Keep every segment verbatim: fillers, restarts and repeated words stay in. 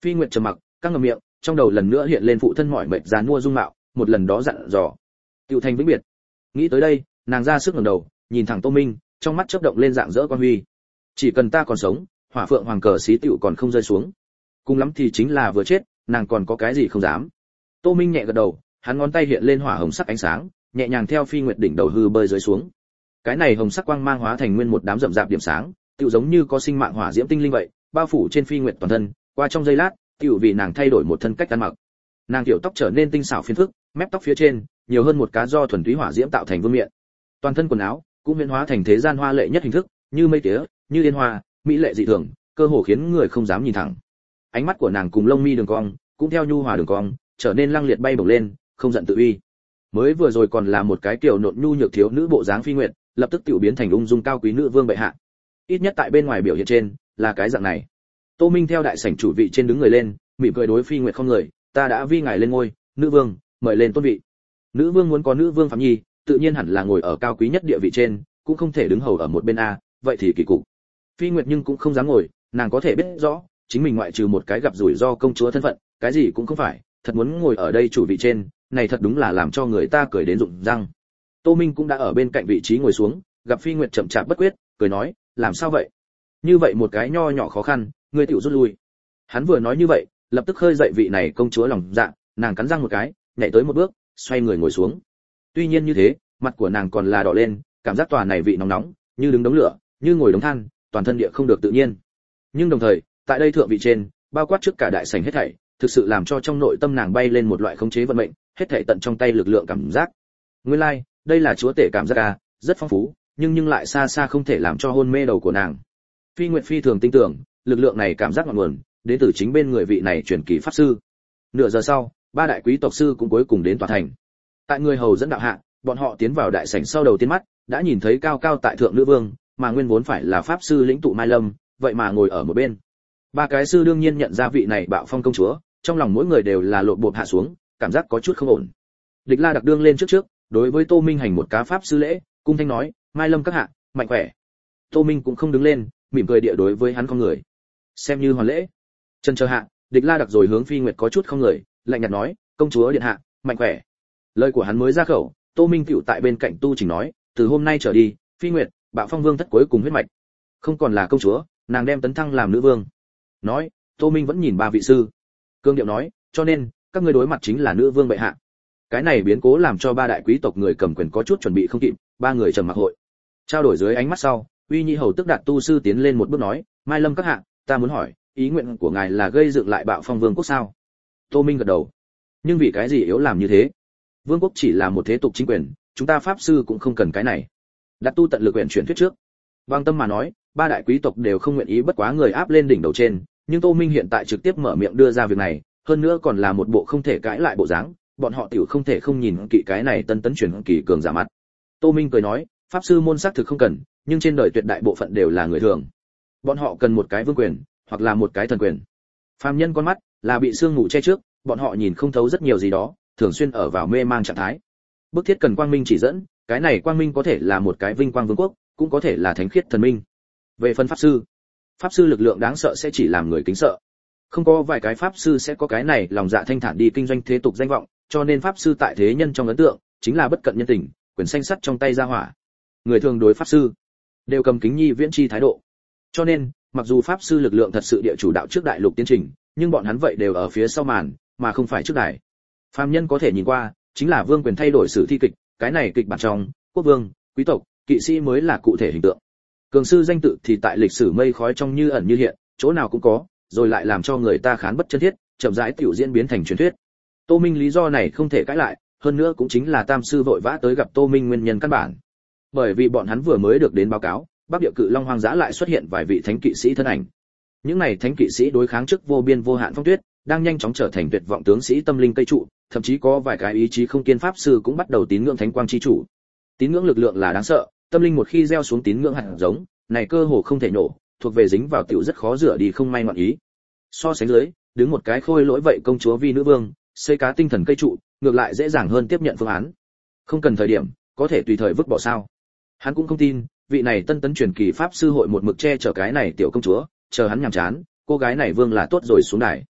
Phi Nguyệt trầm mặc, căng ngậm miệng, trong đầu lần nữa hiện lên phụ thân mỏi mệt già mua dung mạo, một lần đó dặn dò. Tiểu thành vĩnh biệt. Nghĩ tới đây, nàng ra sức ngẩng đầu, nhìn thẳng Tô Minh, trong mắt chớp động lên dạng dỡ quan huy. Chỉ cần ta còn sống, Hỏa Phượng Hoàng cờ xí tiểu còn không rơi xuống. Cùng lắm thì chính là vừa chết, nàng còn có cái gì không dám. Tô Minh nhẹ gật đầu, hắn ngón tay hiện lên hỏa hồng sắc ánh sáng, nhẹ nhàng theo Phi Nguyệt đỉnh đầu hư bơi rơi xuống. Cái này hồng sắc quang mang hóa thành nguyên một đám rậm rạp điểm sáng, tựu giống như có sinh mạng hỏa diễm tinh linh vậy, bao phủ trên Phi Nguyệt toàn thân, qua trong giây lát, tựu vì nàng thay đổi một thân cách ăn mặc. Nàng tiểu tóc trở nên tinh xảo phiến phức, mép tóc phía trên nhiều hơn một cá do thuần túy hỏa diễm tạo thành vương miện. Toàn thân quần áo cũng biến hóa thành thế gian hoa lệ nhất hình thức, như mây tía, như yên hoa, mỹ lệ dị thường, cơ hồ khiến người không dám nhìn thẳng. Ánh mắt của nàng cùng lông mi đường cong, cũng theo nhu hòa đường cong, trở nên lăng liệt bay bổng lên, không giận tự uy. Mới vừa rồi còn là một cái kiểu nộn nhu nhược thiếu nữ bộ dáng Phi Nguyệt, lập tức tiểu biến thành ung dung cao quý nữ vương bệ hạ. Ít nhất tại bên ngoài biểu hiện trên, là cái dạng này. Tô Minh theo đại sảnh chủ vị trên đứng người lên, mỉm cười đối Phi Nguyệt không người, ta đã vi ngài lên ngôi, nữ vương, mời lên tôn vị. Nữ vương muốn có nữ vương phạm nhi, tự nhiên hẳn là ngồi ở cao quý nhất địa vị trên, cũng không thể đứng hầu ở một bên a, vậy thì kỳ cục. Phi Nguyệt nhưng cũng không dám ngồi, nàng có thể biết rõ, chính mình ngoại trừ một cái gặp rủi ro công chúa thân phận, cái gì cũng không phải, thật muốn ngồi ở đây chủ vị trên, này thật đúng là làm cho người ta cười đến rụng răng. Tô Minh cũng đã ở bên cạnh vị trí ngồi xuống, gặp Phi Nguyệt chậm chạp bất quyết, cười nói, làm sao vậy? Như vậy một cái nho nhỏ khó khăn, ngươi tiểu rút lui. Hắn vừa nói như vậy, lập tức khơi dậy vị này công chúa lòng dạ, nàng cắn răng một cái, nhảy tới một bước, xoay người ngồi xuống. Tuy nhiên như thế, mặt của nàng còn là đỏ lên, cảm giác tòa này vị nóng nóng, như đứng đống lửa, như ngồi đống than, toàn thân địa không được tự nhiên. Nhưng đồng thời, tại đây thượng vị trên, bao quát trước cả đại sảnh hết thảy, thực sự làm cho trong nội tâm nàng bay lên một loại khống chế vận mệnh, hết thảy tận trong tay lực lượng cảm giác. Nguyên lai, like, đây là chúa tể cảm giác à, rất phong phú, nhưng nhưng lại xa xa không thể làm cho hôn mê đầu của nàng. Phi Nguyệt phi thường tin tưởng, lực lượng này cảm giác ngọn nguồn, đến từ chính bên người vị này truyền kỳ pháp sư. Nửa giờ sau, ba đại quý tộc sư cũng cuối cùng đến tòa thành. Tại người hầu dẫn đạo hạ, bọn họ tiến vào đại sảnh sau đầu tiên mắt, đã nhìn thấy cao cao tại thượng nữ vương, mà nguyên vốn phải là pháp sư lĩnh tụ Mai Lâm, vậy mà ngồi ở một bên. Ba cái sư đương nhiên nhận ra vị này bạo phong công chúa, trong lòng mỗi người đều là lộn bộp hạ xuống, cảm giác có chút không ổn. Địch La đặc đương lên trước trước, đối với Tô Minh hành một cá pháp sư lễ, cung thanh nói, Mai Lâm các hạ, mạnh khỏe. Tô Minh cũng không đứng lên, mỉm cười địa đối với hắn không người, xem như hoàn lễ. Chân chờ hạ, Địch La đặc rồi hướng Phi Nguyệt có chút không người, lạnh nhạt nói, công chúa điện hạ, mạnh khỏe. Lời của hắn mới ra khẩu, Tô Minh tựu tại bên cạnh tu chỉnh nói, từ hôm nay trở đi, Phi Nguyệt, bạo phong vương thất cuối cùng huyết mạch, không còn là công chúa, nàng đem tấn thăng làm nữ vương. Nói, Tô Minh vẫn nhìn ba vị sư, cương điệu nói, cho nên các ngươi đối mặt chính là nữ vương bệ hạ. Cái này biến cố làm cho ba đại quý tộc người cầm quyền có chút chuẩn bị không kịp, ba người trầm mặc hội trao đổi dưới ánh mắt sau, uy nhi hầu tức đạt tu sư tiến lên một bước nói, Mai Lâm các hạ, ta muốn hỏi, ý nguyện của ngài là gây dựng lại bạo phong vương quốc sao? Tô Minh gật đầu. Nhưng vì cái gì yếu làm như thế? Vương quốc chỉ là một thế tục chính quyền, chúng ta pháp sư cũng không cần cái này. Đạt tu tận lực quyển chuyển thuyết trước. Bằng tâm mà nói, ba đại quý tộc đều không nguyện ý bất quá người áp lên đỉnh đầu trên, nhưng Tô Minh hiện tại trực tiếp mở miệng đưa ra việc này, hơn nữa còn là một bộ không thể cãi lại bộ dáng, bọn họ tiểu không thể không nhìn kỵ cái này tân tấn chuyển kỳ cường giả mắt. Tô Minh cười nói, pháp sư môn xác thực không cần, nhưng trên đời tuyệt đại bộ phận đều là người thường. Bọn họ cần một cái vương quyền, hoặc là một cái thần quyền. Phàm nhân con mắt là bị sương mù che trước, bọn họ nhìn không thấu rất nhiều gì đó, thường xuyên ở vào mê mang trạng thái. Bức thiết cần quang minh chỉ dẫn, cái này quang minh có thể là một cái vinh quang vương quốc, cũng có thể là thánh khiết thần minh. Về phần pháp sư, pháp sư lực lượng đáng sợ sẽ chỉ làm người kính sợ. Không có vài cái pháp sư sẽ có cái này lòng dạ thanh thản đi kinh doanh thế tục danh vọng, cho nên pháp sư tại thế nhân trong ấn tượng chính là bất cận nhân tình, quyền xanh sắt trong tay ra hỏa. Người thường đối pháp sư đều cầm kính nhi viễn chi thái độ. Cho nên, mặc dù pháp sư lực lượng thật sự địa chủ đạo trước đại lục tiến trình, nhưng bọn hắn vậy đều ở phía sau màn, mà không phải trước đài. Phàm nhân có thể nhìn qua, chính là vương quyền thay đổi sử thi kịch, cái này kịch bản trong, quốc vương, quý tộc, kỵ sĩ mới là cụ thể hình tượng. Cường sư danh tự thì tại lịch sử mây khói trong như ẩn như hiện, chỗ nào cũng có, rồi lại làm cho người ta khán bất chân thiết, chậm rãi tiểu diễn biến thành truyền thuyết. Tô Minh lý do này không thể cãi lại, hơn nữa cũng chính là tam sư vội vã tới gặp Tô Minh nguyên nhân căn bản. Bởi vì bọn hắn vừa mới được đến báo cáo, Bắc Địa Cự Long hoang dã lại xuất hiện vài vị thánh kỵ sĩ thân ảnh. Những này thánh kỵ sĩ đối kháng trước vô biên vô hạn phong tuyết, đang nhanh chóng trở thành tuyệt vọng tướng sĩ tâm linh cây trụ, thậm chí có vài cái ý chí không kiên pháp sư cũng bắt đầu tín ngưỡng thánh quang chi chủ. Tín ngưỡng lực lượng là đáng sợ, tâm linh một khi gieo xuống tín ngưỡng hạt giống, này cơ hồ không thể nổ, thuộc về dính vào tiểu rất khó rửa đi không may ngoạn ý. So sánh dưới, đứng một cái khôi lỗi vậy công chúa vi nữ vương, xây cá tinh thần cây trụ, ngược lại dễ dàng hơn tiếp nhận phương án. Không cần thời điểm, có thể tùy thời vứt bỏ sao? Hắn cũng không tin, vị này tân tấn truyền kỳ pháp sư hội một mực che chở cái này tiểu công chúa, chờ hắn nhàm chán, cô gái này vương là tốt rồi xuống đài.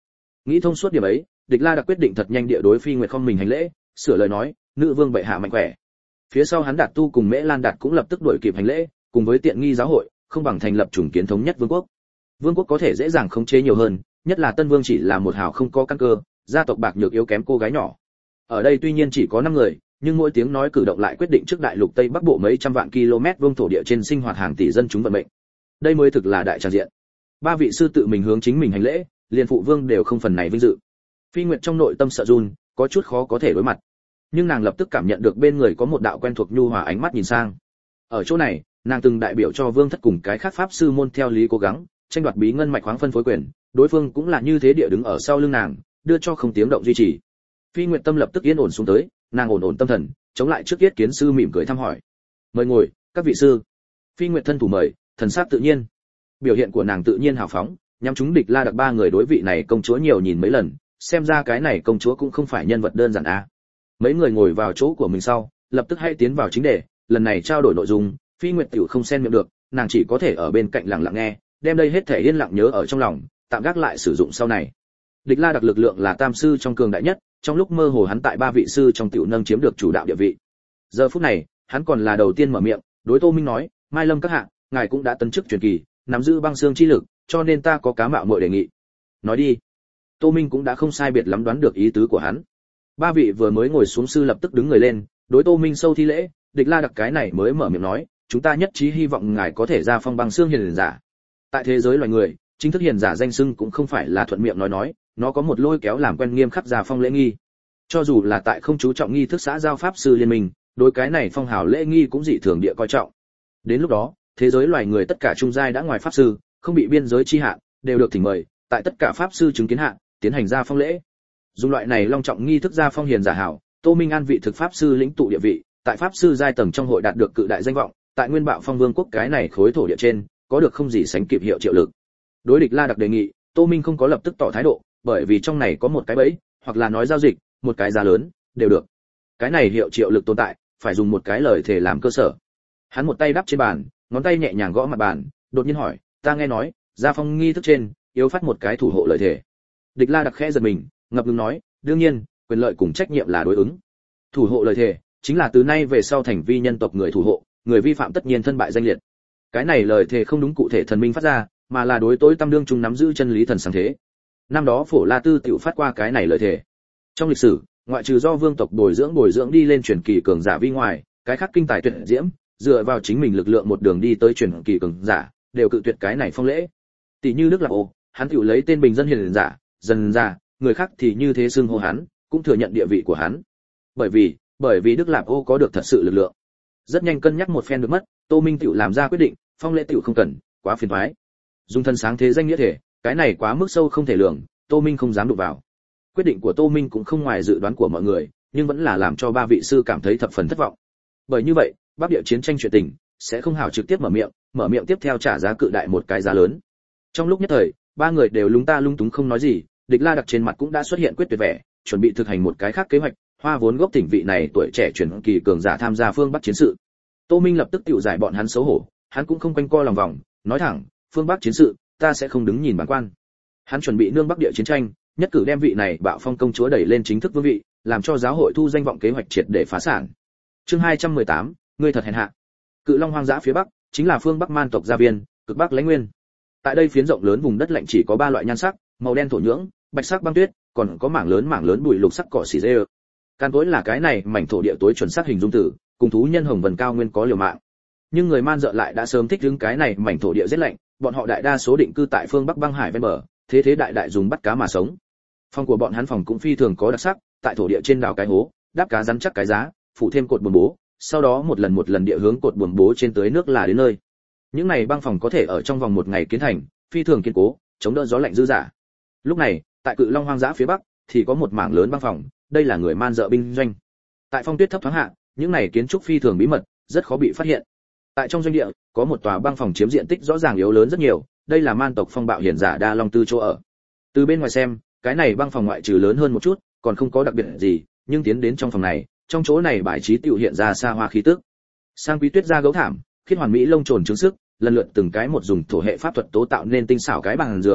Nghĩ thông suốt điểm ấy, Địch La Đặc quyết định thật nhanh địa đối Phi Nguyệt không mình hành lễ, sửa lời nói, nữ vương bệ hạ mạnh khỏe. Phía sau hắn Đạt Tu cùng Mễ Lan Đạt cũng lập tức đuổi kịp hành lễ, cùng với tiện nghi giáo hội, không bằng thành lập chủng kiến thống nhất vương quốc. Vương quốc có thể dễ dàng khống chế nhiều hơn, nhất là Tân Vương chỉ là một hào không có căn cơ, gia tộc bạc nhược yếu kém cô gái nhỏ. Ở đây tuy nhiên chỉ có năm người, nhưng mỗi tiếng nói cử động lại quyết định trước đại lục Tây Bắc bộ mấy trăm vạn km vuông thổ địa trên sinh hoạt hàng tỷ dân chúng vận mệnh. Đây mới thực là đại tràng diện. Ba vị sư tự mình hướng chính mình hành lễ, liền phụ vương đều không phần này vinh dự. Phi Nguyệt trong nội tâm sợ run, có chút khó có thể đối mặt. Nhưng nàng lập tức cảm nhận được bên người có một đạo quen thuộc nhu hòa ánh mắt nhìn sang. Ở chỗ này, nàng từng đại biểu cho vương thất cùng cái khác pháp sư môn theo lý cố gắng tranh đoạt bí ngân mạch khoáng phân phối quyền, đối phương cũng là như thế địa đứng ở sau lưng nàng, đưa cho không tiếng động duy trì. Phi Nguyệt tâm lập tức yên ổn xuống tới, nàng ổn ổn tâm thần, chống lại trước yết kiến sư mỉm cười thăm hỏi. Mời ngồi, các vị sư. Phi Nguyệt thân thủ mời, thần sắc tự nhiên. Biểu hiện của nàng tự nhiên hào phóng, nhắm chúng Địch La Đặc ba người đối vị này công chúa nhiều nhìn mấy lần, xem ra cái này công chúa cũng không phải nhân vật đơn giản a. À. Mấy người ngồi vào chỗ của mình sau, lập tức hãy tiến vào chính đề, lần này trao đổi nội dung, Phi Nguyệt tiểu không xen miệng được, nàng chỉ có thể ở bên cạnh lặng lặng nghe, đem đây hết thể yên lặng nhớ ở trong lòng, tạm gác lại sử dụng sau này. Địch La Đặc lực lượng là tam sư trong cường đại nhất, trong lúc mơ hồ hắn tại ba vị sư trong tiểu nâng chiếm được chủ đạo địa vị. Giờ phút này, hắn còn là đầu tiên mở miệng, đối Tô Minh nói, Mai Lâm các hạ, ngài cũng đã tấn chức truyền kỳ, nắm giữ băng xương chi lực, cho nên ta có cá mạo muội đề nghị. Nói đi. Tô Minh cũng đã không sai biệt lắm đoán được ý tứ của hắn. Ba vị vừa mới ngồi xuống sư lập tức đứng người lên, đối Tô Minh sâu thi lễ, Địch La Đặc cái này mới mở miệng nói, chúng ta nhất trí hy vọng ngài có thể ra phong băng xương hiền giả. Tại thế giới loài người, chính thức hiền giả danh xưng cũng không phải là thuận miệng nói nói, nó có một lôi kéo làm quen nghiêm khắc ra phong lễ nghi. Cho dù là tại không chú trọng nghi thức xã giao pháp sư liên minh, đối cái này phong hào lễ nghi cũng dị thường địa coi trọng. Đến lúc đó, thế giới loài người tất cả trung giai đã ngoài pháp sư, không bị biên giới chi hạn, đều được thỉnh mời, tại tất cả pháp sư chứng kiến hạn, tiến hành ra phong lễ. Dùng loại này long trọng nghi thức ra phong hiền giả hảo, Tô Minh An vị thực pháp sư lĩnh tụ địa vị, tại pháp sư giai tầng trong hội đạt được cự đại danh vọng, tại Nguyên Bạo Phong Vương quốc cái này khối thổ địa trên, có được không gì sánh kịp hiệu triệu lực. Đối Địch La Đặc đề nghị, Tô Minh không có lập tức tỏ thái độ, bởi vì trong này có một cái bẫy, hoặc là nói giao dịch, một cái giá lớn, đều được. Cái này hiệu triệu lực tồn tại, phải dùng một cái lời thề làm cơ sở. Hắn một tay đắp trên bàn, ngón tay nhẹ nhàng gõ mặt bàn, đột nhiên hỏi, ta nghe nói, gia phong nghi thức trên, yếu phát một cái thủ hộ lời thề. Địch La Đặc khẽ giật mình, ngập ngừng nói, đương nhiên, quyền lợi cùng trách nhiệm là đối ứng. Thủ hộ lời thề, chính là từ nay về sau thành vi nhân tộc người thủ hộ, người vi phạm tất nhiên thân bại danh liệt. Cái này lời thề không đúng cụ thể thần minh phát ra, mà là đối tối tam đương trung nắm giữ chân lý thần sáng thế. Năm đó Phổ La Tư tiểu phát qua cái này lời thề. Trong lịch sử, ngoại trừ do vương tộc bồi dưỡng bồi dưỡng đi lên truyền kỳ cường giả vi ngoài, cái khác kinh tài tuyệt diễm, dựa vào chính mình lực lượng một đường đi tới truyền kỳ cường giả, đều cự tuyệt cái này phong lễ. Tỷ như Đức Lạp Ô, hắn tiểu lấy tên bình dân hiền giả, dần ra, người khác thì như thế xưng hô hắn, cũng thừa nhận địa vị của hắn. Bởi vì, bởi vì Đức Lạp Ô có được thật sự lực lượng. Rất nhanh cân nhắc một phen được mất, Tô Minh tiểu làm ra quyết định, phong lễ tiểu không cần, quá phiền toái. Dung thân sáng thế danh nghĩa thể, cái này quá mức sâu không thể lường, Tô Minh không dám đụng vào. Quyết định của Tô Minh cũng không ngoài dự đoán của mọi người, nhưng vẫn là làm cho ba vị sư cảm thấy thập phần thất vọng. Bởi như vậy, Bắc Địa chiến tranh chuyện tình sẽ không hảo trực tiếp mở miệng, mở miệng tiếp theo trả giá cự đại một cái giá lớn. Trong lúc nhất thời, ba người đều lúng ta lung túng không nói gì, Địch La Đặc trên mặt cũng đã xuất hiện quyết tuyệt vẻ, chuẩn bị thực hành một cái khác kế hoạch, hoa vốn gốc tỉnh vị này tuổi trẻ chuyển kỳ cường giả tham gia phương Bắc chiến sự. Tô Minh lập tức tiểu giải bọn hắn xấu hổ, hắn cũng không quanh co lòng vòng, nói thẳng, phương Bắc chiến sự, ta sẽ không đứng nhìn bản quan. Hắn chuẩn bị nương Bắc Địa chiến tranh, nhất cử đem vị này Bạo Phong công chúa đẩy lên chính thức vương vị, làm cho giáo hội thu danh vọng kế hoạch triệt để phá sản. Chương hai trăm mười tám, ngươi thật hèn hạ. Cự Long hoang dã phía bắc, chính là phương Bắc Man tộc gia viên, cực Bắc lãnh nguyên. Tại đây phiến rộng lớn vùng đất lạnh chỉ có ba loại nhan sắc, màu đen thổ nhưỡng, bạch sắc băng tuyết, còn có mảng lớn mảng lớn bụi lục sắc cỏ xỉ dê. Căn tối là cái này mảnh thổ địa tối chuẩn xác hình dung tử, cùng thú nhân hồng vần cao nguyên có liều mạng. Nhưng người Man dợ lại đã sớm thích ứng cái này mảnh thổ địa rất lạnh, bọn họ đại đa số định cư tại phương Bắc băng hải ven bờ, thế thế đại đại dùng bắt cá mà sống. Phòng của bọn hắn phòng cũng phi thường có đặc sắc, tại thổ địa trên đào cái hố, đắp cá rắn chắc cái giá, phủ thêm cột buồm bố, sau đó một lần một lần địa hướng cột buồm bố trên tới nước là đến nơi. Những này băng phòng có thể ở trong vòng một ngày kiến thành, phi thường kiên cố, chống đỡ gió lạnh dư dả. Lúc này, tại Cự Long hoang dã phía bắc thì có một mảng lớn băng phòng, đây là người Man dợ binh doanh. Tại phong tuyết thấp thoáng hạ, những này kiến trúc phi thường bí mật, rất khó bị phát hiện. Tại trong doanh địa, có một tòa băng phòng chiếm diện tích rõ ràng yếu lớn rất nhiều, đây là Man tộc phong bạo hiển giả Đa Long Tư chỗ ở. Từ bên ngoài xem, cái này băng phòng ngoại trừ lớn hơn một chút, còn không có đặc biệt gì, nhưng tiến đến trong phòng này, trong chỗ này bài trí tiểu hiện ra xa hoa khí tức. Sang quý tuyết da gấu thảm, khiết hoàn mỹ lông trồn trứng sức, lần lượt từng cái một dùng thổ hệ pháp thuật tố tạo nên tinh xảo cái bàn giường,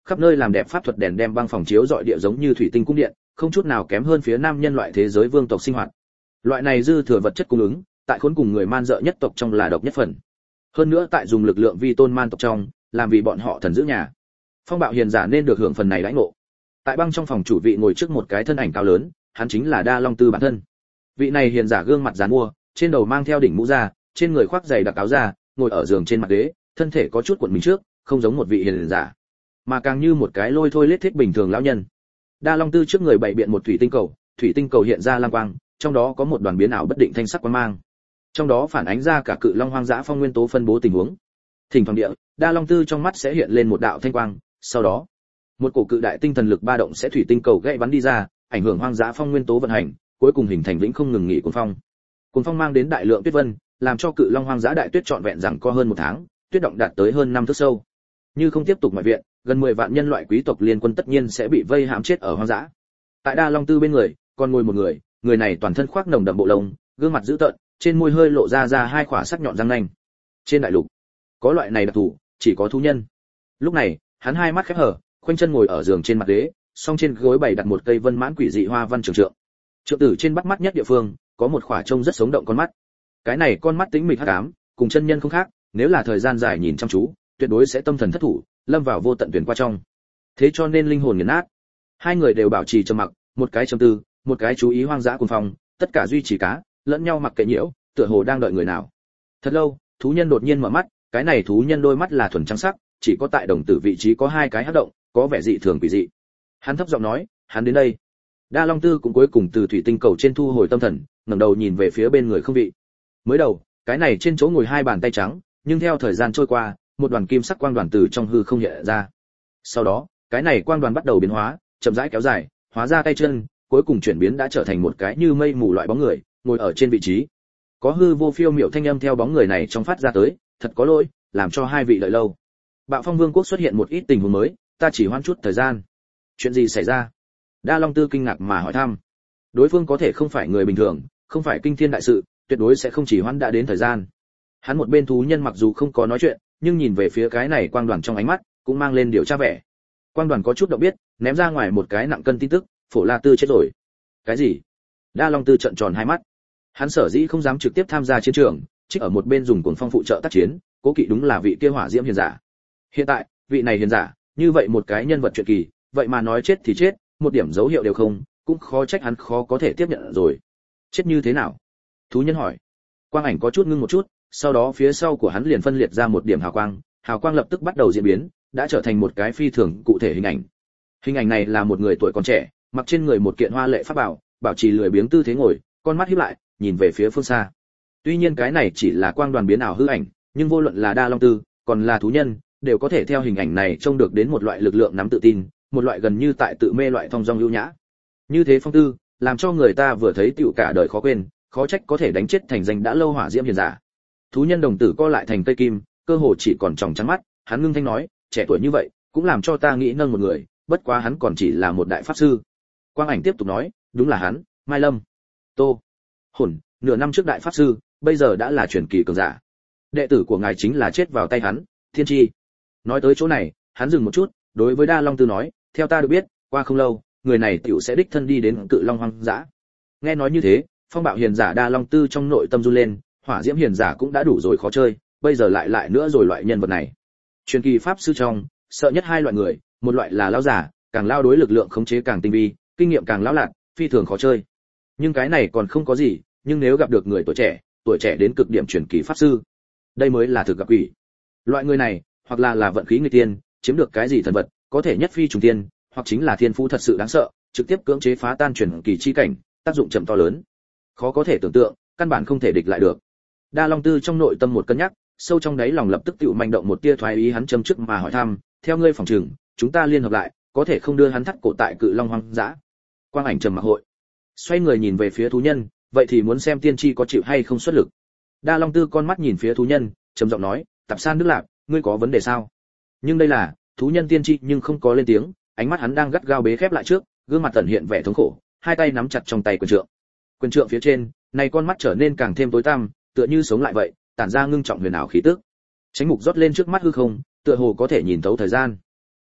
khắp nơi làm đẹp pháp thuật đèn đem băng phòng chiếu rọi địa giống như thủy tinh cung điện, không chút nào kém hơn phía nam nhân loại thế giới vương tộc sinh hoạt. Loại này dư thừa vật chất cung ứng, tại khốn cùng người man dợ nhất tộc trong là độc nhất phần. Hơn nữa tại dùng lực lượng vi tôn man tộc trong, làm vì bọn họ thần giữ nhà. Phong bạo hiền giả nên được hưởng phần này đãi ngộ. Tại băng trong phòng chủ vị ngồi trước một cái thân ảnh cao lớn, hắn chính là Đa Long Tư bản thân. Vị này hiền giả gương mặt giàn mua, trên đầu mang theo đỉnh mũ da, trên người khoác giày đặc áo da, ngồi ở giường trên mặt ghế, thân thể có chút cuộn mình trước, không giống một vị hiền giả, mà càng như một cái lôi thôi lết thiết bình thường lão nhân. Đa Long Tư trước người bày biện một thủy tinh cầu, thủy tinh cầu hiện ra lam quang, trong đó có một đoàn biến ảo bất định thanh sắc quang mang. Trong đó phản ánh ra cả cự long hoang dã phong nguyên tố phân bố tình huống. Thỉnh thoảng địa, Đa Long Tư trong mắt sẽ hiện lên một đạo thanh quang, sau đó, một cổ cự đại tinh thần lực ba động sẽ thủy tinh cầu gãy bắn đi ra, ảnh hưởng hoang dã phong nguyên tố vận hành, cuối cùng hình thành vĩnh không ngừng nghỉ cuồng phong. Cuồng phong mang đến đại lượng tuyết vân, làm cho cự long hoang dã đại tuyết trọn vẹn rằng có hơn một tháng, tuyết động đạt tới hơn năm thước sâu. Như không tiếp tục ngoại viện, gần mười vạn nhân loại quý tộc liên quân tất nhiên sẽ bị vây hãm chết ở hoang dã. Tại Đa Long Tư bên người, còn ngồi một người, người này toàn thân khoác nồng đậm bộ lông, gương mặt dữ tợn, trên môi hơi lộ ra ra hai khỏa sắc nhọn răng nanh. Trên đại lục, có loại này đặc thù, chỉ có thú nhân. Lúc này, hắn hai mắt khép hờ, khoanh chân ngồi ở giường trên mặt ghế, song trên gối bày đặt một cây vân mãn quỷ dị hoa văn trường trượng. Trượng tử trên bắt mắt nhất địa phương, có một khỏa trông rất sống động con mắt. Cái này con mắt tĩnh mịch hắc ám, cùng chân nhân không khác, nếu là thời gian dài nhìn chăm chú, tuyệt đối sẽ tâm thần thất thủ, lâm vào vô tận tuyển qua trong. Thế cho nên linh hồn nghiền nát. Hai người đều bảo trì trầm mặc, một cái trầm tư, một cái chú ý hoang dã cuồng phong, tất cả duy trì cá, lẫn nhau mặc kệ nhiễu, tựa hồ đang đợi người nào. Thật lâu, thú nhân đột nhiên mở mắt, cái này thú nhân đôi mắt là thuần trắng sắc, chỉ có tại đồng tử vị trí có hai cái hắc động, có vẻ dị thường quỷ dị. Hắn thấp giọng nói, hắn đến đây. Đa Long Tư cũng cuối cùng từ thủy tinh cầu trên thu hồi tâm thần, ngẩng đầu nhìn về phía bên người không vị. Mới đầu, cái này trên chỗ ngồi hai bàn tay trắng, nhưng theo thời gian trôi qua, một đoàn kim sắc quang đoàn từ trong hư không hiện ra. Sau đó, cái này quang đoàn bắt đầu biến hóa, chậm rãi kéo dài, hóa ra tay chân, cuối cùng chuyển biến đã trở thành một cái như mây mù loại bóng người, ngồi ở trên vị trí. Có hư vô phiêu miểu thanh âm theo bóng người này trong phát ra tới, thật có lỗi, làm cho hai vị đợi lâu. Bạo Phong Vương quốc xuất hiện một ít tình huống mới, ta chỉ hoãn chút thời gian. Chuyện gì xảy ra? Đa Long Tư kinh ngạc mà hỏi thăm. Đối phương có thể không phải người bình thường, không phải kinh thiên đại sự, tuyệt đối sẽ không chỉ hoãn đã đến thời gian. Hắn một bên thú nhân mặc dù không có nói chuyện, nhưng nhìn về phía cái này quang đoàn trong ánh mắt, cũng mang lên điều tra vẻ. Quang đoàn có chút động biết, ném ra ngoài một cái nặng cân tin tức, Phổ La Tư chết rồi. Cái gì? Đa Long Tư trợn tròn hai mắt. Hắn sở dĩ không dám trực tiếp tham gia chiến trường, trích ở một bên dùng cuồng phong phụ trợ tác chiến, cố kỵ đúng là vị kia hỏa diễm hiền giả. Hiện tại, vị này hiền giả, như vậy một cái nhân vật truyện kỳ, vậy mà nói chết thì chết, một điểm dấu hiệu đều không, cũng khó trách hắn khó có thể tiếp nhận rồi. Chết như thế nào? Thú nhân hỏi. Quang ảnh có chút ngưng một chút, sau đó phía sau của hắn liền phân liệt ra một điểm hào quang, hào quang lập tức bắt đầu diễn biến, đã trở thành một cái phi thường cụ thể hình ảnh. Hình ảnh này là một người tuổi còn trẻ, mặc trên người một kiện hoa lệ pháp bảo, bảo trì lười biếng tư thế ngồi, con mắt híp lại, nhìn về phía phương xa. Tuy nhiên cái này chỉ là quang đoàn biến ảo hư ảnh, nhưng vô luận là Đa Long Tư, còn là thú nhân, đều có thể theo hình ảnh này trông được đến một loại lực lượng nắm tự tin, một loại gần như tại tự mê loại thong dong lưu nhã. Như thế phong tư, làm cho người ta vừa thấy tựu cả đời khó quên, khó trách có thể đánh chết thành danh đã lâu hỏa diễm hiền giả. Thú nhân đồng tử co lại thành cây kim, cơ hồ chỉ còn tròng trắng mắt, hắn ngưng thanh nói, trẻ tuổi như vậy, cũng làm cho ta nghĩ nâng một người, bất quá hắn còn chỉ là một đại pháp sư. Quang ảnh tiếp tục nói, đúng là hắn, Mai Lâm. Tô. Hồn, nửa năm trước đại pháp sư, bây giờ đã là truyền kỳ cường giả. Đệ tử của ngài chính là chết vào tay hắn, Thiên Chi. Nói tới chỗ này, hắn dừng một chút, đối với Đa Long Tư nói, theo ta được biết, qua không lâu, người này tiểu sẽ đích thân đi đến cự long hoang dã. Nghe nói như thế, phong bạo hiền giả Đa Long Tư trong nội tâm run lên, hỏa diễm hiền giả cũng đã đủ rồi khó chơi, bây giờ lại lại nữa rồi loại nhân vật này. Truyền kỳ pháp sư trong, sợ nhất hai loại người, một loại là lão giả, càng lao đối lực lượng khống chế càng tinh vi, kinh nghiệm càng lão lạt, phi thường khó chơi. Nhưng cái này còn không có gì, nhưng nếu gặp được người tuổi trẻ, tuổi trẻ đến cực điểm truyền kỳ pháp sư, đây mới là thực gặp quỷ. Loại người này, hoặc là là vận khí người tiên, chiếm được cái gì thần vật, có thể nhất phi trùng tiên, hoặc chính là thiên phú thật sự đáng sợ, trực tiếp cưỡng chế phá tan truyền kỳ chi cảnh, tác dụng chậm to lớn. Khó có thể tưởng tượng, căn bản không thể địch lại được. Đa Long Tư trong nội tâm một cân nhắc, sâu trong đáy lòng lập tức tựu manh động một tia thoái ý, hắn châm trước mà hỏi thăm, theo ngươi phòng trường, chúng ta liên hợp lại, có thể không đưa hắn thắt cổ tại cự long hoang dã. Quang ảnh trầm mặc hội, xoay người nhìn về phía thú nhân, vậy thì muốn xem tiên tri có chịu hay không xuất lực. Đa Long Tư con mắt nhìn phía thú nhân, trầm giọng nói, Tạp San Đức Lạc, ngươi có vấn đề sao? Nhưng đây là thú nhân tiên tri, nhưng không có lên tiếng, ánh mắt hắn đang gắt gao bế khép lại trước, gương mặt tẩn hiện vẻ thống khổ, hai tay nắm chặt trong tay quyền trượng. Quyền trượng phía trên, này con mắt trở nên càng thêm tối tăm, tựa như sống lại vậy, tản ra ngưng trọng huyền ảo khí tức. Chánh mục rót lên trước mắt hư không, tựa hồ có thể nhìn thấu thời gian.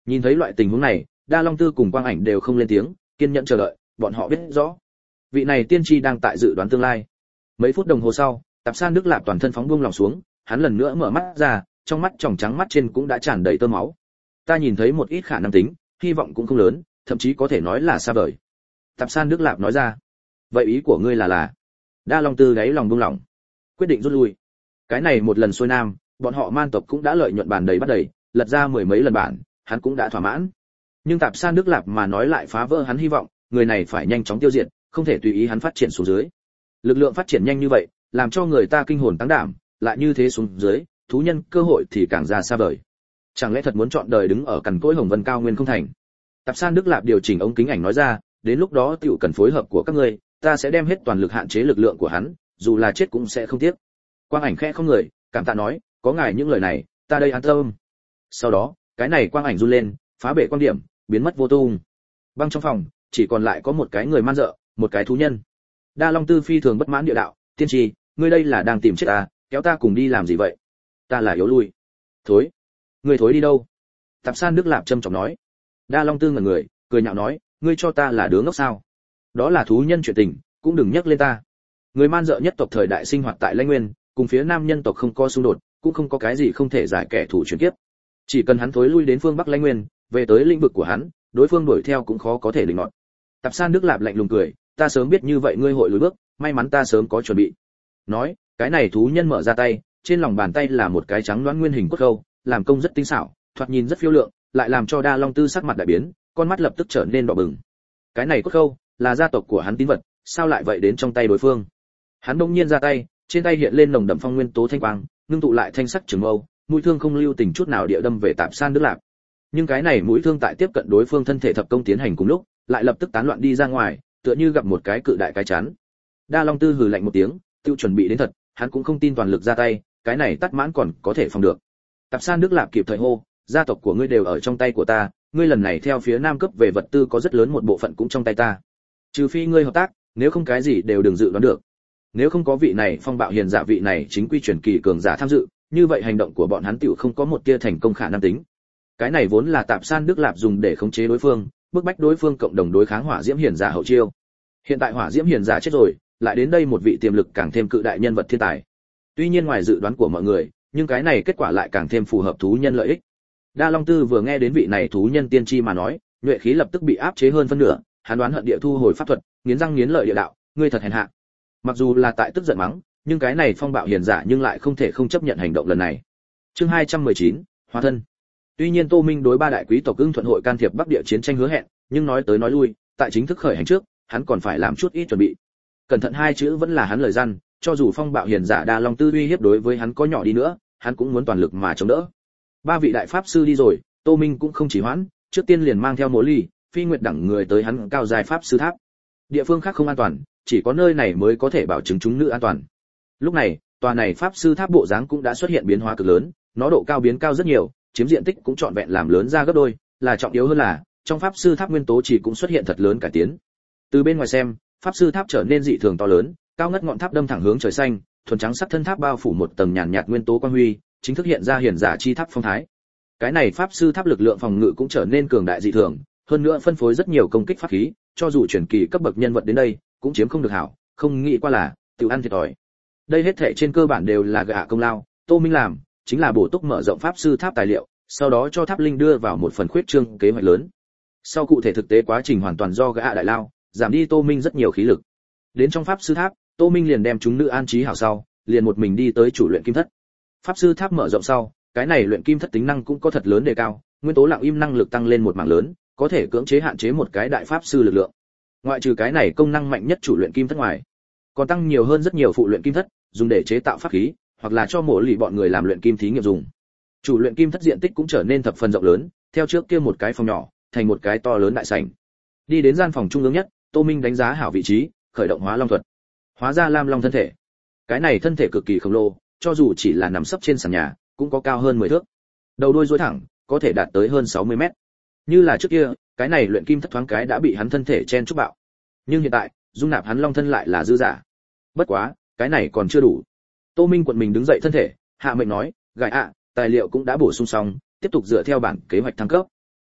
Nhìn thấy loại tình huống này, Đa Long Tư cùng Quang Ảnh đều không lên tiếng, kiên nhẫn chờ đợi, bọn họ biết rõ, vị này tiên tri đang tại dự đoán tương lai. Mấy phút đồng hồ sau, Tạp San Đức Lạp toàn thân phóng buông lòng xuống, hắn lần nữa mở mắt ra, trong mắt tròng trắng mắt trên cũng đã tràn đầy tơ máu. Ta nhìn thấy một ít khả năng tính, hy vọng cũng không lớn, thậm chí có thể nói là xa vời. Tạp San Đức Lạp nói ra. Vậy ý của ngươi là là? Đa Long Tư đáy lòng buông lỏng, quyết định rút lui. Cái này một lần xuôi nam, bọn họ man tộc cũng đã lợi nhuận bàn đầy bắt đầy, lật ra mười mấy lần bản, hắn cũng đã thỏa mãn. Nhưng Tạp San Đức Lạp mà nói lại phá vỡ hắn hy vọng, người này phải nhanh chóng tiêu diệt, không thể tùy ý hắn phát triển xuống dưới. Lực lượng phát triển nhanh như vậy, làm cho người ta kinh hồn tăng đảm, lại như thế xuống dưới, thú nhân cơ hội thì càng ra xa vời. Chẳng lẽ thật muốn chọn đời đứng ở cằn cỗi Hồng Vân cao nguyên không thành? Tạp San Đức Lạp điều chỉnh ống kính ảnh nói ra, đến lúc đó tiểu cần phối hợp của các ngươi, ta sẽ đem hết toàn lực hạn chế lực lượng của hắn, dù là chết cũng sẽ không tiếc. Quang Ảnh khẽ không người, cảm tạ nói, có ngài những lời này, ta đây an tâm. Sau đó, cái này Quang Ảnh run lên, phá bể quan điểm, biến mất vô tung. Băng trong phòng, chỉ còn lại có một cái người man dợ, một cái thú nhân. Đa Long Tư phi thường bất mãn địa đạo, tiên tri, ngươi đây là đang tìm chết ta, kéo ta cùng đi làm gì vậy? Ta là yếu lui. Thối. Ngươi thối đi đâu? Tạp San Đức Lạp trầm trọng nói. Đa Long Tư ngẩn người, cười nhạo nói, ngươi cho ta là đứa ngốc sao? Đó là thú nhân chuyện tình, cũng đừng nhắc lên ta. Người man dợ nhất tộc thời đại sinh hoạt tại Lãnh Nguyên, cùng phía Nam nhân tộc không có xung đột, cũng không có cái gì không thể giải kẻ thù chuyển kiếp. Chỉ cần hắn thối lui đến phương Bắc Lãnh Nguyên, về tới lĩnh vực của hắn, đối phương đuổi theo cũng khó có thể định nọt. Tạp San Đức Lạp lạnh lùng cười, ta sớm biết như vậy ngươi hội lùi bước, may mắn ta sớm có chuẩn bị. Nói, cái này thú nhân mở ra tay, trên lòng bàn tay là một cái trắng loãng nguyên hình cốt khâu, làm công rất tinh xảo, thoạt nhìn rất phiêu lượng, lại làm cho Đa Long Tư sắc mặt đại biến, con mắt lập tức trở nên đỏ bừng. Cái này cốt khâu là gia tộc của hắn tín vật, sao lại vậy đến trong tay đối phương? Hắn đột nhiên ra tay, trên tay hiện lên nồng đậm phong nguyên tố thanh quang, ngưng tụ lại thanh sắc trường mâu, mũi thương không lưu tình chút nào địa đâm về Tạp San Đức Lạp. Nhưng cái này mũi thương tại tiếp cận đối phương thân thể thập công tiến hành cùng lúc, lại lập tức tán loạn đi ra ngoài, tựa như gặp một cái cự đại cái chắn. Đa Long Tư hừ lạnh một tiếng, tiêu chuẩn bị đến thật, hắn cũng không tin toàn lực ra tay, cái này tắt mãn còn có thể phòng được. Tạp San Đức Lạp kịp thời hô, gia tộc của ngươi đều ở trong tay của ta, ngươi lần này theo phía Nam cấp về vật tư có rất lớn một bộ phận cũng trong tay ta. Trừ phi ngươi hợp tác, nếu không cái gì đều đừng dự đoán được. Nếu không có vị này phong bạo hiền giả vị này chính quy truyền kỳ cường giả tham dự, như vậy hành động của bọn hắn tiểu không có một tia thành công khả năng tính. Cái này vốn là Tạp San Đức Lạp dùng để khống chế đối phương, bức bách đối phương cộng đồng đối kháng Hỏa Diễm Hiền giả hậu chiêu. Hiện tại Hỏa Diễm Hiền giả chết rồi, lại đến đây một vị tiềm lực càng thêm cự đại nhân vật thiên tài. Tuy nhiên ngoài dự đoán của mọi người, nhưng cái này kết quả lại càng thêm phù hợp thú nhân lợi ích. Đa Long Tư vừa nghe đến vị này thú nhân tiên tri mà nói, nhuệ khí lập tức bị áp chế hơn phân nửa, hắn đoán hận địa thu hồi pháp thuật, nghiến răng nghiến lợi địa đạo, ngươi thật hèn hạ. Mặc dù là tại tức giận mắng, nhưng cái này phong bạo hiền giả nhưng lại không thể không chấp nhận hành động lần này. Chương hai trăm mười chín, hóa thân. Tuy nhiên Tô Minh đối ba đại quý tộc ưng thuận hội can thiệp Bắc địa chiến tranh hứa hẹn, nhưng nói tới nói lui, tại chính thức khởi hành trước, hắn còn phải làm chút ít chuẩn bị. Cẩn thận hai chữ vẫn là hắn lời răn, cho dù phong bạo hiền giả Đa Long Tư uy hiếp đối với hắn có nhỏ đi nữa, hắn cũng muốn toàn lực mà chống đỡ. Ba vị đại pháp sư đi rồi, Tô Minh cũng không chỉ hoãn, trước tiên liền mang theo Mộ Ly, Phi Nguyệt đẳng người tới hắn cao giai pháp sư tháp. Địa phương khác không an toàn, chỉ có nơi này mới có thể bảo chứng chúng nữ an toàn. Lúc này, tòa này pháp sư tháp bộ dáng cũng đã xuất hiện biến hóa cực lớn, nó độ cao biến cao rất nhiều, chiếm diện tích cũng trọn vẹn làm lớn ra gấp đôi, là trọng yếu hơn là, trong pháp sư tháp nguyên tố chỉ cũng xuất hiện thật lớn cải tiến. Từ bên ngoài xem, pháp sư tháp trở nên dị thường to lớn, cao ngất ngọn tháp đâm thẳng hướng trời xanh, thuần trắng sắc thân tháp bao phủ một tầng nhàn nhạt nguyên tố quang huy, chính thức hiện ra hiển giả chi tháp phong thái. Cái này pháp sư tháp lực lượng phòng ngự cũng trở nên cường đại dị thường, hơn nữa phân phối rất nhiều công kích pháp khí, cho dù truyền kỳ cấp bậc nhân vật đến đây, cũng chiếm không được hảo, không nghĩ qua là tự ăn thiệt thòi. Đây hết thảy trên cơ bản đều là gạ công lao, Tô Minh làm, chính là bổ túc mở rộng pháp sư tháp tài liệu, sau đó cho tháp linh đưa vào một phần khuyết trương kế hoạch lớn. Sau cụ thể thực tế quá trình hoàn toàn do gạ đại lao, giảm đi Tô Minh rất nhiều khí lực. Đến trong pháp sư tháp, Tô Minh liền đem chúng nữ an trí hảo sau, liền một mình đi tới chủ luyện kim thất. Pháp sư tháp mở rộng sau, cái này luyện kim thất tính năng cũng có thật lớn đề cao, nguyên tố lặng im năng lực tăng lên một mảng lớn, có thể cưỡng chế hạn chế một cái đại pháp sư lực lượng. Ngoại trừ cái này công năng mạnh nhất chủ luyện kim thất ngoài, còn tăng nhiều hơn rất nhiều phụ luyện kim thất, dùng để chế tạo pháp khí, hoặc là cho Mộ Lì bọn người làm luyện kim thí nghiệm dùng. Chủ luyện kim thất diện tích cũng trở nên thập phần rộng lớn, theo trước kia một cái phòng nhỏ, thành một cái to lớn đại sảnh. Đi đến gian phòng trung ương nhất, Tô Minh đánh giá hảo vị trí, khởi động hóa long thuật. Hóa ra lam long thân thể. Cái này thân thể cực kỳ khổng lồ, cho dù chỉ là nằm sấp trên sàn nhà, cũng có cao hơn mười thước. Đầu đuôi duỗi thẳng, có thể đạt tới hơn sáu mươi mét. Như là trước kia, cái này luyện kim thất thoáng cái đã bị hắn thân thể chen chúc bạo. Nhưng hiện tại, dung nạp hắn long thân lại là dư giả. Bất quá, cái này còn chưa đủ. Tô Minh quận mình đứng dậy thân thể, hạ mệnh nói, "Gài ạ, tài liệu cũng đã bổ sung xong, tiếp tục dựa theo bản kế hoạch thăng cấp."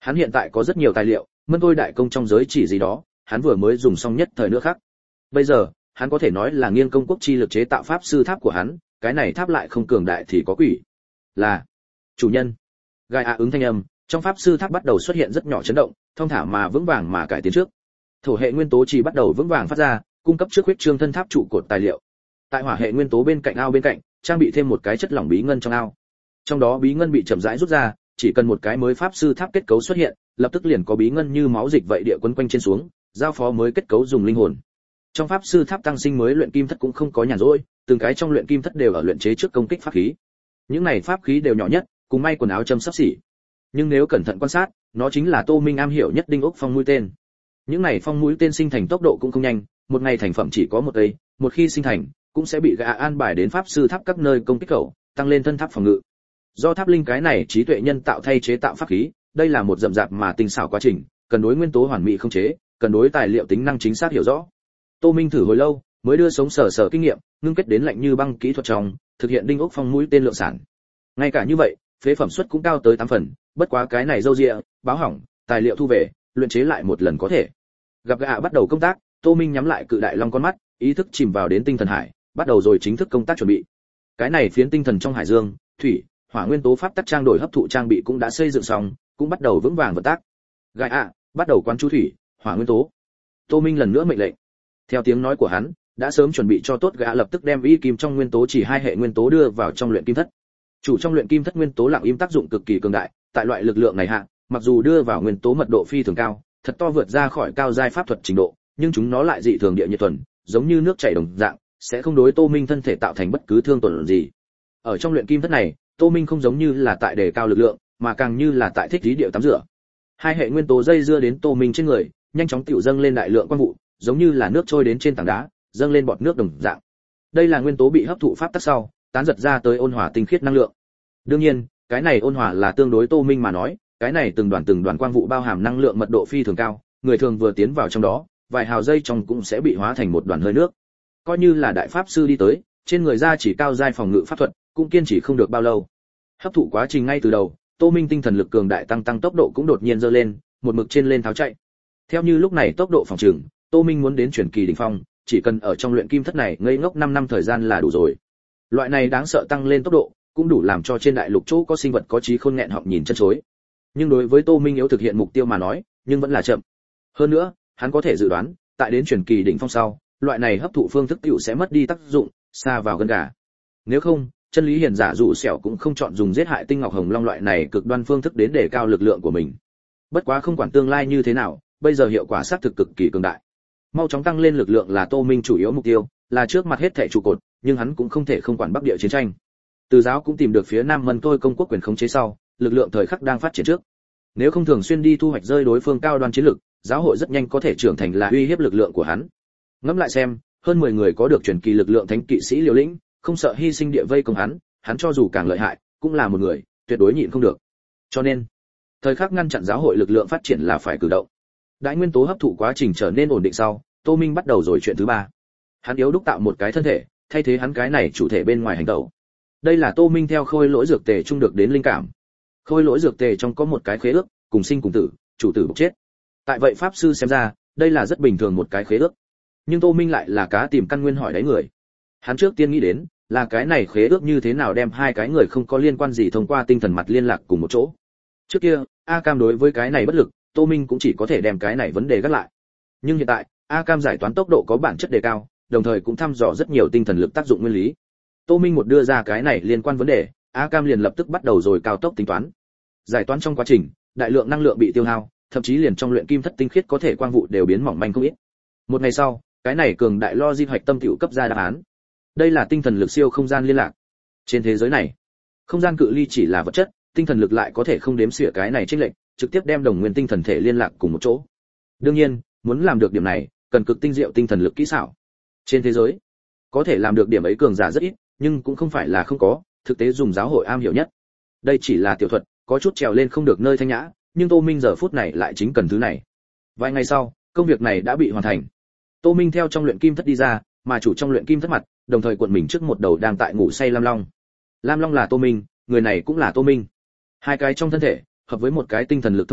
Hắn hiện tại có rất nhiều tài liệu, mân tôi đại công trong giới chỉ gì đó, hắn vừa mới dùng xong nhất thời nữa khác. Bây giờ, hắn có thể nói là nghiêng công quốc chi lực chế tạo pháp sư tháp của hắn, cái này tháp lại không cường đại thì có quỷ. Là chủ nhân. Gai ạ ứng thanh âm, trong pháp sư tháp bắt đầu xuất hiện rất nhỏ chấn động, thông thả mà vững vàng mà cải tiến trước. Thổ hệ nguyên tố chỉ bắt đầu vững vàng phát ra, cung cấp trước huyết trương thân tháp trụ cột tài liệu. Tại hỏa hệ nguyên tố bên cạnh ao bên cạnh, trang bị thêm một cái chất lỏng bí ngân trong ao. Trong đó bí ngân bị chậm rãi rút ra, chỉ cần một cái mới pháp sư tháp kết cấu xuất hiện, lập tức liền có bí ngân như máu dịch vậy địa quấn quanh trên xuống, giao phó mới kết cấu dùng linh hồn. Trong pháp sư tháp tăng sinh mới luyện kim thất cũng không có nhàn rỗi, từng cái trong luyện kim thất đều ở luyện chế trước công kích pháp khí. Những này pháp khí đều nhỏ nhất, cùng may quần áo châm sắp xỉ. Nhưng nếu cẩn thận quan sát, nó chính là Tô Minh am hiểu nhất đinh ốc phong mũi tên. Những này phong mũi tên sinh thành tốc độ cũng không nhanh, một ngày thành phẩm chỉ có một cây, một khi sinh thành, cũng sẽ bị gã an bài đến pháp sư tháp các nơi công kích khẩu, tăng lên thân tháp phòng ngự. Do tháp linh cái này trí tuệ nhân tạo thay chế tạo pháp khí, đây là một rậm rạp mà tinh xảo quá trình, cần đối nguyên tố hoàn mỹ không chế, cần đối tài liệu tính năng chính xác hiểu rõ. Tô Minh thử hồi lâu, mới đưa sống sờ sờ kinh nghiệm, ngưng kết đến lạnh như băng kỹ thuật trong, thực hiện đinh ốc phong mũi tên lượng sản. Ngay cả như vậy, phế phẩm suất cũng cao tới tám phần, bất quá cái này dâu dịa, báo hỏng, tài liệu thu về, luyện chế lại một lần có thể. Gặp gã bắt đầu công tác, Tô Minh nhắm lại cự đại long con mắt, ý thức chìm vào đến tinh thần hải, bắt đầu rồi chính thức công tác chuẩn bị. Cái này phiến tinh thần trong hải dương, thủy, hỏa nguyên tố pháp tắc trang đổi hấp thụ trang bị cũng đã xây dựng xong, cũng bắt đầu vững vàng vận tác. Gai ạ, bắt đầu quán chú thủy, hỏa nguyên tố. Tô Minh lần nữa mệnh lệnh. Theo tiếng nói của hắn, đã sớm chuẩn bị cho tốt, gã lập tức đem y kim trong nguyên tố chỉ hai hệ nguyên tố đưa vào trong luyện kim thất. Chủ trong luyện kim thất nguyên tố lặng im tác dụng cực kỳ cường đại, tại loại lực lượng này hạ, mặc dù đưa vào nguyên tố mật độ phi thường cao, thật to vượt ra khỏi cao giai pháp thuật trình độ, nhưng chúng nó lại dị thường địa nhiệt thuần, giống như nước chảy đồng dạng, sẽ không đối Tô Minh thân thể tạo thành bất cứ thương tổn gì. Ở trong luyện kim thất này, Tô Minh không giống như là tại đề cao lực lượng, mà càng như là tại thích lý điệu tắm rửa. Hai hệ nguyên tố dây dưa đến Tô Minh trên người, nhanh chóng tiểu dâng lên đại lượng quang vụ, giống như là nước trôi đến trên tảng đá, dâng lên bọt nước đồng dạng. Đây là nguyên tố bị hấp thụ pháp tắc sau, tán giật ra tới ôn hòa tinh khiết năng lượng. Đương nhiên, cái này ôn hòa là tương đối Tô Minh mà nói, cái này từng đoàn từng đoàn quang vụ bao hàm năng lượng mật độ phi thường cao, người thường vừa tiến vào trong đó, vài hào giây trong cũng sẽ bị hóa thành một đoàn hơi nước. Coi như là đại pháp sư đi tới, trên người ra chỉ cao giai phòng ngự pháp thuật, cũng kiên trì không được bao lâu. Hấp thụ quá trình ngay từ đầu, Tô Minh tinh thần lực cường đại tăng tăng tốc độ cũng đột nhiên dơ lên, một mực trên lên tháo chạy. Theo như lúc này tốc độ phòng trường, Tô Minh muốn đến truyền kỳ đỉnh phong, chỉ cần ở trong luyện kim thất này ngây ngốc năm năm thời gian là đủ rồi. Loại này đáng sợ tăng lên tốc độ, cũng đủ làm cho trên đại lục chỗ có sinh vật có trí khôn nghẹn họng nhìn chân chối. Nhưng đối với Tô Minh yếu thực hiện mục tiêu mà nói, nhưng vẫn là chậm. Hơn nữa, hắn có thể dự đoán, tại đến truyền kỳ đỉnh phong sau, loại này hấp thụ phương thức tiểu sẽ mất đi tác dụng, xa vào gân gà. Nếu không, chân lý hiền giả dụ sẹo cũng không chọn dùng giết hại tinh ngọc hồng long loại này cực đoan phương thức đến để cao lực lượng của mình. Bất quá không quản tương lai như thế nào, bây giờ hiệu quả xác thực cực kỳ cường đại. Mau chóng tăng lên lực lượng là Tô Minh chủ yếu mục tiêu, là trước mặt hết thảy trụ cột, nhưng hắn cũng không thể không quản Bắc địa chiến tranh. Từ giáo cũng tìm được phía Nam Mân Tôi công quốc quyền khống chế sau, lực lượng thời khắc đang phát triển trước. Nếu không thường xuyên đi thu hoạch rơi đối phương cao đoan chiến lực, giáo hội rất nhanh có thể trưởng thành là uy hiếp lực lượng của hắn. Ngẫm lại xem, hơn mười người có được truyền kỳ lực lượng thánh kỵ sĩ liều lĩnh, không sợ hy sinh địa vây công hắn, hắn cho dù càng lợi hại, cũng là một người, tuyệt đối nhịn không được. Cho nên, thời khắc ngăn chặn giáo hội lực lượng phát triển là phải cử động. Đại nguyên tố hấp thụ quá trình trở nên ổn định sau, Tô Minh bắt đầu rồi chuyện thứ ba. Hắn yếu đúc tạo một cái thân thể, thay thế hắn cái này chủ thể bên ngoài hành động. Đây là Tô Minh theo khôi lỗi dược tề trung được đến linh cảm. Khôi lỗi dược tề trong có một cái khế ước, cùng sinh cùng tử, chủ tử bộc chết. Tại vậy pháp sư xem ra, đây là rất bình thường một cái khế ước. Nhưng Tô Minh lại là cá tìm căn nguyên hỏi đáy người. Hắn trước tiên nghĩ đến, là cái này khế ước như thế nào đem hai cái người không có liên quan gì thông qua tinh thần mặt liên lạc cùng một chỗ. Trước kia, A Cam đối với cái này bất lực, Tô Minh cũng chỉ có thể đem cái này vấn đề gác lại. Nhưng hiện tại, A Cam giải toán tốc độ có bản chất đề cao, đồng thời cũng thăm dò rất nhiều tinh thần lực tác dụng nguyên lý. Tô Minh một đưa ra cái này liên quan vấn đề, A Cam liền lập tức bắt đầu rồi cao tốc tính toán. Giải toán trong quá trình, đại lượng năng lượng bị tiêu hao, thậm chí liền trong luyện kim thất tinh khiết có thể quang vụ đều biến mỏng manh không ít. Một ngày sau, cái này cường đại logic hoạch tâm tiểu cấp ra đáp án. Đây là tinh thần lực siêu không gian liên lạc. Trên thế giới này, không gian cự ly chỉ là vật chất, tinh thần lực lại có thể không đếm xỉa cái này chênh lệch, trực tiếp đem đồng nguyên tinh thần thể liên lạc cùng một chỗ. Đương nhiên, muốn làm được điểm này, cần cực tinh diệu tinh thần lực kỹ xảo. Trên thế giới, có thể làm được điểm ấy cường giả rất ít, nhưng cũng không phải là không có, thực tế dùng giáo hội am hiểu nhất. Đây chỉ là tiểu thuật, có chút trèo lên không được nơi thanh nhã, nhưng Tô Minh giờ phút này lại chính cần thứ này. Vài ngày sau, công việc này đã bị hoàn thành. Tô Minh theo trong luyện kim thất đi ra, mà chủ trong luyện kim thất mặt, đồng thời cuộn mình trước một đầu đang tại ngủ say Lam Long. Lam Long là Tô Minh, người này cũng là Tô Minh. Hai cái trong thân thể, hợp với một cái tinh thần lực thông đạo,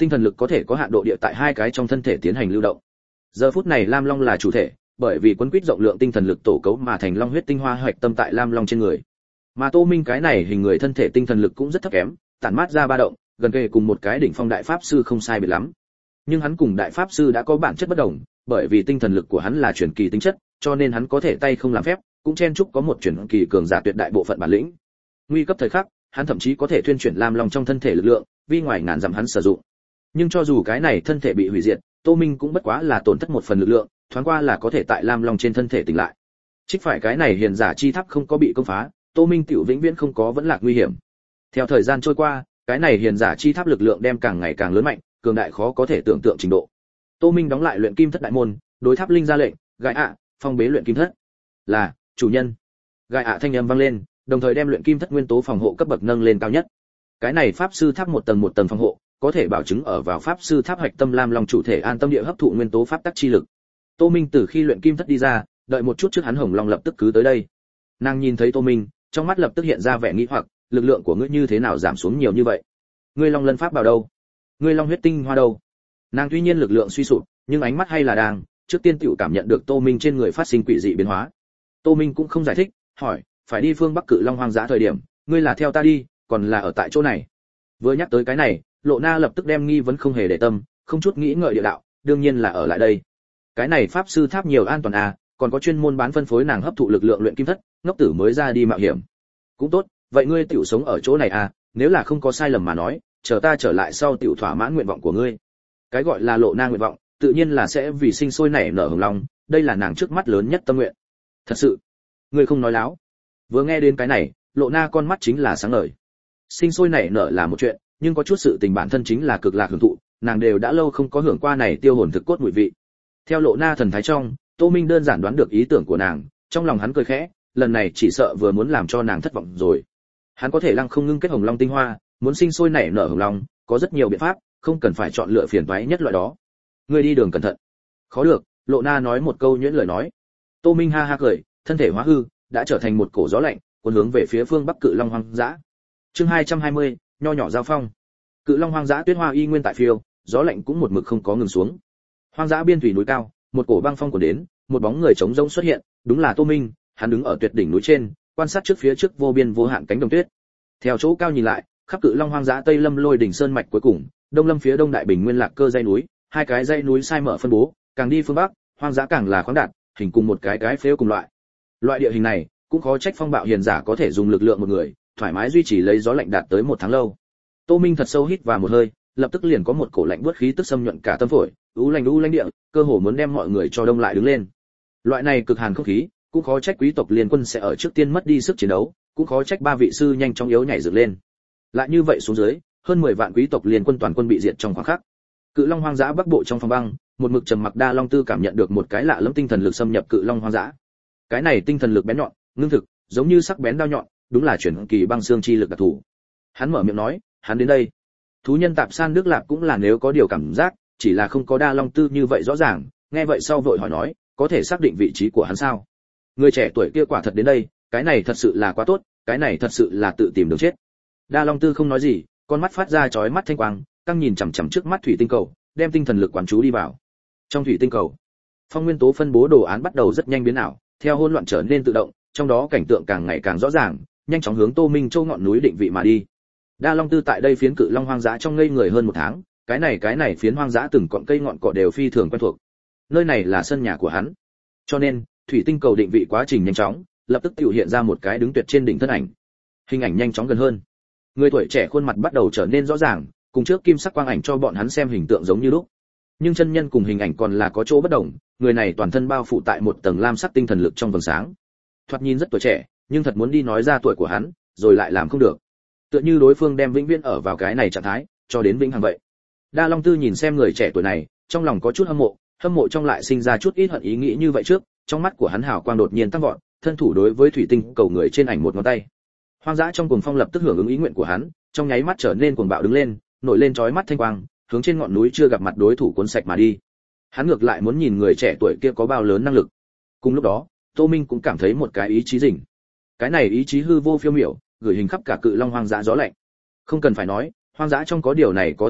tinh thần lực có thể có hạn độ địa tại hai cái trong thân thể tiến hành lưu động. Giờ phút này Lam Long là chủ thể, bởi vì quấn quýt rộng lượng tinh thần lực tổ cấu mà thành long huyết tinh hoa hoạch tâm tại Lam Long trên người. Mà Tô Minh cái này hình người thân thể tinh thần lực cũng rất thấp kém, tản mát ra ba động, gần kề cùng một cái đỉnh phong đại pháp sư không sai biệt lắm. Nhưng hắn cùng đại pháp sư đã có bản chất bất đồng, bởi vì tinh thần lực của hắn là chuyển kỳ tính chất, cho nên hắn có thể tay không làm phép, cũng chen chúc có một chuyển kỳ cường giả tuyệt đại bộ phận bản lĩnh. Nguy cấp thời khắc, hắn thậm chí có thể thuyên chuyển Lam Long trong thân thể lực lượng, vi ngoài ngàn dặm hắn sử dụng. Nhưng cho dù cái này thân thể bị hủy diệt, Tô Minh cũng bất quá là tổn thất một phần lực lượng, thoáng qua là có thể tại Lam Long trên thân thể tỉnh lại. Trích phải cái này hiền giả chi tháp không có bị công phá, Tô Minh tiểu vĩnh viễn không có vẫn lạc nguy hiểm. Theo thời gian trôi qua, cái này hiền giả chi tháp lực lượng đem càng ngày càng lớn mạnh, cường đại khó có thể tưởng tượng trình độ. Tô Minh đóng lại luyện kim thất đại môn, đối tháp linh ra lệnh, "Gai ạ, phong bế luyện kim thất." "Là, chủ nhân." Gai ạ thanh âm vang lên, đồng thời đem luyện kim thất nguyên tố phòng hộ cấp bậc nâng lên cao nhất. Cái này pháp sư tháp một tầng một tầng phòng hộ, có thể bảo chứng ở vào pháp sư tháp hạch tâm Lam Long chủ thể an tâm địa hấp thụ nguyên tố pháp tắc chi lực. Tô Minh từ khi luyện kim thất đi ra, đợi một chút trước hắn Hồng Long lập tức cứ tới đây. Nàng nhìn thấy Tô Minh, trong mắt lập tức hiện ra vẻ nghi hoặc, lực lượng của ngươi như thế nào giảm xuống nhiều như vậy? Ngươi Long lân pháp bảo đâu? Ngươi Long huyết tinh hoa đâu? Nàng tuy nhiên lực lượng suy sụp, nhưng ánh mắt hay là đang, trước tiên tiểu cảm nhận được Tô Minh trên người phát sinh quỷ dị biến hóa. Tô Minh cũng không giải thích, hỏi, phải đi phương Bắc Cự Long hoang dã thời điểm, ngươi là theo ta đi, còn là ở tại chỗ này? Vừa nhắc tới cái này, Lộ Na lập tức đem nghi vấn không hề để tâm, không chút nghĩ ngợi địa đạo, đương nhiên là ở lại đây. Cái này pháp sư tháp nhiều an toàn à, còn có chuyên môn bán phân phối nàng hấp thụ lực lượng luyện kim thất, ngốc tử mới ra đi mạo hiểm. Cũng tốt, vậy ngươi tiểu sống ở chỗ này à, nếu là không có sai lầm mà nói, chờ ta trở lại sau tiểu thỏa mãn nguyện vọng của ngươi. Cái gọi là Lộ Na nguyện vọng, tự nhiên là sẽ vì sinh sôi nảy nở hồng long, đây là nàng trước mắt lớn nhất tâm nguyện. Thật sự, ngươi không nói láo. Vừa nghe đến cái này, Lộ Na con mắt chính là sáng ngời. Sinh sôi nảy nở là một chuyện, nhưng có chút sự tình bản thân chính là cực lạc hưởng thụ, nàng đều đã lâu không có hưởng qua này tiêu hồn thực cốt mùi vị. Theo Lộ Na thần thái trong, Tô Minh đơn giản đoán được ý tưởng của nàng, trong lòng hắn cười khẽ, lần này chỉ sợ vừa muốn làm cho nàng thất vọng rồi. Hắn có thể lăng không ngưng kết hồng long tinh hoa, muốn sinh sôi nảy nở hồng long, có rất nhiều biện pháp, không cần phải chọn lựa phiền toái nhất loại đó. Ngươi đi đường cẩn thận. Khó được, Lộ Na nói một câu nhuyễn lời nói. Tô Minh ha ha cười, thân thể hóa hư, đã trở thành một cổ gió lạnh, cuốn hướng về phía phương Bắc Cự Long hoang dã. Chương hai trăm hai mươi, nho nhỏ giao phong. Cự Long hoang dã tuyết hoa y nguyên tại phiêu, gió lạnh cũng một mực không có ngừng xuống. Hoang dã biên thủy núi cao, một cổ băng phong của đến, một bóng người trống rỗng xuất hiện, đúng là Tô Minh, hắn đứng ở tuyệt đỉnh núi trên, quan sát trước phía trước vô biên vô hạn cánh đồng tuyết. Theo chỗ cao nhìn lại, khắp Cự Long hoang dã Tây Lâm Lôi đỉnh sơn mạch cuối cùng, Đông Lâm phía đông đại bình nguyên lạc cơ dãy núi, hai cái dãy núi sai mở phân bố, càng đi phương bắc, hoang dã càng là khoáng đạt, hình cùng một cái cái phếu cùng loại. Loại địa hình này, cũng khó trách phong bạo hiền giả có thể dùng lực lượng một người, thoải mái duy trì lấy gió lạnh đạt tới một tháng lâu. Tô Minh thật sâu hít vào một hơi, lập tức liền có một cổ lạnh buốt khí tức xâm nhuận cả tâm phổi, u lạnh u lạnh địa, cơ hồ muốn đem mọi người cho đông lại đứng lên. Loại này cực hàn không khí, cũng khó trách quý tộc liên quân sẽ ở trước tiên mất đi sức chiến đấu, cũng khó trách ba vị sư nhanh chóng yếu nhảy dựng lên. Lại như vậy xuống dưới, hơn mười vạn quý tộc liên quân toàn quân bị diệt trong khoảng khắc. Cự Long hoang dã bắc bộ trong phòng băng, một mực trầm mặc Đa Long Tư cảm nhận được một cái lạ lẫm tinh thần lực xâm nhập Cự Long hoang dã. Cái này tinh thần lực bén nhọn, ngưng thực, giống như sắc bén đao nhọn, đúng là chuyển kỳ băng xương chi lực đặc thù. Hắn mở miệng nói, hắn đến đây. Thú nhân tạp san Đức Lạp cũng là nếu có điều cảm giác, chỉ là không có Đa Long Tư như vậy rõ ràng, nghe vậy sau vội hỏi nói, có thể xác định vị trí của hắn sao? Người trẻ tuổi kia quả thật đến đây, cái này thật sự là quá tốt, cái này thật sự là tự tìm đường chết. Đa Long Tư không nói gì, con mắt phát ra chói mắt thanh quang, căng nhìn chằm chằm trước mắt thủy tinh cầu, đem tinh thần lực quán chú đi vào. Trong thủy tinh cầu, phong nguyên tố phân bố đồ án bắt đầu rất nhanh biến ảo, theo hỗn loạn trở nên tự động, trong đó cảnh tượng càng ngày càng rõ ràng, nhanh chóng hướng Tô Minh Châu ngọn núi định vị mà đi. Đa Long Tư tại đây phiến Cự Long hoang dã trong ngây người hơn một tháng, cái này cái này phiến hoang dã từng cọn cây ngọn cỏ đều phi thường quen thuộc. Nơi này là sân nhà của hắn. Cho nên, thủy tinh cầu định vị quá trình nhanh chóng, lập tức tiểu hiện ra một cái đứng tuyệt trên đỉnh thân ảnh. Hình ảnh nhanh chóng gần hơn. Người tuổi trẻ khuôn mặt bắt đầu trở nên rõ ràng, cùng trước kim sắc quang ảnh cho bọn hắn xem hình tượng giống như lúc. Nhưng chân nhân cùng hình ảnh còn là có chỗ bất đồng, người này toàn thân bao phủ tại một tầng lam sắc tinh thần lực trong vầng sáng. Thoạt nhìn rất tuổi trẻ, nhưng thật muốn đi nói ra tuổi của hắn, rồi lại làm không được. Tựa như đối phương đem vĩnh viễn ở vào cái này trạng thái, cho đến vĩnh hằng vậy. Đa Long Tư nhìn xem người trẻ tuổi này, trong lòng có chút hâm mộ, hâm mộ trong lại sinh ra chút ít hận ý nghĩ như vậy trước, trong mắt của hắn hào quang đột nhiên tăng vọt, thân thủ đối với thủy tinh cầu người trên ảnh một ngón tay. Hoang dã trong cuồng phong lập tức hưởng ứng ý nguyện của hắn, trong nháy mắt trở nên cuồng bạo đứng lên, nổi lên chói mắt thanh quang, hướng trên ngọn núi chưa gặp mặt đối thủ cuốn sạch mà đi. Hắn ngược lại muốn nhìn người trẻ tuổi kia có bao lớn năng lực. Cùng lúc đó, Tô Minh cũng cảm thấy một cái ý chí rình. Cái này ý chí hư vô phiêu miểu, gửi hình khắp cả Cự Long hoang dã gió lạnh. Không cần phải nói, hoang dã trong có điều này có thể nhịn,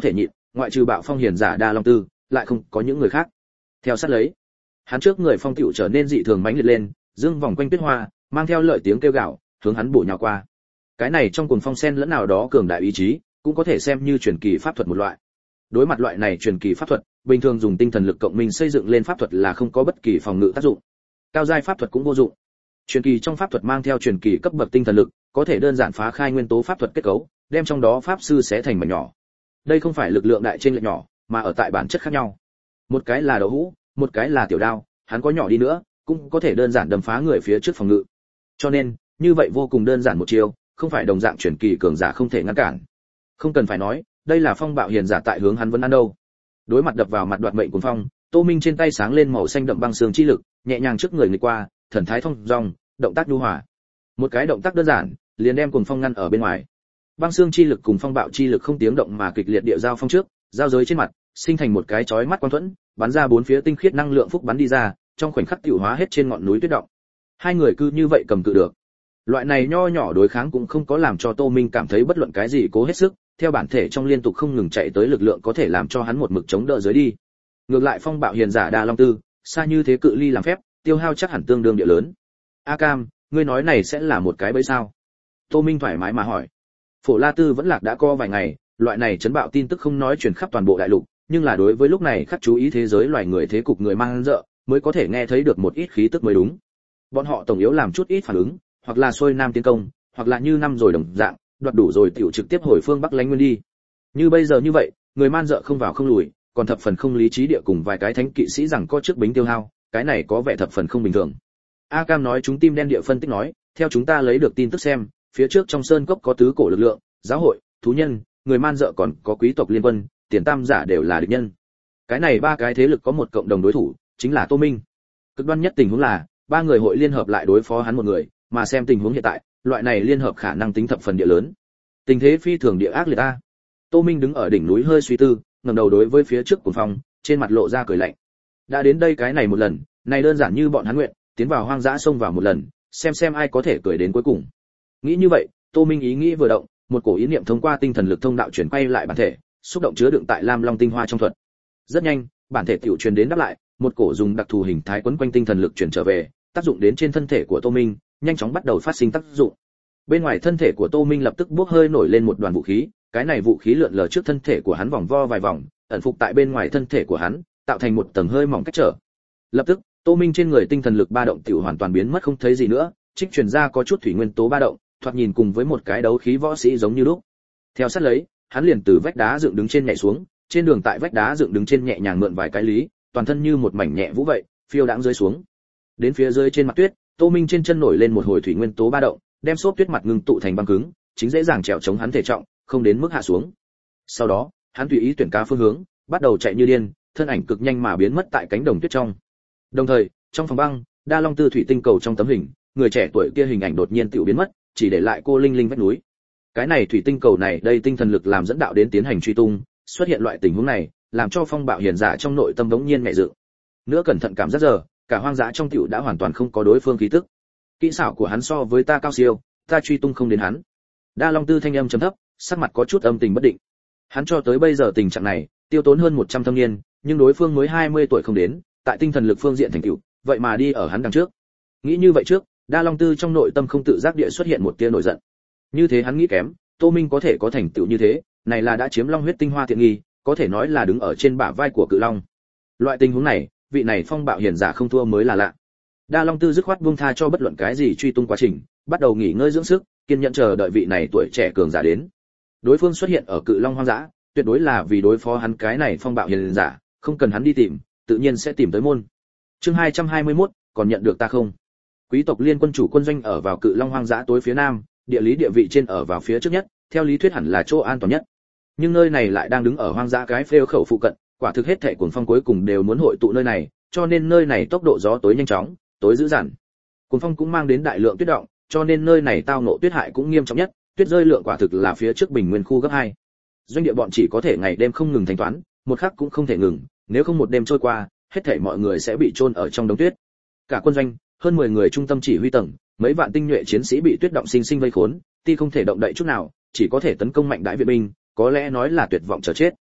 ngoại trừ Bạo Phong hiền giả Đa Long Tư, lại không có những người khác. Theo sát lấy, hắn trước người phong tiểu trở nên dị thường mãnh liệt lên, dương vòng quanh tuyết hoa, mang theo lợi tiếng kêu gào, hướng hắn bổ nhào qua. Cái này trong cuồng phong sen lẫn nào đó cường đại ý chí, cũng có thể xem như truyền kỳ pháp thuật một loại. Đối mặt loại này truyền kỳ pháp thuật, bình thường dùng tinh thần lực cộng minh xây dựng lên pháp thuật là không có bất kỳ phòng ngự tác dụng. Cao giai pháp thuật cũng vô dụng. Truyền kỳ trong pháp thuật mang theo truyền kỳ cấp bậc tinh thần lực, có thể đơn giản phá khai nguyên tố pháp thuật kết cấu, đem trong đó pháp sư xé thành mảnh nhỏ. Đây không phải lực lượng đại trên lệch nhỏ, mà ở tại bản chất khác nhau. Một cái là đậu hũ, một cái là tiểu đao, hắn có nhỏ đi nữa, cũng có thể đơn giản đâm phá người phía trước phòng ngự. Cho nên, như vậy vô cùng đơn giản một chiêu, không phải đồng dạng truyền kỳ cường giả không thể ngăn cản. Không cần phải nói, đây là phong bạo hiền giả tại hướng hắn vẫn ăn đâu. Đối mặt đập vào mặt đoạt mệnh cuồng phong, Tô Minh trên tay sáng lên màu xanh đậm băng xương chi lực, nhẹ nhàng trước người nghịch qua, thần thái thông dong, động tác nhu hòa. Một cái động tác đơn giản, liền đem cuồng phong ngăn ở bên ngoài. Băng xương chi lực cùng phong bạo chi lực không tiếng động mà kịch liệt địa giao phong trước, giao giới trên mặt, sinh thành một cái chói mắt quang thuẫn, bắn ra bốn phía tinh khiết năng lượng phúc bắn đi ra, trong khoảnh khắc tiêu hóa hết trên ngọn núi tuyết động. Hai người cứ như vậy cầm cự được. Loại này nho nhỏ đối kháng cũng không có làm cho Tô Minh cảm thấy bất luận cái gì cố hết sức, theo bản thể trong liên tục không ngừng chạy tới lực lượng có thể làm cho hắn một mực chống đỡ dưới đi. Ngược lại phong bạo hiền giả Đa Long Tư, xa như thế cự ly làm phép, tiêu hao chắc hẳn tương đương địa lớn. A Cam, ngươi nói này sẽ là một cái bẫy sao? Tô Minh thoải mái mà hỏi. Phổ La Tư vẫn lạc đã co vài ngày, loại này chấn bạo tin tức không nói truyền khắp toàn bộ đại lục, nhưng là đối với lúc này khắc chú ý thế giới loài người thế cục người mang dợ, mới có thể nghe thấy được một ít khí tức mới đúng. Bọn họ tổng yếu làm chút ít phản ứng, hoặc là xuôi nam tiến công, hoặc là như năm rồi đồng dạng, đoạt đủ rồi tiểu trực tiếp hồi phương Bắc lánh nguyên đi. Như bây giờ như vậy, người man dợ không vào không lùi, còn thập phần không lý trí địa cùng vài cái thánh kỵ sĩ rằng có trước bính tiêu hao, cái này có vẻ thập phần không bình thường. A Cam nói chúng tim đen địa phân tích nói, theo chúng ta lấy được tin tức xem, phía trước trong sơn cốc có tứ cổ lực lượng, giáo hội, thú nhân, người man dợ còn có quý tộc liên quân, tiền tam giả đều là địch nhân. Cái này ba cái thế lực có một cộng đồng đối thủ, chính là Tô Minh. Cực đoan nhất tình huống là, ba người hội liên hợp lại đối phó hắn một người, mà xem tình huống hiện tại, loại này liên hợp khả năng tính thập phần địa lớn. Tình thế phi thường địa ác liệt a. Tô Minh đứng ở đỉnh núi hơi suy tư, ngẩng đầu đối với phía trước cuồng phong, trên mặt lộ ra cười lạnh. Đã đến đây cái này một lần, này đơn giản như bọn hắn nguyện, tiến vào hoang dã sông vào một lần, xem xem ai có thể cười đến cuối cùng. Nghĩ như vậy, Tô Minh ý nghĩ vừa động, một cổ ý niệm thông qua tinh thần lực thông đạo chuyển quay lại bản thể, xúc động chứa đựng tại Lam Long tinh hoa trong thuật. Rất nhanh, bản thể tiểu truyền đến đáp lại, một cổ dùng đặc thù hình thái quấn quanh tinh thần lực chuyển trở về, tác dụng đến trên thân thể của Tô Minh, nhanh chóng bắt đầu phát sinh tác dụng. Bên ngoài thân thể của Tô Minh lập tức bốc hơi nổi lên một đoàn vũ khí, cái này vũ khí lượn lờ trước thân thể của hắn vòng vo vài vòng, ẩn phục tại bên ngoài thân thể của hắn, tạo thành một tầng hơi mỏng cách trở. Lập tức, Tô Minh trên người tinh thần lực ba động tiểu hoàn toàn biến mất không thấy gì nữa, trích truyền ra có chút thủy nguyên tố ba động, thoạt nhìn cùng với một cái đấu khí võ sĩ giống như lúc. Theo sát lấy, hắn liền từ vách đá dựng đứng trên nhảy xuống, trên đường tại vách đá dựng đứng trên nhẹ nhàng mượn vài cái lý, toàn thân như một mảnh nhẹ vũ vậy, phiêu đãng rơi xuống. Đến phía dưới trên mặt tuyết, Tô Minh trên chân nổi lên một hồi thủy nguyên tố ba động, đem xốp tuyết mặt ngưng tụ thành băng cứng, chính dễ dàng trèo chống hắn thể trọng, không đến mức hạ xuống. Sau đó, hắn tùy ý tuyển cá phương hướng, bắt đầu chạy như điên, thân ảnh cực nhanh mà biến mất tại cánh đồng tuyết trong. Đồng thời, trong phòng băng, Đa Long Tư thủy tinh cầu trong tấm hình, người trẻ tuổi kia hình ảnh đột nhiên tiểu biến mất, chỉ để lại cô linh linh vách núi. Cái này thủy tinh cầu này đây tinh thần lực làm dẫn đạo đến tiến hành truy tung, xuất hiện loại tình huống này, làm cho phong bạo hiền giả trong nội tâm đống nhiên mẹ dự. Nữa cẩn thận cảm giác giờ, cả hoang dã trong tiểu đã hoàn toàn không có đối phương khí tức. Kỹ xảo của hắn so với ta cao siêu, ta truy tung không đến hắn. Đa Long Tư thanh âm trầm thấp, sắc mặt có chút âm tình bất định. Hắn cho tới bây giờ tình trạng này, tiêu tốn hơn một trăm thâm niên, nhưng đối phương mới hai mươi tuổi không đến, tại tinh thần lực phương diện thành tựu, vậy mà đi ở hắn đằng trước. Nghĩ như vậy trước, Đa Long Tư trong nội tâm không tự giác địa xuất hiện một tia nổi giận. Như thế hắn nghĩ kém, Tô Minh có thể có thành tựu như thế, này là đã chiếm long huyết tinh hoa tiện nghi, có thể nói là đứng ở trên bả vai của cự long. Loại tình huống này, vị này phong bạo hiền giả không thua mới là lạ. Đa Long Tư dứt khoát buông tha cho bất luận cái gì truy tung quá trình, bắt đầu nghỉ ngơi dưỡng sức, kiên nhẫn chờ đợi vị này tuổi trẻ cường giả đến. Đối phương xuất hiện ở cự long hoang dã, tuyệt đối là vì đối phó hắn cái này phong bạo hiền giả, không cần hắn đi tìm, tự nhiên sẽ tìm tới môn. Chương hai trăm hai mươi mốt, còn nhận được ta không? Quý tộc liên quân chủ quân doanh ở vào cự long hoang dã tối phía nam, địa lý địa vị trên ở vào phía trước nhất, theo lý thuyết hẳn là chỗ an toàn nhất. Nhưng nơi này lại đang đứng ở hoang dã cái phêu khẩu phụ cận, quả thực hết thảy cuồng phong cuối cùng đều muốn hội tụ nơi này, cho nên nơi này tốc độ gió tối nhanh chóng, tối dữ dằn. Cuồng phong cũng mang đến đại lượng tuyết động, cho nên nơi này tao ngộ tuyết hại cũng nghiêm trọng nhất, tuyết rơi lượng quả thực là phía trước bình nguyên khu gấp hai. Doanh địa bọn chỉ có thể ngày đêm không ngừng thanh toán, một khắc cũng không thể ngừng, nếu không một đêm trôi qua, hết thảy mọi người sẽ bị chôn ở trong đống tuyết. Cả quân doanh, hơn mười người trung tâm chỉ huy tầng, mấy vạn tinh nhuệ chiến sĩ bị tuyết động sinh sinh vây khốn, ti không thể động đậy chút nào, chỉ có thể tấn công mạnh đại viện binh, có lẽ nói là tuyệt vọng chờ chết.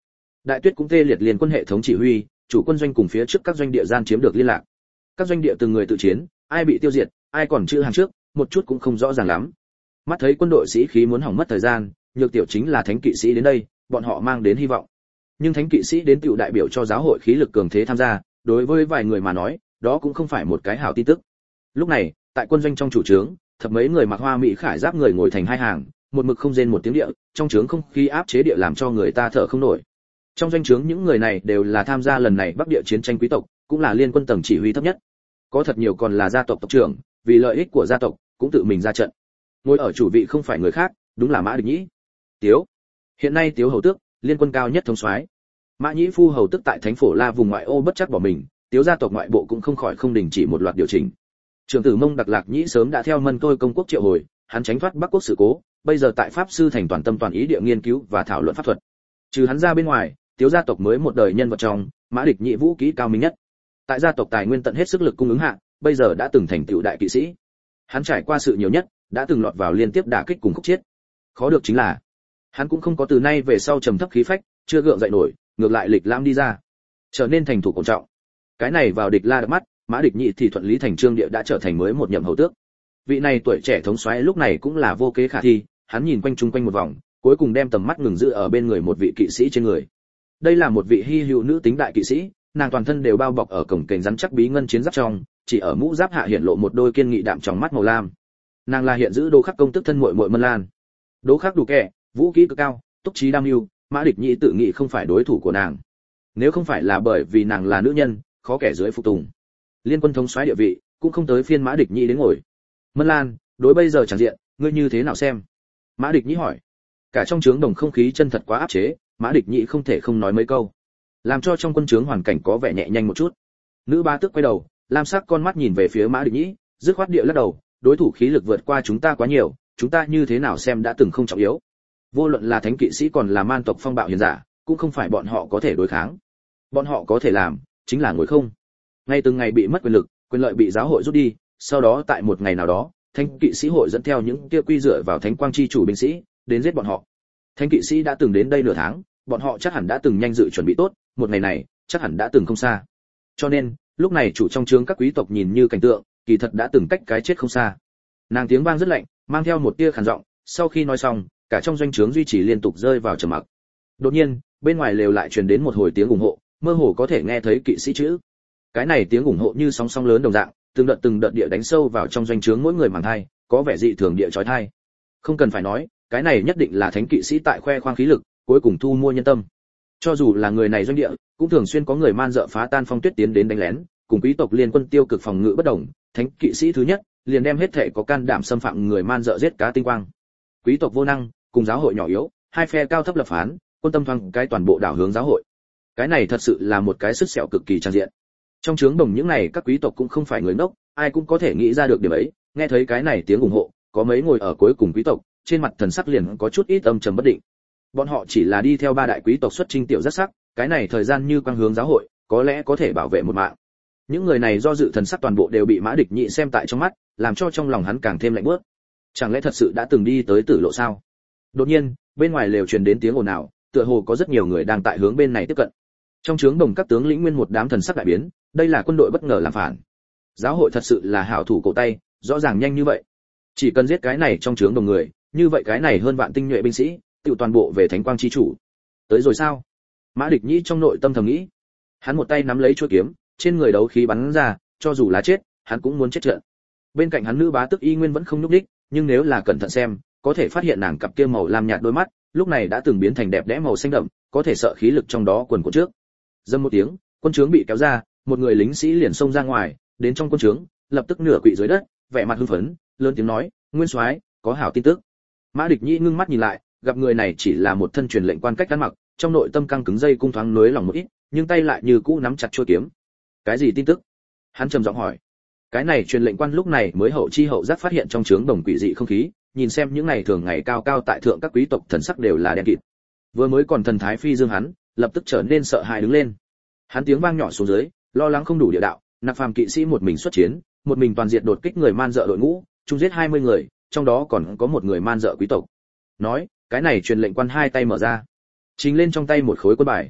Đại Tuyết cũng tê liệt liên quân hệ thống chỉ huy, chủ quân doanh cùng phía trước các doanh địa gian chiếm được liên lạc. Các doanh địa từng người tự chiến, ai bị tiêu diệt, ai còn chưa hàng trước, một chút cũng không rõ ràng lắm. Mắt thấy quân đội sĩ khí muốn hỏng mất thời gian, Nhược Tiểu chính là thánh kỵ sĩ đến đây, bọn họ mang đến hy vọng. Nhưng thánh kỵ sĩ đến tiểu đại biểu cho giáo hội khí lực cường thế tham gia, đối với vài người mà nói, đó cũng không phải một cái hảo tin tức. Lúc này, tại quân doanh trong chủ trướng, thập mấy người mặc hoa mỹ khải giáp người ngồi thành hai hàng, một mực không rên một tiếng địa, trong trướng không khí áp chế địa làm cho người ta thở không nổi. Trong doanh trướng những người này đều là tham gia lần này Bắc địa chiến tranh quý tộc, cũng là liên quân tầng chỉ huy thấp nhất. Có thật nhiều còn là gia tộc tộc trưởng, vì lợi ích của gia tộc, cũng tự mình ra trận. Ngồi ở chủ vị không phải người khác, đúng là Mã Địch Nhĩ. Tiếu. Hiện nay Tiếu hầu tước, liên quân cao nhất thống soái. Mã Nhĩ phu hầu tức tại Thánh Phổ La vùng ngoại ô bất chấp bỏ mình, Tiếu gia tộc ngoại bộ cũng không khỏi không đình chỉ một loạt điều chỉnh. Trưởng tử Mông Đặc Lạc Nhĩ sớm đã theo Mân Tôi công quốc triệu hồi, hắn tránh thoát Bắc quốc sự cố, bây giờ tại pháp sư thành toàn tâm toàn ý địa nghiên cứu và thảo luận pháp thuật. Trừ hắn ra bên ngoài, Tiếu gia tộc mới một đời nhân vật trong, Mã Địch Nhĩ vũ khí cao minh nhất. Tại gia tộc tài nguyên tận hết sức lực cung ứng hạ, bây giờ đã từng thành tựu đại kỵ sĩ. Hắn trải qua sự nhiều nhất, đã từng lọt vào liên tiếp đả kích cùng khúc chết. Khó được chính là, hắn cũng không có từ nay về sau trầm thấp khí phách, chưa gượng dậy nổi, ngược lại lịch lãm đi ra, trở nên thành thủ cổ trọng. Cái này vào địch la đập mắt, Mã Địch Nhĩ thì thuận lý thành trương địa đã trở thành mới một nhậm hầu tước. Vị này tuổi trẻ thống soái lúc này cũng là vô kế khả thi, hắn nhìn quanh chung quanh một vòng, cuối cùng đem tầm mắt ngừng giữ ở bên người một vị kỵ sĩ trên người. Đây là một vị hi hữu nữ tính đại kỵ sĩ, nàng toàn thân đều bao bọc ở cổng kềnh rắn chắc bí ngân chiến giáp trong, chỉ ở mũ giáp hạ hiện lộ một đôi kiên nghị đạm trong mắt màu lam. Nàng là hiện giữ Đỗ Khắc công tức thân muội muội Mân Lan. Đỗ Khắc đủ kẻ, vũ khí cực cao, túc trí đam mưu, Mã Địch Nhĩ tự nghĩ không phải đối thủ của nàng. Nếu không phải là bởi vì nàng là nữ nhân, khó kẻ dưới phục tùng. Liên quân thống soái địa vị, cũng không tới phiên Mã Địch Nhĩ đến ngồi. Mân Lan, đối bây giờ chẳng diện, ngươi như thế nào xem? Mã Địch Nhĩ hỏi. Cả trong trướng đồng không khí chân thật quá áp chế, Mã Địch Nhĩ không thể không nói mấy câu, làm cho trong quân trướng hoàn cảnh có vẻ nhẹ nhanh một chút. Nữ ba tước quay đầu, lam sắc con mắt nhìn về phía Mã Địch Nhĩ, dứt khoát địa lắc đầu, đối thủ khí lực vượt qua chúng ta quá nhiều, chúng ta như thế nào xem đã từng không trọng yếu. Vô luận là thánh kỵ sĩ còn là man tộc phong bạo hiền giả, cũng không phải bọn họ có thể đối kháng. Bọn họ có thể làm, chính là ngồi không. Ngay từng ngày bị mất quyền lực, quyền lợi bị giáo hội rút đi, sau đó tại một ngày nào đó, thánh kỵ sĩ hội dẫn theo những kia quy dựa vào thánh quang chi chủ binh sĩ, đến giết bọn họ. Thánh kỵ sĩ đã từng đến đây nửa tháng, bọn họ chắc hẳn đã từng nhanh dự chuẩn bị tốt, một ngày này, chắc hẳn đã từng không xa. Cho nên, lúc này chủ trong trướng các quý tộc nhìn như cảnh tượng, kỳ thật đã từng cách cái chết không xa. Nàng tiếng vang rất lạnh, mang theo một tia khàn giọng, sau khi nói xong, cả trong doanh trướng duy trì liên tục rơi vào trầm mặc. Đột nhiên, bên ngoài lều lại truyền đến một hồi tiếng ủng hộ, mơ hồ có thể nghe thấy kỵ sĩ chữ. Cái này tiếng ủng hộ như sóng sóng lớn đồng dạng, từng đợt từng đợt địa đánh sâu vào trong doanh trướng mỗi người màng thai, có vẻ dị thường địa chói tai. Không cần phải nói, cái này nhất định là thánh kỵ sĩ tại khoe khoang khí lực, cuối cùng thu mua nhân tâm. Cho dù là người này doanh địa, cũng thường xuyên có người man dợ phá tan phong tuyết tiến đến đánh lén, cùng quý tộc liên quân tiêu cực phòng ngự bất đồng, thánh kỵ sĩ thứ nhất, liền đem hết thể có can đảm xâm phạm người man dợ giết cá tinh quang. Quý tộc vô năng, cùng giáo hội nhỏ yếu, hai phe cao thấp lập phán, quân tâm thoáng cái toàn bộ đảo hướng giáo hội. Cái này thật sự là một cái sứt sẹo cực kỳ trang diện. Trong trướng đồng những này các quý tộc cũng không phải người ngốc, ai cũng có thể nghĩ ra được điểm ấy, nghe thấy cái này tiếng ủng hộ, có mấy ngồi ở cuối cùng quý tộc, trên mặt thần sắc liền có chút ít âm trầm bất định. Bọn họ chỉ là đi theo ba đại quý tộc xuất chinh tiểu rất sắc, cái này thời gian như quang hướng giáo hội, có lẽ có thể bảo vệ một mạng. Những người này do dự thần sắc toàn bộ đều bị Mã Địch Nhĩ xem tại trong mắt, làm cho trong lòng hắn càng thêm lạnh buốt. Chẳng lẽ thật sự đã từng đi tới tử lộ sao? Đột nhiên, bên ngoài lều truyền đến tiếng ồn ào, tựa hồ có rất nhiều người đang tại hướng bên này tiếp cận. Trong trướng đồng các tướng lĩnh nguyên một đám thần sắc đại biến, đây là quân đội bất ngờ làm phản. Giáo hội thật sự là hảo thủ cổ tay, rõ ràng nhanh như vậy. Chỉ cần giết cái này trong trướng đồng người, như vậy cái này hơn vạn tinh nhuệ binh sĩ, tự toàn bộ về thánh quang chi chủ. Tới rồi sao? Mã Địch Nhĩ trong nội tâm thầm nghĩ. Hắn một tay nắm lấy chuôi kiếm, trên người đấu khí bắn ra, cho dù là chết, hắn cũng muốn chết trận. Bên cạnh hắn nữ bá tức y nguyên vẫn không nhúc nhích, nhưng nếu là cẩn thận xem, có thể phát hiện nàng cặp kia màu lam nhạt đôi mắt, lúc này đã từng biến thành đẹp đẽ màu xanh đậm, có thể sợ khí lực trong đó quần của trước. Dâm một tiếng, quân trướng bị kéo ra, một người lính sĩ liền xông ra ngoài, đến trong quân trướng, lập tức nửa quỵ dưới đất, vẻ mặt hưng phấn, lớn tiếng nói, "Nguyên soái, có hảo tin tức." Mã Địch Nhĩ ngưng mắt nhìn lại, gặp người này chỉ là một thân truyền lệnh quan cách ăn mặc, trong nội tâm căng cứng dây cung thoáng nới lòng một ít, nhưng tay lại như cũ nắm chặt chuôi kiếm. "Cái gì tin tức?" Hắn trầm giọng hỏi. Cái này truyền lệnh quan lúc này mới hậu chi hậu giác phát hiện trong trướng đồng quỷ dị không khí, nhìn xem những ngày thường ngày cao cao tại thượng các quý tộc thần sắc đều là đen kịt. Vừa mới còn thần thái phi dương hắn, lập tức trở nên sợ hãi đứng lên. Hắn tiếng vang nhỏ xuống dưới, lo lắng không đủ địa đạo, nạp phàm kỵ sĩ một mình xuất chiến, một mình toàn diện đột kích người man dợ đội ngũ, chung giết hai mươi người, trong đó còn có một người man dợ quý tộc. Nói, cái này truyền lệnh quan hai tay mở ra, chính lên trong tay một khối quân bài.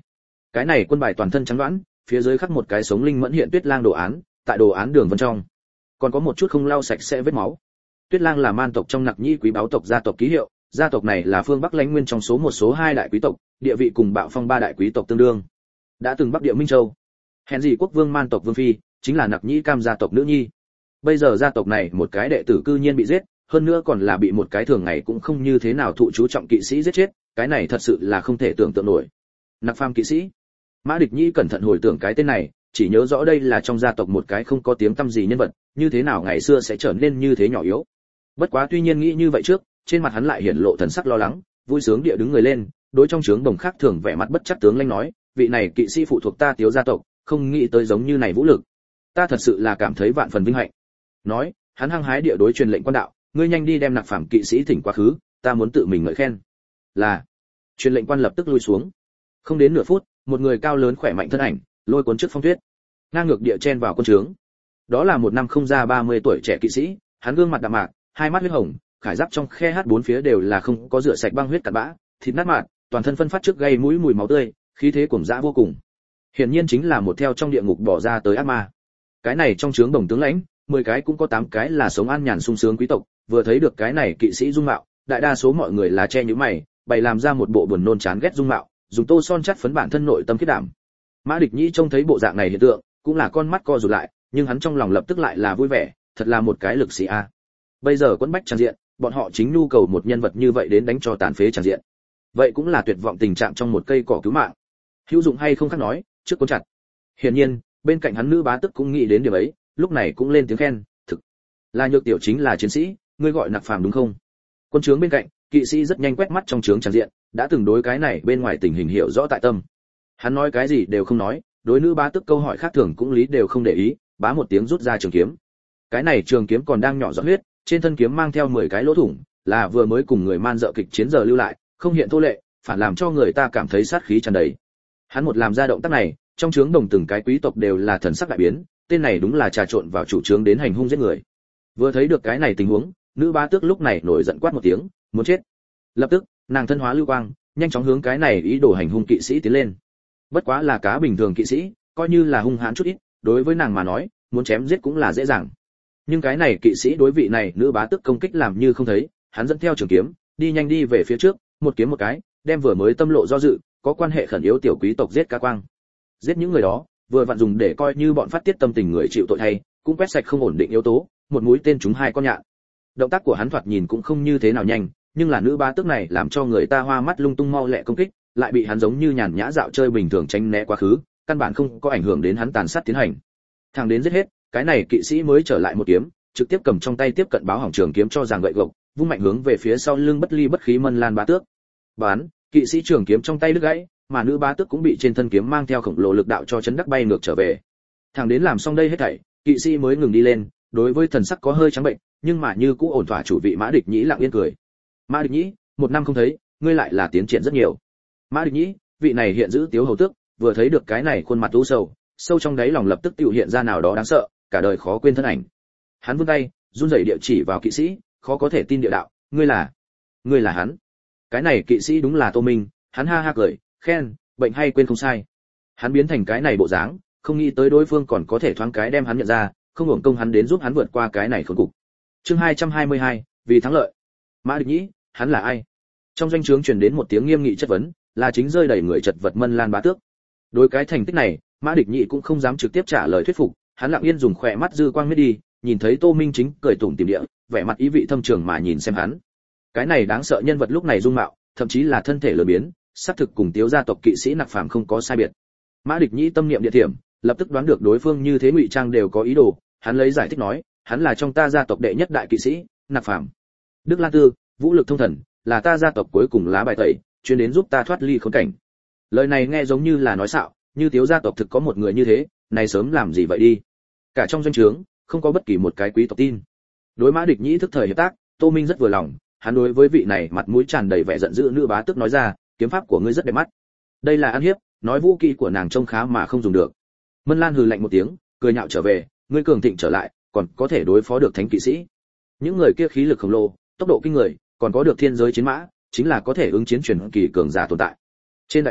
Cái này quân bài toàn thân trắng đoán, phía dưới khắc một cái sống linh mẫn hiện Tuyết Lang đồ án, tại đồ án đường vân trong còn có một chút không lau sạch sẽ vết máu. Tuyết Lang là man tộc trong Nặc Nhĩ quý báo tộc gia tộc ký hiệu, gia tộc này là phương Bắc Lãnh Nguyên trong số một số hai đại quý tộc, địa vị cùng Bạo Phong ba đại quý tộc tương đương. Đã từng Bắc Địa Minh Châu, hèn gì quốc vương man tộc vương phi, chính là Nặc Nhĩ Cam gia tộc nữ nhi. Bây giờ gia tộc này một cái đệ tử cư nhiên bị giết, hơn nữa còn là bị một cái thường ngày cũng không như thế nào thụ chú trọng kỵ sĩ giết chết, cái này thật sự là không thể tưởng tượng nổi. Nặc Phàm kỵ sĩ. Mã Địch Nhĩ cẩn thận hồi tưởng cái tên này, chỉ nhớ rõ đây là trong gia tộc một cái không có tiếng tăm gì nhân vật, như thế nào ngày xưa sẽ trở nên như thế nhỏ yếu. Bất quá tuy nhiên nghĩ như vậy trước, trên mặt hắn lại hiển lộ thần sắc lo lắng, vui sướng địa đứng người lên, đối trong trướng đồng khác thường vẻ mặt bất chấp tướng lãnh nói, vị này kỵ sĩ phụ thuộc ta Tiếu gia tộc, không nghĩ tới giống như này vũ lực, ta thật sự là cảm thấy vạn phần vinh hạnh. Nói, hắn hăng hái địa đối truyền lệnh quan đạo, ngươi nhanh đi đem Nặc Phàm kỵ sĩ thỉnh quá khứ, ta muốn tự mình ngợi khen. Là. Truyền lệnh quan lập tức lui xuống. Không đến nửa phút, một người cao lớn khỏe mạnh thân ảnh, lôi cuốn trước phong tuyết, ngang ngược địa chen vào quân trướng. Đó là một năm không ra ba mươi tuổi trẻ kỵ sĩ, hắn gương mặt đạm mạc, hai mắt huyết hồng, khải giáp trong khe hát bốn phía đều là không có rửa sạch băng huyết cặn bã, thịt nát mạt, toàn thân phân phát trước gây mũi mùi máu tươi, khí thế cuồng dã vô cùng. Hiển nhiên chính là một theo trong địa ngục bỏ ra tới ác ma. Cái này trong trướng đồng tướng lãnh, mười cái cũng có tám cái là sống an nhàn sung sướng quý tộc, vừa thấy được cái này kỵ sĩ dung mạo, đại đa số mọi người là che nhíu mày, bày làm ra một bộ buồn nôn chán ghét dung mạo, dùng tô son chắt phấn bản thân nội tâm khiết đảm. Mã Địch Nhĩ trông thấy bộ dạng này hiện tượng, cũng là con mắt co rụt lại, nhưng hắn trong lòng lập tức lại là vui vẻ, thật là một cái lực sĩ a. Bây giờ quẫn bách tràn diện, bọn họ chính nhu cầu một nhân vật như vậy đến đánh cho tàn phế tràn diện. Vậy cũng là tuyệt vọng tình trạng trong một cây cỏ cứu mạng. Hữu dụng hay không khác nói, trước cuốn chặt. Hiển nhiên, bên cạnh hắn nữ bá tức cũng nghĩ đến điều ấy, lúc này cũng lên tiếng khen, thực là Nhược tiểu chính là chiến sĩ, ngươi gọi Nặc Phàm đúng không? Quân trướng bên cạnh, kỵ sĩ rất nhanh quét mắt trong trướng tràn diện, đã từng đối cái này bên ngoài tình hình hiểu rõ tại tâm. Hắn nói cái gì đều không nói, đối nữ bá tức câu hỏi khác thường cũng lý đều không để ý, bá một tiếng rút ra trường kiếm. Cái này trường kiếm còn đang nhỏ giọt huyết, trên thân kiếm mang theo mười cái lỗ thủng, là vừa mới cùng người man dợ kịch chiến giờ lưu lại, không hiện thô lệ, phản làm cho người ta cảm thấy sát khí tràn đầy. Hắn một làm ra động tác này, trong trướng đồng từng cái quý tộc đều là thần sắc đại biến, tên này đúng là trà trộn vào chủ trướng đến hành hung giết người. Vừa thấy được cái này tình huống, nữ bá tước lúc này nổi giận quát một tiếng, muốn chết. Lập tức, nàng thân hóa lưu quang, nhanh chóng hướng cái này ý đồ hành hung kỵ sĩ tiến lên. Bất quá là cá bình thường kỵ sĩ, coi như là hung hãn chút ít, đối với nàng mà nói, muốn chém giết cũng là dễ dàng. Nhưng cái này kỵ sĩ đối vị này nữ bá tước công kích làm như không thấy, hắn dẫn theo trường kiếm, đi nhanh đi về phía trước, một kiếm một cái, đem vừa mới tâm lộ do dự, có quan hệ khẩn yếu tiểu quý tộc giết cá quang. Giết những người đó, vừa vặn dùng để coi như bọn phát tiết tâm tình người chịu tội thay, cũng quét sạch không ổn định yếu tố, một mũi tên trúng hai con nhạn. Động tác của hắn thoạt nhìn cũng không như thế nào nhanh, nhưng là nữ bá tước này làm cho người ta hoa mắt lung tung mau lẹ công kích, lại bị hắn giống như nhàn nhã dạo chơi bình thường tránh né quá khứ, căn bản không có ảnh hưởng đến hắn tàn sát tiến hành. Thằng đến giết hết, cái này kỵ sĩ mới trở lại một kiếm, trực tiếp cầm trong tay tiếp cận báo hỏng trường kiếm cho giằng gậy gộc, vung mạnh hướng về phía sau lưng bất ly bất khí Mân Lan bá tước. Bán, kỵ sĩ trường kiếm trong tay đứt gãy, mà nữ bá tước cũng bị trên thân kiếm mang theo khổng lồ lực đạo cho chấn đắc bay ngược trở về. Thằng đến làm xong đây hết thảy, kỵ sĩ mới ngừng đi lên, đối với thần sắc có hơi trắng bệnh, nhưng mà như cũ ổn thỏa chủ vị Mã Địch Nhĩ lặng yên cười. Mã Địch Nhĩ, một năm không thấy, ngươi lại là tiến triển rất nhiều. Mã Địch Nhĩ, vị này hiện giữ Tiếu hầu tước, vừa thấy được cái này khuôn mặt u sầu, sâu trong đáy lòng lập tức tiểu hiện ra nào đó đáng sợ, cả đời khó quên thân ảnh. Hắn vươn tay, run rẩy địa chỉ vào kỵ sĩ, khó có thể tin địa đạo, ngươi là, ngươi là hắn. Cái này kỵ sĩ đúng là Tô Minh, hắn ha ha cười, khen, bệnh hay quên không sai. Hắn biến thành cái này bộ dáng, không nghĩ tới đối phương còn có thể thoáng cái đem hắn nhận ra, không hưởng công hắn đến giúp hắn vượt qua cái này khốn cục. Chương hai trăm hai mươi hai, vì thắng lợi. Mã Địch Nhĩ, hắn là ai? Trong doanh trướng truyền đến một tiếng nghiêm nghị chất vấn, là chính rơi đầy người chật vật Mân Lan bá tước. Đối cái thành tích này, Mã Địch Nhĩ cũng không dám trực tiếp trả lời thuyết phục, hắn lặng yên dùng khỏe mắt dư quang miết đi, nhìn thấy Tô Minh chính cười tủm tỉm địa, vẻ mặt ý vị thâm trường mà nhìn xem hắn. Cái này đáng sợ nhân vật lúc này dung mạo, thậm chí là thân thể lờ biến, xác thực cùng Tiếu gia tộc kỵ sĩ Nặc Phàm không có sai biệt. Mã Địch Nhĩ tâm niệm địa thiểm, lập tức đoán được đối phương như thế ngụy trang đều có ý đồ, hắn lấy giải thích nói, hắn là trong ta gia tộc đệ nhất đại kỵ sĩ, Nặc Phàm. Đức Lan Tư, vũ lực thông thần, là ta gia tộc cuối cùng lá bài tẩy, chuyên đến giúp ta thoát ly khốn cảnh. Lời này nghe giống như là nói xạo, như Tiếu gia tộc thực có một người như thế, này sớm làm gì vậy đi. Cả trong doanh trướng, không có bất kỳ một cái quý tộc tin. Đối Mã Địch Nhĩ thức thời hiệp tác, Tô Minh rất vừa lòng, hắn đối với vị này mặt mũi tràn đầy vẻ giận dữ nữ bá tước nói ra, kiếm pháp của ngươi rất đẹp mắt. Đây là ăn hiếp, nói vũ kỹ của nàng trông khá mà không dùng được. Mân Lan hừ lạnh một tiếng, cười nhạo trở về, ngươi cường thịnh trở lại, còn có thể đối phó được thánh kỵ sĩ. Những người kia khí lực khổng lồ, tốc độ kinh người, còn có được thiên giới chiến mã, chính là có thể ứng chiến truyền kỳ cường giả tồn tại. Trên đại lục,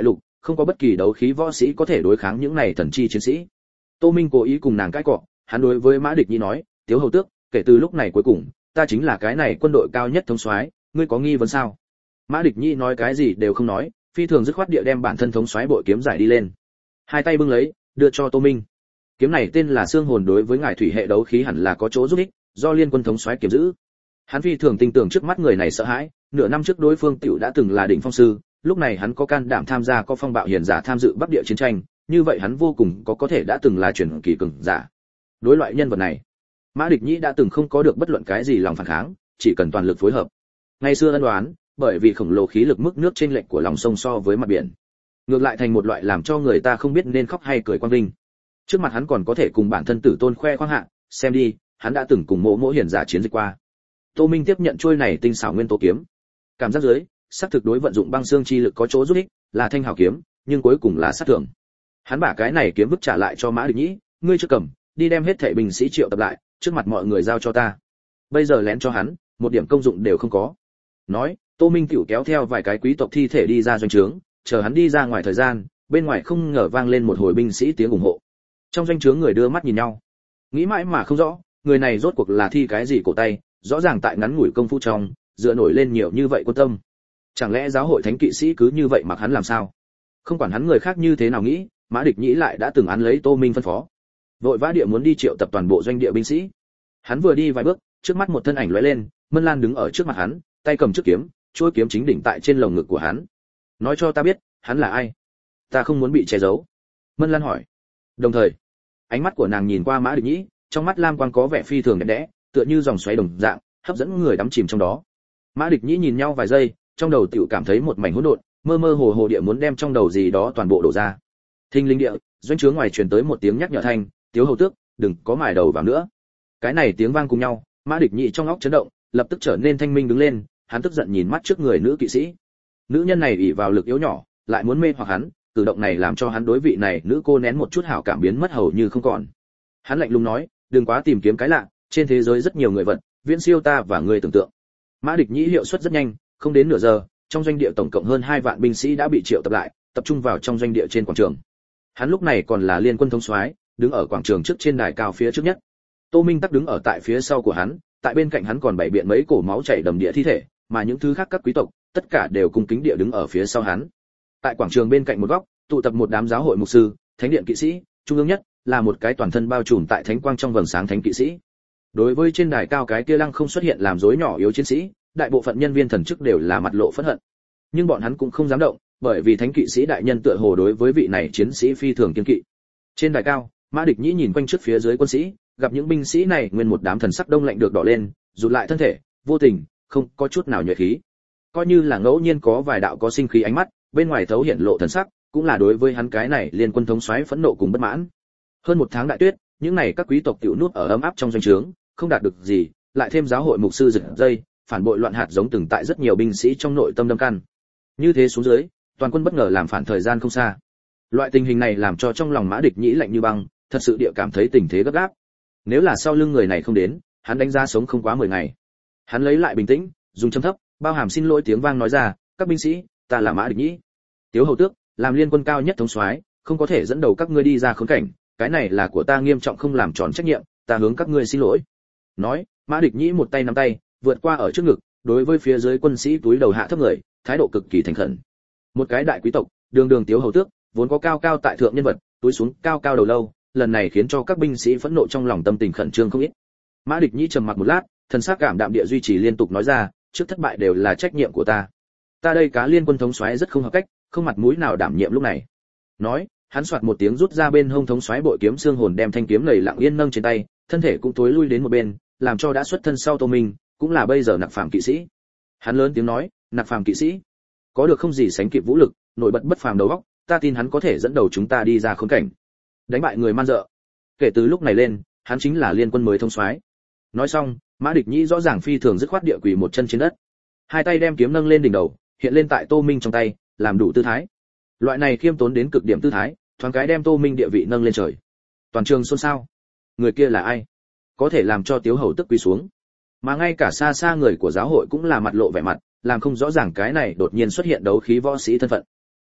không có bất kỳ đấu khí võ sĩ có thể đối kháng những này thần chi chiến sĩ. Tô Minh cố ý cùng nàng cãi cọ, hắn đối với Mã Địch Nhi nói, "Tiếu hầu tước, kể từ lúc này cuối cùng, ta chính là cái này quân đội cao nhất thống soái, ngươi có nghi vấn sao?" Mã Địch Nhi nói cái gì đều không nói, phi thường dứt khoát địa đem bản thân thống soái bội kiếm giải đi lên, hai tay bưng lấy, đưa cho Tô Minh. Kiếm này tên là Xương Hồn, đối với ngài thủy hệ đấu khí hẳn là có chỗ giúp ích, do Liên Quân thống soái kiếm giữ. Hắn phi thường tin tưởng trước mắt người này sợ hãi, nửa năm trước đối phương tiểu đã từng là đỉnh phong sư, lúc này hắn có can đảm tham gia có phong bạo hiền giả tham dự Bắc địa chiến tranh, như vậy hắn vô cùng có có thể đã từng là truyền kỳ cường giả. Đối loại nhân vật này, Mã Địch Nhĩ đã từng không có được bất luận cái gì lòng phản kháng, chỉ cần toàn lực phối hợp. Ngày xưa ân đoán, bởi vì khổng lồ khí lực mức nước trên lệch của lòng sông so với mặt biển, ngược lại thành một loại làm cho người ta không biết nên khóc hay cười quang vinh. Trước mặt hắn còn có thể cùng bản thân tử tôn khoe khoang hạ, xem đi, hắn đã từng cùng mỗ mỗ hiền giả chiến dịch qua. Tô Minh tiếp nhận chuôi này tinh xảo nguyên tố kiếm, cảm giác dưới, xác thực đối vận dụng băng xương chi lực có chỗ giúp ích, là thanh hào kiếm, nhưng cuối cùng là sát thường. Hắn bả cái này kiếm vứt trả lại cho Mã Địch Nhĩ, ngươi chưa cầm, đi đem hết thảy binh sĩ triệu tập lại, trước mặt mọi người giao cho ta. Bây giờ lén cho hắn, một điểm công dụng đều không có. Nói, Tô Minh tiểu kéo theo vài cái quý tộc thi thể đi ra doanh trướng, chờ hắn đi ra ngoài thời gian, bên ngoài không ngờ vang lên một hồi binh sĩ tiếng ủng hộ. Trong doanh trướng người đưa mắt nhìn nhau, nghĩ mãi mà không rõ, người này rốt cuộc là thi cái gì cổ tay, rõ ràng tại ngắn ngủi công phu trong, dựa nổi lên nhiều như vậy quan tâm. Chẳng lẽ giáo hội thánh kỵ sĩ cứ như vậy mặc hắn làm sao? Không quản hắn người khác như thế nào nghĩ, Mã Địch Nhĩ lại đã từng án lấy Tô Minh phân phó, vội vã địa muốn đi triệu tập toàn bộ doanh địa binh sĩ. Hắn vừa đi vài bước, trước mắt một thân ảnh lóe lên, Mân Lan đứng ở trước mặt hắn, tay cầm chiếc kiếm, chuôi kiếm chính đỉnh tại trên lồng ngực của hắn. Nói cho ta biết, hắn là ai? Ta không muốn bị che giấu. Mân Lan hỏi. Đồng thời, ánh mắt của nàng nhìn qua Mã Địch Nhĩ, trong mắt lam quang có vẻ phi thường đẹp đẽ, tựa như dòng xoáy đồng dạng, hấp dẫn người đắm chìm trong đó. Mã Địch Nhĩ nhìn nhau vài giây, trong đầu tiểu cảm thấy một mảnh hỗn độn, mơ mơ hồ hồ địa muốn đem trong đầu gì đó toàn bộ đổ ra. Thinh linh địa, doanh trướng ngoài truyền tới một tiếng nhắc nhở thanh, "Tiếu hầu tước, đừng có mài đầu vào nữa." Cái này tiếng vang cùng nhau, Mã Địch Nhĩ trong óc chấn động, lập tức trở nên thanh minh đứng lên, hắn tức giận nhìn mắt trước người nữ kỵ sĩ. Nữ nhân này ỷ vào lực yếu nhỏ, lại muốn mê hoặc hắn, cử động này làm cho hắn đối vị này nữ cô nén một chút hảo cảm biến mất hầu như không còn. Hắn lạnh lùng nói, "Đừng quá tìm kiếm cái lạ, trên thế giới rất nhiều người vật, viễn siêu ta và người tưởng tượng." Mã Địch Nhĩ hiệu suất rất nhanh, không đến nửa giờ, trong doanh địa tổng cộng hơn hai vạn binh sĩ đã bị triệu tập lại, tập trung vào trong doanh địa trên quảng trường. Hắn lúc này còn là liên quân thống soái, đứng ở quảng trường trước trên đài cao phía trước nhất. Tô Minh tắc đứng ở tại phía sau của hắn, tại bên cạnh hắn còn bảy biện mấy cổ máu chảy đầm địa thi thể, mà những thứ khác các quý tộc, tất cả đều cung kính địa đứng ở phía sau hắn. Tại quảng trường bên cạnh một góc, tụ tập một đám giáo hội mục sư, thánh điện kỵ sĩ, trung ương nhất là một cái toàn thân bao trùm tại thánh quang trong vầng sáng thánh kỵ sĩ. Đối với trên đài cao cái kia lăng không xuất hiện làm rối nhỏ yếu chiến sĩ, đại bộ phận nhân viên thần chức đều là mặt lộ phẫn hận. Nhưng bọn hắn cũng không dám động, bởi vì thánh kỵ sĩ đại nhân tựa hồ đối với vị này chiến sĩ phi thường kiêng kỵ. Trên đài cao, Mã Địch Nhĩ nhìn quanh trước phía dưới quân sĩ, gặp những binh sĩ này nguyên một đám thần sắc đông lạnh được đỏ lên, rụt lại thân thể, vô tình, không có chút nào nhuệ khí. Coi như là ngẫu nhiên có vài đạo có sinh khí ánh mắt, bên ngoài thấu hiện lộ thần sắc, cũng là đối với hắn cái này liên quân thống soái phẫn nộ cùng bất mãn. Hơn một tháng đại tuyết, những này các quý tộc tiểu nút ở ấm áp trong doanh trướng, không đạt được gì, lại thêm giáo hội mục sư giật dây, phản bội loạn hạt giống từng tại rất nhiều binh sĩ trong nội tâm đâm căn. Như thế xuống dưới, toàn quân bất ngờ làm phản thời gian không xa. Loại tình hình này làm cho trong lòng Mã Địch Nhĩ lạnh như băng, thật sự địa cảm thấy tình thế gấp gáp. Nếu là sau lưng người này không đến, hắn đánh giá sống không quá mười ngày. Hắn lấy lại bình tĩnh, dùng trầm thấp, bao hàm xin lỗi tiếng vang nói ra, "Các binh sĩ, ta là Mã Địch Nhĩ. Tiếu hầu tước, làm liên quân cao nhất thống soái, không có thể dẫn đầu các ngươi đi ra khốn cảnh, cái này là của ta nghiêm trọng không làm tròn trách nhiệm, ta hướng các ngươi xin lỗi." Nói, Mã Địch Nhĩ một tay nắm tay, vượt qua ở trước ngực, đối với phía dưới quân sĩ túi đầu hạ thấp người, thái độ cực kỳ thành khẩn. Một cái đại quý tộc, đường đường Tiếu hầu tước, vốn có cao cao tại thượng nhân vật, túi xuống cao cao đầu lâu, lần này khiến cho các binh sĩ phẫn nộ trong lòng tâm tình khẩn trương không ít. Mã Địch Nhĩ trầm mặc một lát, thần sắc cảm đạm địa duy trì liên tục nói ra, "Trước thất bại đều là trách nhiệm của ta. Ta đây cá liên quân thống soái rất không hợp cách, không mặt mũi nào đảm nhiệm lúc này." Nói, hắn xoạt một tiếng rút ra bên hông thống soái bội kiếm xương hồn đem thanh kiếm lầy lặng yên nâng trên tay, thân thể cũng tối lui đến một bên, làm cho đã xuất thân sau Tô Minh, cũng là bây giờ nặc phàm kỵ sĩ. Hắn lớn tiếng nói, "Nặc phàm kỵ sĩ, có được không gì sánh kịp vũ lực, nổi bật bất phàm đầu óc, ta tin hắn có thể dẫn đầu chúng ta đi ra khốn cảnh, đánh bại người man dợ. Kể từ lúc này lên, hắn chính là liên quân mới thống soái." Nói xong, Mã Địch Nhĩ rõ ràng phi thường dứt khoát địa quỳ một chân trên đất, hai tay đem kiếm nâng lên đỉnh đầu, hiện lên tại Tô Minh trong tay, làm đủ tư thái. Loại này khiêm tốn đến cực điểm tư thái, thoáng cái đem Tô Minh địa vị nâng lên trời. Toàn trường xôn xao. Người kia là ai? Có thể làm cho Tiếu hầu tức quỳ xuống? Mà ngay cả xa xa người của giáo hội cũng là mặt lộ vẻ mặt, làm không rõ ràng cái này đột nhiên xuất hiện đấu khí võ sĩ thân phận.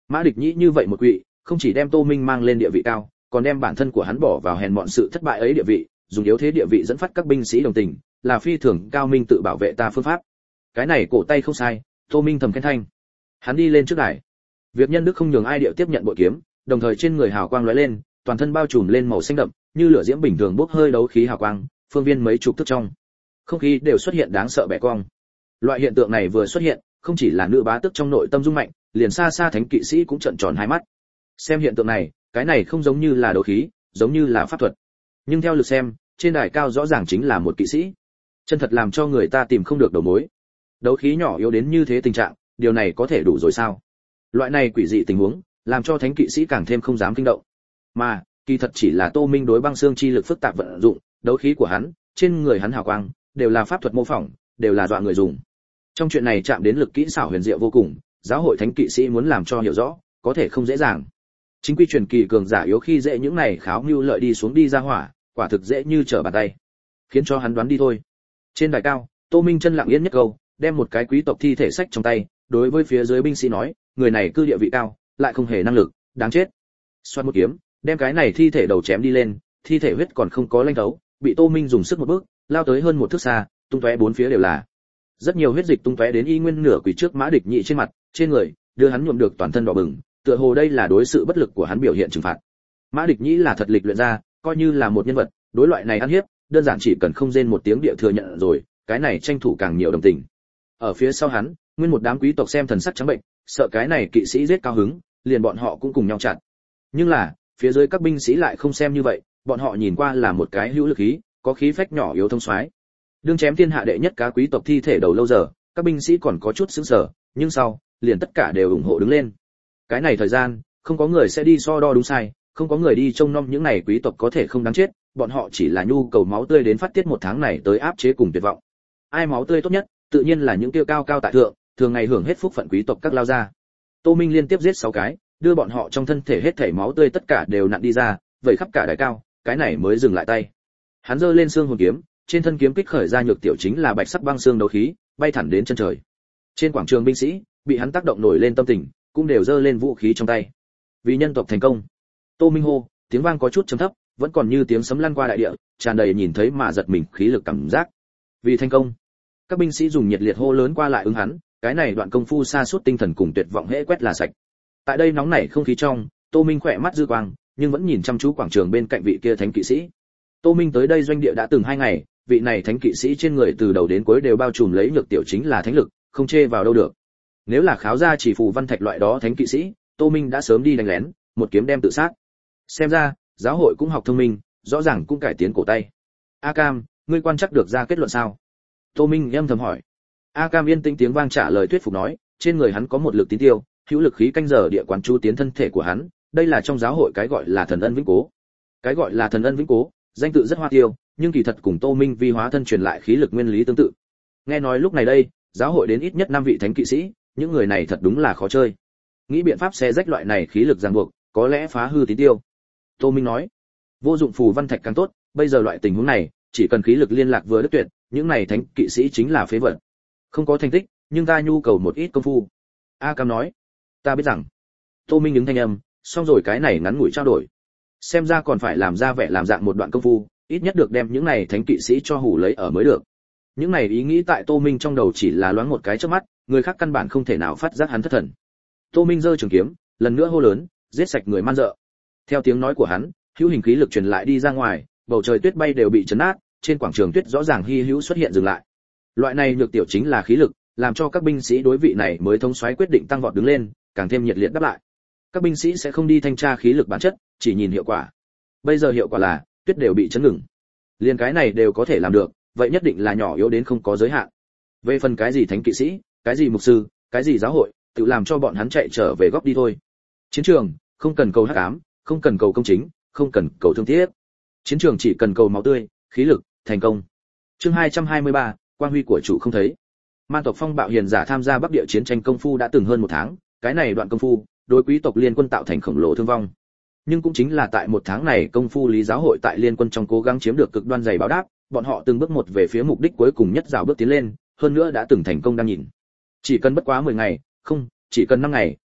Mã Địch Nhĩ như vậy một quỵ, không chỉ đem Tô Minh mang lên địa vị cao, còn đem bản thân của hắn bỏ vào hèn mọn sự thất bại ấy địa vị, dùng yếu thế địa vị dẫn phát các binh sĩ đồng tình, là phi thường cao minh tự bảo vệ ta phương pháp. Cái này cổ tay không sai, Tô Minh thầm khen thanh. Hắn đi lên trước đài. Việc nhân đức không nhường ai điệu tiếp nhận bội kiếm, đồng thời trên người hào quang lóe lên, toàn thân bao trùm lên màu xanh đậm, như lửa diễm bình thường bốc hơi đấu khí hào quang, phương viên mấy chục thước trong. Không khí đều xuất hiện đáng sợ bẻ cong. Loại hiện tượng này vừa xuất hiện, không chỉ là nữ bá tước trong nội tâm rung mạnh, liền xa xa thánh kỵ sĩ cũng trợn tròn hai mắt. Xem hiện tượng này, cái này không giống như là đấu khí, giống như là pháp thuật. Nhưng theo lực xem, trên đài cao rõ ràng chính là một kỵ sĩ. Chân thật làm cho người ta tìm không được đầu mối. Đấu khí nhỏ yếu đến như thế tình trạng, điều này có thể đủ rồi sao? Loại này quỷ dị tình huống, làm cho thánh kỵ sĩ càng thêm không dám kinh động. Mà, kỳ thật chỉ là Tô Minh đối băng xương chi lực phức tạp vận dụng, đấu khí của hắn, trên người hắn hào quang, đều là pháp thuật mô phỏng, đều là dọa người dùng. Trong chuyện này chạm đến lực kỹ xảo huyền diệu vô cùng, giáo hội thánh kỵ sĩ muốn làm cho hiểu rõ, có thể không dễ dàng. Chính quy truyền kỳ cường giả yếu khi dễ những này kháo mưu lợi đi xuống đi ra hỏa, quả thực dễ như trở bàn tay. Khiến cho hắn đoán đi thôi. Trên đài cao, Tô Minh chân lặng yên nhất câu, đem một cái quý tộc thi thể sách trong tay, đối với phía dưới binh sĩ nói, người này cư địa vị cao, lại không hề năng lực, đáng chết. Xoát một kiếm, đem cái này thi thể đầu chém đi lên, thi thể huyết còn không có lanh thấu, bị Tô Minh dùng sức một bước, lao tới hơn một thước xa, tung tóe bốn phía đều là. Rất nhiều huyết dịch tung tóe đến y nguyên nửa quỳ trước Mã Địch Nhĩ trên mặt, trên người, đưa hắn nhuộm được toàn thân đỏ bừng, tựa hồ đây là đối sự bất lực của hắn biểu hiện trừng phạt. Mã Địch Nhĩ là thật lịch luyện ra, coi như là một nhân vật, đối loại này ăn hiếp, đơn giản chỉ cần không rên một tiếng địa thừa nhận rồi, cái này tranh thủ càng nhiều đồng tình. Ở phía sau hắn, nguyên một đám quý tộc xem thần sắc trắng bệnh, sợ cái này kỵ sĩ giết cao hứng, liền bọn họ cũng cùng nhau chặn. Nhưng là, phía dưới các binh sĩ lại không xem như vậy, bọn họ nhìn qua là một cái hữu lực khí, có khí phách nhỏ yếu thông soái. Đương chém thiên hạ đệ nhất cá quý tộc thi thể đầu lâu giờ, các binh sĩ còn có chút sững sờ, nhưng sau, liền tất cả đều ủng hộ đứng lên. Cái này thời gian, không có người sẽ đi so đo đúng sai, không có người đi trông nom những này quý tộc có thể không đáng chết, bọn họ chỉ là nhu cầu máu tươi đến phát tiết một tháng này tới áp chế cùng tuyệt vọng. Ai máu tươi tốt nhất, tự nhiên là những tiêu cao cao tại thượng, thường ngày hưởng hết phúc phận quý tộc các lao ra. Tô Minh liên tiếp giết sáu cái, đưa bọn họ trong thân thể hết thảy máu tươi tất cả đều nặn đi ra, vậy khắp cả đài cao, cái này mới dừng lại tay. Hắn giơ lên xương hồn kiếm, trên thân kiếm kích khởi ra nhược tiểu chính là bạch sắc băng xương đấu khí, bay thẳng đến chân trời. Trên quảng trường binh sĩ, bị hắn tác động nổi lên tâm tình, cũng đều giơ lên vũ khí trong tay. Vì nhân tộc thành công. Tô Minh hô, tiếng vang có chút trầm thấp, vẫn còn như tiếng sấm lăn qua đại địa, tràn đầy nhìn thấy mà giật mình khí lực cảm giác. Vì thành công. Các binh sĩ dùng nhiệt liệt hô lớn qua lại ứng hắn, cái này đoạn công phu sa sút tinh thần cùng tuyệt vọng hễ quét là sạch. Tại đây nóng nảy không khí trong, Tô Minh khỏe mắt dư quang, nhưng vẫn nhìn chăm chú quảng trường bên cạnh vị kia thánh kỵ sĩ. Tô Minh tới đây doanh địa đã từng hai ngày, vị này thánh kỵ sĩ trên người từ đầu đến cuối đều bao trùm lấy nhược tiểu chính là thánh lực, không chê vào đâu được. Nếu là kháo ra chỉ phù văn thạch loại đó thánh kỵ sĩ, Tô Minh đã sớm đi đánh lén, một kiếm đem tự sát. Xem ra, giáo hội cũng học thông minh, rõ ràng cũng cải tiến cổ tay. A Cam, ngươi quan chắc được ra kết luận sao? Tô Minh âm thầm hỏi. A Cam yên tĩnh tiếng vang trả lời thuyết phục nói, trên người hắn có một lực tín tiêu, hữu lực khí canh giờ địa quán chu tiến thân thể của hắn, đây là trong giáo hội cái gọi là thần ân vĩnh cố. Cái gọi là thần ân vĩnh cố, danh tự rất hoa tiêu, nhưng kỳ thật cùng Tô Minh vi hóa thân truyền lại khí lực nguyên lý tương tự. Nghe nói lúc này đây, giáo hội đến ít nhất năm vị thánh kỵ sĩ, những người này thật đúng là khó chơi. Nghĩ biện pháp xé rách loại này khí lực ràng buộc, có lẽ phá hư tín tiêu. Tô Minh nói, vô dụng phù văn thạch càng tốt, bây giờ loại tình huống này, chỉ cần khí lực liên lạc vừa đứt tuyệt, những này thánh kỵ sĩ chính là phế vật. Không có thành tích, nhưng ta nhu cầu một ít công phu. A Cam nói, ta biết rằng. Tô Minh đứng thanh âm, xong rồi cái này ngắn ngủi trao đổi. Xem ra còn phải làm ra vẻ làm dạng một đoạn công phu, ít nhất được đem những này thánh kỵ sĩ cho hủ lấy ở mới được. Những này ý nghĩ tại Tô Minh trong đầu chỉ là loáng một cái chớp mắt, người khác căn bản không thể nào phát giác hắn thất thần. Tô Minh giơ trường kiếm, lần nữa hô lớn, giết sạch người man dợ. Theo tiếng nói của hắn, hữu hình khí lực truyền lại đi ra ngoài, bầu trời tuyết bay đều bị chấn nát, trên quảng trường tuyết rõ ràng hy hữu xuất hiện dừng lại. Loại này nhược tiểu chính là khí lực, làm cho các binh sĩ đối vị này mới thống soái quyết định tăng vọt đứng lên, càng thêm nhiệt liệt đáp lại. Các binh sĩ sẽ không đi thanh tra khí lực bản chất, chỉ nhìn hiệu quả. Bây giờ hiệu quả là tuyết đều bị chấn ngừng. Liên cái này đều có thể làm được, vậy nhất định là nhỏ yếu đến không có giới hạn. Về phần cái gì thánh kỵ sĩ, cái gì mục sư, cái gì giáo hội, tự làm cho bọn hắn chạy trở về góc đi thôi. Chiến trường, không cần cầu hắc ám, không cần cầu công chính, không cần cầu thương tiếc. Chiến trường chỉ cần cầu máu tươi, khí lực, thành công. Chương hai trăm hai mươi ba, quang huy của chủ không thấy. Man tộc Phong Bạo hiền giả tham gia Bắc Địa chiến tranh công phu đã từng hơn một tháng, cái này đoạn công phu, đối quý tộc liên quân tạo thành khổng lồ thương vong. Nhưng cũng chính là tại một tháng này công phu lý giáo hội tại liên quân trong cố gắng chiếm được cực đoan dày báo đáp, bọn họ từng bước một về phía mục đích cuối cùng nhất rào bước tiến lên, hơn nữa đã từng thành công đang nhìn. Chỉ cần bất quá mười ngày, không, chỉ cần năm ngày,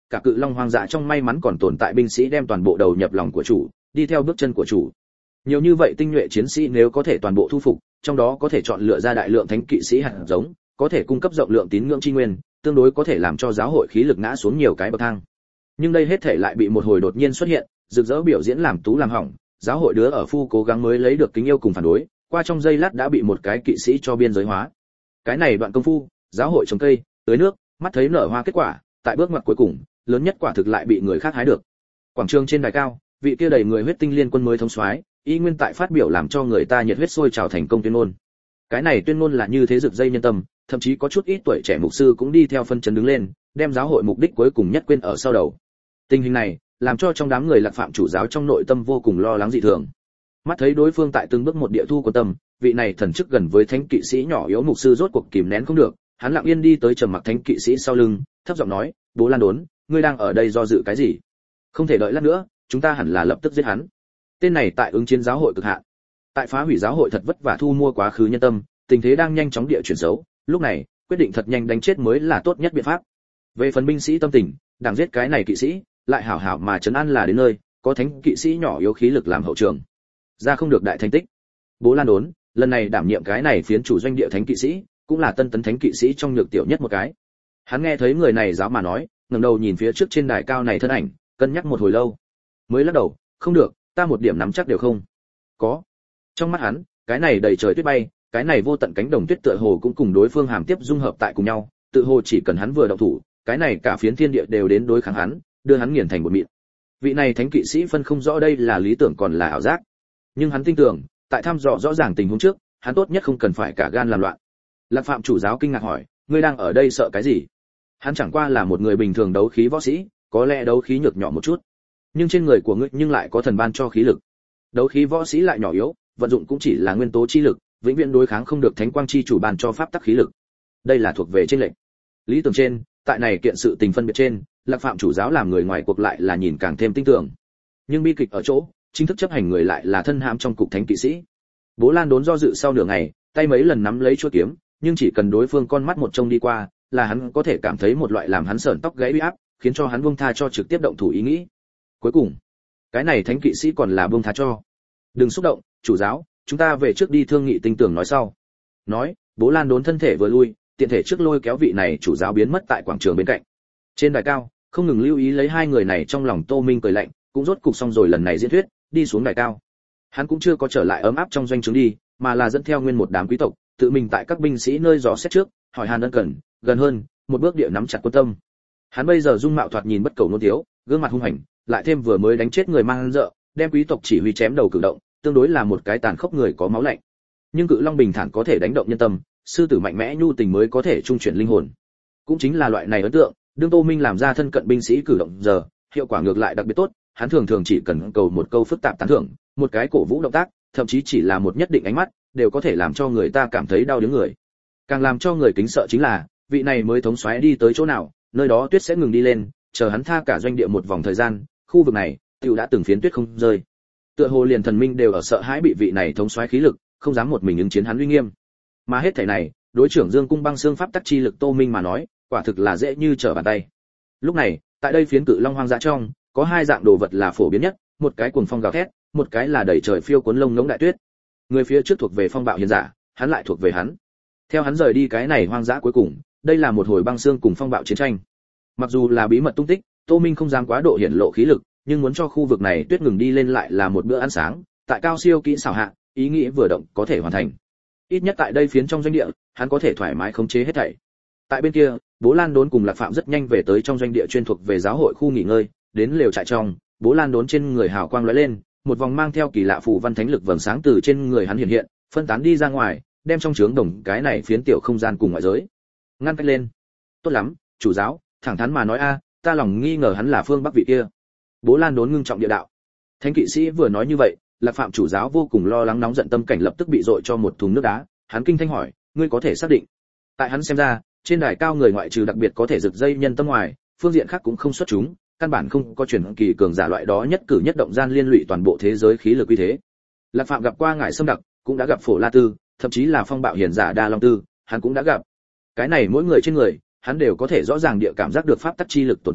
cả cự long hoang dã trong may mắn còn tồn tại binh sĩ đem toàn bộ đầu nhập lòng của chủ, đi theo bước chân của chủ. Nhiều như vậy tinh nhuệ chiến sĩ nếu có thể toàn bộ thu phục, trong đó có thể chọn lựa ra đại lượng thánh kỵ sĩ hạt giống, có thể cung cấp rộng lượng tín ngưỡng chi nguyên, tương đối có thể làm cho giáo hội khí lực ngã xuống nhiều cái bậc thang. Nhưng đây hết thể lại bị một hồi đột nhiên xuất hiện, rực rỡ biểu diễn làm tú làm hỏng, giáo hội đứa ở phu cố gắng mới lấy được kính yêu cùng phản đối, qua trong giây lát đã bị một cái kỵ sĩ cho biên giới hóa. Cái này đoạn công phu, giáo hội trồng cây, tưới nước, mắt thấy nở hoa kết quả, tại bước ngoặt cuối cùng, lớn nhất quả thực lại bị người khác hái được. Quảng trường trên đài cao, vị kia đầy người huyết tinh liên quân mới thống soái, y nguyên tại phát biểu làm cho người ta nhiệt huyết sôi trào thành công tuyên ngôn. Cái này tuyên ngôn là như thế rực dây nhân tâm, thậm chí có chút ít tuổi trẻ mục sư cũng đi theo phân chấn đứng lên, đem giáo hội mục đích cuối cùng nhất quên ở sau đầu. Tình hình này, làm cho trong đám người Lạc Phạm chủ giáo trong nội tâm vô cùng lo lắng dị thường. Mắt thấy đối phương tại từng bước một địa thu của tâm, vị này thần chức gần với thánh kỵ sĩ nhỏ yếu mục sư rốt cuộc kìm nén không được, hắn lặng yên đi tới trầm mặc thánh kỵ sĩ sau lưng, thấp giọng nói, "Bố Lan Đốn, ngươi đang ở đây do dự cái gì? Không thể đợi lát nữa, chúng ta hẳn là lập tức giết hắn." Tên này tại ứng chiến giáo hội cực hạn, tại phá hủy giáo hội thật vất vả thu mua quá khứ nhân tâm, tình thế đang nhanh chóng địa chuyển xấu, lúc này, quyết định thật nhanh đánh chết mới là tốt nhất biện pháp. Về phần binh sĩ tâm tình, đằng giết cái này kỵ sĩ, lại hảo hảo mà trấn an là đến nơi, có thánh kỵ sĩ nhỏ yếu khí lực làm hậu trường, ra không được đại thành tích. Bố Lan Đốn, lần này đảm nhiệm cái này phiến chủ doanh địa thánh kỵ sĩ, cũng là tân tấn thánh kỵ sĩ trong nhược tiểu nhất một cái. Hắn nghe thấy người này giáo mà nói, ngẩng đầu nhìn phía trước trên đài cao này thân ảnh, cân nhắc một hồi lâu, mới lắc đầu, "Không được, ta một điểm nắm chắc đều không có." Trong mắt hắn, cái này đầy trời tuyết bay, cái này vô tận cánh đồng tuyết tựa hồ cũng cùng đối phương hàm tiếp dung hợp tại cùng nhau, tự hồ chỉ cần hắn vừa động thủ, cái này cả phiến thiên địa đều đến đối kháng hắn, đưa hắn nghiền thành bột mịn. Vị này thánh kỵ sĩ phân không rõ đây là lý tưởng còn là ảo giác, nhưng hắn tin tưởng, tại thăm dò rõ ràng tình huống trước, hắn tốt nhất không cần phải cả gan làm loạn. Lạc Phạm chủ giáo kinh ngạc hỏi, "Ngươi đang ở đây sợ cái gì?" Hắn chẳng qua là một người bình thường đấu khí võ sĩ, có lẽ đấu khí nhược nhỏ một chút, nhưng trên người của ngươi nhưng lại có thần ban cho khí lực. Đấu khí võ sĩ lại nhỏ yếu, vận dụng cũng chỉ là nguyên tố chi lực, vĩnh viễn đối kháng không được thánh quang chi chủ ban cho pháp tắc khí lực. Đây là thuộc về trên lệnh. Lý tưởng trên, tại này kiện sự tình phân biệt trên, Lạc Phạm chủ giáo làm người ngoài cuộc lại là nhìn càng thêm tinh tường. Nhưng bi kịch ở chỗ, chính thức chấp hành người lại là thân hãm trong cục thánh kỵ sĩ. Bố Lan Đốn do dự sau nửa ngày, tay mấy lần nắm lấy chuôi kiếm, nhưng chỉ cần đối phương con mắt một trông đi qua, là hắn có thể cảm thấy một loại làm hắn sởn tóc gáy uy áp, khiến cho hắn buông tha cho trực tiếp động thủ ý nghĩ. Cuối cùng, cái này thánh kỵ sĩ còn là buông tha cho. "Đừng xúc động, chủ giáo, chúng ta về trước đi thương nghị tinh tưởng nói sau." Nói, Bố Lan Đốn thân thể vừa lui, tiện thể trước lôi kéo vị này chủ giáo biến mất tại quảng trường bên cạnh. Trên đài cao, không ngừng lưu ý lấy hai người này trong lòng Tô Minh cười lạnh, cũng rốt cục xong rồi lần này diễn thuyết, đi xuống đài cao. Hắn cũng chưa có trở lại ấm áp trong doanh trướng đi, mà là dẫn theo nguyên một đám quý tộc, tự mình tại các binh sĩ nơi dò xét trước, hỏi han ân cần, gần hơn, một bước địa nắm chặt quân tâm. Hắn bây giờ dung mạo thoạt nhìn bất cầu nôn thiếu, gương mặt hung hành, lại thêm vừa mới đánh chết người mang dợ, đem quý tộc chỉ huy chém đầu cử động, tương đối là một cái tàn khốc người có máu lạnh. Nhưng cự long bình thản có thể đánh động nhân tâm, sư tử mạnh mẽ nhu tình mới có thể trung chuyển linh hồn. Cũng chính là loại này ấn tượng, đương Tô Minh làm ra thân cận binh sĩ cử động giờ, hiệu quả ngược lại đặc biệt tốt, hắn thường thường chỉ cần cầu một câu phức tạp tán thưởng, một cái cổ vũ động tác, thậm chí chỉ là một nhất định ánh mắt, đều có thể làm cho người ta cảm thấy đau đớn người. Càng làm cho người kính sợ chính là, vị này mới thống soái đi tới chỗ nào, nơi đó tuyết sẽ ngừng đi lên, chờ hắn tha cả doanh địa một vòng thời gian, khu vực này tiểu đã từng phiến tuyết không rơi. Tựa hồ liền thần minh đều ở sợ hãi bị vị này thống soái khí lực, không dám một mình ứng chiến hắn uy nghiêm. Mà hết thảy này, đối trưởng Dương cung băng xương pháp tắc chi lực Tô Minh mà nói, quả thực là dễ như trở bàn tay. Lúc này, tại đây phiến cự long hoang dã trong, có hai dạng đồ vật là phổ biến nhất, một cái cuồng phong gào thét, một cái là đẩy trời phiêu cuốn lông ngỗng đại tuyết. Người phía trước thuộc về phong bạo hiền giả, hắn lại thuộc về hắn. Theo hắn rời đi cái này hoang dã cuối cùng, đây là một hồi băng xương cùng phong bạo chiến tranh. Mặc dù là bí mật tung tích, Tô Minh không dám quá độ hiển lộ khí lực, nhưng muốn cho khu vực này tuyết ngừng đi lên lại là một bữa ăn sáng, tại cao siêu kỹ xảo hạ, ý nghĩ vừa động có thể hoàn thành. Ít nhất tại đây phiến trong doanh địa, hắn có thể thoải mái khống chế hết thảy. Tại bên kia, Bố Lan Đốn cùng Lạc Phạm rất nhanh về tới trong doanh địa chuyên thuộc về giáo hội khu nghỉ ngơi, đến lều trại trong, Bố Lan Đốn trên người hào quang lóe lên, một vòng mang theo kỳ lạ phù văn thánh lực vầng sáng từ trên người hắn hiện hiện, phân tán đi ra ngoài, đem trong trướng đồng cái này phiến tiểu không gian cùng ngoại giới ngăn cách lên. Tốt lắm, chủ giáo, thẳng thắn mà nói a, ta lòng nghi ngờ hắn là phương Bắc vị kia. Bố Lan Đốn ngưng trọng địa đạo. Thánh kỵ sĩ vừa nói như vậy, Lạc Phạm chủ giáo vô cùng lo lắng nóng giận tâm cảnh lập tức bị dội cho một thùng nước đá, hắn kinh thanh hỏi, ngươi có thể xác định? Tại hắn xem ra, trên đài cao người ngoại trừ đặc biệt có thể rực dây nhân tâm ngoài, phương diện khác cũng không xuất chúng, căn bản không có truyền kỳ cường giả loại đó nhất cử nhất động gian liên lụy toàn bộ thế giới khí lực uy thế. Lạc Phạm gặp qua ngài Sâm Đặc, cũng đã gặp Phổ La Tư, thậm chí là phong bạo hiền giả Đa Long Tư, hắn cũng đã gặp. Cái này mỗi người trên người, hắn đều có thể rõ ràng địa cảm giác được pháp tắc chi lực tồn tại,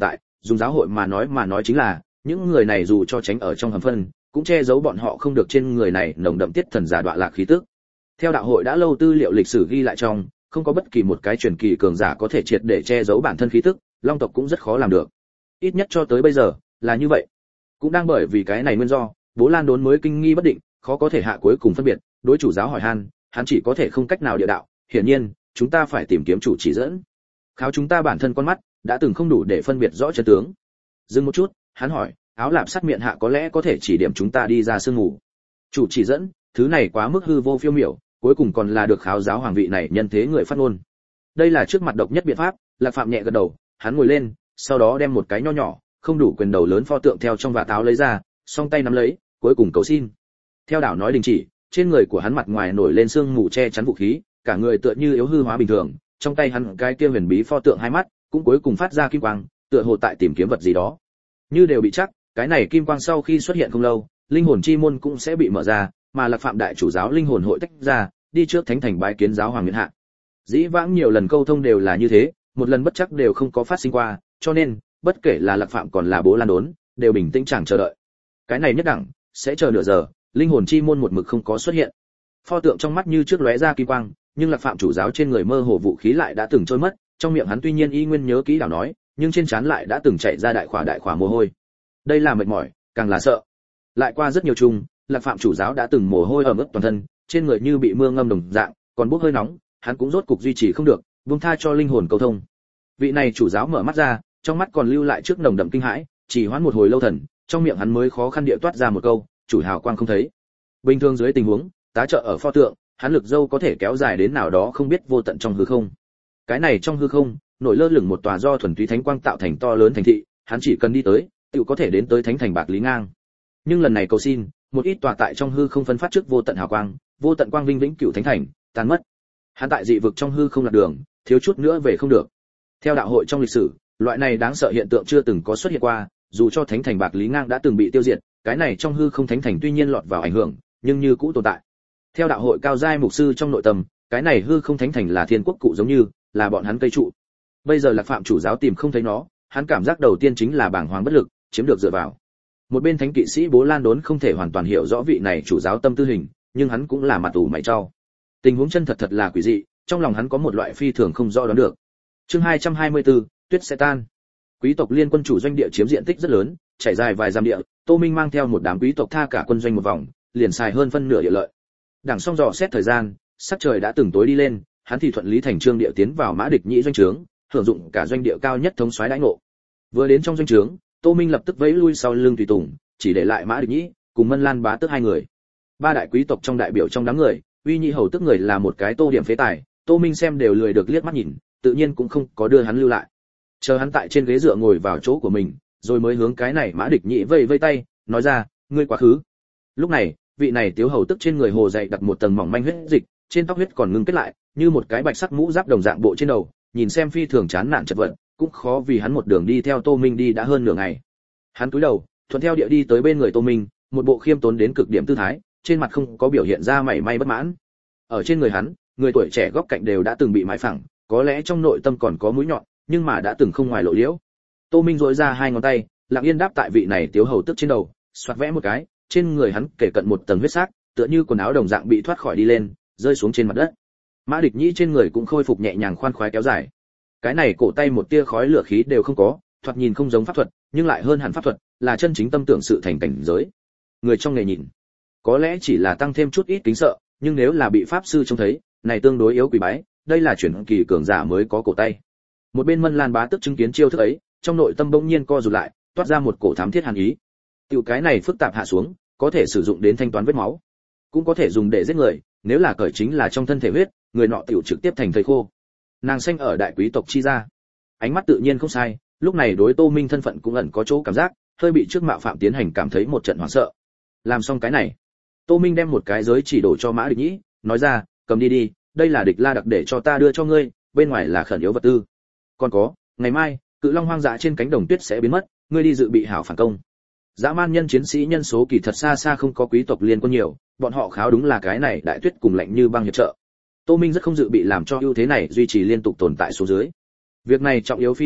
dùng giáo hội mà nói mà nói chính là những người này dù cho tránh ở trong hầm phân cũng che giấu bọn họ không được trên người này nồng đậm tiết thần giả đọa lạc khí tức. Theo đạo hội đã lâu tư liệu lịch sử ghi lại trong, không có bất kỳ một cái truyền kỳ cường giả có thể triệt để che giấu bản thân khí tức, long tộc cũng rất khó làm được. Ít nhất cho tới bây giờ là như vậy. Cũng đang bởi vì cái này nguyên do, Bố Lan Đốn mới kinh nghi bất định, khó có thể hạ cuối cùng phân biệt, đối chủ giáo hỏi han, hắn chỉ có thể không cách nào địa đạo, hiển nhiên, chúng ta phải tìm kiếm chủ chỉ dẫn. Kháo chúng ta bản thân con mắt đã từng không đủ để phân biệt rõ chân tướng. Dừng một chút, hắn hỏi, áo lạp sắt miệng hạ có lẽ có thể chỉ điểm chúng ta đi ra sương ngủ. Chủ chỉ dẫn, thứ này quá mức hư vô phiêu miểu, cuối cùng còn là được kháo giáo hoàng vị này nhân thế người phát ngôn. Đây là trước mặt độc nhất biện pháp. Lạc Phạm nhẹ gật đầu, hắn ngồi lên, sau đó đem một cái nho nhỏ, không đủ quyền đầu lớn pho tượng theo trong vạt áo lấy ra, song tay nắm lấy, cuối cùng cầu xin. Theo đảo nói đình chỉ, trên người của hắn mặt ngoài nổi lên sương mù che chắn vũ khí, cả người tựa như yếu hư hóa bình thường, trong tay hắn cái kia huyền bí pho tượng hai mắt, cũng cuối cùng phát ra kim quang, tựa hồ tại tìm kiếm vật gì đó. Như đều bị chắc, cái này kim quang sau khi xuất hiện không lâu, linh hồn chi môn cũng sẽ bị mở ra, mà Lạc Phạm đại chủ giáo linh hồn hội tách ra, đi trước thánh thành bái kiến giáo hoàng miện hạ. Dĩ vãng nhiều lần câu thông đều là như thế, một lần bất chắc đều không có phát sinh qua, cho nên bất kể là Lạc Phạm còn là Bố Lan Đốn, đều bình tĩnh chẳng chờ đợi. Cái này nhất đẳng sẽ chờ nửa giờ, linh hồn chi môn một mực không có xuất hiện. Pho tượng trong mắt như trước lóe ra kim quang, nhưng Lạc Phạm chủ giáo trên người mơ hồ vũ khí lại đã từng trôi mất, trong miệng hắn tuy nhiên y nguyên nhớ kỹ đảo nói, nhưng trên trán lại đã từng chạy ra đại khỏa đại khỏa mồ hôi. Đây là mệt mỏi, càng là sợ. Lại qua rất nhiều chung, Lạc Phạm chủ giáo đã từng mồ hôi ẩm ướt toàn thân, trên người như bị mưa ngâm đồng dạng, còn bốc hơi nóng, hắn cũng rốt cục duy trì không được, buông tha cho linh hồn cầu thông. Vị này chủ giáo mở mắt ra, trong mắt còn lưu lại trước nồng đậm kinh hãi, chỉ hoãn một hồi lâu thần, trong miệng hắn mới khó khăn địa toát ra một câu, chủ hào quang không thấy. Bình thường dưới tình huống, tá trợ ở pho tượng, hắn lực dâu có thể kéo dài đến nào đó không biết vô tận trong hư không. Cái này trong hư không, nổi lơ lửng một tòa do thuần túy thánh quang tạo thành to lớn thành thị, hắn chỉ cần đi tới, tự có thể đến tới thánh thành Bạc Lý Ngang. Nhưng lần này cầu xin, một ít tòa tại trong hư không phân phát trước vô tận hào quang, vô tận quang vinh vĩnh cửu thánh thành, tan mất. Hắn tại dị vực trong hư không lạc đường, thiếu chút nữa về không được. Theo đạo hội trong lịch sử, loại này đáng sợ hiện tượng chưa từng có xuất hiện qua, dù cho thánh thành Bạc Lý Ngang đã từng bị tiêu diệt, cái này trong hư không thánh thành tuy nhiên lọt vào ảnh hưởng, nhưng như cũ tồn tại. Theo đạo hội cao giai mục sư trong nội tâm, cái này hư không thánh thành là thiên quốc cụ giống như, là bọn hắn cây trụ. Bây giờ Lạc Phạm chủ giáo tìm không thấy nó, hắn cảm giác đầu tiên chính là bàng hoàng bất lực, chiếm được dựa vào. Một bên thánh kỵ sĩ Bố Lan Đốn không thể hoàn toàn hiểu rõ vị này chủ giáo tâm tư hình, nhưng hắn cũng là mặt ủ mày trao. Tình huống chân thật thật là quỷ dị, trong lòng hắn có một loại phi thường không rõ đoán được. Chương hai trăm hai mươi tư, tuyết sẽ tan. Quý tộc liên quân chủ doanh địa chiếm diện tích rất lớn, trải dài vài dặm địa, Tô Minh mang theo một đám quý tộc tha cả quân doanh một vòng, liền xài hơn phân nửa địa lợi. Đảng xong dò xét thời gian, sắc trời đã từng tối đi lên, hắn thì thuận lý thành trương địa tiến vào Mã Địch Nhĩ doanh trướng, hưởng dụng cả doanh địa cao nhất thống soái đãi ngộ. Vừa đến trong doanh trướng, Tô Minh lập tức vẫy lui sau lưng tùy tùng, chỉ để lại Mã Địch Nhĩ cùng Mân Lan Bá Tước hai người. Ba đại quý tộc trong đại biểu trong đám người, Uy Nhĩ hầu tức người là một cái tô điểm phế tài, Tô Minh xem đều lười được liếc mắt nhìn, tự nhiên cũng không có đưa hắn lưu lại. Chờ hắn tại trên ghế dựa ngồi vào chỗ của mình, rồi mới hướng cái này Mã Địch Nhĩ vây vây tay, nói ra, ngươi quá khứ. Lúc này, vị này tiếu hầu tức trên người hồ dày đặt một tầng mỏng manh huyết dịch, trên tóc huyết còn ngưng kết lại, như một cái bạch sắc mũ giáp đồng dạng bộ trên đầu, nhìn xem phi thường chán nản chật vật, cũng khó vì hắn một đường đi theo Tô Minh đi đã hơn nửa ngày. Hắn cúi đầu, thuận theo địa đi tới bên người Tô Minh, một bộ khiêm tốn đến cực điểm tư thái, trên mặt không có biểu hiện ra mảy may bất mãn. Ở trên người hắn, người tuổi trẻ góc cạnh đều đã từng bị mãi phẳng, có lẽ trong nội tâm còn có mũi nhọn, nhưng mà đã từng không ngoài lộ liễu. Tô Minh duỗi ra hai ngón tay, lặng yên đáp tại vị này tiếu hầu tức trên đầu, xoạc vẽ một cái, trên người hắn kể cận một tầng huyết sắc, tựa như quần áo đồng dạng bị thoát khỏi đi lên, rơi xuống trên mặt đất. Mã Địch Nhĩ trên người cũng khôi phục nhẹ nhàng khoan khoái kéo dài. Cái này cổ tay một tia khói lửa khí đều không có, thoạt nhìn không giống pháp thuật, nhưng lại hơn hẳn pháp thuật, là chân chính tâm tưởng sự thành cảnh giới. Người trong nghề nhìn, có lẽ chỉ là tăng thêm chút ít kính sợ, nhưng nếu là bị pháp sư trông thấy, này tương đối yếu quỷ bái, đây là chuyển kỳ cường giả mới có cổ tay. Một bên Mân Lan Bá Tước chứng kiến chiêu thức ấy, trong nội tâm bỗng nhiên co rụt lại, toát ra một cổ thám thiết hàn ý. Tiểu cái này phức tạp hạ xuống, có thể sử dụng đến thanh toán vết máu, cũng có thể dùng để giết người, nếu là cởi chính là trong thân thể huyết, người nọ tiểu trực tiếp thành thây khô. Nàng sinh ở đại quý tộc chi gia, ánh mắt tự nhiên không sai, lúc này đối Tô Minh thân phận cũng ẩn có chỗ cảm giác, hơi bị trước mạo phạm tiến hành cảm thấy một trận hoảng sợ. Làm xong cái này, Tô Minh đem một cái giới chỉ đổ cho Mã Địch Nhĩ, nói ra, cầm đi đi, đây là địch la đặc để cho ta đưa cho ngươi, bên ngoài là khẩn yếu vật tư. Còn có, ngày mai, cự long hoang dã trên cánh đồng tuyết sẽ biến mất, ngươi đi dự bị hảo phản công. Dã man nhân chiến sĩ nhân số kỳ thật xa xa không có quý tộc liên quân nhiều, bọn họ kháo đúng là cái này đại tuyết cùng lạnh như băng hiệp trợ. Tô Minh rất không dự bị làm cho ưu thế này duy trì liên tục tồn tại xuống dưới. Việc này trọng yếu phi thường,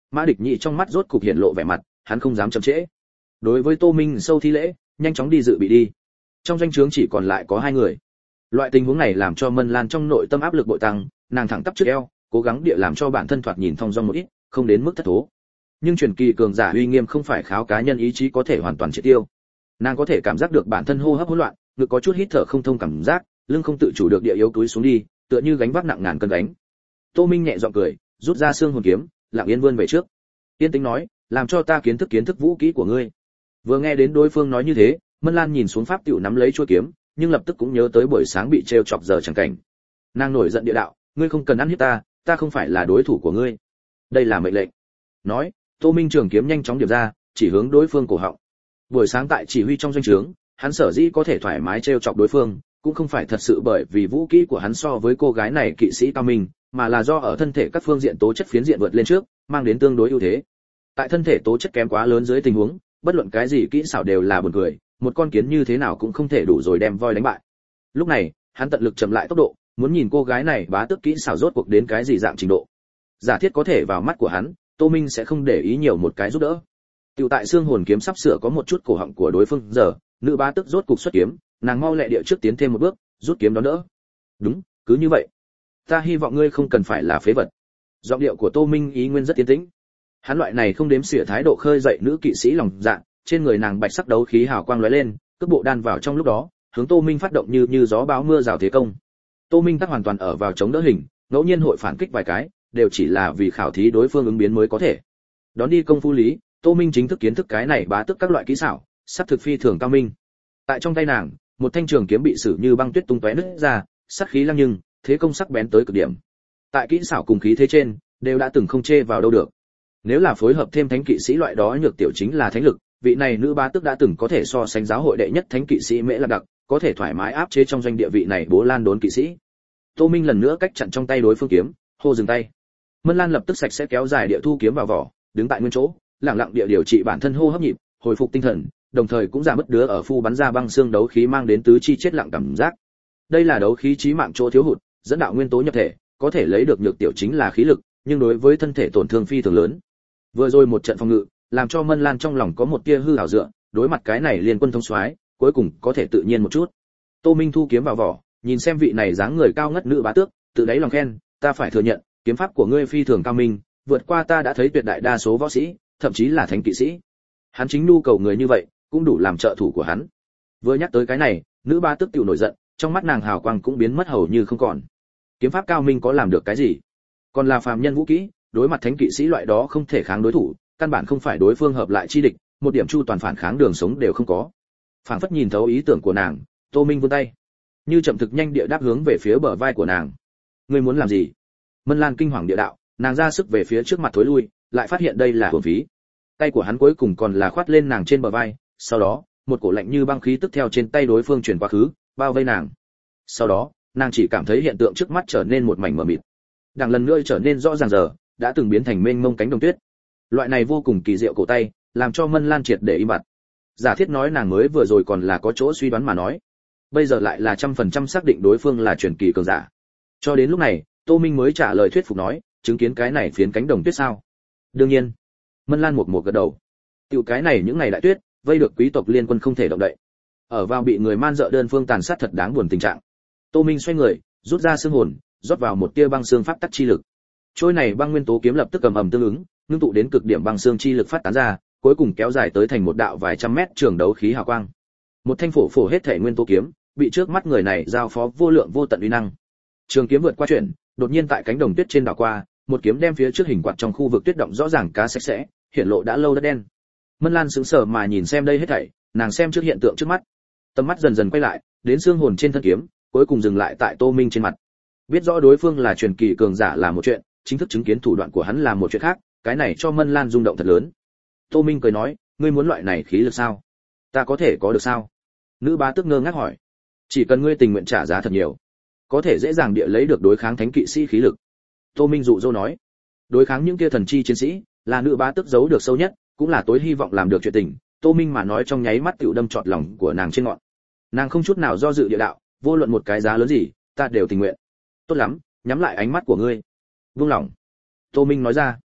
Mã Địch Nhị trong mắt rốt cục hiện lộ vẻ mặt, hắn không dám chậm trễ. Đối với Tô Minh sâu thi lễ, nhanh chóng đi dự bị đi. Trong doanh trướng chỉ còn lại có hai người. Loại tình huống này làm cho Mân Lan trong nội tâm áp lực bội tăng, nàng thẳng tắp trước eo, cố gắng địa làm cho bản thân thoạt nhìn thong dong một ít, không đến mức thất thố. Nhưng truyền kỳ cường giả uy nghiêm không phải kháo cá nhân ý chí có thể hoàn toàn triệt tiêu. Nàng có thể cảm giác được bản thân hô hấp hỗn loạn, ngực có chút hít thở không thông cảm giác, lưng không tự chủ được địa yếu túi xuống đi, tựa như gánh vác nặng ngàn cân gánh. Tô Minh nhẹ giọng cười, rút ra xương hồn kiếm, lặng yên vươn về trước. Tiên tính nói, làm cho ta kiến thức kiến thức vũ kỹ của ngươi. Vừa nghe đến đối phương nói như thế, Mân Lan nhìn xuống pháp tiểu nắm lấy chuôi kiếm, nhưng lập tức cũng nhớ tới buổi sáng bị treo chọc giờ chẳng cảnh. Nàng nổi giận địa đạo, ngươi không cần ăn hiếp ta, ta không phải là đối thủ của ngươi. Đây là mệnh lệnh. Nói, Tô Minh trường kiếm nhanh chóng điểm ra, chỉ hướng đối phương cổ họng. Buổi sáng tại chỉ huy trong doanh trướng, hắn sở dĩ có thể thoải mái treo chọc đối phương, cũng không phải thật sự bởi vì vũ kỹ của hắn so với cô gái này kỵ sĩ cao minh, mà là do ở thân thể các phương diện tố chất phiến diện vượt lên trước, mang đến tương đối ưu thế. Tại thân thể tố chất kém quá lớn dưới tình huống, bất luận cái gì kỹ xảo đều là buồn cười, một con kiến như thế nào cũng không thể đủ rồi đem voi đánh bại. Lúc này, hắn tận lực chậm lại tốc độ, muốn nhìn cô gái này bá tước kỹ xảo rốt cuộc đến cái gì dạng trình độ. Giả thiết có thể vào mắt của hắn, Tô Minh sẽ không để ý nhiều một cái giúp đỡ. Tiểu tại xương hồn kiếm sắp sửa có một chút cổ họng của đối phương, giờ, nữ bá tước rốt cục xuất kiếm, nàng mau lẹ địa trước tiến thêm một bước, rút kiếm đón đỡ. Đúng, cứ như vậy. Ta hy vọng ngươi không cần phải là phế vật. Giọng điệu của Tô Minh ý nguyên rất tiến tĩnh. Hắn loại này không đếm xỉa thái độ khơi dậy nữ kỵ sĩ lòng dạ, trên người nàng bạch sắc đấu khí hào quang lóe lên, cước bộ đan vào trong lúc đó, hướng Tô Minh phát động như như gió bão mưa rào thế công. Tô Minh tắc hoàn toàn ở vào chống đỡ hình, ngẫu nhiên hội phản kích vài cái, đều chỉ là vì khảo thí đối phương ứng biến mới có thể. Đón đi công phu lý, Tô Minh chính thức kiến thức cái này bá tước các loại kỹ xảo, sắp thực phi thường cao minh. Tại trong tay nàng, một thanh trường kiếm bị sử như băng tuyết tung tóe nứt ra, sắc khí lăng nhưng, thế công sắc bén tới cực điểm. Tại kỹ xảo cùng khí thế trên, đều đã từng không chê vào đâu được. Nếu là phối hợp thêm thánh kỵ sĩ loại đó nhược tiểu chính là thánh lực, vị này nữ bá tước đã từng có thể so sánh giáo hội đệ nhất thánh kỵ sĩ Mễ Lạc Đặc, có thể thoải mái áp chế trong doanh địa vị này Bố Lan đốn kỵ sĩ. Tô Minh lần nữa cách chặn trong tay đối phương kiếm, hô dừng tay. Mân Lan lập tức sạch sẽ kéo dài địa thu kiếm vào vỏ, đứng tại nguyên chỗ, lặng lặng địa điều trị bản thân hô hấp nhịp, hồi phục tinh thần, đồng thời cũng giảm bớt đứa ở phu bắn ra băng xương đấu khí mang đến tứ chi chết lặng cảm giác. Đây là đấu khí chí mạng chỗ thiếu hụt, dẫn đạo nguyên tố nhập thể, có thể lấy được nhược tiểu chính là khí lực, nhưng đối với thân thể tổn thương phi thường lớn. Vừa rồi một trận phòng ngự, làm cho Mân Lan trong lòng có một tia hư ảo dựa, đối mặt cái này liên quân thông soái, cuối cùng có thể tự nhiên một chút. Tô Minh thu kiếm vào vỏ, nhìn xem vị này dáng người cao ngất nữ bá tước, tự đáy lòng khen, ta phải thừa nhận, kiếm pháp của ngươi phi thường cao minh, vượt qua ta đã thấy tuyệt đại đa số võ sĩ, thậm chí là thánh kỵ sĩ. Hắn chính nhu cầu người như vậy, cũng đủ làm trợ thủ của hắn. Vừa nhắc tới cái này, nữ bá tước tiểu nổi giận, trong mắt nàng hào quang cũng biến mất hầu như không còn. Kiếm pháp cao minh có làm được cái gì? Còn là phàm nhân vũ kỹ, đối mặt thánh kỵ sĩ loại đó không thể kháng đối thủ, căn bản không phải đối phương hợp lại chi địch, một điểm chu toàn phản kháng đường sống đều không có. Phảng phất nhìn thấu ý tưởng của nàng, Tô Minh vươn tay, như chậm thực nhanh địa đáp hướng về phía bờ vai của nàng. Ngươi muốn làm gì? Mân Lan kinh hoàng địa đạo, nàng ra sức về phía trước mặt thối lui, lại phát hiện đây là hồn phí. Tay của hắn cuối cùng còn là khoát lên nàng trên bờ vai, sau đó, một cổ lạnh như băng khí tức theo trên tay đối phương truyền qua khứ, bao vây nàng. Sau đó, nàng chỉ cảm thấy hiện tượng trước mắt trở nên một mảnh mờ mịt. Đằng lần nữa trở nên rõ ràng giờ, đã từng biến thành mênh mông cánh đồng tuyết. Loại này vô cùng kỳ diệu cổ tay, làm cho Mân Lan triệt để im bặt. Giả thiết nói nàng mới vừa rồi còn là có chỗ suy đoán mà nói, bây giờ lại là trăm phần trăm xác định đối phương là truyền kỳ cường giả. Cho đến lúc này, Tô Minh mới trả lời thuyết phục nói, chứng kiến cái này phiến cánh đồng tuyết sao? Đương nhiên. Mân Lan một một gật đầu. Tiểu cái này những ngày đại tuyết, vây được quý tộc liên quân không thể động đậy. Ở vào bị người man dợ đơn phương tàn sát thật đáng buồn tình trạng. Tô Minh xoay người, rút ra xương hồn, rót vào một tia băng xương pháp tắc chi lực. Trôi này băng nguyên tố kiếm lập tức cầm ầm tương ứng, ngưng tụ đến cực điểm băng xương chi lực phát tán ra, cuối cùng kéo dài tới thành một đạo vài trăm mét trường đấu khí hào quang. Một thanh phổ phổ hết thể nguyên tố kiếm, bị trước mắt người này giao phó vô lượng vô tận uy năng. Trường kiếm vượt qua chuyển, đột nhiên tại cánh đồng tuyết trên đảo qua, một kiếm đem phía trước hình quạt trong khu vực tuyết động rõ ràng cá sạch sẽ, hiện lộ đã lâu đất đen. Mân Lan sững sờ mà nhìn xem đây hết thảy, nàng xem trước hiện tượng trước mắt, tầm mắt dần dần quay lại, đến xương hồn trên thân kiếm, cuối cùng dừng lại tại Tô Minh trên mặt. Biết rõ đối phương là truyền kỳ cường giả là một chuyện, chính thức chứng kiến thủ đoạn của hắn là một chuyện khác, cái này cho Mân Lan rung động thật lớn. Tô Minh cười nói, ngươi muốn loại này khí lực sao? Ta có thể có được sao? Nữ bá tước ngơ ngác hỏi. Chỉ cần ngươi tình nguyện trả giá thật nhiều, có thể dễ dàng địa lấy được đối kháng thánh kỵ sĩ khí lực. Tô Minh dụ dỗ nói, đối kháng những kia thần chi chiến sĩ, là nữ bá tước giấu được sâu nhất, cũng là tối hy vọng làm được chuyện tình. Tô Minh mà nói trong nháy mắt tiểu đâm trọt lòng của nàng trên ngọn. Nàng không chút nào do dự địa đạo, vô luận một cái giá lớn gì, ta đều tình nguyện. Tốt lắm, nhắm lại ánh mắt của ngươi. Vương lòng. Tô Minh nói ra.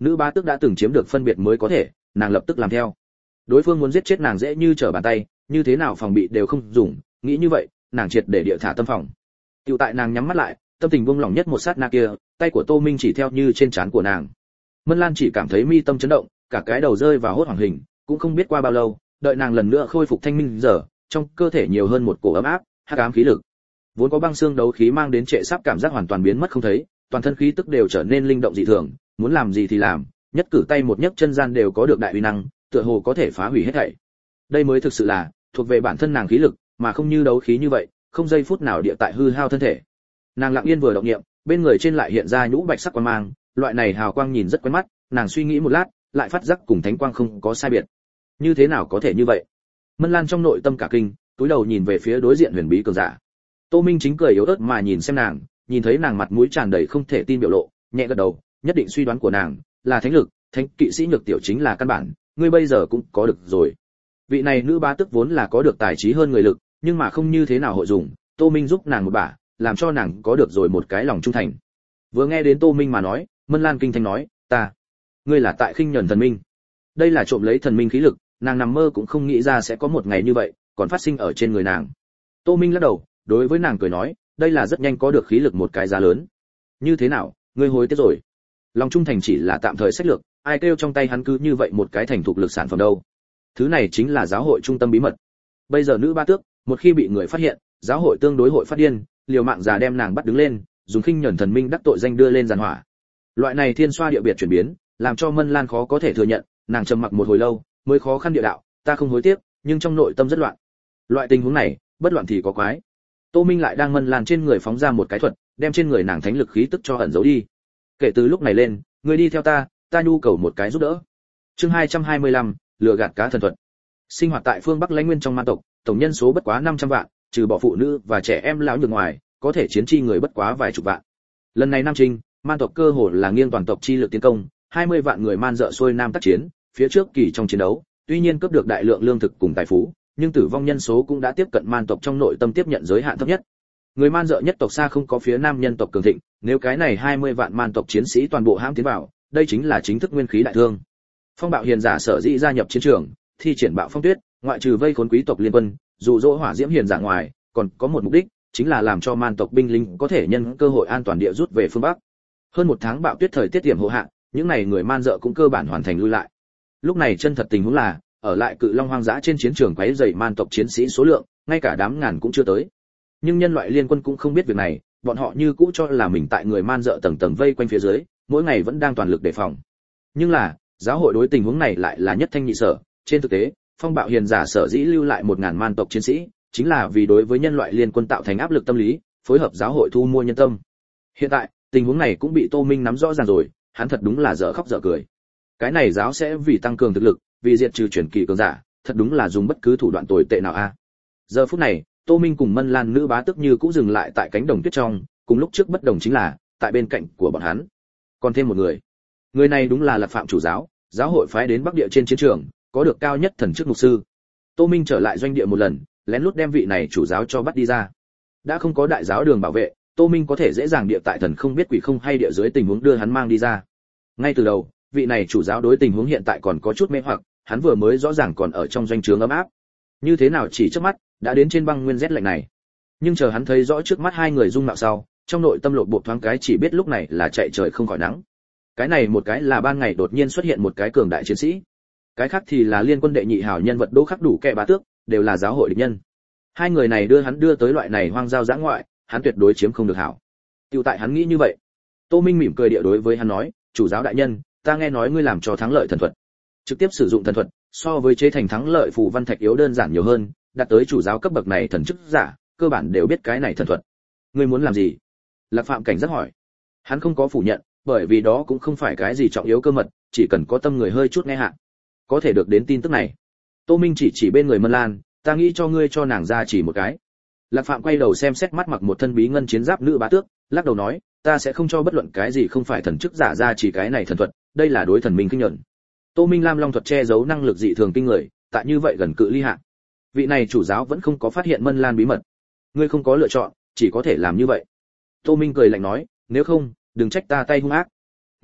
Nữ bá tước đã từng chiếm được phân biệt mới có thể, nàng lập tức làm theo. Đối phương muốn giết chết nàng dễ như trở bàn tay, như thế nào phòng bị đều không dùng, nghĩ như vậy, nàng triệt để địa thả tâm phòng. Tiểu tại nàng nhắm mắt lại, tâm tình buông lỏng nhất một sát na kia, tay của Tô Minh chỉ theo như trên trán của nàng. Mân Lan chỉ cảm thấy mi tâm chấn động, cả cái đầu rơi vào hốt hoảng hình, cũng không biết qua bao lâu, đợi nàng lần nữa khôi phục thanh minh giờ, trong cơ thể nhiều hơn một cổ ấm áp, hắc ám khí lực. Vốn có băng xương đấu khí mang đến trệ sắp cảm giác hoàn toàn biến mất không thấy, toàn thân khí tức đều trở nên linh động dị thường, muốn làm gì thì làm, nhất cử tay một nhấc chân gian đều có được đại uy năng, tựa hồ có thể phá hủy hết thảy. Đây mới thực sự là thuộc về bản thân nàng khí lực, mà không như đấu khí như vậy, không giây phút nào địa tại hư hao thân thể. Nàng lặng yên vừa động niệm, bên người trên lại hiện ra nhũ bạch sắc quang mang, loại này hào quang nhìn rất quen mắt, nàng suy nghĩ một lát, lại phát giác cùng thánh quang không có sai biệt. Như thế nào có thể như vậy? Mân Lan trong nội tâm cả kinh, cúi đầu nhìn về phía đối diện huyền bí cường giả. Tô Minh chính cười yếu ớt mà nhìn xem nàng, nhìn thấy nàng mặt mũi tràn đầy không thể tin biểu lộ, nhẹ gật đầu, nhất định suy đoán của nàng là thánh lực, thánh kỵ sĩ nhược tiểu chính là căn bản, ngươi bây giờ cũng có được rồi. Vị này nữ bá tước vốn là có được tài trí hơn người lực, nhưng mà không như thế nào hội dùng, Tô Minh giúp nàng một bả, làm cho nàng có được rồi một cái lòng trung thành. Vừa nghe đến Tô Minh mà nói, Mân Lan kinh thanh nói, ta, ngươi là tại khinh nhẫn thần minh. Đây là trộm lấy thần minh khí lực, nàng nằm mơ cũng không nghĩ ra sẽ có một ngày như vậy, còn phát sinh ở trên người nàng. Tô Minh lắc đầu, đối với nàng cười nói, đây là rất nhanh có được khí lực một cái giá lớn. Như thế nào, ngươi hối tiếc rồi? Lòng trung thành chỉ là tạm thời sách lược, ai kêu trong tay hắn cứ như vậy một cái thành thục lực sản phẩm đâu. Thứ này chính là giáo hội trung tâm bí mật. Bây giờ nữ ba tước, một khi bị người phát hiện, giáo hội tương đối hội phát điên, liều mạng già đem nàng bắt đứng lên, dùng khinh nhẫn thần minh đắc tội danh đưa lên giàn hỏa. Loại này thiên xoa địa biệt chuyển biến, làm cho Mân Lan khó có thể thừa nhận, nàng trầm mặc một hồi lâu, mới khó khăn địa đạo, ta không hối tiếc, nhưng trong nội tâm rất loạn. Loại tình huống này, bất loạn thì có quái. Tô Minh lại đang Mân Lan trên người phóng ra một cái thuật, đem trên người nàng thánh lực khí tức cho ẩn giấu đi. Kể từ lúc này lên, ngươi đi theo ta, ta nhu cầu một cái giúp đỡ. Chương hai trăm hai mươi lăm, lừa gạt cá thần thuật. Sinh hoạt tại phương Bắc Lãnh Nguyên trong man tộc, tổng nhân số bất quá năm trăm vạn, trừ bỏ phụ nữ và trẻ em lão nhược ngoài, có thể chiến chi người bất quá vài chục vạn. Lần này Nam Trinh, man tộc cơ hồ là nghiêng toàn tộc chi lực tiến công, hai mươi vạn người man dợ xuôi nam tác chiến, phía trước kỳ trong chiến đấu, tuy nhiên cướp được đại lượng lương thực cùng tài phú, nhưng tử vong nhân số cũng đã tiếp cận man tộc trong nội tâm tiếp nhận giới hạn thấp nhất. Người man dợ nhất tộc xa không có phía nam nhân tộc cường thịnh, nếu cái này hai mươi vạn man tộc chiến sĩ toàn bộ hãm tiến vào, đây chính là chính thức nguyên khí đại thương. Phong Bạo Hiền giả sở dĩ gia nhập chiến trường, thi triển Bạo Phong Tuyết, ngoại trừ vây khốn quý tộc liên quân, dụ dỗ Hỏa Diễm Hiền giả ngoài, còn có một mục đích, chính là làm cho man tộc binh lính có thể nhân cơ hội an toàn địa rút về phương bắc. Hơn một tháng bạo tuyết thời tiết tiệm hộ hạ, những này người man dợ cũng cơ bản hoàn thành lui lại. Lúc này chân thật tình huống là, ở lại Cự Long hoang dã trên chiến trường quấy rầy man tộc chiến sĩ số lượng, ngay cả đám ngàn cũng chưa tới. Nhưng nhân loại liên quân cũng không biết việc này, bọn họ như cũ cho là mình tại người man dợ tầng tầng vây quanh phía dưới, mỗi ngày vẫn đang toàn lực đề phòng. Nhưng là, giáo hội đối tình huống này lại là nhất thanh nhị sở, trên thực tế, Phong Bạo Hiền giả sở dĩ lưu lại một ngàn man tộc chiến sĩ, chính là vì đối với nhân loại liên quân tạo thành áp lực tâm lý, phối hợp giáo hội thu mua nhân tâm. Hiện tại, tình huống này cũng bị Tô Minh nắm rõ ràng rồi, hắn thật đúng là dở khóc dở cười. Cái này giáo sẽ vì tăng cường thực lực, vì diệt trừ truyền kỳ cường giả, thật đúng là dùng bất cứ thủ đoạn tồi tệ nào a. Giờ phút này, Tô Minh cùng Mân Lan nữ bá tước như cũng dừng lại tại cánh đồng tuyết trong, cùng lúc trước bất đồng chính là, tại bên cạnh của bọn hắn, còn thêm một người. Người này đúng là Lạc Phạm chủ giáo, giáo hội phái đến Bắc Địa trên chiến trường, có được cao nhất thần chức mục sư. Tô Minh trở lại doanh địa một lần, lén lút đem vị này chủ giáo cho bắt đi ra. Đã không có đại giáo đường bảo vệ, Tô Minh có thể dễ dàng địa tại thần không biết quỷ không hay địa dưới tình huống đưa hắn mang đi ra. Ngay từ đầu, vị này chủ giáo đối tình huống hiện tại còn có chút mê hoặc, hắn vừa mới rõ ràng còn ở trong doanh trướng ấm áp. Như thế nào chỉ trước mắt, đã đến trên băng nguyên rét lạnh này. Nhưng chờ hắn thấy rõ trước mắt hai người dung mạo sau, trong nội tâm lột bột thoáng cái chỉ biết lúc này là chạy trời không khỏi nắng. Cái này một cái là ban ngày đột nhiên xuất hiện một cái cường đại chiến sĩ, cái khác thì là liên quân đệ nhị hảo nhân vật đỗ khắc đủ kẻ bá tước, đều là giáo hội địch nhân. Hai người này đưa hắn đưa tới loại này hoang giao dã ngoại, hắn tuyệt đối chiếm không được hảo. Tiêu tại hắn nghĩ như vậy. Tô Minh mỉm cười địa đối với hắn nói, chủ giáo đại nhân, ta nghe nói ngươi làm cho thắng lợi thần thuật. Trực tiếp sử dụng thần thuật, so với chế thành thắng lợi phù văn thạch yếu đơn giản nhiều hơn, đạt tới chủ giáo cấp bậc này thần chức giả, cơ bản đều biết cái này thần thuật. Ngươi muốn làm gì? Lạc Phạm cảnh giác hỏi. Hắn không có phủ nhận, bởi vì đó cũng không phải cái gì trọng yếu cơ mật, chỉ cần có tâm người hơi chút nghe hạ, có thể được đến tin tức này. Tô Minh chỉ chỉ bên người Mân Lan, ta nghĩ cho ngươi cho nàng ra chỉ một cái. Lạc Phạm quay đầu xem xét mắt mặc một thân bí ngân chiến giáp nữ bá tước, lắc đầu nói, ta sẽ không cho bất luận cái gì không phải thần chức giả ra chỉ cái này thần thuật, đây là đối thần minh kinh nhận. Tô Minh Lam Long thuật che giấu năng lực dị thường kinh người, tại như vậy gần cự ly hạ. Vị này chủ giáo vẫn không có phát hiện Mân Lan bí mật. Ngươi không có lựa chọn, chỉ có thể làm như vậy. Tô Minh cười lạnh nói, nếu không, đừng trách ta tay hung ác. Nói,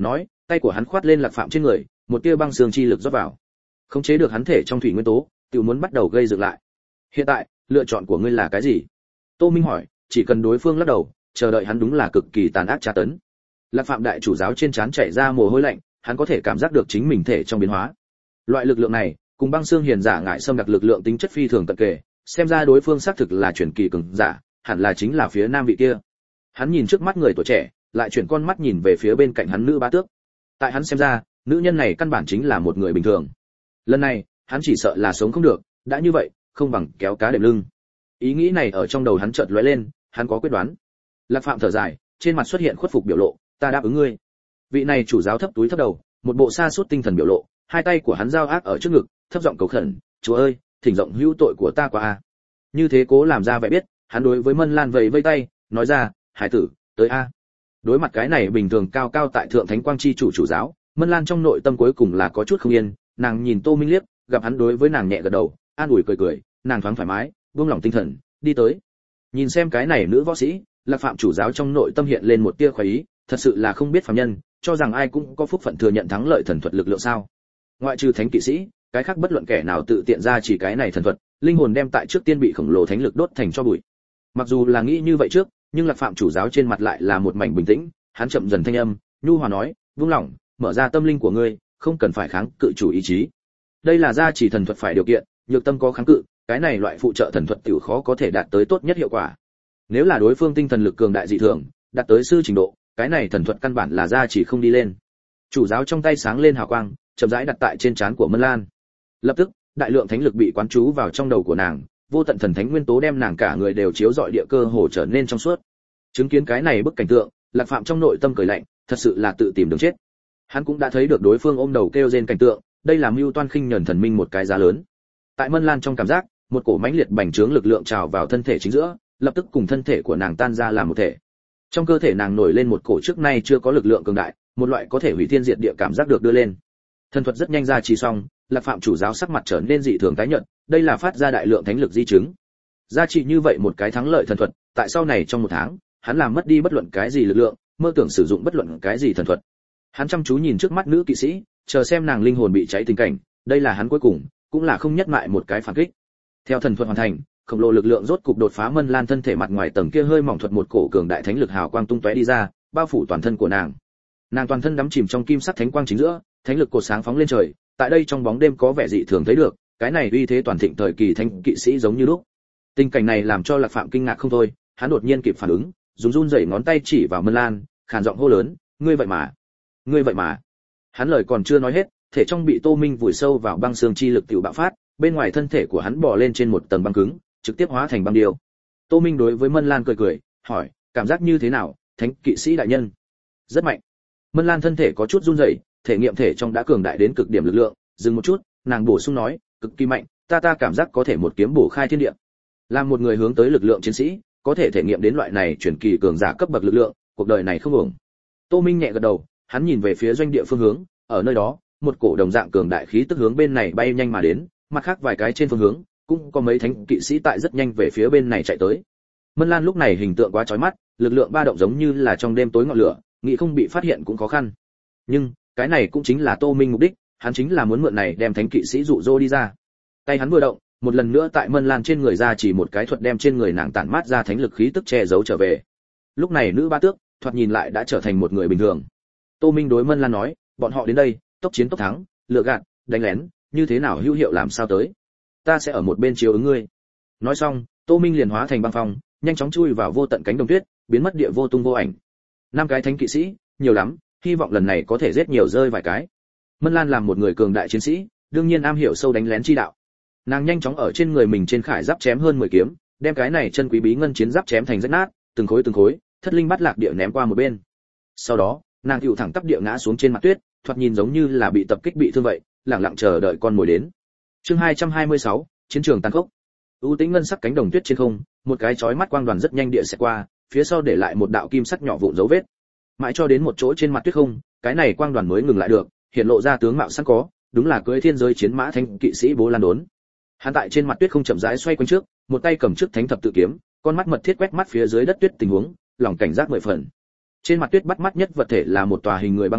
tay của hắn khoát lên Lạc Phạm trên người, một tia băng xương chi lực rót vào, khống chế được hắn thể trong thủy nguyên tố, tự muốn bắt đầu gây dựng lại. Hiện tại, lựa chọn của ngươi là cái gì? Tô Minh hỏi, chỉ cần đối phương lắc đầu, chờ đợi hắn đúng là cực kỳ tàn ác tra tấn. Lạc Phạm đại chủ giáo trên trán chảy ra mồ hôi lạnh, hắn có thể cảm giác được chính mình thể trong biến hóa. Loại lực lượng này, cùng băng xương hiền giả ngại xâm đặc lực lượng tính chất phi thường cận kề, xem ra đối phương xác thực là truyền kỳ cường giả, hẳn là chính là phía nam vị kia. Hắn nhìn trước mắt người tuổi trẻ, lại chuyển con mắt nhìn về phía bên cạnh hắn nữ bá tước. Tại hắn xem ra, nữ nhân này căn bản chính là một người bình thường. Lần này, hắn chỉ sợ là sống không được, đã như vậy, không bằng kéo cá đệm lưng. Ý nghĩ này ở trong đầu hắn chợt lóe lên, hắn có quyết đoán. Lạc Phạm thở dài, trên mặt xuất hiện khuất phục biểu lộ, ta đáp ứng ngươi. Vị này chủ giáo thấp túi thấp đầu, một bộ sa sút tinh thần biểu lộ, hai tay của hắn giao ác ở trước ngực, thấp giọng cầu khẩn, chúa ơi, thỉnh rộng hữu tội của ta qua a. Như thế cố làm ra vẻ biết, hắn đối với Mân Lan vẫy vẫy tay, nói ra, hải tử, tới a. Đối mặt cái này bình thường cao cao tại thượng thánh quang chi chủ chủ giáo, Mân Lan trong nội tâm cuối cùng là có chút không yên, nàng nhìn Tô Minh liếc, gặp hắn đối với nàng nhẹ gật đầu, an ủi cười cười, nàng thoáng thoải mái, buông lỏng tinh thần, đi tới. Nhìn xem cái này nữ võ sĩ, Lạc Phạm chủ giáo trong nội tâm hiện lên một tia khoái ý, thật sự là không biết phàm nhân, cho rằng ai cũng có phúc phận thừa nhận thắng lợi thần thuật lực lượng sao? Ngoại trừ thánh kỵ sĩ, cái khác bất luận kẻ nào tự tiện ra chỉ cái này thần thuật, linh hồn đem tại trước tiên bị khổng lồ thánh lực đốt thành cho bụi. Mặc dù là nghĩ như vậy trước, nhưng Lạc Phạm chủ giáo trên mặt lại là một mảnh bình tĩnh, hắn chậm dần thanh âm, nhu hòa nói, buông lỏng, mở ra tâm linh của ngươi, không cần phải kháng cự chủ ý chí. Đây là gia chỉ thần thuật phải điều kiện, nhược tâm có kháng cự, cái này loại phụ trợ thần thuật tiểu khó có thể đạt tới tốt nhất hiệu quả. Nếu là đối phương tinh thần lực cường đại dị thường, đạt tới sư trình độ, cái này thần thuật căn bản là gia chỉ không đi lên. Chủ giáo trong tay sáng lên hào quang, chậm rãi đặt tại trên trán của Mân Lan. Lập tức, đại lượng thánh lực bị quán trú vào trong đầu của nàng, vô tận thần thánh nguyên tố đem nàng cả người đều chiếu rọi địa cơ hồ trở nên trong suốt. Chứng kiến cái này bức cảnh tượng, Lạc Phạm trong nội tâm cười lạnh, thật sự là tự tìm đường chết. Hắn cũng đã thấy được đối phương ôm đầu kêu rên cảnh tượng, đây là mưu toan khinh nhẫn thần minh một cái giá lớn. Tại Mân Lan trong cảm giác, một cổ mãnh liệt bành trướng lực lượng trào vào thân thể chính giữa, lập tức cùng thân thể của nàng tan ra làm một thể. Trong cơ thể nàng nổi lên một cổ trước nay chưa có lực lượng cường đại, một loại có thể hủy thiên diệt địa cảm giác được đưa lên. Thần thuật rất nhanh ra trì xong, Lạc Phạm chủ giáo sắc mặt trở nên dị thường tái nhợt, đây là phát ra đại lượng thánh lực di chứng. Gia trị như vậy một cái thắng lợi thần thuật, tại sau này trong một tháng, hắn làm mất đi bất luận cái gì lực lượng, mơ tưởng sử dụng bất luận cái gì thần thuật. Hắn chăm chú nhìn trước mắt nữ kỵ sĩ, chờ xem nàng linh hồn bị cháy tình cảnh, đây là hắn cuối cùng, cũng là không nhất mại một cái phản kích. Theo thần thuật hoàn thành, khổng lồ lực lượng rốt cục đột phá Mân Lan thân thể mặt ngoài tầng kia hơi mỏng thuật, một cổ cường đại thánh lực hào quang tung tóe đi ra, bao phủ toàn thân của nàng. Nàng toàn thân đắm chìm trong kim sắc thánh quang chính giữa, thánh lực cột sáng phóng lên trời, tại đây trong bóng đêm có vẻ dị thường thấy được, cái này uy thế toàn thịnh thời kỳ thánh kỵ sĩ giống như lúc. Tình cảnh này làm cho Lạc Phạm kinh ngạc không thôi, hắn đột nhiên kịp phản ứng, dùng run rẩy ngón tay chỉ vào Mân Lan, khàn giọng hô lớn, ngươi vậy mà, ngươi vậy mà. Hắn lời còn chưa nói hết, thể trong bị Tô Minh vùi sâu vào băng xương chi lực tiểu bạo phát, bên ngoài thân thể của hắn bò lên trên một tầng băng cứng, trực tiếp hóa thành băng điêu. Tô Minh đối với Mân Lan cười cười, hỏi, cảm giác như thế nào, thánh kỵ sĩ đại nhân? Rất mạnh. Mân Lan thân thể có chút run rẩy, thể nghiệm thể trong đã cường đại đến cực điểm lực lượng, dừng một chút, nàng bổ sung nói, cực kỳ mạnh, ta ta cảm giác có thể một kiếm bổ khai thiên địa. Làm một người hướng tới lực lượng chiến sĩ, có thể thể nghiệm đến loại này chuyển kỳ cường giả cấp bậc lực lượng, cuộc đời này không uổng. Tô Minh nhẹ gật đầu, hắn nhìn về phía doanh địa phương hướng, ở nơi đó, một cổ đồng dạng cường đại khí tức hướng bên này bay nhanh mà đến, mặt khác vài cái trên phương hướng, cũng có mấy thánh kỵ sĩ tại rất nhanh về phía bên này chạy tới. Mân Lan lúc này hình tượng quá chói mắt, lực lượng ba động giống như là trong đêm tối ngọn lửa, nghĩ không bị phát hiện cũng khó khăn. Nhưng, cái này cũng chính là Tô Minh mục đích, hắn chính là muốn mượn này đem thánh kỵ sĩ dụ dỗ đi ra. Tay hắn vừa động, một lần nữa tại Mân Lan trên người ra chỉ một cái thuật đem trên người nàng tản mát ra thánh lực khí tức che giấu trở về. Lúc này nữ ba tước, thoạt nhìn lại đã trở thành một người bình thường. Tô Minh đối Mân Lan nói, bọn họ đến đây, tốc chiến tốc thắng, lừa gạt, đánh lén, như thế nào hữu hiệu làm sao tới. Ta sẽ ở một bên chiếu ứng ngươi. Nói xong, Tô Minh liền hóa thành băng phong, nhanh chóng chui vào vô tận cánh đồng tuyết, biến mất địa vô tung vô ảnh. Năm cái thánh kỵ sĩ, nhiều lắm, hy vọng lần này có thể giết nhiều rơi vài cái. Mân Lan làm một người cường đại chiến sĩ, đương nhiên am hiểu sâu đánh lén chi đạo. Nàng nhanh chóng ở trên người mình trên khải giáp chém hơn mười kiếm, đem cái này chân quý bí ngân chiến giáp chém thành rách nát, từng khối từng khối, thất linh bát lạc địa ném qua một bên. Sau đó, nàng hữu thẳng tắp địa ngã xuống trên mặt tuyết, thoạt nhìn giống như là bị tập kích bị thương vậy, lặng lặng chờ đợi con mồi đến. Chương hai trăm hai mươi sáu, chiến trường tàn khốc. U tĩnh ngân sắc cánh đồng tuyết trên không, một cái chói mắt quang đoàn rất nhanh địa sẽ qua, phía sau để lại một đạo kim sắc nhỏ vụn dấu vết. Mãi cho đến một chỗ trên mặt tuyết không, cái này quang đoàn mới ngừng lại được, hiện lộ ra tướng mạo sẵn có, đúng là cưỡi thiên giới chiến mã thánh kỵ sĩ Bố Lan Đốn. Hắn tại trên mặt tuyết không chậm rãi xoay quanh trước, một tay cầm trước thánh thập tự kiếm, con mắt mật thiết quét mắt phía dưới đất tuyết tình huống, lòng cảnh giác mười phần. Trên mặt tuyết bắt mắt nhất vật thể là một tòa hình người băng điêu,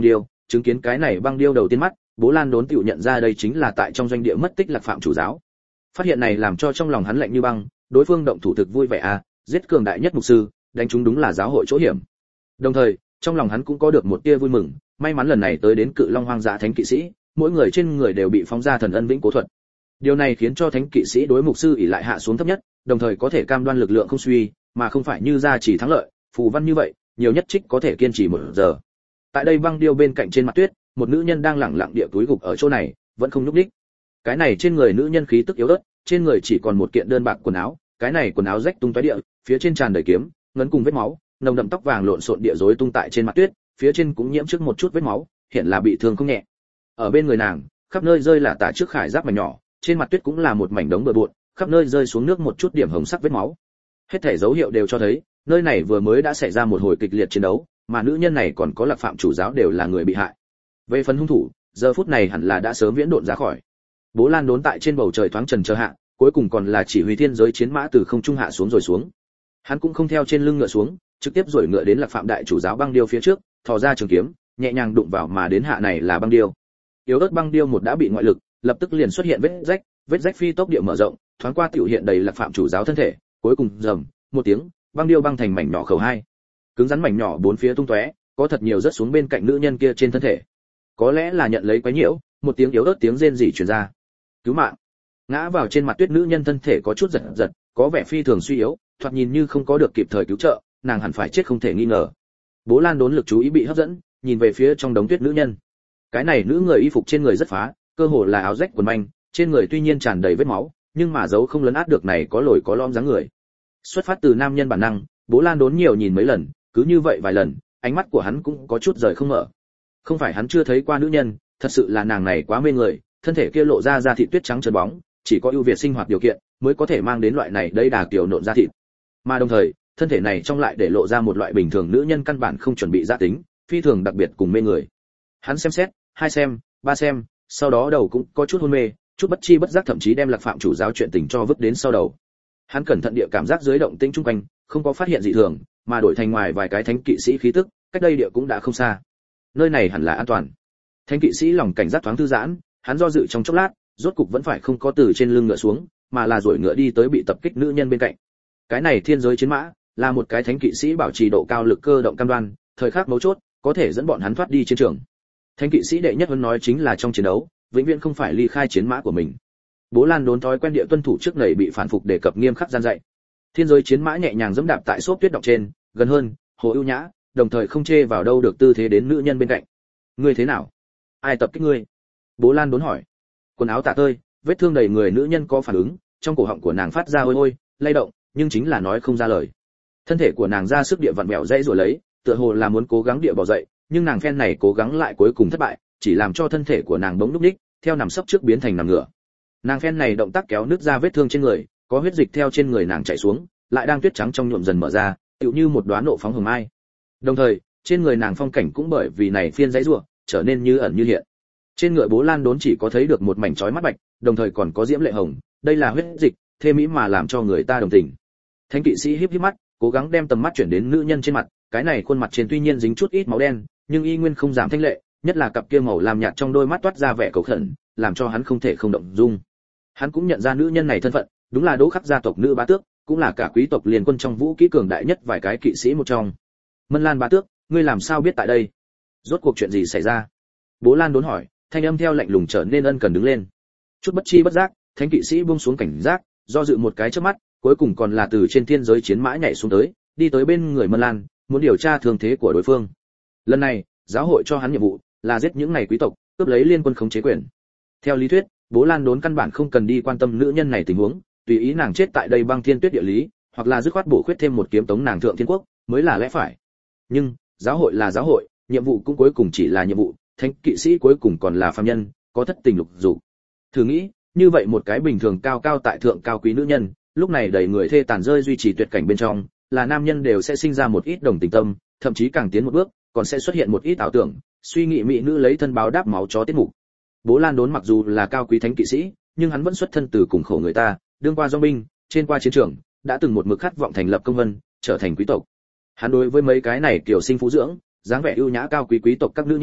chứng kiến cái này băng điêu đầu tiên mắt, Bố Lan Đốn tiểu nhận ra đây chính là tại trong doanh địa mất tích Lạc Phạm chủ giáo. Phát hiện này làm cho trong lòng hắn lạnh như băng, đối phương động thủ thực vui vẻ à, giết cường đại nhất mục sư, đánh chúng đúng là giáo hội chỗ hiểm. Đồng thời, trong lòng hắn cũng có được một tia vui mừng, may mắn lần này tới đến Cự Long hoang dã thánh kỵ sĩ, mỗi người trên người đều bị phóng ra thần ân vĩnh cố thuật. Điều này khiến cho thánh kỵ sĩ đối mục sư ỷ lại hạ xuống thấp nhất, đồng thời có thể cam đoan lực lượng không suy, mà không phải như gia chỉ thắng lợi, phù văn như vậy, nhiều nhất trích có thể kiên trì một giờ. Tại đây băng điêu bên cạnh trên mặt tuyết, một nữ nhân đang lẳng lặng địa túi gục ở chỗ này, vẫn không nhúc nhích. Cái này trên người nữ nhân khí tức yếu ớt, trên người chỉ còn một kiện đơn bạc quần áo, cái này quần áo rách tung tóe địa, phía trên tràn đầy kiếm, ngấn cùng vết máu, nồng đậm tóc vàng lộn xộn địa rối tung tại trên mặt tuyết, phía trên cũng nhiễm trước một chút vết máu, hiện là bị thương không nhẹ. Ở bên người nàng, khắp nơi rơi là tả trước khải giáp mảnh nhỏ, trên mặt tuyết cũng là một mảnh đống bừa bộn, khắp nơi rơi xuống nước một chút điểm hồng sắc vết máu. Hết thảy dấu hiệu đều cho thấy, nơi này vừa mới đã xảy ra một hồi kịch liệt chiến đấu, mà nữ nhân này còn có Lạc Phạm chủ giáo đều là người bị hại. Về phần hung thủ, giờ phút này hẳn là đã sớm viễn độn ra khỏi. Bố Lan Đốn tại trên bầu trời thoáng trần chờ hạ, cuối cùng còn là chỉ huy thiên giới chiến mã từ không trung hạ xuống rồi xuống. Hắn cũng không theo trên lưng ngựa xuống, trực tiếp rồi ngựa đến Lạc Phạm đại chủ giáo băng điêu phía trước, thò ra trường kiếm, nhẹ nhàng đụng vào mà đến hạ này là băng điêu. Yếu ớt băng điêu một đã bị ngoại lực, lập tức liền xuất hiện vết rách, vết rách phi tốc địa mở rộng, thoáng qua tiểu hiện đầy Lạc Phạm chủ giáo thân thể, cuối cùng rầm một tiếng, băng điêu băng thành mảnh nhỏ khẩu hai. Cứng rắn mảnh nhỏ bốn phía tung tóe, có thật nhiều rớt xuống bên cạnh nữ nhân kia trên thân thể. Có lẽ là nhận lấy quấy nhiễu, một tiếng yếu ớt tiếng rên rỉ truyền ra. Cứu mạng! Ngã vào trên mặt tuyết nữ nhân thân thể có chút giật giật, có vẻ phi thường suy yếu, thoạt nhìn như không có được kịp thời cứu trợ, nàng hẳn phải chết không thể nghi ngờ. Bố Lan Đốn lực chú ý bị hấp dẫn, nhìn về phía trong đống tuyết nữ nhân. Cái này nữ người y phục trên người rất phá, cơ hồ là áo rách quần manh, trên người tuy nhiên tràn đầy vết máu, nhưng mà dấu không lấn át được này có lồi có lõm dáng người. Xuất phát từ nam nhân bản năng, Bố Lan Đốn nhiều nhìn mấy lần, cứ như vậy vài lần, ánh mắt của hắn cũng có chút rời không mở. Không phải hắn chưa thấy qua nữ nhân, thật sự là nàng này quá mê người, thân thể kia lộ ra da thịt tuyết trắng trơn bóng, chỉ có ưu việt sinh hoạt điều kiện mới có thể mang đến loại này đây đà kiểu nộn da thịt. Mà đồng thời, thân thể này trong lại để lộ ra một loại bình thường nữ nhân căn bản không chuẩn bị gia tính, phi thường đặc biệt cùng mê người. Hắn xem xét, hai xem, ba xem, sau đó đầu cũng có chút hôn mê, chút bất chi bất giác thậm chí đem Lạc Phạm chủ giáo chuyện tình cho vứt đến sau đầu. Hắn cẩn thận địa cảm giác dưới động tĩnh chung quanh, không có phát hiện dị thường, mà đổi thành ngoài vài cái thánh kỵ sĩ khí tức, cách đây địa cũng đã không xa. Nơi này hẳn là an toàn. Thánh kỵ sĩ lòng cảnh giác thoáng thư giãn, hắn do dự trong chốc lát, rốt cục vẫn phải không có từ trên lưng ngựa xuống, mà là duỗi ngựa đi tới bị tập kích nữ nhân bên cạnh. Cái này thiên giới chiến mã, là một cái thánh kỵ sĩ bảo trì độ cao lực cơ động cam đoan, thời khắc mấu chốt, có thể dẫn bọn hắn thoát đi chiến trường. Thánh kỵ sĩ đệ nhất huấn nói chính là trong chiến đấu, vĩnh viễn không phải ly khai chiến mã của mình. Bố Lan Đốn thói quen địa tuân thủ trước này bị phản phục đề cập nghiêm khắc gian dạy. Thiên giới chiến mã nhẹ nhàng giẫm đạp tại xốp tuyết đọng trên, gần hơn, hồ ưu nhã, đồng thời không chê vào đâu được tư thế đến nữ nhân bên cạnh. Ngươi thế nào? Ai tập kích ngươi? Bố Lan Đốn hỏi. Quần áo tả tơi, vết thương đầy người nữ nhân có phản ứng, trong cổ họng của nàng phát ra ôi ôi, lay động, nhưng chính là nói không ra lời. Thân thể của nàng ra sức địa vặn vẹo dãy rồi lấy, tựa hồ là muốn cố gắng địa bò dậy, nhưng nàng phen này cố gắng lại cuối cùng thất bại, chỉ làm cho thân thể của nàng bỗng lúc đích, theo nằm sấp trước biến thành nằm ngửa. Nàng phen này động tác kéo nứt ra vết thương trên người, có huyết dịch theo trên người nàng chảy xuống, lại đang tuyết trắng trong nhuộm dần mở ra, tựu như một đóa nộ phóng hồng mai. Đồng thời, trên người nàng phong cảnh cũng bởi vì này phiên dãy rủa, trở nên như ẩn như hiện. Trên ngựa Bố Lan Đốn chỉ có thấy được một mảnh chói mắt bạch, đồng thời còn có diễm lệ hồng, đây là huyết dịch, thê mỹ mà làm cho người ta đồng tình. Thánh kỵ sĩ híp híp mắt, cố gắng đem tầm mắt chuyển đến nữ nhân trên mặt, cái này khuôn mặt trên tuy nhiên dính chút ít máu đen, nhưng y nguyên không giảm thanh lệ, nhất là cặp kia màu làm nhạt trong đôi mắt toát ra vẻ cầu khẩn, làm cho hắn không thể không động dung. Hắn cũng nhận ra nữ nhân này thân phận, đúng là Đỗ Khắc gia tộc nữ bá tước, cũng là cả quý tộc liên quân trong vũ kỹ cường đại nhất vài cái kỵ sĩ một trong. Mân Lan bá tước, ngươi làm sao biết tại đây? Rốt cuộc chuyện gì xảy ra? Bố Lan Đốn hỏi, thanh âm theo lạnh lùng trở nên ân cần đứng lên. Chút bất chi bất giác, thánh kỵ sĩ buông xuống cảnh giác, do dự một cái chớp mắt, cuối cùng còn là từ trên thiên giới chiến mã nhảy xuống tới, đi tới bên người Mân Lan, muốn điều tra thương thế của đối phương. Lần này, giáo hội cho hắn nhiệm vụ là giết những này quý tộc, cướp lấy liên quân khống chế quyền. Theo lý thuyết, Bố Lan Đốn căn bản không cần đi quan tâm nữ nhân này tình huống, tùy ý nàng chết tại đây băng thiên tuyết địa lý, hoặc là dứt khoát bổ khuyết thêm một kiếm tống nàng thượng thiên quốc, mới là lẽ phải. Nhưng, giáo hội là giáo hội, nhiệm vụ cũng cuối cùng chỉ là nhiệm vụ, thánh kỵ sĩ cuối cùng còn là phàm nhân, có thất tình lục dục. Thử nghĩ, như vậy một cái bình thường cao cao tại thượng cao quý nữ nhân, lúc này đầy người thê tàn rơi duy trì tuyệt cảnh bên trong, là nam nhân đều sẽ sinh ra một ít đồng tình tâm, thậm chí càng tiến một bước, còn sẽ xuất hiện một ít ảo tưởng, suy nghĩ mỹ nữ lấy thân báo đáp máu chó tiết mục. Bố Lan Đốn mặc dù là cao quý thánh kỵ sĩ, nhưng hắn vẫn xuất thân từ cùng khổ người ta, đương qua dòng binh, trên qua chiến trường, đã từng một mực khát vọng thành lập công vân, trở thành quý tộc. Hắn đối với mấy cái này kiểu sinh phú dưỡng, dáng vẻ ưu nhã cao quý quý tộc các nữ nhân,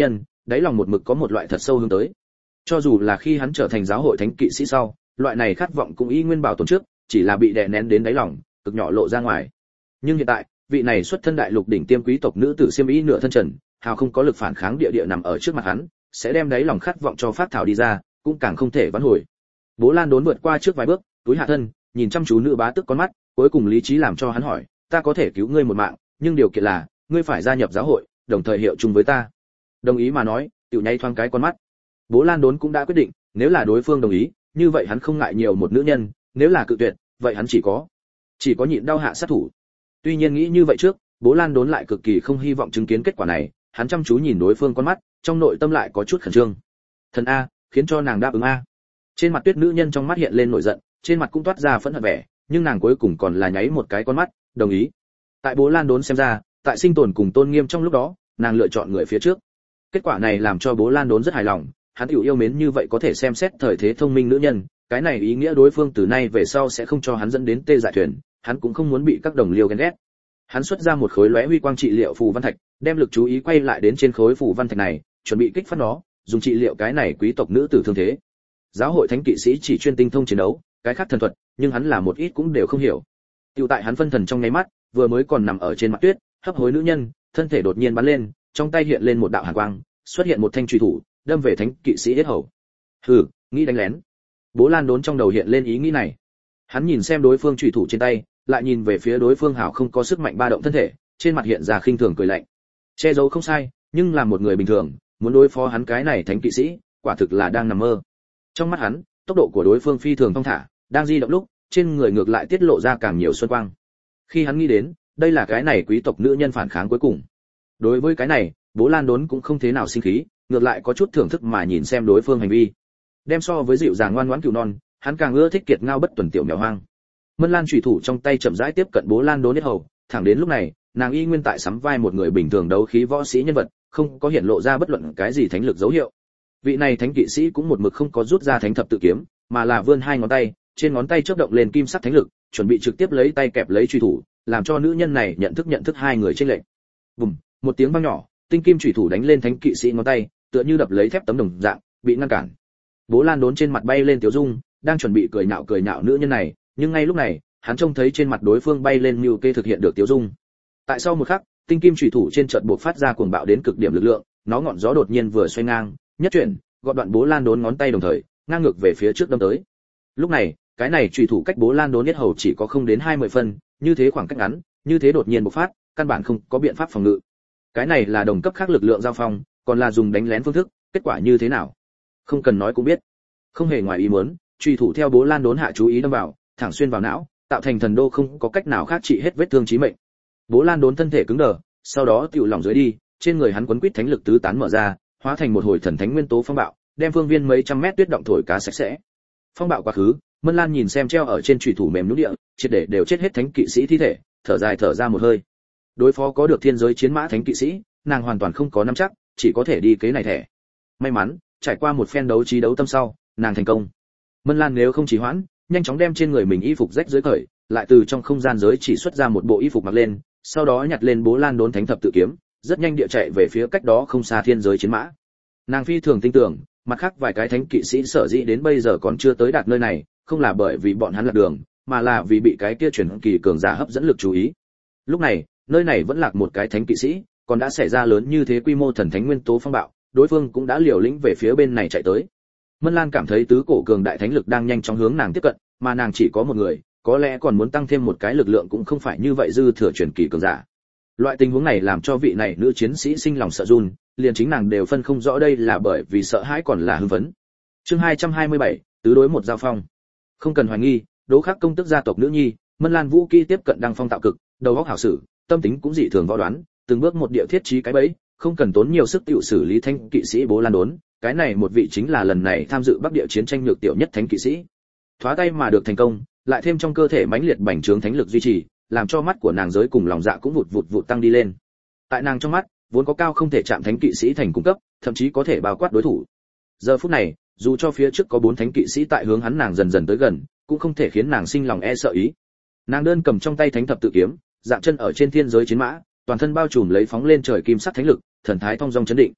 đáy lòng một mực có một loại thật sâu hướng tới. Cho dù là khi hắn trở thành giáo hội thánh kỵ sĩ sau, loại này khát vọng cũng y nguyên bảo tồn trước, chỉ là bị đè nén đến đáy lòng, cực nhỏ lộ ra ngoài. Nhưng hiện tại, vị này xuất thân đại lục đỉnh tiêm quý tộc nữ tử xiêm y nửa thân trần, hào không có lực phản kháng địa địa nằm ở trước mặt hắn, sẽ đem đáy lòng khát vọng cho phát thảo đi ra, cũng càng không thể vãn hồi. Bố Lan Đốn vượt qua trước vài bước, túi hạ thân, nhìn chăm chú nữ bá tước con mắt, cuối cùng lý trí làm cho hắn hỏi, ta có thể cứu ngươi một mạng, nhưng điều kiện là ngươi phải gia nhập giáo hội, đồng thời hiệu chung với ta. Đồng ý mà nói, tiểu nháy thoáng cái con mắt. Bố Lan Đốn cũng đã quyết định, nếu là đối phương đồng ý, như vậy hắn không ngại nhiều một nữ nhân, nếu là cự tuyệt, vậy hắn chỉ có chỉ có nhịn đau hạ sát thủ. Tuy nhiên nghĩ như vậy trước, Bố Lan Đốn lại cực kỳ không hy vọng chứng kiến kết quả này, hắn chăm chú nhìn đối phương con mắt, trong nội tâm lại có chút khẩn trương. Thần a, khiến cho nàng đáp ứng a. Trên mặt tuyết nữ nhân trong mắt hiện lên nổi giận, trên mặt cũng toát ra phẫn hận vẻ, nhưng nàng cuối cùng còn là nháy một cái con mắt, đồng ý. Tại Bố Lan Đốn xem ra, tại sinh tồn cùng tôn nghiêm trong lúc đó, nàng lựa chọn người phía trước. Kết quả này làm cho Bố Lan Đốn rất hài lòng, hắn tiểu yêu mến như vậy có thể xem xét thời thế thông minh nữ nhân, cái này ý nghĩa đối phương từ nay về sau sẽ không cho hắn dẫn đến tê dại thuyền, hắn cũng không muốn bị các đồng liêu ghen ghét. Hắn xuất ra một khối lóe huy quang trị liệu phù văn thạch, đem lực chú ý quay lại đến trên khối phù văn thạch này, chuẩn bị kích phát nó, dùng trị liệu cái này quý tộc nữ tử thương thế. Giáo hội thánh kỵ sĩ chỉ chuyên tinh thông chiến đấu, cái khác thần thuật, nhưng hắn là một ít cũng đều không hiểu. Tiểu tại hắn phân thần trong nháy mắt, vừa mới còn nằm ở trên mặt tuyết, hấp hối nữ nhân, thân thể đột nhiên bắn lên, trong tay hiện lên một đạo hàn quang, xuất hiện một thanh chùy thủ, đâm về thánh kỵ sĩ yết hầu. Hừ, nghĩ đánh lén. Bố Lan Đốn trong đầu hiện lên ý nghĩ này. Hắn nhìn xem đối phương chùy thủ trên tay, lại nhìn về phía đối phương hảo không có sức mạnh ba động thân thể, trên mặt hiện ra khinh thường cười lạnh. Che giấu không sai, nhưng là một người bình thường, muốn đối phó hắn cái này thánh kỵ sĩ, quả thực là đang nằm mơ. Trong mắt hắn, tốc độ của đối phương phi thường thong thả, đang di động lúc, trên người ngược lại tiết lộ ra càng nhiều xuân quang. Khi hắn nghĩ đến, đây là cái này quý tộc nữ nhân phản kháng cuối cùng. Đối với cái này, Bố Lan Đốn cũng không thế nào sinh khí, ngược lại có chút thưởng thức mà nhìn xem đối phương hành vi. Đem so với dịu dàng ngoan ngoãn cừu non, hắn càng ưa thích kiệt ngao bất tuần tiểu mèo hoang. Mân Lan chủy thủ trong tay chậm rãi tiếp cận Bố Lan Đốn hết hầu, thẳng đến lúc này, nàng y nguyên tại sắm vai một người bình thường đấu khí võ sĩ nhân vật, không có hiện lộ ra bất luận cái gì thánh lực dấu hiệu. Vị này thánh kỵ sĩ cũng một mực không có rút ra thánh thập tự kiếm, mà là vươn hai ngón tay, trên ngón tay chớp động lên kim sắc thánh lực, chuẩn bị trực tiếp lấy tay kẹp lấy chủy thủ, làm cho nữ nhân này nhận thức nhận thức hai người chênh lệch. Bùm, một tiếng vang nhỏ, tinh kim chủy thủ đánh lên thánh kỵ sĩ ngón tay, tựa như đập lấy thép tấm đồng dạng, bị ngăn cản. Bố Lan Đốn trên mặt bay lên tiểu dung, đang chuẩn bị cười nhạo cười nhạo nữ nhân này, nhưng ngay lúc này, hắn trông thấy trên mặt đối phương bay lên như kê thực hiện được tiểu dung. Tại sau một khắc, tinh kim chủy thủ trên chợt buộc phát ra cuồng bạo đến cực điểm lực lượng, nó ngọn gió đột nhiên vừa xoay ngang, nhất chuyển, gọt đoạn Bố Lan Đốn ngón tay đồng thời, ngang ngược về phía trước đâm tới. Lúc này, cái này chủy thủ cách Bố Lan Đốn nhất hầu chỉ có không đến hai mươi phân, như thế khoảng cách ngắn, như thế đột nhiên bộc phát, căn bản không có biện pháp phòng ngự. Cái này là đồng cấp khác lực lượng giao phong, còn là dùng đánh lén phương thức, kết quả như thế nào? Không cần nói cũng biết. Không hề ngoài ý muốn, chủy thủ theo Bố Lan Đốn hạ chú ý đâm vào, thẳng xuyên vào não, tạo thành thần đô không có cách nào khác trị hết vết thương chí mệnh. Bố Lan Đốn thân thể cứng đờ, sau đó tiểu lỏng dưới đi, trên người hắn quấn quýt thánh lực tứ tán mở ra, hóa thành một hồi thần thánh nguyên tố phong bạo, đem phương viên mấy trăm mét tuyết động thổi cá sạch sẽ. Phong bạo quá khứ, Mân Lan nhìn xem treo ở trên chủy thủ mềm nhũn địa, triệt để đều chết hết thánh kỵ sĩ thi thể, thở dài thở ra một hơi. Đối phó có được thiên giới chiến mã thánh kỵ sĩ, nàng hoàn toàn không có nắm chắc, chỉ có thể đi kế này thẻ. May mắn, trải qua một phen đấu trí đấu tâm sau, nàng thành công. Mân Lan nếu không trì hoãn, nhanh chóng đem trên người mình y phục rách dưới cởi, lại từ trong không gian giới chỉ xuất ra một bộ y phục mặc lên, sau đó nhặt lên Bố Lan Đốn thánh thập tự kiếm, rất nhanh địa chạy về phía cách đó không xa thiên giới chiến mã. Nàng phi thường tin tưởng, mặt khác vài cái thánh kỵ sĩ sở dĩ đến bây giờ còn chưa tới đạt nơi này, không là bởi vì bọn hắn lạc đường, mà là vì bị cái kia chuyển kỳ cường giả hấp dẫn lực chú ý. Lúc này, nơi này vẫn lạc một cái thánh kỵ sĩ, còn đã xảy ra lớn như thế quy mô thần thánh nguyên tố phong bạo, đối phương cũng đã liều lĩnh về phía bên này chạy tới. Mân Lan cảm thấy tứ cổ cường đại thánh lực đang nhanh chóng hướng nàng tiếp cận, mà nàng chỉ có một người, có lẽ còn muốn tăng thêm một cái lực lượng cũng không phải như vậy dư thừa chuyển kỳ cường giả. Loại tình huống này làm cho vị này nữ chiến sĩ sinh lòng sợ run, liền chính nàng đều phân không rõ đây là bởi vì sợ hãi còn là hưng phấn. Chương hai trăm hai mươi bảy, tứ đối một giao phong. Không cần hoài nghi, Đỗ Khắc công tức gia tộc nữ nhi, Mân Lan vũ kỹ tiếp cận đăng phong tạo cực, đầu óc hảo sử, tâm tính cũng dị thường võ đoán, từng bước một địa thiết trí cái bẫy, không cần tốn nhiều sức tiểu xử lý thanh kỵ sĩ Bố Lan Đốn, cái này một vị chính là lần này tham dự Bắc địa chiến tranh nhược tiểu nhất thánh kỵ sĩ. Thoá tay mà được thành công, lại thêm trong cơ thể mãnh liệt bành trướng thánh lực duy trì, làm cho mắt của nàng giới cùng lòng dạ cũng vụt vụt vụt tăng đi lên. Tại nàng trong mắt, vốn có cao không thể chạm thánh kỵ sĩ thành cung cấp, thậm chí có thể bao quát đối thủ. Giờ phút này, dù cho phía trước có bốn thánh kỵ sĩ tại hướng hắn nàng dần dần tới gần, cũng không thể khiến nàng sinh lòng e sợ ý. Nàng đơn cầm trong tay thánh thập tự kiếm, dạng chân ở trên thiên giới chiến mã, toàn thân bao trùm lấy phóng lên trời kim sắc thánh lực, thần thái thong dong chấn định.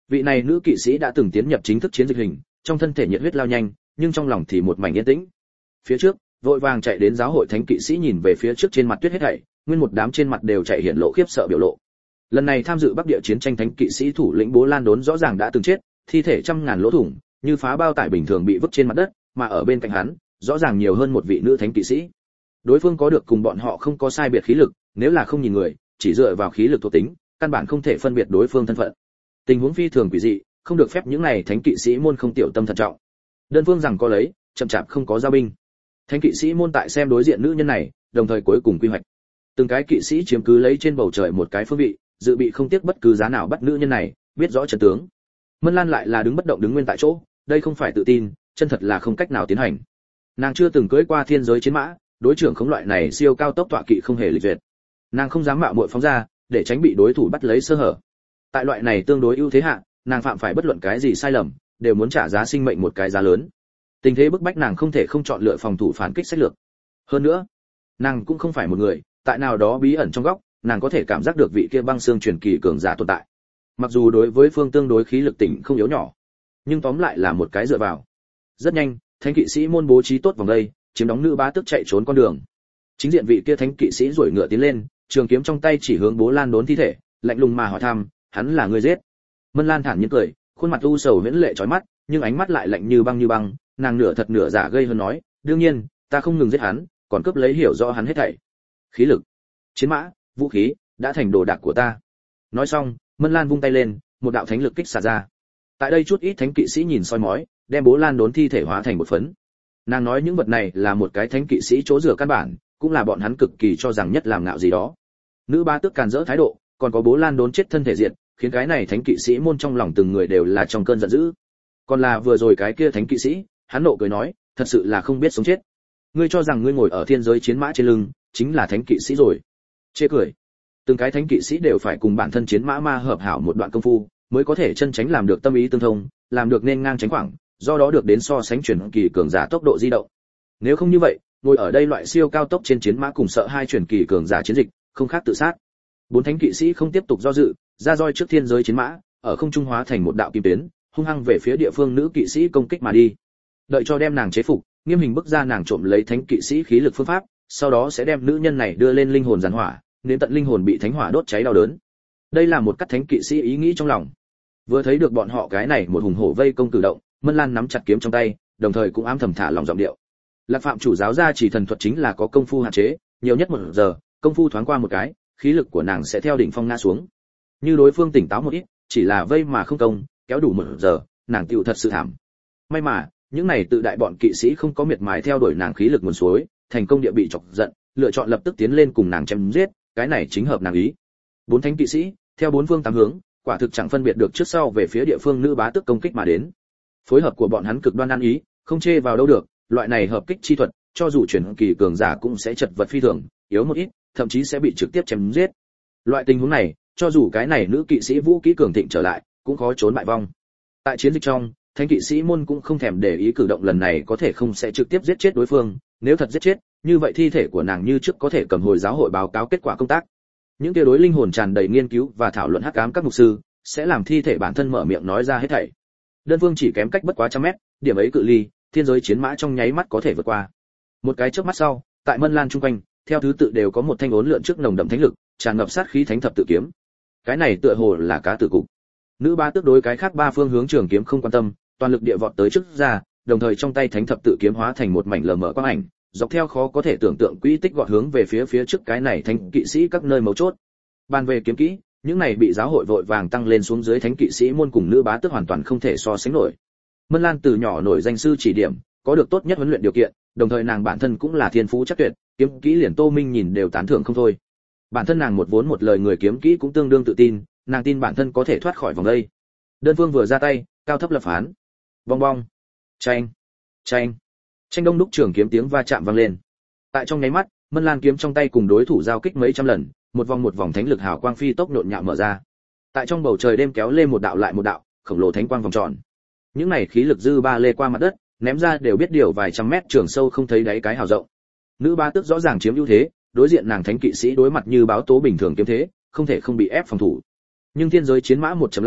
Vị này nữ kỵ sĩ đã từng tiến nhập chính thức chiến dịch hình, trong thân thể nhiệt huyết lao nhanh, nhưng trong lòng thì một mảnh yên tĩnh. Phía trước, vội vàng chạy đến giáo hội thánh kỵ sĩ nhìn về phía trước trên mặt tuyết hết thảy, nguyên một đám trên mặt đều chạy hiện lộ khiếp sợ biểu lộ. Lần này tham dự Bắc Địa chiến tranh thánh kỵ sĩ thủ lĩnh Bố Lan Đốn rõ ràng đã từng chết, thi thể trăm ngàn lỗ thủng, như phá bao tải bình thường bị vứt trên mặt đất, mà ở bên cạnh hắn, rõ ràng nhiều hơn một vị nữ thánh kỵ sĩ. Đối phương có được cùng bọn họ không có sai biệt khí lực, nếu là không nhìn người, chỉ dựa vào khí lực thuộc tính, căn bản không thể phân biệt đối phương thân phận. Tình huống phi thường quỷ dị, không được phép những này thánh kỵ sĩ môn không tiểu tâm thận trọng. Đơn phương rằng có lấy, chậm chạp không có giao binh. Thánh kỵ sĩ môn tại xem đối diện nữ nhân này, đồng thời cuối cùng quy hoạch. Từng cái kỵ sĩ chiếm cứ lấy trên bầu trời một cái phương vị, dự bị không tiếc bất cứ giá nào bắt nữ nhân này, biết rõ trận tướng. Mân Lan lại là đứng bất động đứng nguyên tại chỗ, đây không phải tự tin, chân thật là không cách nào tiến hành. Nàng chưa từng cưỡi qua thiên giới chiến mã, đối trưởng khống loại này siêu cao tốc tọa kỵ không hề lịch duyệt. Nàng không dám mạo muội phóng ra, để tránh bị đối thủ bắt lấy sơ hở. Tại loại này tương đối ưu thế hạ, nàng phạm phải bất luận cái gì sai lầm, đều muốn trả giá sinh mệnh một cái giá lớn. Tình thế bức bách nàng không thể không chọn lựa phòng thủ phản kích sách lược. Hơn nữa, nàng cũng không phải một người, tại nào đó bí ẩn trong góc, nàng có thể cảm giác được vị kia băng xương truyền kỳ cường giả tồn tại. Mặc dù đối với phương tương đối khí lực tỉnh không yếu nhỏ, nhưng tóm lại là một cái dựa vào. Rất nhanh, thánh kỵ sĩ môn bố trí tốt vòng đây, chiếm đóng nữ bá tức chạy trốn con đường. Chính diện vị kia thánh kỵ sĩ duỗi ngựa tiến lên, trường kiếm trong tay chỉ hướng Bố Lan Đốn thi thể, lạnh lùng mà hỏi thăm, hắn là người giết? Mân Lan thản nhiên cười, khuôn mặt u sầu huyễn lệ chói mắt, nhưng ánh mắt lại lạnh như băng như băng, nàng nửa thật nửa giả gây hơn nói, đương nhiên, ta không ngừng giết hắn, còn cướp lấy hiểu rõ hắn hết thảy. Khí lực, chiến mã, vũ khí, đã thành đồ đạc của ta. Nói xong, Mân Lan vung tay lên, một đạo thánh lực kích xả ra. Tại đây chút ít thánh kỵ sĩ nhìn soi mói, đem Bố Lan Đốn thi thể hóa thành một phấn. Nàng nói những vật này là một cái thánh kỵ sĩ chỗ rửa căn bản, cũng là bọn hắn cực kỳ cho rằng nhất làm ngạo gì đó. Nữ ba tước càn rỡ thái độ, còn có Bố Lan Đốn chết thân thể diện, khiến cái này thánh kỵ sĩ môn trong lòng từng người đều là trong cơn giận dữ. Còn là vừa rồi cái kia thánh kỵ sĩ, hắn nộ cười nói, thật sự là không biết sống chết. Ngươi cho rằng ngươi ngồi ở thiên giới chiến mã trên lưng, chính là thánh kỵ sĩ rồi. Chê cười. Từng cái thánh kỵ sĩ đều phải cùng bản thân chiến mã ma hợp hảo một đoạn công phu, mới có thể chân tránh làm được tâm ý tương thông, làm được nên ngang tránh khoảng, do đó được đến so sánh chuyển kỳ cường giả tốc độ di động. Nếu không như vậy, ngồi ở đây loại siêu cao tốc trên chiến mã cùng sợ hai chuyển kỳ cường giả chiến dịch, không khác tự sát. Bốn thánh kỵ sĩ không tiếp tục do dự, ra roi trước thiên giới chiến mã, ở không trung hóa thành một đạo kim tuyến, hung hăng về phía địa phương nữ kỵ sĩ công kích mà đi. Đợi cho đem nàng chế phục, nghiêm hình bức ra nàng trộm lấy thánh kỵ sĩ khí lực phương pháp, sau đó sẽ đem nữ nhân này đưa lên linh hồn giàn hỏa, nên tận linh hồn bị thánh hỏa đốt cháy đau đớn. Đây là một cách thánh kỵ sĩ ý nghĩ trong lòng. Vừa thấy được bọn họ cái này một hùng hổ vây công cử động, Mân Lan nắm chặt kiếm trong tay, đồng thời cũng ám thầm thả lòng giọng điệu. Lạc Phạm chủ giáo gia chỉ thần thuật chính là có công phu hạn chế, nhiều nhất một giờ, công phu thoáng qua một cái, khí lực của nàng sẽ theo đỉnh phong ngã xuống. Như đối phương tỉnh táo một ít, chỉ là vây mà không công, kéo đủ một giờ, nàng tựu thật sự thảm. May mà, những này tự đại bọn kỵ sĩ không có miệt mài theo đuổi nàng khí lực nguồn suối, thành công địa bị chọc giận, lựa chọn lập tức tiến lên cùng nàng chém giết, cái này chính hợp nàng ý. Bốn thánh kỵ sĩ, theo bốn phương tám hướng, quả thực chẳng phân biệt được trước sau về phía địa phương nữ bá tước công kích mà đến. Phối hợp của bọn hắn cực đoan ăn ý, không chê vào đâu được, loại này hợp kích chi thuật, cho dù chuyển kỳ cường giả cũng sẽ chật vật phi thường, yếu một ít, thậm chí sẽ bị trực tiếp chém giết. Loại tình huống này, cho dù cái này nữ kỵ sĩ vũ kỹ cường thịnh trở lại, cũng khó trốn bại vong. Tại chiến dịch trong, thánh kỵ sĩ môn cũng không thèm để ý cử động lần này có thể không sẽ trực tiếp giết chết đối phương, nếu thật giết chết, như vậy thi thể của nàng như trước có thể cầm hồi giáo hội báo cáo kết quả công tác. Những kia đối linh hồn tràn đầy nghiên cứu và thảo luận hắc ám các mục sư sẽ làm thi thể bản thân mở miệng nói ra hết thảy. Đơn phương chỉ kém cách bất quá trăm mét, điểm ấy cự ly, thiên giới chiến mã trong nháy mắt có thể vượt qua. Một cái chớp mắt sau, tại Mân Lan trung quanh, theo thứ tự đều có một thanh ốn lượn trước nồng đậm thánh lực, tràn ngập sát khí thánh thập tự kiếm. Cái này tựa hồ là cá tử cục. Nữ ba tước đối cái khác ba phương hướng trường kiếm không quan tâm, toàn lực địa vọt tới trước ra, đồng thời trong tay thánh thập tự kiếm hóa thành một mảnh lờ mờ quang ảnh, dọc theo khó có thể tưởng tượng quỹ tích gọt hướng về phía phía trước cái này thánh kỵ sĩ các nơi mấu chốt. Bàn về kiếm kỹ, những này bị giáo hội vội vàng tăng lên xuống dưới thánh kỵ sĩ môn cùng nữ bá tước hoàn toàn không thể so sánh nổi. Mân Lan từ nhỏ nổi danh sư chỉ điểm, có được tốt nhất huấn luyện điều kiện, đồng thời nàng bản thân cũng là thiên phú chắc tuyệt, kiếm kỹ liền Tô Minh nhìn đều tán thưởng không thôi. Bản thân nàng một vốn một lời người kiếm kỹ cũng tương đương tự tin, nàng tin bản thân có thể thoát khỏi vòng đây. Đơn phương vừa ra tay, cao thấp lập phán. Bong bong, chanh, chanh, tranh đông đúc trường kiếm tiếng va chạm vang lên. Tại trong nháy mắt, Mân Lan kiếm trong tay cùng đối thủ giao kích mấy trăm lần, một vòng một vòng thánh lực hào quang phi tốc nhộn nhạo mở ra. Tại trong bầu trời đêm kéo lên một đạo lại một đạo, khổng lồ thánh quang vòng tròn. Những này khí lực dư ba lê qua mặt đất, ném ra đều biết điều vài trăm mét trường sâu không thấy đáy cái hào rộng. Nữ ba tước rõ ràng chiếm ưu thế, đối diện nàng thánh kỵ sĩ đối mặt như báo tố bình thường kiếm thế, không thể không bị ép phòng thủ. Nhưng thiên giới chiến mã một chậm lại,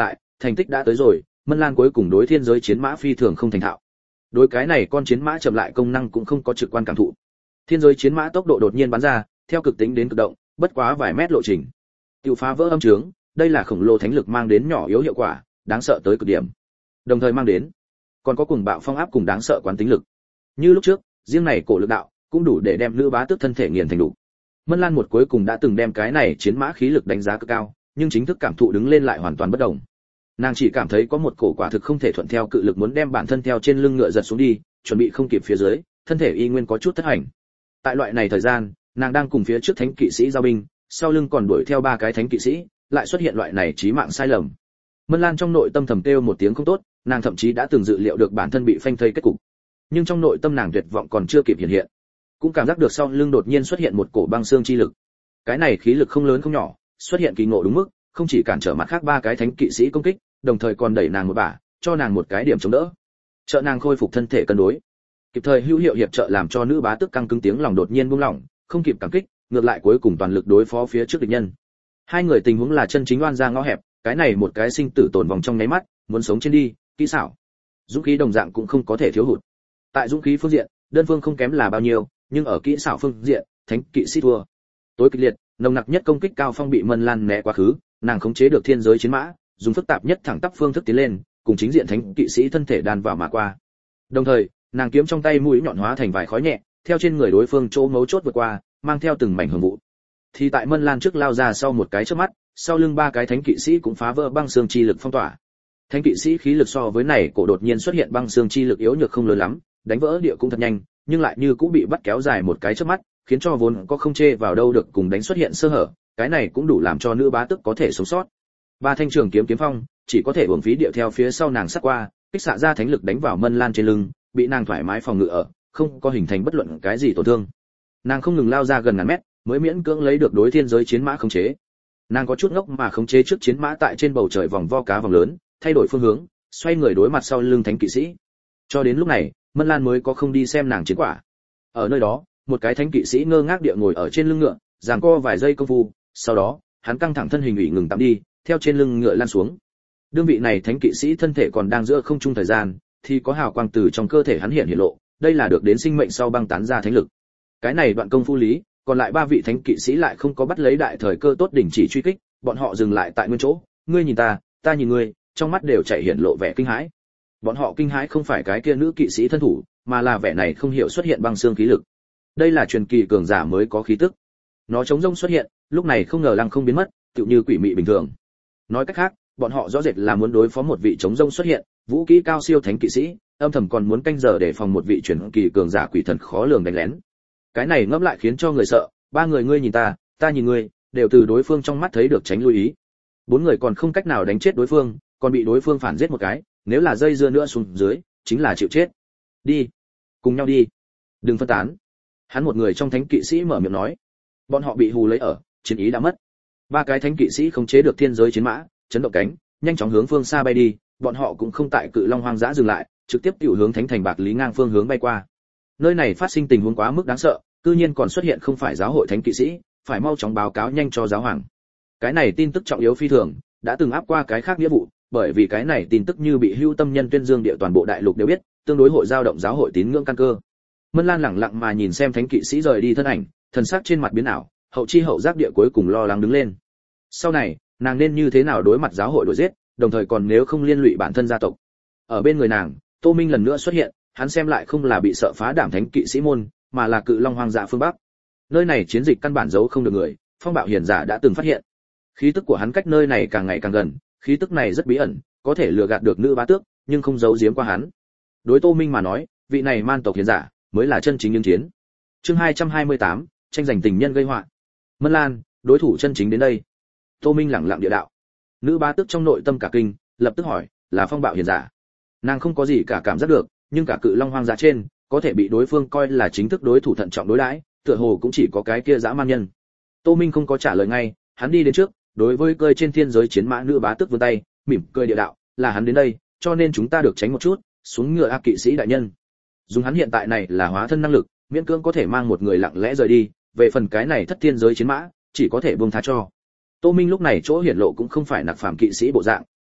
thành tích đã tới rồi, Mân Lan cuối cùng đối thiên giới chiến mã phi thường không thành thạo. Đối cái này con chiến mã chậm lại công năng cũng không có trực quan cảm thụ. Thiên giới chiến mã tốc độ đột nhiên bắn ra, theo cực tính đến cực động, bất quá vài mét lộ trình. Tiêu phá vỡ âm trướng, đây là khổng lồ thánh lực mang đến nhỏ yếu hiệu quả, đáng sợ tới cực điểm. Đồng thời mang đến, còn có cùng bạo phong áp cùng đáng sợ quán tính lực. Như lúc trước, riêng này cổ lực đạo cũng đủ để đem nữ bá tước thân thể nghiền thành đủ. Mân Lan một cuối cùng đã từng đem cái này chiến mã khí lực đánh giá cực cao, nhưng chính thức cảm thụ đứng lên lại hoàn toàn bất động. Nàng chỉ cảm thấy có một cổ quả thực không thể thuận theo cự lực muốn đem bản thân theo trên lưng ngựa giật xuống đi, chuẩn bị không kịp phía dưới, thân thể y nguyên có chút thất hành. Tại loại này thời gian, nàng đang cùng phía trước thánh kỵ sĩ giao binh, sau lưng còn đuổi theo ba cái thánh kỵ sĩ, lại xuất hiện loại này chí mạng sai lầm. Mân Lan trong nội tâm thầm kêu một tiếng không tốt, nàng thậm chí đã từng dự liệu được bản thân bị phanh thây kết cục. Nhưng trong nội tâm nàng tuyệt vọng còn chưa kịp hiện hiện, cũng cảm giác được sau lưng đột nhiên xuất hiện một cổ băng xương chi lực. Cái này khí lực không lớn không nhỏ, xuất hiện kỳ ngộ đúng mức, không chỉ cản trở mặt khác ba cái thánh kỵ sĩ công kích, đồng thời còn đẩy nàng một bả, cho nàng một cái điểm chống đỡ, trợ nàng khôi phục thân thể cân đối. Kịp thời hữu hiệu hiệp trợ làm cho nữ bá tước căng cứng tiếng lòng đột nhiên buông lỏng, không kịp cảm kích, ngược lại cuối cùng toàn lực đối phó phía trước địch nhân. Hai người tình huống là chân chính oan ra ngõ hẹp, cái này một cái sinh tử tồn vòng trong nháy mắt, muốn sống trên đi, kỹ xảo, dũng khí đồng dạng cũng không có thể thiếu hụt. Tại dũng khí phương diện, đơn phương không kém là bao nhiêu, nhưng ở kỹ xảo phương diện, thánh kỵ sĩ thua. Tối kịch liệt, nồng nặc nhất công kích cao phong bị Mân Lan né quá khứ, nàng khống chế được thiên giới chiến mã, dùng phức tạp nhất thẳng tắp phương thức tiến lên, cùng chính diện thánh kỵ sĩ thân thể đan vào mà qua. Đồng thời, nàng kiếm trong tay mũi nhọn hóa thành vài khói nhẹ, theo trên người đối phương chỗ mấu chốt vượt qua, mang theo từng mảnh hưởng vụ. Thì tại Mân Lan trước lao ra sau một cái chớp mắt, sau lưng ba cái thánh kỵ sĩ cũng phá vỡ băng xương chi lực phong tỏa. Thánh kỵ sĩ khí lực so với này cổ đột nhiên xuất hiện băng xương chi lực yếu nhược không lớn lắm, đánh vỡ địa cũng thật nhanh, nhưng lại như cũng bị bắt kéo dài một cái chớp mắt, khiến cho vốn có không chê vào đâu được cùng đánh xuất hiện sơ hở, cái này cũng đủ làm cho nữ bá tước có thể sống sót. Ba thanh trường kiếm kiếm phong, chỉ có thể uổng phí điệu theo phía sau nàng sát qua, kích xạ ra thánh lực đánh vào Mân Lan trên lưng, bị nàng thoải mái phòng ngự ở, không có hình thành bất luận cái gì tổn thương. Nàng không ngừng lao ra gần ngàn mét, mới miễn cưỡng lấy được đối thiên giới chiến mã khống chế. Nàng có chút ngốc mà khống chế trước chiến mã tại trên bầu trời vòng vo cá vòng lớn, thay đổi phương hướng, xoay người đối mặt sau lưng thánh kỵ sĩ. Cho đến lúc này, Mân Lan mới có không đi xem nàng chiến quả. Ở nơi đó, một cái thánh kỵ sĩ ngơ ngác địa ngồi ở trên lưng ngựa, giằng co vài giây công phu, sau đó, hắn căng thẳng thân hình ủy ngừng tạm đi, theo trên lưng ngựa lăn xuống. Đương vị này thánh kỵ sĩ thân thể còn đang giữa không trung thời gian, thì có hào quang từ trong cơ thể hắn hiện hiện lộ, đây là được đến sinh mệnh sau băng tán ra thánh lực. Cái này đoạn công phu lý, còn lại ba vị thánh kỵ sĩ lại không có bắt lấy đại thời cơ tốt đình chỉ truy kích, bọn họ dừng lại tại nguyên chỗ, ngươi nhìn ta, ta nhìn ngươi, trong mắt đều chảy hiện lộ vẻ kinh hãi. Bọn họ kinh hãi không phải cái kia nữ kỵ sĩ thân thủ, mà là vẻ này không hiểu xuất hiện băng xương khí lực. Đây là truyền kỳ cường giả mới có khí tức. Nó chống rông xuất hiện, lúc này không ngờ lăng không biến mất, tựu như quỷ mị bình thường. Nói cách khác, bọn họ rõ rệt là muốn đối phó một vị chống rông xuất hiện, vũ khí cao siêu thánh kỵ sĩ, âm thầm còn muốn canh giờ để phòng một vị truyền kỳ cường giả quỷ thần khó lường đánh lén. Cái này ngẫm lại khiến cho người sợ, ba người ngươi nhìn ta, ta nhìn ngươi, đều từ đối phương trong mắt thấy được tránh lui ý. Bốn người còn không cách nào đánh chết đối phương, còn bị đối phương phản giết một cái, nếu là dây dưa nữa xuống dưới, chính là chịu chết. Đi, cùng nhau đi, đừng phân tán. Hắn một người trong thánh kỵ sĩ mở miệng nói. Bọn họ bị hù lấy ở, chiến ý đã mất. Ba cái thánh kỵ sĩ khống chế được thiên giới chiến mã, chấn động cánh, nhanh chóng hướng phương xa bay đi, bọn họ cũng không tại Cự Long hoang dã dừng lại, trực tiếp tiểu hướng thánh thành Bạc Lý ngang phương hướng bay qua. Nơi này phát sinh tình huống quá mức đáng sợ, cư nhiên còn xuất hiện không phải giáo hội thánh kỵ sĩ, phải mau chóng báo cáo nhanh cho giáo hoàng. Cái này tin tức trọng yếu phi thường, đã từng áp qua cái khác nghĩa vụ, bởi vì cái này tin tức như bị hưu tâm nhân tuyên dương địa toàn bộ đại lục đều biết, tương đối hội dao động giáo hội tín ngưỡng căn cơ. Mân Lan lẳng lặng mà nhìn xem thánh kỵ sĩ rời đi thân ảnh, thần sắc trên mặt biến ảo, hậu chi hậu giác địa cuối cùng lo lắng đứng lên. Sau này, nàng nên như thế nào đối mặt giáo hội đuổi giết, đồng thời còn nếu không liên lụy bản thân gia tộc. Ở bên người nàng, Tô Minh lần nữa xuất hiện, hắn xem lại không là bị sợ phá đảm thánh kỵ sĩ môn, mà là Cự Long hoang dã phương bắc. Nơi này chiến dịch căn bản giấu không được người, phong bạo hiền giả đã từng phát hiện. Khí tức của hắn cách nơi này càng ngày càng gần, khí tức này rất bí ẩn, có thể lừa gạt được nữ bá tước, nhưng không giấu giếm qua hắn. Đối Tô Minh mà nói, vị này man tộc hiền giả mới là chân chính nhân chiến. Chương hai trăm hai mươi tám, tranh giành tình nhân gây họa. Mân Lan, đối thủ chân chính đến đây. Tô Minh lẳng lặng địa đạo. Nữ bá tước trong nội tâm cả kinh, lập tức hỏi, là phong bạo hiền giả. Nàng không có gì cả cảm giác được, nhưng cả Cự Long hoang dã trên, có thể bị đối phương coi là chính thức đối thủ thận trọng đối đãi, tựa hồ cũng chỉ có cái kia dã man nhân. Tô Minh không có trả lời ngay, hắn đi đến trước, đối với cơi trên thiên giới chiến mã nữ bá tước vươn tay, mỉm cười địa đạo, là hắn đến đây, cho nên chúng ta được tránh một chút, xuống ngựa a kỵ sĩ đại nhân. Dùng hắn hiện tại này là hóa thân năng lực, miễn cưỡng có thể mang một người lặng lẽ rời đi, về phần cái này thất thiên giới chiến mã, chỉ có thể buông tha cho. Tô Minh lúc này chỗ hiển lộ cũng không phải nặc phàm kỵ sĩ bộ dạng,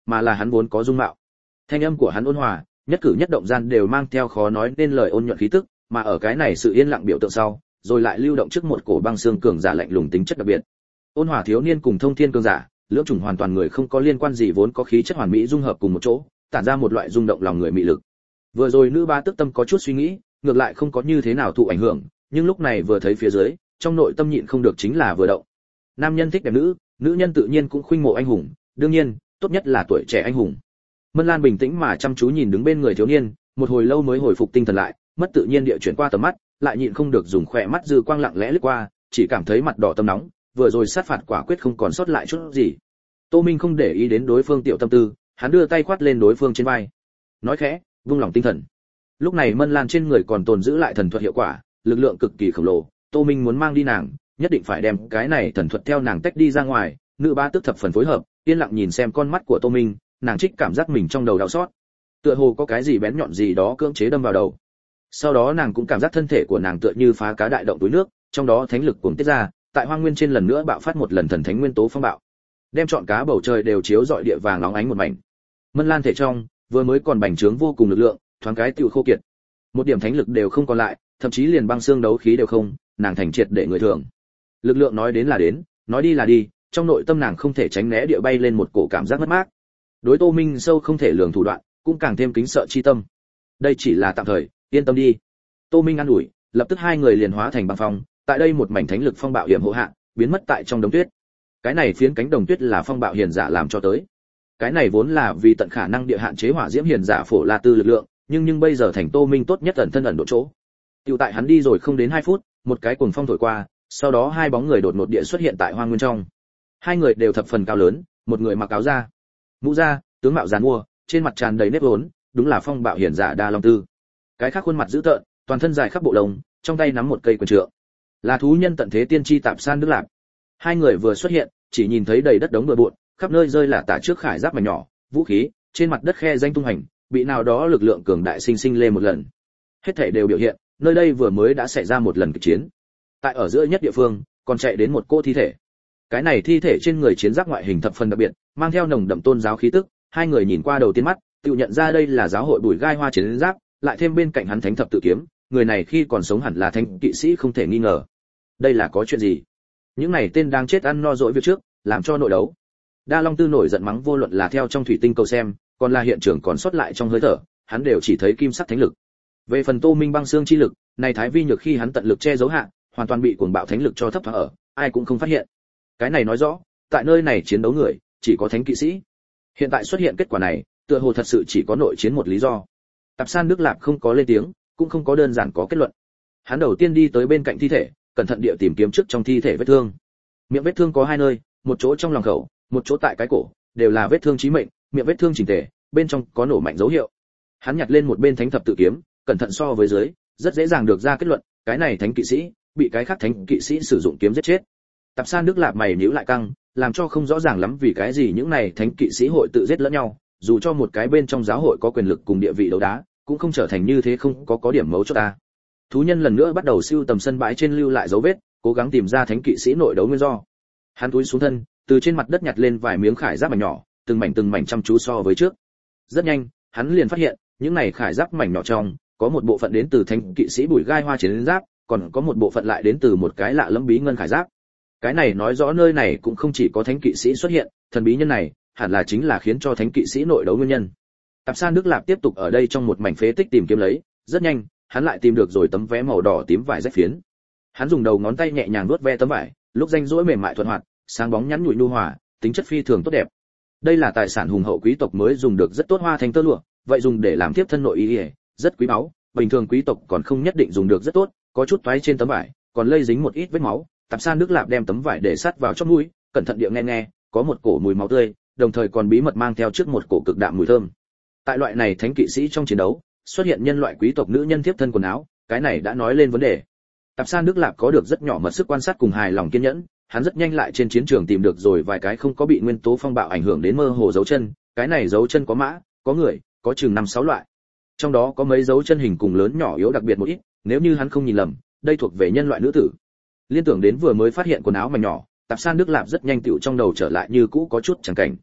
mà là hắn vốn có dung mạo. Thanh âm của hắn ôn hòa, nhất cử nhất động gian đều mang theo khó nói nên lời ôn nhuận khí tức, mà ở cái này sự yên lặng biểu tượng sau, rồi lại lưu động trước một cổ băng xương cường giả lạnh lùng tính chất đặc biệt. Ôn hòa thiếu niên cùng thông thiên cường giả, lưỡng chủng hoàn toàn người không có liên quan gì vốn có khí chất hoàn mỹ dung hợp cùng một chỗ, tản ra một loại rung động lòng người mị lực. Vừa rồi nữ ba tức tâm có chút suy nghĩ, ngược lại không có như thế nào thụ ảnh hưởng, nhưng lúc này vừa thấy phía dưới, trong nội tâm nhịn không được chính là vừa động. Nam nhân thích đẹp nữ, nữ nhân tự nhiên cũng khuynh mộ anh hùng, đương nhiên, tốt nhất là tuổi trẻ anh hùng. Mân Lan bình tĩnh mà chăm chú nhìn đứng bên người thiếu niên, một hồi lâu mới hồi phục tinh thần lại, mất tự nhiên địa chuyển qua tầm mắt, lại nhịn không được dùng khỏe mắt dư quang lặng lẽ lướt qua, chỉ cảm thấy mặt đỏ tâm nóng, vừa rồi sát phạt quả quyết không còn sót lại chút gì. Tô Minh không để ý đến đối phương tiểu tâm tư, hắn đưa tay khoát lên đối phương trên vai, nói khẽ, vung lòng tinh thần. Lúc này Mân Lan trên người còn tồn giữ lại thần thuật hiệu quả, lực lượng cực kỳ khổng lồ, Tô Minh muốn mang đi nàng, nhất định phải đem cái này thần thuật theo nàng tách đi ra ngoài. Nữ ba tức thập phần phối hợp, yên lặng nhìn xem con mắt của Tô Minh, nàng trích cảm giác mình trong đầu đau xót, tựa hồ có cái gì bén nhọn gì đó cưỡng chế đâm vào đầu. Sau đó nàng cũng cảm giác thân thể của nàng tựa như phá cá đại động túi nước, trong đó thánh lực cuồng tiết ra, tại hoang nguyên trên lần nữa bạo phát một lần thần thánh nguyên tố phong bạo, đem trọn cá bầu trời đều chiếu rọi địa vàng óng ánh một mảnh. Mân Lan thể trong vừa mới còn bành trướng vô cùng lực lượng, thoáng cái tiêu khô kiệt, một điểm thánh lực đều không còn lại, thậm chí liền băng xương đấu khí đều không, nàng thành triệt để người thường. Lực lượng nói đến là đến, nói đi là đi, trong nội tâm nàng không thể tránh né địa bay lên một cổ cảm giác mất mát. Đối Tô Minh sâu không thể lường thủ đoạn, cũng càng thêm kính sợ chi tâm. Đây chỉ là tạm thời, yên tâm đi. Tô Minh an ủi, lập tức hai người liền hóa thành băng phong, tại đây một mảnh thánh lực phong bạo hiểm hộ hạ, biến mất tại trong đống tuyết. Cái này phiến cánh đồng tuyết là phong bạo hiền giả làm cho tới. Cái này vốn là vì tận khả năng địa hạn chế hỏa diễm hiền giả phổ la tư lực lượng, nhưng nhưng bây giờ thành Tô Minh tốt nhất ẩn thân ẩn độ chỗ. Tiểu tại hắn đi rồi không đến hai phút, một cái cuồng phong thổi qua, sau đó hai bóng người đột ngột địa xuất hiện tại hoang nguyên trong. Hai người đều thập phần cao lớn, một người mặc áo da, mũ da, tướng mạo giàn mua, trên mặt tràn đầy nếp vốn, đúng là phong bạo hiển giả Đa Long Tư. Cái khác khuôn mặt dữ tợn, toàn thân dài khắp bộ lông, trong tay nắm một cây quyền trượng, là thú nhân tận thế tiên tri Tạp San Đức Lạp. Hai người vừa xuất hiện, chỉ nhìn thấy đầy đất đống bừa bộn, khắp nơi rơi là tả trước khải giáp mảnh nhỏ, vũ khí, trên mặt đất khe danh tung hành, bị nào đó lực lượng cường đại sinh sinh lê một lần. Hết thảy đều biểu hiện, nơi đây vừa mới đã xảy ra một lần kịch chiến. Tại ở giữa nhất địa phương, còn chạy đến một cô thi thể. Cái này thi thể trên người chiến giáp ngoại hình thập phần đặc biệt, mang theo nồng đậm tôn giáo khí tức, hai người nhìn qua đầu tiên mắt, tự nhận ra đây là giáo hội Bùi Gai Hoa chiến giáp, lại thêm bên cạnh hắn thánh thập tự kiếm, người này khi còn sống hẳn là thánh kỵ sĩ không thể nghi ngờ. Đây là có chuyện gì? Những này tên đang chết ăn no dỗi việc trước, làm cho nội đấu. Đa Long Tư nổi giận mắng, vô luận là theo trong thủy tinh cầu xem, còn là hiện trường còn sót lại trong hơi thở, hắn đều chỉ thấy kim sắc thánh lực. Về phần Tô Minh băng xương chi lực, này Thái Vi nhược khi hắn tận lực che giấu hạ, hoàn toàn bị cuồng bạo thánh lực cho thấp thoáng ở, ai cũng không phát hiện. Cái này nói rõ, tại nơi này chiến đấu người, chỉ có thánh kỵ sĩ. Hiện tại xuất hiện kết quả này, tựa hồ thật sự chỉ có nội chiến một lý do. Tạp San Đức Lạp không có lên tiếng, cũng không có đơn giản có kết luận. Hắn đầu tiên đi tới bên cạnh thi thể, cẩn thận địa tìm kiếm trước trong thi thể vết thương. Miệng vết thương có hai nơi, một chỗ trong lòng khẩu, một chỗ tại cái cổ, đều là vết thương chí mệnh, miệng vết thương chỉnh tề, bên trong có nổ mạnh dấu hiệu. Hắn nhặt lên một bên thánh thập tự kiếm, cẩn thận so với dưới, rất dễ dàng được ra kết luận, cái này thánh kỵ sĩ bị cái khác thánh kỵ sĩ sử dụng kiếm giết chết. Tạp San Đức Lạp mày nhíu lại căng, làm cho không rõ ràng lắm vì cái gì những này thánh kỵ sĩ hội tự giết lẫn nhau, dù cho một cái bên trong giáo hội có quyền lực cùng địa vị đấu đá, cũng không trở thành như thế, không có có điểm mấu chốt ta. Thú nhân lần nữa bắt đầu siêu tầm sân bãi trên lưu lại dấu vết, cố gắng tìm ra thánh kỵ sĩ nội đấu nguyên do. Hắn cúi xuống thân, từ trên mặt đất nhặt lên vài miếng khải giáp mảnh nhỏ, từng mảnh từng mảnh chăm chú so với trước. Rất nhanh, hắn liền phát hiện, những này khải giáp mảnh nhỏ trong, có một bộ phận đến từ thánh kỵ sĩ Bùi Gai Hoa chiến giáp, còn có một bộ phận lại đến từ một cái lạ lẫm bí ngân khải giáp. Cái này nói rõ nơi này cũng không chỉ có thánh kỵ sĩ xuất hiện, thần bí nhân này hẳn là chính là khiến cho thánh kỵ sĩ nội đấu nguyên nhân. Tạp San Đức Lạp tiếp tục ở đây trong một mảnh phế tích tìm kiếm lấy, rất nhanh, hắn lại tìm được rồi tấm vé màu đỏ tím vải rách phiến. Hắn dùng đầu ngón tay nhẹ nhàng vuốt ve tấm vải, lúc ranh rỗi mềm mại thuận hoạt, sáng bóng nhắn nhủi nhu hòa, tính chất phi thường tốt đẹp. Đây là tài sản hùng hậu quý tộc mới dùng được rất tốt hoa thành tơ lụa, vậy dùng để làm tiếp thân nội y, rất quý báu, bình thường quý tộc còn không nhất định dùng được rất tốt, có chút toái trên tấm vải, còn lây dính một ít vết máu. Tạp San Đức Lạp đem tấm vải để sát vào trong mũi, cẩn thận địa nghe nghe, có một cổ mùi máu tươi, đồng thời còn bí mật mang theo trước một cổ cực đạm mùi thơm. Tại loại này thánh kỵ sĩ trong chiến đấu, xuất hiện nhân loại quý tộc nữ nhân tiếp thân quần áo, cái này đã nói lên vấn đề. Tạp San Đức Lạp có được rất nhỏ mật sức quan sát cùng hài lòng kiên nhẫn, hắn rất nhanh lại trên chiến trường tìm được rồi vài cái không có bị nguyên tố phong bạo ảnh hưởng đến mơ hồ dấu chân, cái này dấu chân có mã, có người, có chừng năm sáu loại. Trong đó có mấy dấu chân hình cùng lớn nhỏ yếu đặc biệt một ít, nếu như hắn không nhìn lầm, đây thuộc về nhân loại nữ tử. Liên tưởng đến vừa mới phát hiện quần áo mảnh nhỏ, Tạp San Đức Lạp rất nhanh tựu trong đầu trở lại như cũ có chút chẳng cảnh.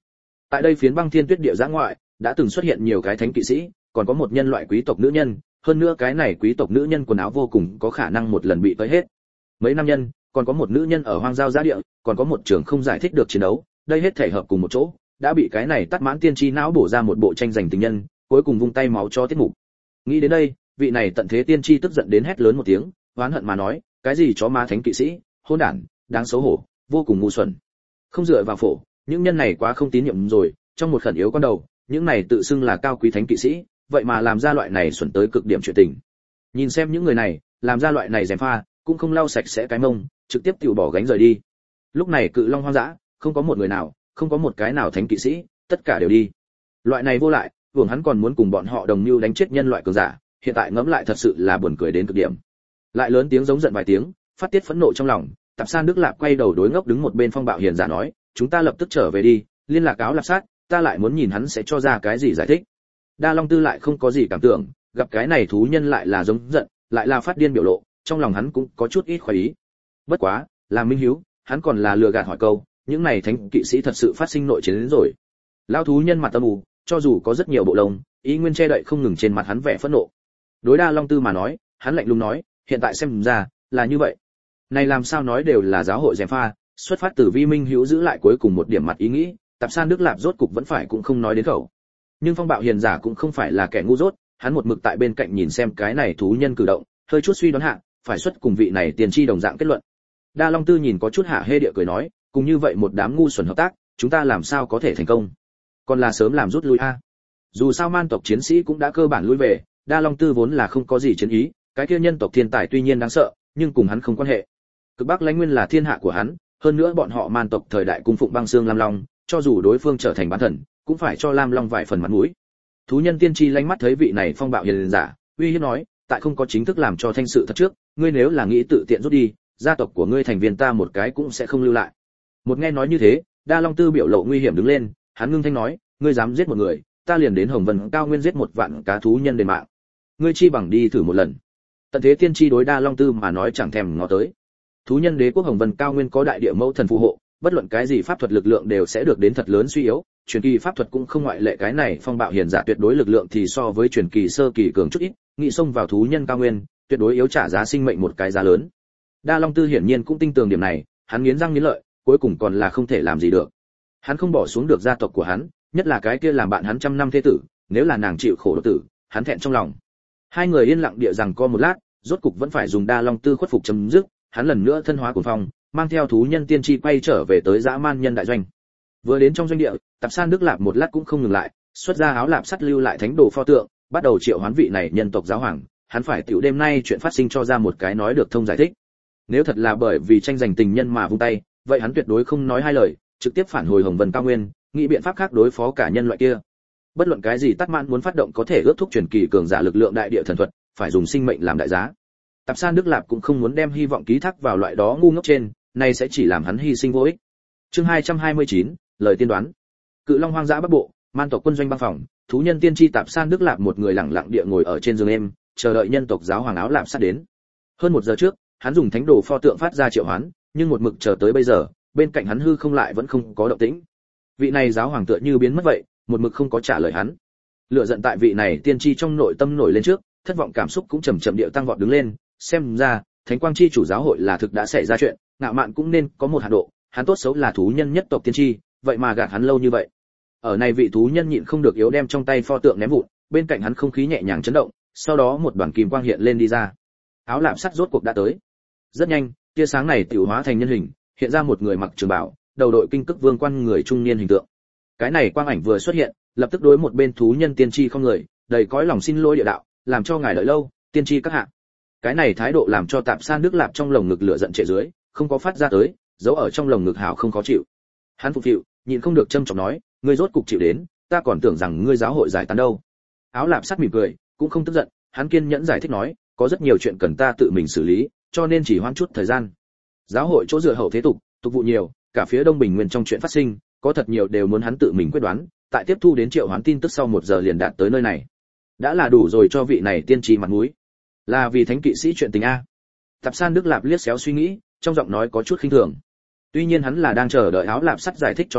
Tại đây phiến băng thiên tuyết địa giã ngoại, đã từng xuất hiện nhiều cái thánh kỵ sĩ, còn có một nhân loại quý tộc nữ nhân, hơn nữa cái này quý tộc nữ nhân quần áo vô cùng có khả năng một lần bị tới hết. Mấy nam nhân, còn có một nữ nhân ở hoang giao giã địa, còn có một trường không giải thích được chiến đấu, đây hết thể hợp cùng một chỗ, đã bị cái này tắt mãn tiên tri não bổ ra một bộ tranh giành tình nhân, cuối cùng vung tay máu cho tiết mục. Nghĩ đến đây, vị này tận thế tiên tri tức giận đến hét lớn một tiếng, oán hận mà nói, cái gì chó má thánh kỵ sĩ, hỗn đản, đáng xấu hổ, vô cùng ngu xuẩn. Không dựa vào phổ, những nhân này quá không tín nhiệm rồi, trong một khẩn yếu con đầu, những này tự xưng là cao quý thánh kỵ sĩ, vậy mà làm ra loại này xuẩn tới cực điểm chuyện tình. Nhìn xem những người này, làm ra loại này gièm pha, cũng không lau sạch sẽ cái mông, trực tiếp tiểu bỏ gánh rời đi. Lúc này cự long hoang dã, không có một người nào, không có một cái nào thánh kỵ sĩ, tất cả đều đi. Loại này vô lại, hưởng hắn còn muốn cùng bọn họ đồng mưu đánh chết nhân loại cường giả, hiện tại ngẫm lại thật sự là buồn cười đến cực điểm. Lại lớn tiếng giống giận vài tiếng, phát tiết phẫn nộ trong lòng, Tạp San Đức Lạp quay đầu đối ngốc đứng một bên Phong Bạo Hiền giả nói, chúng ta lập tức trở về đi, liên lạc Áo Lạp Sát, ta lại muốn nhìn hắn sẽ cho ra cái gì giải thích. Đa Long Tư lại không có gì cảm tưởng, gặp cái này thú nhân lại là giống giận, lại là phát điên biểu lộ, trong lòng hắn cũng có chút ít khoái ý. Bất quá, làm minh hiếu, hắn còn là lừa gạt hỏi câu, những này thánh kỵ sĩ thật sự phát sinh nội chiến đến rồi. Lão thú nhân mặt âm u, cho dù có rất nhiều bộ lông, ý nguyên che đậy không ngừng trên mặt hắn vẻ phẫn nộ. Đối Đa Long Tư mà nói, hắn lạnh lùng nói, hiện tại xem ra là như vậy. Này làm sao nói đều là giáo hội gièm pha, xuất phát từ vi minh hữu giữ lại cuối cùng một điểm mặt ý nghĩ, Tạp San Đức Lạp rốt cục vẫn phải cũng không nói đến khẩu. Nhưng Phong Bạo Hiền giả cũng không phải là kẻ ngu dốt, hắn một mực tại bên cạnh nhìn xem cái này thú nhân cử động, hơi chút suy đoán hạ, phải xuất cùng vị này tiền tri đồng dạng kết luận. Đa Long Tư nhìn có chút hạ hê địa cười nói, cùng như vậy một đám ngu xuẩn hợp tác, chúng ta làm sao có thể thành công? Còn là sớm làm rút lui a. Dù sao man tộc chiến sĩ cũng đã cơ bản lui về, Đa Long Tư vốn là không có gì chiến ý, cái kia nhân tộc thiên tài tuy nhiên đáng sợ, nhưng cùng hắn không quan hệ. Cực Bắc Lãnh Nguyên là thiên hạ của hắn, hơn nữa bọn họ man tộc thời đại cung phụng băng xương Lam Long, cho dù đối phương trở thành bán thần, cũng phải cho Lam Long vài phần mặt mũi. Thú nhân tiên tri lánh mắt thấy vị này Phong Bạo Hiền giả, uy hiếp nói, tại không có chính thức làm cho thanh sự thật trước, ngươi nếu là nghĩ tự tiện rút đi, gia tộc của ngươi thành viên ta một cái cũng sẽ không lưu lại. Một nghe nói như thế, Đa Long Tư biểu lộ nguy hiểm đứng lên, hắn ngưng thanh nói, ngươi dám giết một người, ta liền đến Hồng Vân Cao Nguyên giết một vạn cá thú nhân đền mạng. Ngươi chi bằng đi thử một lần. Tận thế tiên tri đối Đa Long Tư mà nói chẳng thèm ngó tới. Thú nhân đế quốc Hồng Vân Cao Nguyên có đại địa mẫu thần phù hộ, bất luận cái gì pháp thuật lực lượng đều sẽ được đến thật lớn suy yếu, truyền kỳ pháp thuật cũng không ngoại lệ, cái này Phong Bạo Hiền giả tuyệt đối lực lượng thì so với truyền kỳ sơ kỳ cường chút ít, nghị xông vào thú nhân cao nguyên, tuyệt đối yếu trả giá sinh mệnh một cái giá lớn. Đa Long Tư hiển nhiên cũng tin tưởng điểm này, hắn nghiến răng nghiến lợi, cuối cùng còn là không thể làm gì được. Hắn không bỏ xuống được gia tộc của hắn, nhất là cái kia làm bạn hắn trăm năm thế tử, nếu là nàng chịu khổ độc tử, hắn thẹn trong lòng. Hai người yên lặng địa rằng co một lát, rốt cục vẫn phải dùng Đa Long Tư khuất phục chấm dứt, hắn lần nữa thân hóa cuồng phong, mang theo thú nhân tiên tri quay trở về tới dã man nhân đại doanh. Vừa đến trong doanh địa, Tạp San Đức Lạp một lát cũng không ngừng lại, xuất ra áo lạp sắt lưu lại thánh đồ pho tượng, bắt đầu triệu hoán vị này nhân tộc giáo hoàng, hắn phải tiểu đêm nay chuyện phát sinh cho ra một cái nói được thông giải thích. Nếu thật là bởi vì tranh giành tình nhân mà vung tay, vậy hắn tuyệt đối không nói hai lời, trực tiếp phản hồi Hồng Vân Cao Nguyên, nghĩ biện pháp khác đối phó cả nhân loại kia. Bất luận cái gì Tát Mãn muốn phát động có thể ước thúc truyền kỳ cường giả lực lượng đại địa thần thuật, phải dùng sinh mệnh làm đại giá. Tạp San Đức Lạp cũng không muốn đem hy vọng ký thác vào loại đó ngu ngốc trên, này sẽ chỉ làm hắn hy sinh vô ích. Chương hai trăm hai mươi chín, lời tiên đoán. Cự Long hoang dã bắc bộ, man tộc quân doanh băng phòng, thú nhân tiên tri Tạp San Đức Lạp một người lặng lặng địa ngồi ở trên giường êm, chờ đợi nhân tộc giáo hoàng áo lạp sát đến. Hơn một giờ trước, hắn dùng thánh đồ pho tượng phát ra triệu hoán, nhưng một mực chờ tới bây giờ, bên cạnh hắn hư không lại vẫn không có động tĩnh. Vị này giáo hoàng tựa như biến mất vậy, một mực không có trả lời hắn. Lửa giận tại vị này tiên tri trong nội tâm nổi lên trước, thất vọng cảm xúc cũng chậm chậm điệu tăng vọt đứng lên, xem ra, Thánh Quang chi chủ giáo hội là thực đã xảy ra chuyện, ngạo mạn cũng nên có một hạn độ, hắn tốt xấu là thú nhân nhất tộc tiên tri, vậy mà gạt hắn lâu như vậy. Ở này vị thú nhân nhịn không được yếu đem trong tay pho tượng ném vụn, bên cạnh hắn không khí nhẹ nhàng chấn động, sau đó một đoàn kim quang hiện lên đi ra. Áo lạp sắt rốt cuộc đã tới. Rất nhanh, tia sáng này tiểu hóa thành nhân hình, hiện ra một người mặc trường bào, đầu đội kinh cức vương quan người trung niên hình tượng. Cái này quang ảnh vừa xuất hiện, lập tức đối một bên thú nhân tiên tri không người, đầy cõi lòng xin lỗi địa đạo, làm cho ngài đợi lâu, tiên tri các hạ. Cái này thái độ làm cho Tạp San Đức Lạp trong lồng ngực lửa giận trệ dưới, không có phát ra tới, giấu ở trong lồng ngực hào không khó chịu. Hắn phục chịu, nhịn không được châm chọc nói, ngươi rốt cục chịu đến, ta còn tưởng rằng ngươi giáo hội giải tán đâu. Áo lạp sắt mỉm cười, cũng không tức giận, hắn kiên nhẫn giải thích nói, có rất nhiều chuyện cần ta tự mình xử lý, cho nên chỉ hoãn chút thời gian. Giáo hội chỗ dựa hậu thế tục, tục vụ nhiều, cả phía Đông Bình Nguyên trong chuyện phát sinh, có thật nhiều đều muốn hắn tự mình quyết đoán, tại tiếp thu đến triệu hoán tin tức sau một giờ liền đạt tới nơi này. Đã là đủ rồi cho vị này tiên tri mặt mũi. Là vì thánh kỵ sĩ chuyện tình a. Tạp San Đức Lạp liếc xéo suy nghĩ, trong giọng nói có chút khinh thường. Tuy nhiên hắn là đang chờ đợi áo lạp sắt giải thích cho hắn,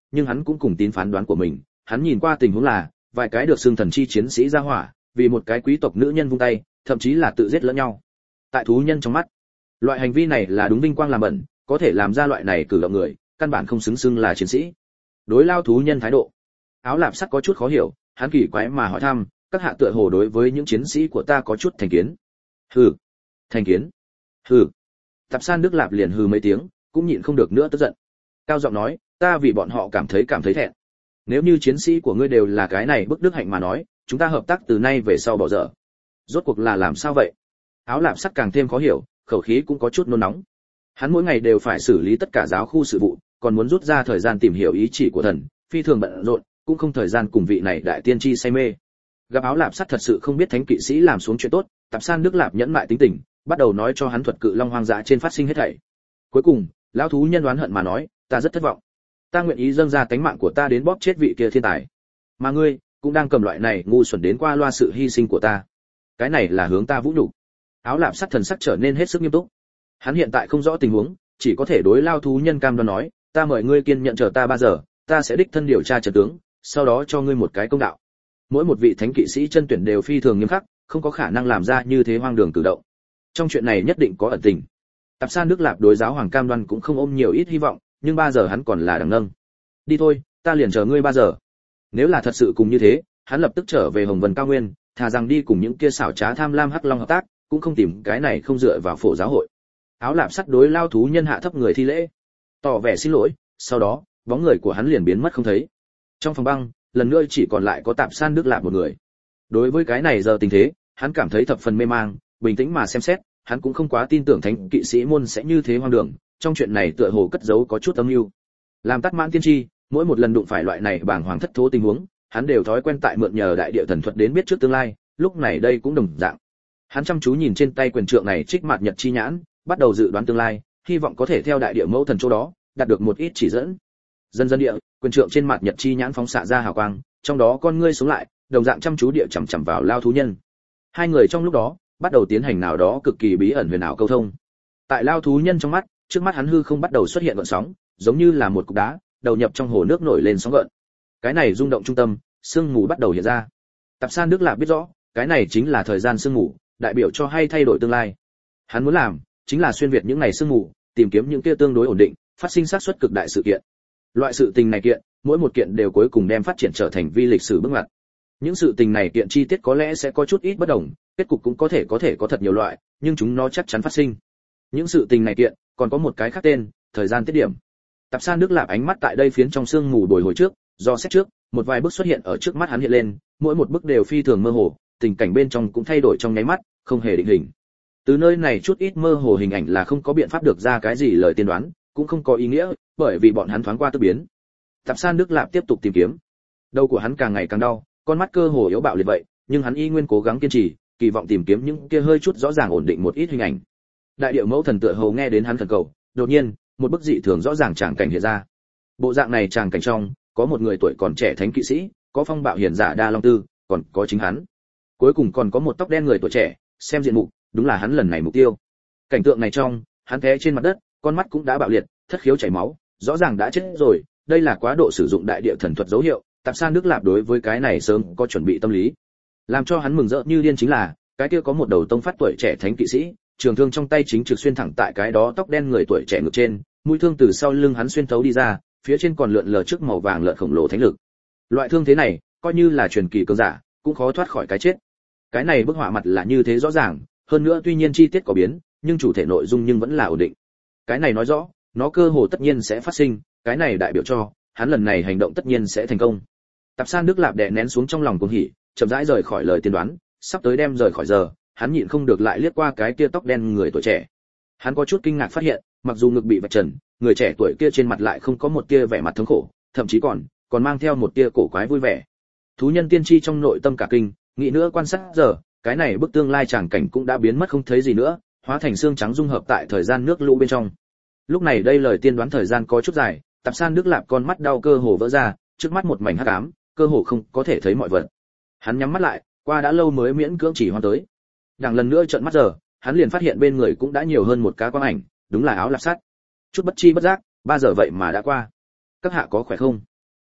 nhưng hắn cũng cùng tín phán đoán của mình, hắn nhìn qua tình huống là vài cái được xưng thần chi chiến sĩ ra hỏa, vì một cái quý tộc nữ nhân vung tay, thậm chí là tự giết lẫn nhau. Tại thú nhân trong mắt, loại hành vi này là đúng vinh quang làm bẩn, có thể làm ra loại này cử động người, căn bản không xứng xưng là chiến sĩ. Đối lao thú nhân thái độ, Áo Lạp Sắt có chút khó hiểu, hắn kỳ quái mà hỏi thăm, các hạ tựa hồ đối với những chiến sĩ của ta có chút thành kiến. Hừ, thành kiến? Hừ. Tạp San Đức Lạp liền hừ mấy tiếng, cũng nhịn không được nữa tức giận. Cao giọng nói, ta vì bọn họ cảm thấy cảm thấy thẹn. Nếu như chiến sĩ của ngươi đều là cái này bức đức hạnh mà nói, chúng ta hợp tác từ nay về sau bỏ dở. Rốt cuộc là làm sao vậy? Áo Lạp Sắt càng thêm khó hiểu, khẩu khí cũng có chút nôn nóng. Hắn mỗi ngày đều phải xử lý tất cả giáo khu sự vụ, còn muốn rút ra thời gian tìm hiểu ý chỉ của thần, phi thường bận rộn, cũng không thời gian cùng vị này đại tiên tri say mê. Gặp Áo Lạp Sắt thật sự không biết thánh kỵ sĩ làm xuống chuyện tốt, Tạp San Đức Lạp nhẫn mại tính tình, bắt đầu nói cho hắn thuật cự long hoang dã trên phát sinh hết thảy. Cuối cùng, lão thú nhân đoán hận mà nói, ta rất thất vọng. Ta nguyện ý dâng ra tánh mạng của ta đến bóp chết vị kia thiên tài. Mà ngươi, cũng đang cầm loại này ngu xuẩn đến qua loa sự hy sinh của ta. Cái này là hướng ta vũ nhục. Áo Lạp Sắt thần sắc trở nên hết sức nghiêm túc. Hắn hiện tại không rõ tình huống, chỉ có thể đối lao thú nhân cam đoan nói, ta mời ngươi kiên nhận chờ ta ba giờ, ta sẽ đích thân điều tra trận tướng, sau đó cho ngươi một cái công đạo. Mỗi một vị thánh kỵ sĩ chân tuyển đều phi thường nghiêm khắc, không có khả năng làm ra như thế hoang đường cử động. Trong chuyện này nhất định có ẩn tình. Tạp San Đức Lạp đối giáo hoàng cam đoan cũng không ôm nhiều ít hy vọng, nhưng ba giờ hắn còn là đằng nâng. Đi thôi, ta liền chờ ngươi ba giờ. Nếu là thật sự cùng như thế, hắn lập tức trở về Hồng Vân Cao Nguyên, thà rằng đi cùng những kia xảo trá tham lam hắc long hợp tác, cũng không tìm cái này không dựa vào phổ giáo hội. Áo Lạp Sắt đối lao thú nhân hạ thấp người thi lễ, tỏ vẻ xin lỗi, sau đó, bóng người của hắn liền biến mất không thấy. Trong phòng băng, lần nữa chỉ còn lại có Tạp San Đức Lạp một người. Đối với cái này giờ tình thế, hắn cảm thấy thập phần mê mang, bình tĩnh mà xem xét, hắn cũng không quá tin tưởng thánh kỵ sĩ môn sẽ như thế hoang đường, trong chuyện này tựa hồ cất giấu có chút âm mưu. Làm tắt mãn tiên tri, mỗi một lần đụng phải loại này bàng hoàng thất thố tình huống, hắn đều thói quen tại mượn nhờ đại địa thần thuật đến biết trước tương lai, lúc này đây cũng đồng dạng. Hắn chăm chú nhìn trên tay quyền trượng này trích mạt nhật chi nhãn, bắt đầu dự đoán tương lai, hy vọng có thể theo đại địa mẫu thần chỗ đó đạt được một ít chỉ dẫn. Dần dần địa, quyền trượng trên mặt nhật chi nhãn phóng xạ ra hào quang, trong đó con ngươi sống lại, đồng dạng chăm chú địa chằm chằm vào lao thú nhân. Hai người trong lúc đó bắt đầu tiến hành nào đó cực kỳ bí ẩn huyền ảo câu thông. Tại lao thú nhân trong mắt, trước mắt hắn hư không bắt đầu xuất hiện gợn sóng, giống như là một cục đá đầu nhập trong hồ nước nổi lên sóng gợn. Cái này rung động trung tâm, sương mù bắt đầu hiện ra. Tạp San Đức Lạp biết rõ, cái này chính là thời gian sương mù, đại biểu cho hay thay đổi tương lai. Hắn muốn làm, chính là xuyên việt những ngày sương mù, tìm kiếm những kia tương đối ổn định, phát sinh xác suất cực đại sự kiện. Loại sự tình này kiện, mỗi một kiện đều cuối cùng đem phát triển trở thành vi lịch sử bước ngoặt. Những sự tình này kiện chi tiết có lẽ sẽ có chút ít bất đồng, kết cục cũng có thể có thể có thật nhiều loại, nhưng chúng nó chắc chắn phát sinh. Những sự tình này kiện còn có một cái khác tên, thời gian tiết điểm. Tạp San Đức Lạp ánh mắt tại đây phiến trong sương mù bồi hồi trước, do xét trước, một vài bức xuất hiện ở trước mắt hắn hiện lên, mỗi một bức đều phi thường mơ hồ, tình cảnh bên trong cũng thay đổi trong nháy mắt, không hề định hình. Từ nơi này chút ít mơ hồ hình ảnh là không có biện pháp được ra cái gì lời tiên đoán, cũng không có ý nghĩa, bởi vì bọn hắn thoáng qua tức biến. Tạp San Đức Lạp tiếp tục tìm kiếm. Đầu của hắn càng ngày càng đau, con mắt cơ hồ yếu bạo liệt vậy, nhưng hắn y nguyên cố gắng kiên trì, kỳ vọng tìm kiếm những kia hơi chút rõ ràng ổn định một ít hình ảnh. Đại điệu mẫu thần tựa hồ nghe đến hắn thần cầu, đột nhiên, một bức dị thường rõ ràng tràng cảnh hiện ra. Bộ dạng này tràng cảnh trong, có một người tuổi còn trẻ thánh kỵ sĩ, có phong bạo hiền giả Đa Long Tư, còn có chính hắn. Cuối cùng còn có một tóc đen người tuổi trẻ, xem diện mục, đúng là hắn lần này mục tiêu. Cảnh tượng này trong, hắn té trên mặt đất, con mắt cũng đã bạo liệt, thất khiếu chảy máu, rõ ràng đã chết rồi, đây là quá độ sử dụng đại địa thần thuật dấu hiệu. Tạp San Đức Lạp đối với cái này sớm có chuẩn bị tâm lý. Làm cho hắn mừng rỡ như điên chính là, cái kia có một đầu tông phát tuổi trẻ thánh kỵ sĩ, trường thương trong tay chính trực xuyên thẳng tại cái đó tóc đen người tuổi trẻ ngực trên, mũi thương từ sau lưng hắn xuyên thấu đi ra, phía trên còn lượn lờ trước màu vàng lợn khổng lồ thánh lực. Loại thương thế này, coi như là truyền kỳ cường giả, cũng khó thoát khỏi cái chết. Cái này bức họa mặt là như thế rõ ràng, hơn nữa tuy nhiên chi tiết có biến, nhưng chủ thể nội dung nhưng vẫn là ổn định. Cái này nói rõ, nó cơ hồ tất nhiên sẽ phát sinh, cái này đại biểu cho hắn lần này hành động tất nhiên sẽ thành công. Tạp San Đức Lạp đè nén xuống trong lòng cuồng hỉ, chậm rãi rời khỏi lời tiên đoán, sắp tới đem rời khỏi giờ, hắn nhịn không được lại liếc qua cái kia tóc đen người tuổi trẻ. Hắn có chút kinh ngạc phát hiện, mặc dù ngực bị vạch trần, người trẻ tuổi kia trên mặt lại không có một tia vẻ mặt thống khổ, thậm chí còn còn mang theo một tia cổ quái vui vẻ. Thú nhân tiên tri trong nội tâm cả kinh, nghĩ nữa quan sát giờ, cái này bức tương lai tràng cảnh cũng đã biến mất không thấy gì nữa, hóa thành xương trắng dung hợp tại thời gian nước lũ bên trong. Lúc này đây lời tiên đoán thời gian có chút dài, Tạp San Đức Lạp con mắt đau cơ hồ vỡ ra, trước mắt một mảnh hắc ám, cơ hồ không có thể thấy mọi vật. Hắn nhắm mắt lại, qua đã lâu mới miễn cưỡng chỉ hoan tới. Đằng lần nữa trợn mắt giờ, hắn liền phát hiện bên người cũng đã nhiều hơn một cá quang ảnh, đúng là Áo Lạp Sắt. Chút bất chi bất giác, ba giờ vậy mà đã qua. Các hạ có khỏe không?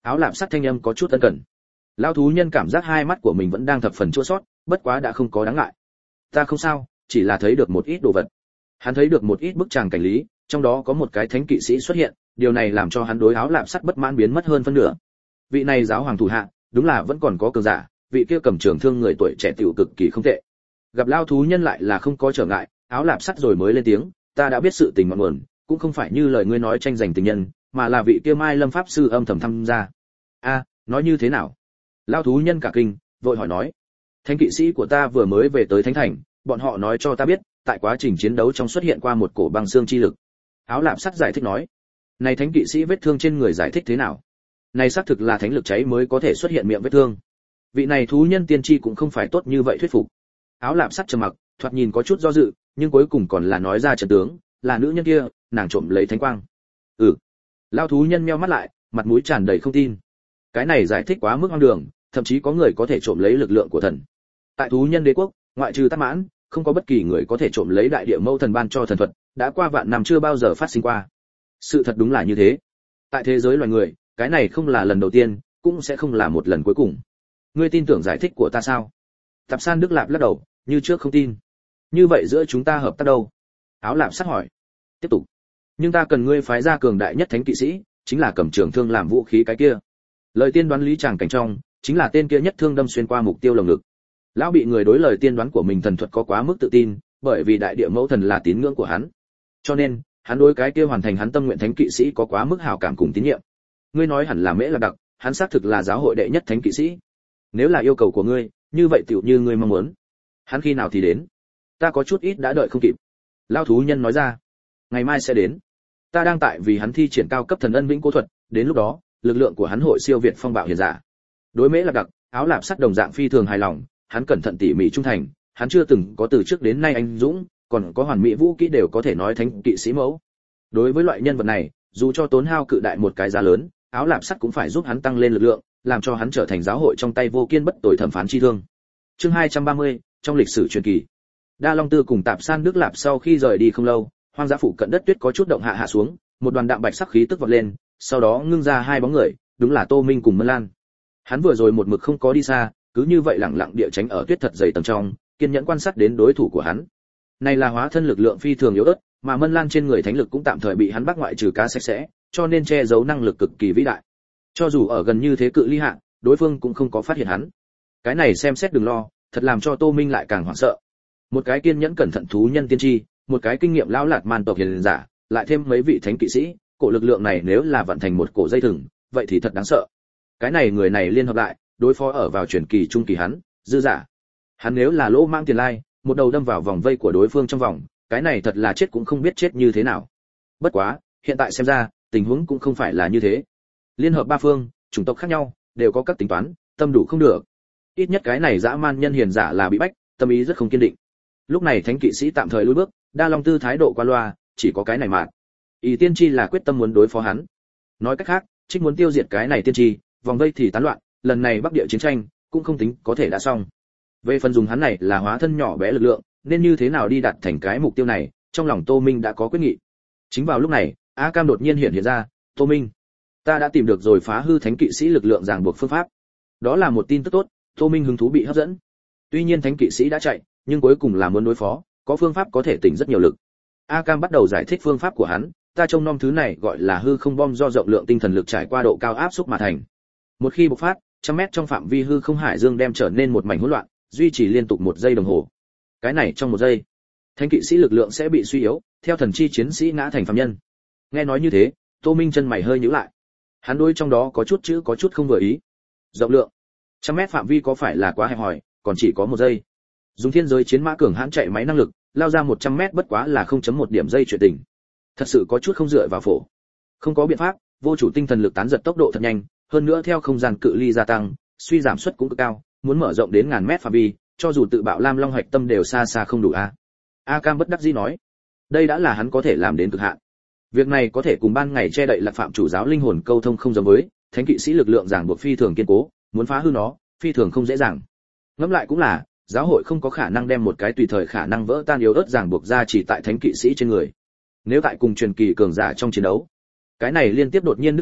Áo lạp sắt thanh âm có chút ân cần. Lão thú nhân cảm giác hai mắt của mình vẫn đang thập phần chua xót, bất quá đã không có đáng ngại. Ta không sao, chỉ là thấy được một ít đồ vật. Hắn thấy được một ít bức tràng cảnh lý, trong đó có một cái thánh kỵ sĩ xuất hiện, điều này làm cho hắn đối áo lạp sắt bất mãn biến mất hơn phân nửa. Vị này giáo hoàng thủ hạ, đúng là vẫn còn có cường giả, vị kia cầm trường thương người tuổi trẻ tiểu cực kỳ không tệ. Gặp lao thú nhân lại là không có trở ngại, áo lạp sắt rồi mới lên tiếng, ta đã biết sự tình ngọn nguồn, cũng không phải như lời ngươi nói tranh giành tình nhân, mà là vị kia Mai Lâm pháp sư âm thầm tham gia. A, nói như thế nào? Lao thú nhân cả kinh, vội hỏi nói. Thánh kỵ sĩ của ta vừa mới về tới thánh thành, bọn họ nói cho ta biết, tại quá trình chiến đấu trong xuất hiện qua một cổ băng xương chi lực. Áo lạp sắt giải thích nói. Này thánh kỵ sĩ vết thương trên người giải thích thế nào? Này xác thực là thánh lực cháy mới có thể xuất hiện miệng vết thương. Vị này thú nhân tiên tri cũng không phải tốt như vậy thuyết phục. Áo lạp sắt trầm mặc, thoạt nhìn có chút do dự, nhưng cuối cùng còn là nói ra trận tướng, là nữ nhân kia, nàng trộm lấy thánh quang. Ừ. Lao thú nhân meo mắt lại, mặt mũi tràn đầy không tin. Cái này giải thích quá mức hoang đường, thậm chí có người có thể trộm lấy lực lượng của thần. Tại thú nhân đế quốc, ngoại trừ Tát Mãn, không có bất kỳ người có thể trộm lấy đại địa mẫu thần ban cho thần thuật, đã qua vạn năm chưa bao giờ phát sinh qua. Sự thật đúng là như thế. Tại thế giới loài người, cái này không là lần đầu tiên, cũng sẽ không là một lần cuối cùng. Ngươi tin tưởng giải thích của ta sao? Tạp San Đức Lạp lắc đầu, như trước không tin. Như vậy giữa chúng ta hợp tác đâu? Áo Lạp sắt hỏi. Tiếp tục. Nhưng ta cần ngươi phái ra cường đại nhất thánh kỵ sĩ, chính là cầm trường thương làm vũ khí cái kia. Lời tiên đoán lý chàng cảnh trong, chính là tên kia nhất thương đâm xuyên qua mục tiêu lồng ngực. Lão bị người đối lời tiên đoán của mình thần thuật có quá mức tự tin, bởi vì đại địa mẫu thần là tín ngưỡng của hắn. Cho nên, hắn đối cái kia hoàn thành hắn tâm nguyện thánh kỵ sĩ có quá mức hảo cảm cùng tín nhiệm. Ngươi nói hẳn là Mễ Lạc Đặc, hắn xác thực là giáo hội đệ nhất thánh kỵ sĩ. Nếu là yêu cầu của ngươi, như vậy tiểu như ngươi mong muốn. Hắn khi nào thì đến? Ta có chút ít đã đợi không kịp. Lão thú nhân nói ra. Ngày mai sẽ đến. Ta đang tại vì hắn thi triển cao cấp thần ân vĩnh cố thuật, đến lúc đó, lực lượng của hắn hội siêu việt phong bạo hiền giả. Đối Mễ Lạc Đặc, Áo Lạp sắt đồng dạng phi thường hài lòng, hắn cẩn thận tỉ mỉ trung thành, hắn chưa từng có từ trước đến nay anh dũng, còn có hoàn mỹ vũ kỹ đều có thể nói thánh kỵ sĩ mẫu. Đối với loại nhân vật này, dù cho tốn hao cự đại một cái giá lớn, Áo Lạp sắt cũng phải giúp hắn tăng lên lực lượng, làm cho hắn trở thành giáo hội trong tay vô kiên bất tồi thẩm phán chi thương. Chương hai trăm ba mươi, trong lịch sử truyền kỳ. Đa Long Tư cùng Tạp San Đức Lạp sau khi rời đi không lâu, hoang dã phụ cận đất tuyết có chút động hạ hạ xuống, một đoàn đạm bạch sắc khí tức vọt lên, sau đó ngưng ra hai bóng người, đúng là Tô Minh cùng Mân Lan. Hắn vừa rồi một mực không có đi xa, cứ như vậy lặng lặng địa tránh ở tuyết thật dày tầng trong, kiên nhẫn quan sát đến đối thủ của hắn. Này là hóa thân lực lượng phi thường yếu ớt, mà Mân Lan trên người thánh lực cũng tạm thời bị hắn bắt ngoại trừ cá sạch sẽ, cho nên che giấu năng lực cực kỳ vĩ đại. Cho dù ở gần như thế cự ly hạ, đối phương cũng không có phát hiện hắn. Cái này xem xét đừng lo, thật làm cho Tô Minh lại càng hoảng sợ. Một cái kiên nhẫn cẩn thận thú nhân tiên tri, một cái kinh nghiệm lão lạt man tộc hiền giả, lại thêm mấy vị thánh kỵ sĩ, cổ lực lượng này nếu là vận thành một cổ dây thừng, vậy thì thật đáng sợ. Cái này người này liên hợp lại, đối phó ở vào chuyển kỳ trung kỳ hắn, dư giả. Hắn nếu là lỗ mang tiền lai, một đầu đâm vào vòng vây của đối phương trong vòng, cái này thật là chết cũng không biết chết như thế nào. Bất quá, hiện tại xem ra, tình huống cũng không phải là như thế. Liên hợp ba phương, chủng tộc khác nhau, đều có các tính toán, tâm đủ không được. Ít nhất cái này dã man nhân hiền giả là bị bách, tâm ý rất không kiên định. Lúc này thánh kỵ sĩ tạm thời lùi bước, Đa Long Tư thái độ qua loa, chỉ có cái này mà. Ý tiên tri là quyết tâm muốn đối phó hắn. Nói cách khác, trích muốn tiêu diệt cái này tiên tri, vòng vây thì tán loạn, lần này bắc địa chiến tranh cũng không tính có thể đã xong. Về phần dùng hắn này là hóa thân nhỏ bé lực lượng, nên như thế nào đi đạt thành cái mục tiêu này, trong lòng Tô Minh đã có quyết nghị. Chính vào lúc này, A Cam đột nhiên hiện hiện ra, "Tô Minh, ta đã tìm được rồi phá hư thánh kỵ sĩ lực lượng ràng buộc phương pháp." Đó là một tin tức tốt, Tô Minh hứng thú bị hấp dẫn. Tuy nhiên thánh kỵ sĩ đã chạy, nhưng cuối cùng là muốn đối phó, có phương pháp có thể tỉnh rất nhiều lực. A Cam bắt đầu giải thích phương pháp của hắn, ta trông nom thứ này gọi là hư không bom do rộng lượng tinh thần lực trải qua độ cao áp xúc mà thành. Một khi bộc phát, trăm mét trong phạm vi hư không hải dương đem trở nên một mảnh hỗn loạn, duy trì liên tục một giây đồng hồ. Cái này trong một giây, thánh kỵ sĩ lực lượng sẽ bị suy yếu, theo thần chi chiến sĩ ngã thành phàm nhân. Nghe nói như thế, Tô Minh chân mày hơi nhíu lại. Hắn đôi trong đó có chút chữ có chút không vừa ý. Rộng lượng, trăm mét phạm vi có phải là quá hẹp hòi, còn chỉ có một giây. Dùng thiên giới chiến mã cường hãn chạy máy năng lực, lao ra một trăm mét bất quá là không chấm một điểm giây chuyện tình. Thật sự có chút không dựa vào phổ. Không có biện pháp, vô chủ tinh thần lực tán giật tốc độ thật nhanh, hơn nữa theo không gian cự ly gia tăng, suy giảm suất cũng cực cao, muốn mở rộng đến ngàn mét phạm vi, cho dù tự bạo Lam Long hạch tâm đều xa xa không đủ a. A Cam bất đắc dĩ nói, đây đã là hắn có thể làm đến cực hạn. Việc này có thể cùng ban ngày che đậy Lạc Phạm chủ giáo linh hồn câu thông không giống với, thánh kỵ sĩ lực lượng giảng buộc phi thường kiên cố, muốn phá hư nó, phi thường không dễ dàng. Ngẫm lại cũng là, giáo hội không có khả năng đem một cái tùy thời khả năng vỡ tan yếu ớt giảng buộc ra chỉ tại thánh kỵ sĩ trên người. Nếu tại cùng truyền kỳ cường giả trong chiến đấu, cái này liên tiếp đột nhiên đứt gãy,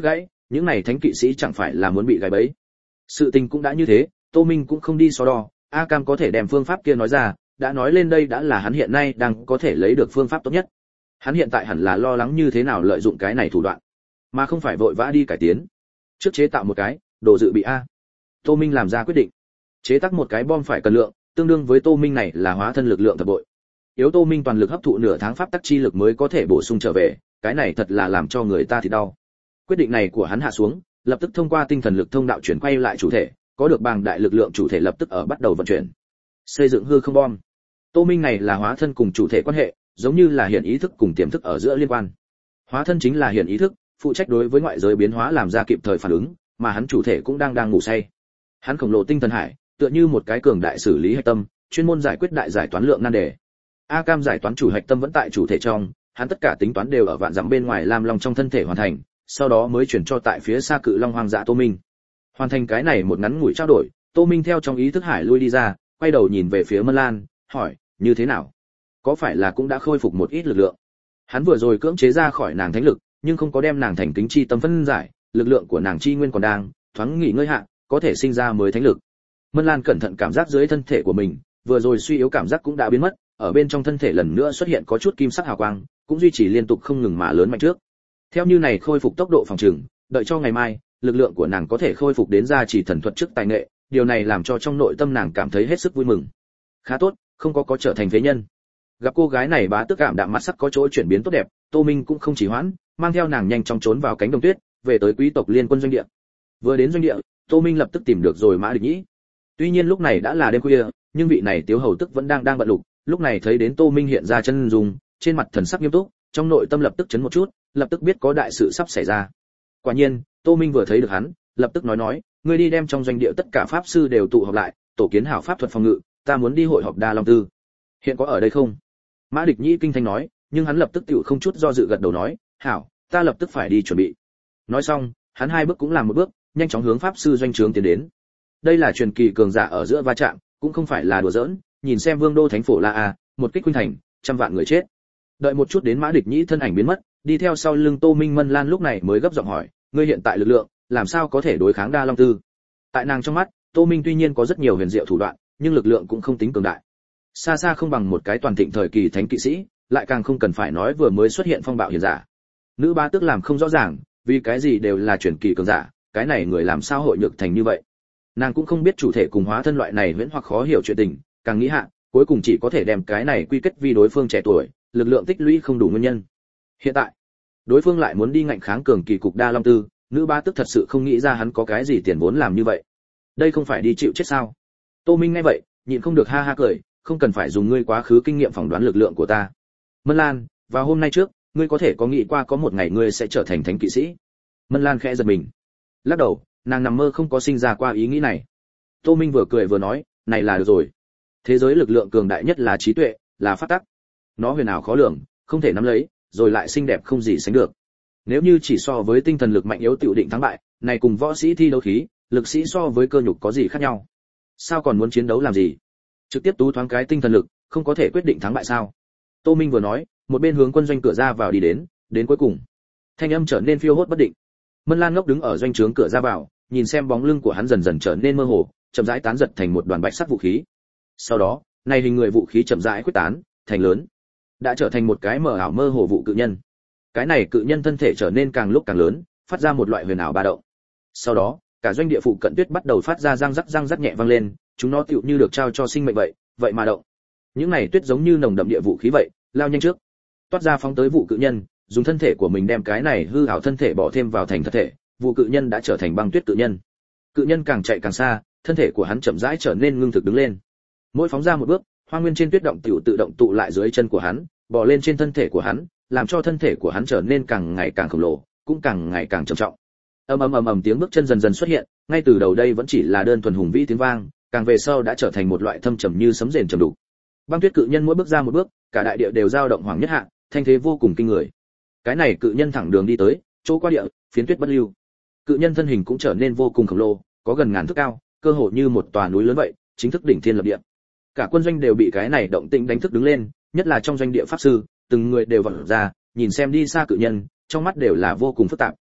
những này thánh kỵ sĩ chẳng phải là muốn bị gài bẫy. Sự tình cũng đã như thế, Tô Minh cũng không đi so đo, A Cam có thể đem phương pháp kia nói ra, đã nói lên đây đã là hắn hiện nay đang có thể lấy được phương pháp tốt nhất. Hắn hiện tại hẳn là lo lắng như thế nào lợi dụng cái này thủ đoạn, mà không phải vội vã đi cải tiến. Trước chế tạo một cái đồ dự bị a. Tô Minh làm ra quyết định. Chế tác một cái bom phải cần lượng, tương đương với Tô Minh này là hóa thân lực lượng thập bội. Yếu Tô Minh toàn lực hấp thụ nửa tháng pháp tắc chi lực mới có thể bổ sung trở về, cái này thật là làm cho người ta thì đau. Quyết định này của hắn hạ xuống, lập tức thông qua tinh thần lực thông đạo chuyển quay lại chủ thể, có được bàng đại lực lượng chủ thể lập tức ở bắt đầu vận chuyển. Xây dựng hư không bom. Tô Minh này là hóa thân cùng chủ thể quan hệ, giống như là hiện ý thức cùng tiềm thức ở giữa liên quan. Hóa thân chính là hiện ý thức, phụ trách đối với ngoại giới biến hóa làm ra kịp thời phản ứng, mà hắn chủ thể cũng đang đang ngủ say. Hắn khổng lồ tinh thần hải, tựa như một cái cường đại xử lý hạch tâm, chuyên môn giải quyết đại giải toán lượng nan đề. A Cam giải toán chủ hạch tâm vẫn tại chủ thể trong, hắn tất cả tính toán đều ở vạn dặm bên ngoài Lam Long trong thân thể hoàn thành, sau đó mới chuyển cho tại phía xa Cự Long hoang dã Tô Minh. Hoàn thành cái này một ngắn ngủi trao đổi, Tô Minh theo trong ý thức hải lui đi ra, quay đầu nhìn về phía Mân Lan, hỏi, như thế nào? Có phải là cũng đã khôi phục một ít lực lượng? Hắn vừa rồi cưỡng chế ra khỏi nàng thánh lực, nhưng không có đem nàng thành kính chi tâm phân giải, lực lượng của nàng chi nguyên còn đang thoáng nghỉ ngơi hạ, có thể sinh ra mới thánh lực. Mân Lan cẩn thận cảm giác dưới thân thể của mình, vừa rồi suy yếu cảm giác cũng đã biến mất, ở bên trong thân thể lần nữa xuất hiện có chút kim sắc hào quang, cũng duy trì liên tục không ngừng mà lớn mạnh trước. Theo như này khôi phục tốc độ phòng trường, đợi cho ngày mai, lực lượng của nàng có thể khôi phục đến gia chỉ thần thuật trước tài nghệ, điều này làm cho trong nội tâm nàng cảm thấy hết sức vui mừng. Khá tốt, không có có trở thành phế nhân. Gặp cô gái này bá tức cảm đạm mặt sắc có chỗ chuyển biến tốt đẹp, Tô Minh cũng không chỉ hoãn, mang theo nàng nhanh chóng trốn vào cánh đồng tuyết, về tới quý tộc liên quân doanh địa. Vừa đến doanh địa, Tô Minh lập tức tìm được rồi Mã Địch Nhĩ. Tuy nhiên lúc này đã là đêm khuya, nhưng vị này tiếu hầu tức vẫn đang đang bận lục, lúc này thấy đến Tô Minh hiện ra chân dung, trên mặt thần sắc nghiêm túc, trong nội tâm lập tức chấn một chút, lập tức biết có đại sự sắp xảy ra. Quả nhiên, Tô Minh vừa thấy được hắn, lập tức nói nói, ngươi đi đem trong doanh địa tất cả pháp sư đều tụ họp lại, tổ kiến hảo pháp thuật phòng ngự, ta muốn đi hội họp Đa Long Tư. Hiện có ở đây không? Mã Địch Nhĩ kinh thanh nói, nhưng hắn lập tức tựu không chút do dự gật đầu nói, hảo, ta lập tức phải đi chuẩn bị. Nói xong, hắn hai bước cũng làm một bước, nhanh chóng hướng pháp sư doanh trướng tiến đến. Đây là truyền kỳ cường giả ở giữa va chạm, cũng không phải là đùa giỡn, nhìn xem Vương đô thánh phổ La A, một kích khuynh thành, trăm vạn người chết. Đợi một chút đến Mã Địch Nhĩ thân ảnh biến mất, đi theo sau lưng Tô Minh Mân Lan lúc này mới gấp giọng hỏi, ngươi hiện tại lực lượng, làm sao có thể đối kháng Đa Long Tư? Tại nàng trong mắt, Tô Minh tuy nhiên có rất nhiều huyền diệu thủ đoạn, nhưng lực lượng cũng không tính cường đại. Xa xa không bằng một cái toàn thịnh thời kỳ thánh kỵ sĩ, lại càng không cần phải nói vừa mới xuất hiện phong bạo hiền giả. Nữ bá tước làm không rõ ràng, vì cái gì đều là truyền kỳ cường giả, cái này người làm sao hội nhược thành như vậy. Nàng cũng không biết chủ thể cùng hóa thân loại này huyễn hoặc khó hiểu chuyện tình, càng nghĩ hạ, cuối cùng chỉ có thể đem cái này quy kết vì đối phương trẻ tuổi, lực lượng tích lũy không đủ nguyên nhân. Hiện tại, đối phương lại muốn đi ngạnh kháng cường kỳ cục Đa Long Tư, nữ bá tước thật sự không nghĩ ra hắn có cái gì tiền vốn làm như vậy. Đây không phải đi chịu chết sao? Tô Minh nghe vậy, nhịn không được ha ha cười, không cần phải dùng ngươi quá khứ kinh nghiệm phỏng đoán lực lượng của ta. Mân Lan, vào hôm nay trước, ngươi có thể có nghĩ qua có một ngày ngươi sẽ trở thành thánh kỵ sĩ? Mân Lan khẽ giật mình, lắc đầu, nàng nằm mơ không có sinh ra qua ý nghĩ này. Tô Minh vừa cười vừa nói, này là được rồi. Thế giới lực lượng cường đại nhất là trí tuệ, là pháp tắc. Nó huyền ảo khó lường, không thể nắm lấy, rồi lại xinh đẹp không gì sánh được. Nếu như chỉ so với tinh thần lực mạnh yếu tiểu định thắng bại, này cùng võ sĩ thi đấu khí, lực sĩ so với cơ nhục có gì khác nhau? Sao còn muốn chiến đấu làm gì? Trực tiếp tú thoáng cái tinh thần lực, không có thể quyết định thắng bại sao? Tô Minh vừa nói, một bên hướng quân doanh cửa ra vào đi đến, đến cuối cùng, thanh âm trở nên phiêu hốt bất định. Mân Lan ngốc đứng ở doanh trướng cửa ra vào, nhìn xem bóng lưng của hắn dần dần trở nên mơ hồ, chậm rãi tán giật thành một đoàn bạch sắc vũ khí. Sau đó, này hình người vũ khí chậm rãi khuếch tán, thành lớn, đã trở thành một cái mờ ảo mơ hồ vụ cự nhân. Cái này cự nhân thân thể trở nên càng lúc càng lớn, phát ra một loại huyền ảo ba động. Sau đó, cả doanh địa phụ cận tuyết bắt đầu phát ra răng rắc răng rắc nhẹ vang lên, chúng nó tựu như được trao cho sinh mệnh vậy, vậy mà động. Những này tuyết giống như nồng đậm địa vũ khí vậy, lao nhanh trước, toát ra phóng tới vụ cự nhân, dùng thân thể của mình đem cái này hư ảo thân thể bỏ thêm vào thành thật thể, vụ cự nhân đã trở thành băng tuyết cự nhân. Cự nhân càng chạy càng xa, thân thể của hắn chậm rãi trở nên ngưng thực đứng lên. Mỗi phóng ra một bước, hoa nguyên trên tuyết động tiểu tự động tụ lại dưới chân của hắn, bò lên trên thân thể của hắn, làm cho thân thể của hắn trở nên càng ngày càng khổng lồ, cũng càng ngày càng trầm trọng. Ầm ầm ầm ầm tiếng bước chân dần dần xuất hiện, ngay từ đầu đây vẫn chỉ là đơn thuần hùng vĩ tiếng vang, càng về sau đã trở thành một loại thâm trầm như sấm rền trầm đục. Băng tuyết cự nhân mỗi bước ra một bước, cả đại địa đều dao động hoàng nhất hạ, thanh thế vô cùng kinh người. Cái này cự nhân thẳng đường đi tới, chỗ qua địa, phiến tuyết bất lưu. Cự nhân thân hình cũng trở nên vô cùng khổng lồ, có gần ngàn thước cao, cơ hồ như một tòa núi lớn vậy, chính thức đỉnh thiên lập địa. Cả quân doanh đều bị cái này động tĩnh đánh thức đứng lên, nhất là trong doanh địa pháp sư, từng người đều vọt ra, nhìn xem đi xa cự nhân, trong mắt đều là vô cùng phức tạp.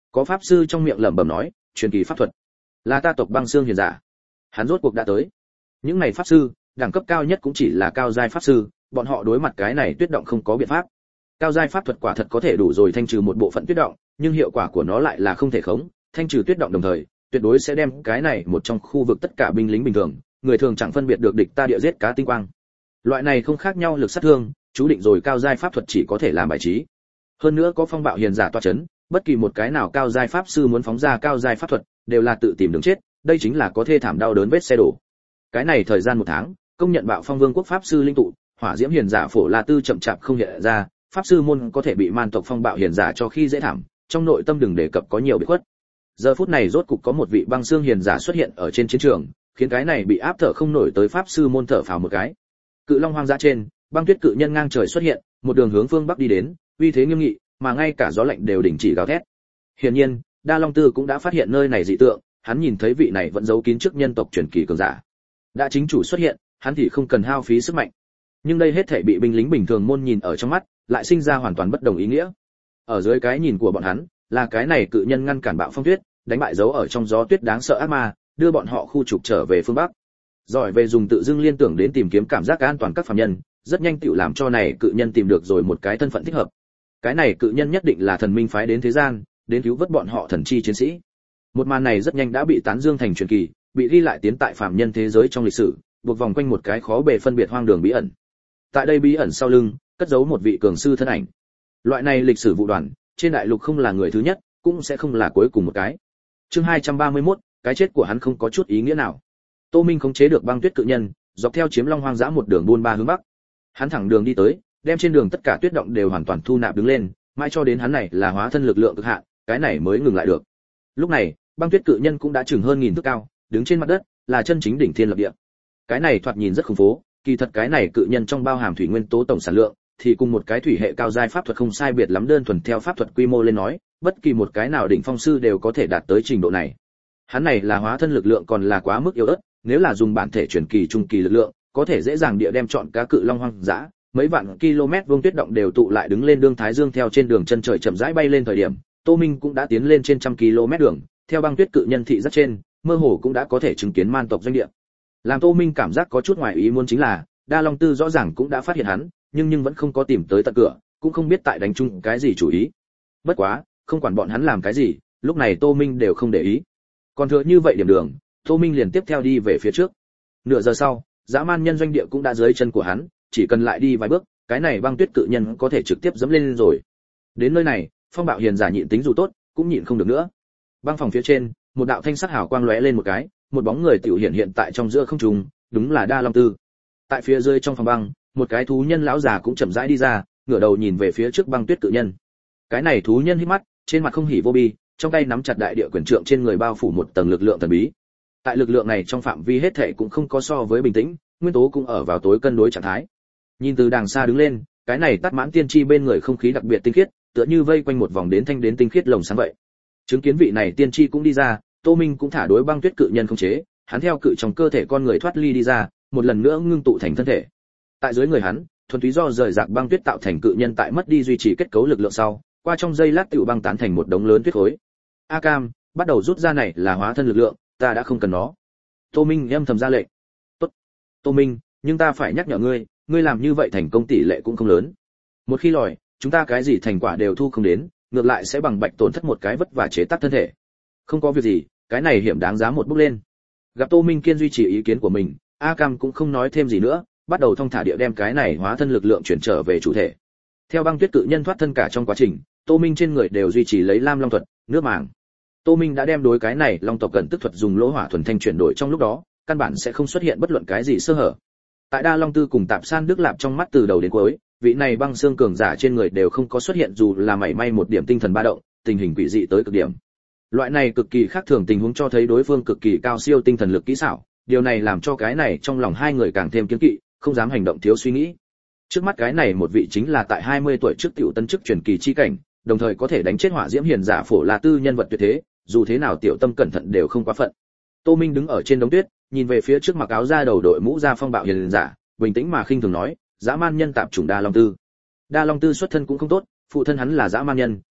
Có pháp sư trong miệng lẩm bẩm nói, truyền kỳ pháp thuật, là ta tộc băng xương hiền giả. Hắn rốt cuộc đã tới. Những này pháp sư, đẳng cấp cao nhất cũng chỉ là cao giai pháp sư, bọn họ đối mặt cái này tuyết động không có biện pháp. Cao giai pháp thuật quả thật có thể đủ rồi thanh trừ một bộ phận tuyết động, nhưng hiệu quả của nó lại là không thể khống, thanh trừ tuyết động đồng thời, tuyệt đối sẽ đem cái này một trong khu vực tất cả binh lính bình thường, người thường chẳng phân biệt được địch ta địa giết cá tinh quang. Loại này không khác nhau lực sát thương, chú định rồi cao giai pháp thuật chỉ có thể làm bài trí. Hơn nữa có phong bạo hiền giả tọa chấn, bất kỳ một cái nào cao giai pháp sư muốn phóng ra cao giai pháp thuật, đều là tự tìm đường chết, đây chính là có thê thảm đau đớn vết xe đổ. Cái này thời gian một tháng, công nhận bạo phong vương quốc pháp sư linh tụ, hỏa diễm hiền giả phổ la tư chậm chạp không hiện ra, pháp sư môn có thể bị man tộc phong bạo hiền giả cho khi dễ thảm, trong nội tâm đừng đề cập có nhiều bị khuất. Giờ phút này rốt cục có một vị băng xương hiền giả xuất hiện ở trên chiến trường, khiến cái này bị áp thở không nổi tới pháp sư môn thở phào một cái. Cự long hoang dã trên, băng tuyết cự nhân ngang trời xuất hiện, một đường hướng phương bắc đi đến, uy thế nghiêm nghị, mà ngay cả gió lạnh đều đình chỉ gào thét. Hiển nhiên, Đa Long Tư cũng đã phát hiện nơi này dị tượng, hắn nhìn thấy vị này vẫn giấu kín trước nhân tộc truyền kỳ cường giả. Đã chính chủ xuất hiện, hắn thì không cần hao phí sức mạnh. Nhưng đây hết thảy bị binh lính bình thường môn nhìn ở trong mắt, lại sinh ra hoàn toàn bất đồng ý nghĩa. Ở dưới cái nhìn của bọn hắn, là cái này cự nhân ngăn cản bạo phong tuyết, đánh bại dấu ở trong gió tuyết đáng sợ ác ma, đưa bọn họ khu trục trở về phương bắc. Giỏi về dùng tự dưng liên tưởng đến tìm kiếm cảm giác an toàn các phàm nhân, rất nhanh tựu làm cho này cự nhân tìm được rồi một cái thân phận thích hợp. Cái này cự nhân nhất định là thần minh phái đến thế gian, đến cứu vớt bọn họ thần chi chiến sĩ. Một màn này rất nhanh đã bị tán dương thành truyền kỳ, bị ghi lại tiến tại phàm nhân thế giới trong lịch sử, buộc vòng quanh một cái khó bề phân biệt hoang đường bí ẩn. Tại đây bí ẩn sau lưng, cất giấu một vị cường sư thân ảnh. Loại này lịch sử vụ đoàn, trên đại lục không là người thứ nhất, cũng sẽ không là cuối cùng một cái. Chương hai trăm ba mươi mốt, cái chết của hắn không có chút ý nghĩa nào. Tô Minh khống chế được băng tuyết cự nhân, dọc theo chiếm long hoang dã một đường buôn ba hướng bắc. Hắn thẳng đường đi tới, đem trên đường tất cả tuyết động đều hoàn toàn thu nạp đứng lên, mãi cho đến hắn này là hóa thân lực lượng cực hạn, cái này mới ngừng lại được. Lúc này, băng tuyết cự nhân cũng đã chừng hơn nghìn thước cao, đứng trên mặt đất, là chân chính đỉnh thiên lập địa. Cái này thoạt nhìn rất khủng phố, kỳ thật cái này cự nhân trong bao hàm thủy nguyên tố tổng sản lượng, thì cùng một cái thủy hệ cao giai pháp thuật không sai biệt lắm, đơn thuần theo pháp thuật quy mô lên nói, bất kỳ một cái nào đỉnh phong sư đều có thể đạt tới trình độ này. Hắn này là hóa thân lực lượng còn là quá mức yếu ớt, nếu là dùng bản thể truyền kỳ trung kỳ lực lượng, có thể dễ dàng địa đem chọn cá cự long hoang dã, mấy vạn km vuông tuyết động đều tụ lại đứng lên đương thái dương theo trên đường chân trời chậm rãi bay lên thời điểm, Tô Minh cũng đã tiến lên trên trăm km đường, theo băng tuyết cự nhân thị rất trên, mơ hồ cũng đã có thể chứng kiến man tộc doanh địa. Làm Tô Minh cảm giác có chút ngoài ý muốn chính là, Đa Long Tư rõ ràng cũng đã phát hiện hắn, nhưng nhưng vẫn không có tìm tới tận cửa, cũng không biết tại đánh chung cái gì chủ ý. Bất quá, không quản bọn hắn làm cái gì, lúc này Tô Minh đều không để ý. Còn thừa như vậy điểm đường, Tô Minh liền tiếp theo đi về phía trước. Nửa giờ sau, dã man nhân doanh địa cũng đã dưới chân của hắn, chỉ cần lại đi vài bước, cái này băng tuyết cự nhân có thể trực tiếp dẫm lên rồi. Đến nơi này, phong bạo hiền giả nhịn tính dù tốt, cũng nhịn không được nữa. Băng phòng phía trên, một đạo thanh sắc hào quang lóe lên một cái, một bóng người tiểu hiện hiện tại trong giữa không trung, đúng là Đa Long Tư. Tại phía dưới trong phòng băng, một cái thú nhân lão già cũng chậm rãi đi ra, ngửa đầu nhìn về phía trước băng tuyết cự nhân. Cái này thú nhân hít mắt, trên mặt không hỉ vô bi, trong tay nắm chặt đại địa quyền trượng, trên người bao phủ một tầng lực lượng thần bí. Tại lực lượng này trong phạm vi hết thảy cũng không có so với bình tĩnh, nguyên tố cũng ở vào tối cân đối trạng thái. Nhìn từ đàng xa đứng lên, cái này tắt mãn tiên tri bên người không khí đặc biệt tinh khiết, tựa như vây quanh một vòng đến thanh đến tinh khiết lồng sáng vậy. Chứng kiến vị này tiên tri cũng đi ra, Tô Minh cũng thả đối băng tuyết cự nhân không chế, hắn theo cự trong cơ thể con người thoát ly đi ra, một lần nữa ngưng tụ thành thân thể. Tại dưới người hắn, thuần túy do rời rạc băng tuyết tạo thành cự nhân tại mất đi duy trì kết cấu lực lượng sau, qua trong giây lát tiểu băng tán thành một đống lớn tuyết khối. A Cam, bắt đầu rút ra này là hóa thân lực lượng, ta đã không cần nó. Tô Minh âm thầm ra lệnh. Tốt. Tô Minh, nhưng ta phải nhắc nhở ngươi, ngươi làm như vậy thành công tỷ lệ cũng không lớn. Một khi lòi, chúng ta cái gì thành quả đều thu không đến, ngược lại sẽ bằng bạch tổn thất một cái vất vả chế tác thân thể. Không có việc gì, cái này hiểm đáng giá một bước lên. Gặp Tô Minh kiên duy trì ý kiến của mình, A Cam cũng không nói thêm gì nữa, bắt đầu thong thả địa đem cái này hóa thân lực lượng chuyển trở về chủ thể. Theo băng tuyết cự nhân thoát thân cả trong quá trình, Tô Minh trên người đều duy trì lấy lam long thuật, nước màng. Tô Minh đã đem đối cái này long tộc cận tức thuật dùng lỗ hỏa thuần thanh chuyển đổi trong lúc đó, căn bản sẽ không xuất hiện bất luận cái gì sơ hở. Tại Đa Long Tư cùng Tạp San Đức Lạp trong mắt từ đầu đến cuối, vị này băng xương cường giả trên người đều không có xuất hiện dù là mảy may một điểm tinh thần ba động, tình hình quỷ dị tới cực điểm. Loại này cực kỳ khác thường tình huống cho thấy đối phương cực kỳ cao siêu tinh thần lực kỹ xảo, điều này làm cho cái này trong lòng hai người càng thêm kiêng kỵ, không dám hành động thiếu suy nghĩ. Trước mắt cái này một vị chính là tại hai mươi tuổi trước tiểu tân chức truyền kỳ chi cảnh, đồng thời có thể đánh chết hỏa diễm hiền giả phổ là tư nhân vật tuyệt thế, dù thế nào tiểu tâm cẩn thận đều không quá phận. Tô Minh đứng ở trên đống tuyết, nhìn về phía trước mặc áo da đầu đội mũ da phong bạo hiền giả, bình tĩnh mà khinh thường nói, dã man nhân tạp chủng Đa Long Tư. Đa Long Tư xuất thân cũng không tốt, phụ thân hắn là dã man nhân,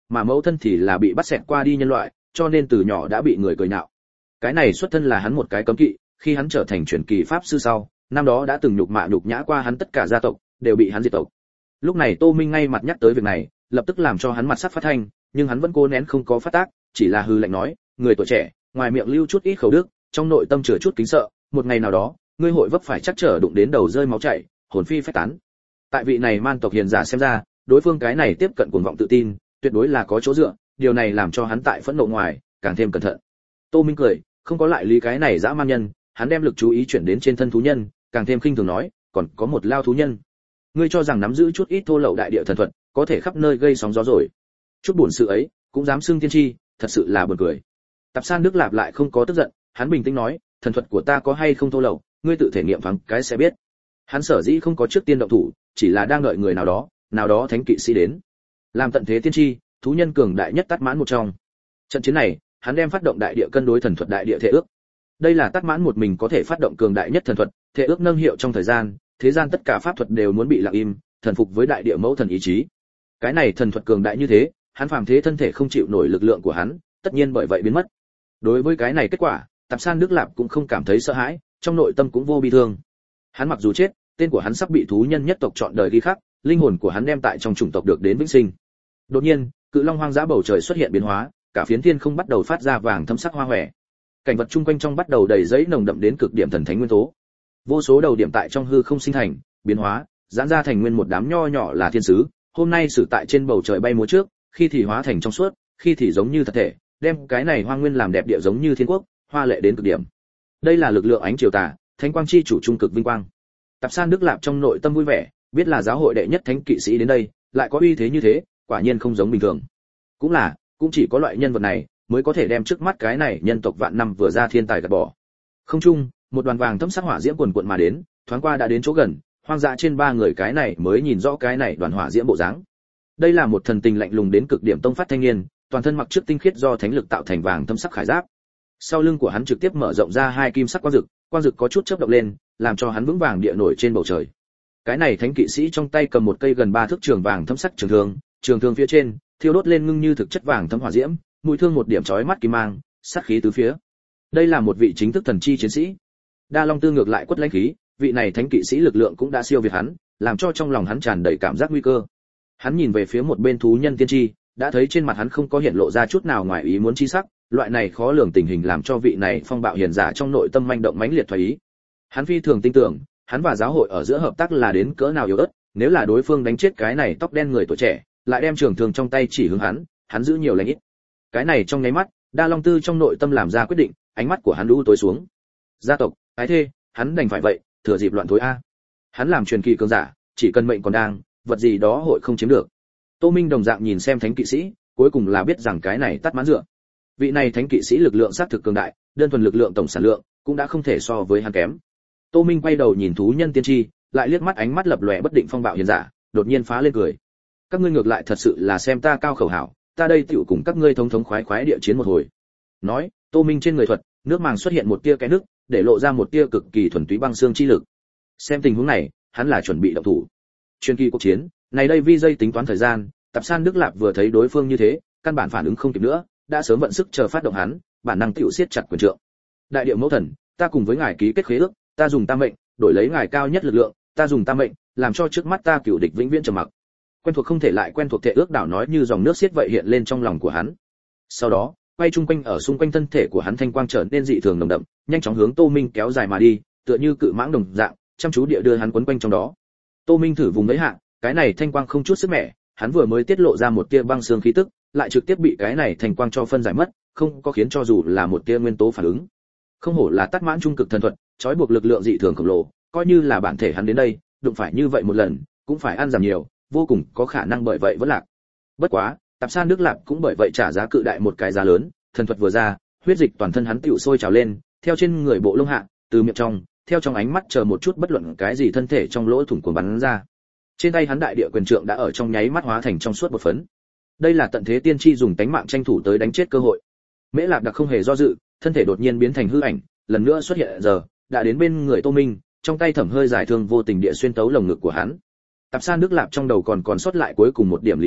mà mẫu thân thì là bị bắt xẹt qua đi nhân loại, cho nên từ nhỏ đã bị người cười nhạo. Cái này xuất thân là hắn một cái cấm kỵ, khi hắn trở thành truyền kỳ pháp sư sau, năm đó đã từng nhục mạ nhục nhã qua hắn tất cả gia tộc, đều bị hắn diệt tộc. Lúc này Tô Minh ngay mặt nhắc tới việc này, lập tức làm cho hắn mặt sắc phát thanh, nhưng hắn vẫn cố nén không có phát tác, chỉ là hừ lạnh nói, người tuổi trẻ, ngoài miệng lưu chút ít khẩu đức, trong nội tâm chứa chút kính sợ, một ngày nào đó, ngươi hội vấp phải chắc trở đụng đến đầu rơi máu chảy, hồn phi phách tán. Tại vị này man tộc hiền giả xem ra, đối phương cái này tiếp cận cuồng vọng tự tin, tuyệt đối là có chỗ dựa, điều này làm cho hắn tại phẫn nộ ngoài, càng thêm cẩn thận. Tô Minh cười, không có lại lý cái này dã man nhân, hắn đem lực chú ý chuyển đến trên thân thú nhân, càng thêm khinh thường nói, còn có một lao thú nhân. Ngươi cho rằng nắm giữ chút ít thô lậu đại địa thần thuật, có thể khắp nơi gây sóng gió rồi. Chút buồn sự ấy, cũng dám xưng tiên tri, thật sự là buồn cười. Tạp San Đức Lạp lại không có tức giận, hắn bình tĩnh nói, thần thuật của ta có hay không thô lậu, ngươi tự thể nghiệm thoáng cái sẽ biết. Hắn sở dĩ không có trước tiên động thủ, chỉ là đang đợi người nào đó, nào đó thánh kỵ sĩ đến. Làm tận thế tiên tri, thú nhân cường đại nhất tát mãn một trong. Trận chiến này, hắn đem phát động đại địa cân đối thần thuật đại địa thể ước. Đây là tát mãn một mình có thể phát động cường đại nhất thần thuật, thể ước nâng hiệu trong thời gian, thế gian tất cả pháp thuật đều muốn bị lặng im, thần phục với đại địa mẫu thần ý chí. Cái này thần thuật cường đại như thế, hắn phàm thế thân thể không chịu nổi lực lượng của hắn, tất nhiên bởi vậy biến mất. Đối với cái này kết quả, Tạp San Đức Lạp cũng không cảm thấy sợ hãi, trong nội tâm cũng vô bi thương. Hắn mặc dù chết, tên của hắn sắp bị thú nhân nhất tộc chọn đời ghi khắc, linh hồn của hắn đem tại trong chủng tộc được đến vĩnh sinh. Đột nhiên, cự long hoang dã bầu trời xuất hiện biến hóa, cả phiến thiên không bắt đầu phát ra vàng thâm sắc hoa hòe. Cảnh vật chung quanh trong bắt đầu đầy giấy nồng đậm đến cực điểm thần thánh nguyên tố. Vô số đầu điểm tại trong hư không sinh thành, biến hóa, giãn ra thành nguyên một đám nho nhỏ là thiên sứ, hôm nay sử tại trên bầu trời bay múa trước, khi thì hóa thành trong suốt, khi thì giống như thật thể, đem cái này hoang nguyên làm đẹp địa giống như thiên quốc, hoa lệ đến cực điểm. Đây là lực lượng ánh chiều tà, thánh quang chi chủ trung cực vinh quang. Tạp San Đức Lạp trong nội tâm vui vẻ, biết là giáo hội đệ nhất thánh kỵ sĩ đến đây, lại có uy thế như thế, quả nhiên không giống bình thường. Cũng là, cũng chỉ có loại nhân vật này mới có thể đem trước mắt cái này nhân tộc vạn năm vừa ra thiên tài gạt bỏ. Không chung, một đoàn vàng thâm sắc hỏa diễm cuồn cuộn mà đến, thoáng qua đã đến chỗ gần, hoang dã trên ba người cái này mới nhìn rõ cái này đoàn hỏa diễm bộ dáng. Đây là một thần tình lạnh lùng đến cực điểm tông phát thanh niên, toàn thân mặc trước tinh khiết do thánh lực tạo thành vàng thâm sắc khải giáp. Sau lưng của hắn trực tiếp mở rộng ra hai kim sắc quang dực, quang dực có chút chớp động lên, làm cho hắn vững vàng địa nổi trên bầu trời. Cái này thánh kỵ sĩ trong tay cầm một cây gần ba thước trường vàng thâm sắc trường thương, trường thương phía trên thiêu đốt lên ngưng như thực chất vàng thâm hỏa diễm, mũi thương một điểm chói mắt kim mang, sát khí tứ phía. Đây là một vị chính thức thần chi chiến sĩ. Đa Long Tư ngược lại quất lãnh khí, vị này thánh kỵ sĩ lực lượng cũng đã siêu việt hắn, làm cho trong lòng hắn tràn đầy cảm giác nguy cơ. Hắn nhìn về phía một bên thú nhân tiên tri, đã thấy trên mặt hắn không có hiện lộ ra chút nào ngoài ý muốn chi sắc, loại này khó lường tình hình làm cho vị này phong bạo hiền giả trong nội tâm manh động mãnh liệt thoái ý. Hắn phi thường tin tưởng, hắn và giáo hội ở giữa hợp tác là đến cỡ nào yếu ớt, nếu là đối phương đánh chết cái này tóc đen người tuổi trẻ, lại đem trường thương trong tay chỉ hướng hắn, hắn giữ nhiều lành ít. Cái này trong nháy mắt, Đa Long Tư trong nội tâm làm ra quyết định, ánh mắt của hắn u tối xuống. Gia tộc, ái thê, hắn đành phải vậy, thừa dịp loạn thối a. Hắn làm truyền kỳ cường giả, chỉ cần mệnh còn đang, vật gì đó hội không chiếm được. Tô Minh đồng dạng nhìn xem thánh kỵ sĩ, cuối cùng là biết rằng cái này tắt mãn dựa. Vị này thánh kỵ sĩ lực lượng sát thực cường đại, đơn thuần lực lượng tổng sản lượng cũng đã không thể so với hắn kém. Tô Minh quay đầu nhìn thú nhân tiên tri, lại liếc mắt ánh mắt lập lòe bất định phong bạo hiền giả, đột nhiên phá lên cười. Các ngươi ngược lại thật sự là xem ta cao khẩu hảo, ta đây tiểu cùng các ngươi thống thống khoái khoái địa chiến một hồi. Nói, Tô Minh trên người thuật, nước màng xuất hiện một tia cái nước, để lộ ra một tia cực kỳ thuần túy băng xương chi lực. Xem tình huống này, hắn là chuẩn bị động thủ. Chuyên kỳ cuộc chiến, này đây vi dây tính toán thời gian, Tạp San Đức Lạp vừa thấy đối phương như thế, căn bản phản ứng không kịp nữa, đã sớm vận sức chờ phát động hắn, bản năng tiểu siết chặt quyền trượng. Đại địa mẫu thần, ta cùng với ngài ký kết khế ước, ta dùng tam mệnh, đổi lấy ngài cao nhất lực lượng, ta dùng tam mệnh, làm cho trước mắt ta cửu địch vĩnh viễn trầm mặc. Quen thuộc không thể lại quen thuộc thể ước đảo nói như dòng nước xiết vậy hiện lên trong lòng của hắn. Sau đó, quay chung quanh ở xung quanh thân thể của hắn thanh quang trở nên dị thường nồng đậm, nhanh chóng hướng Tô Minh kéo dài mà đi, tựa như cự mãng đồng dạng, chăm chú địa đưa hắn quấn quanh trong đó. Tô Minh thử vùng lấy hạ, cái này thanh quang không chút sức mẻ, hắn vừa mới tiết lộ ra một tia băng xương khí tức, lại trực tiếp bị cái này thanh quang cho phân giải mất, không có khiến cho dù là một tia nguyên tố phản ứng. Không hổ là tắt mãn trung cực thần thuật, trói buộc lực lượng dị thường khổng lồ, coi như là bản thể hắn đến đây, đụng phải như vậy một lần, cũng phải ăn giảm nhiều, vô cùng có khả năng bởi vậy vẫn lạc. Bất quá, Tạp San Đức Lạp cũng bởi vậy trả giá cự đại một cái giá lớn, thần thuật vừa ra, huyết dịch toàn thân hắn tựu sôi trào lên, theo trên người bộ lông hạ, từ miệng trong, theo trong ánh mắt chờ một chút bất luận cái gì thân thể trong lỗ thủng cuồng bắn ra. Trên tay hắn đại địa quyền trượng đã ở trong nháy mắt hóa thành trong suốt một phấn. Đây là tận thế tiên tri dùng tánh mạng tranh thủ tới đánh chết cơ hội. Mễ Lạc Đặc không hề do dự, thân thể đột nhiên biến thành hư ảnh, lần nữa xuất hiện giờ, đã đến bên người Tô Minh, trong tay thẩm hơi giải thương vô tình địa xuyên tấu lồng ngực của hắn. Tạp San Đức Lạp trong đầu còn còn sót lại cuối cùng một điểm lý trí,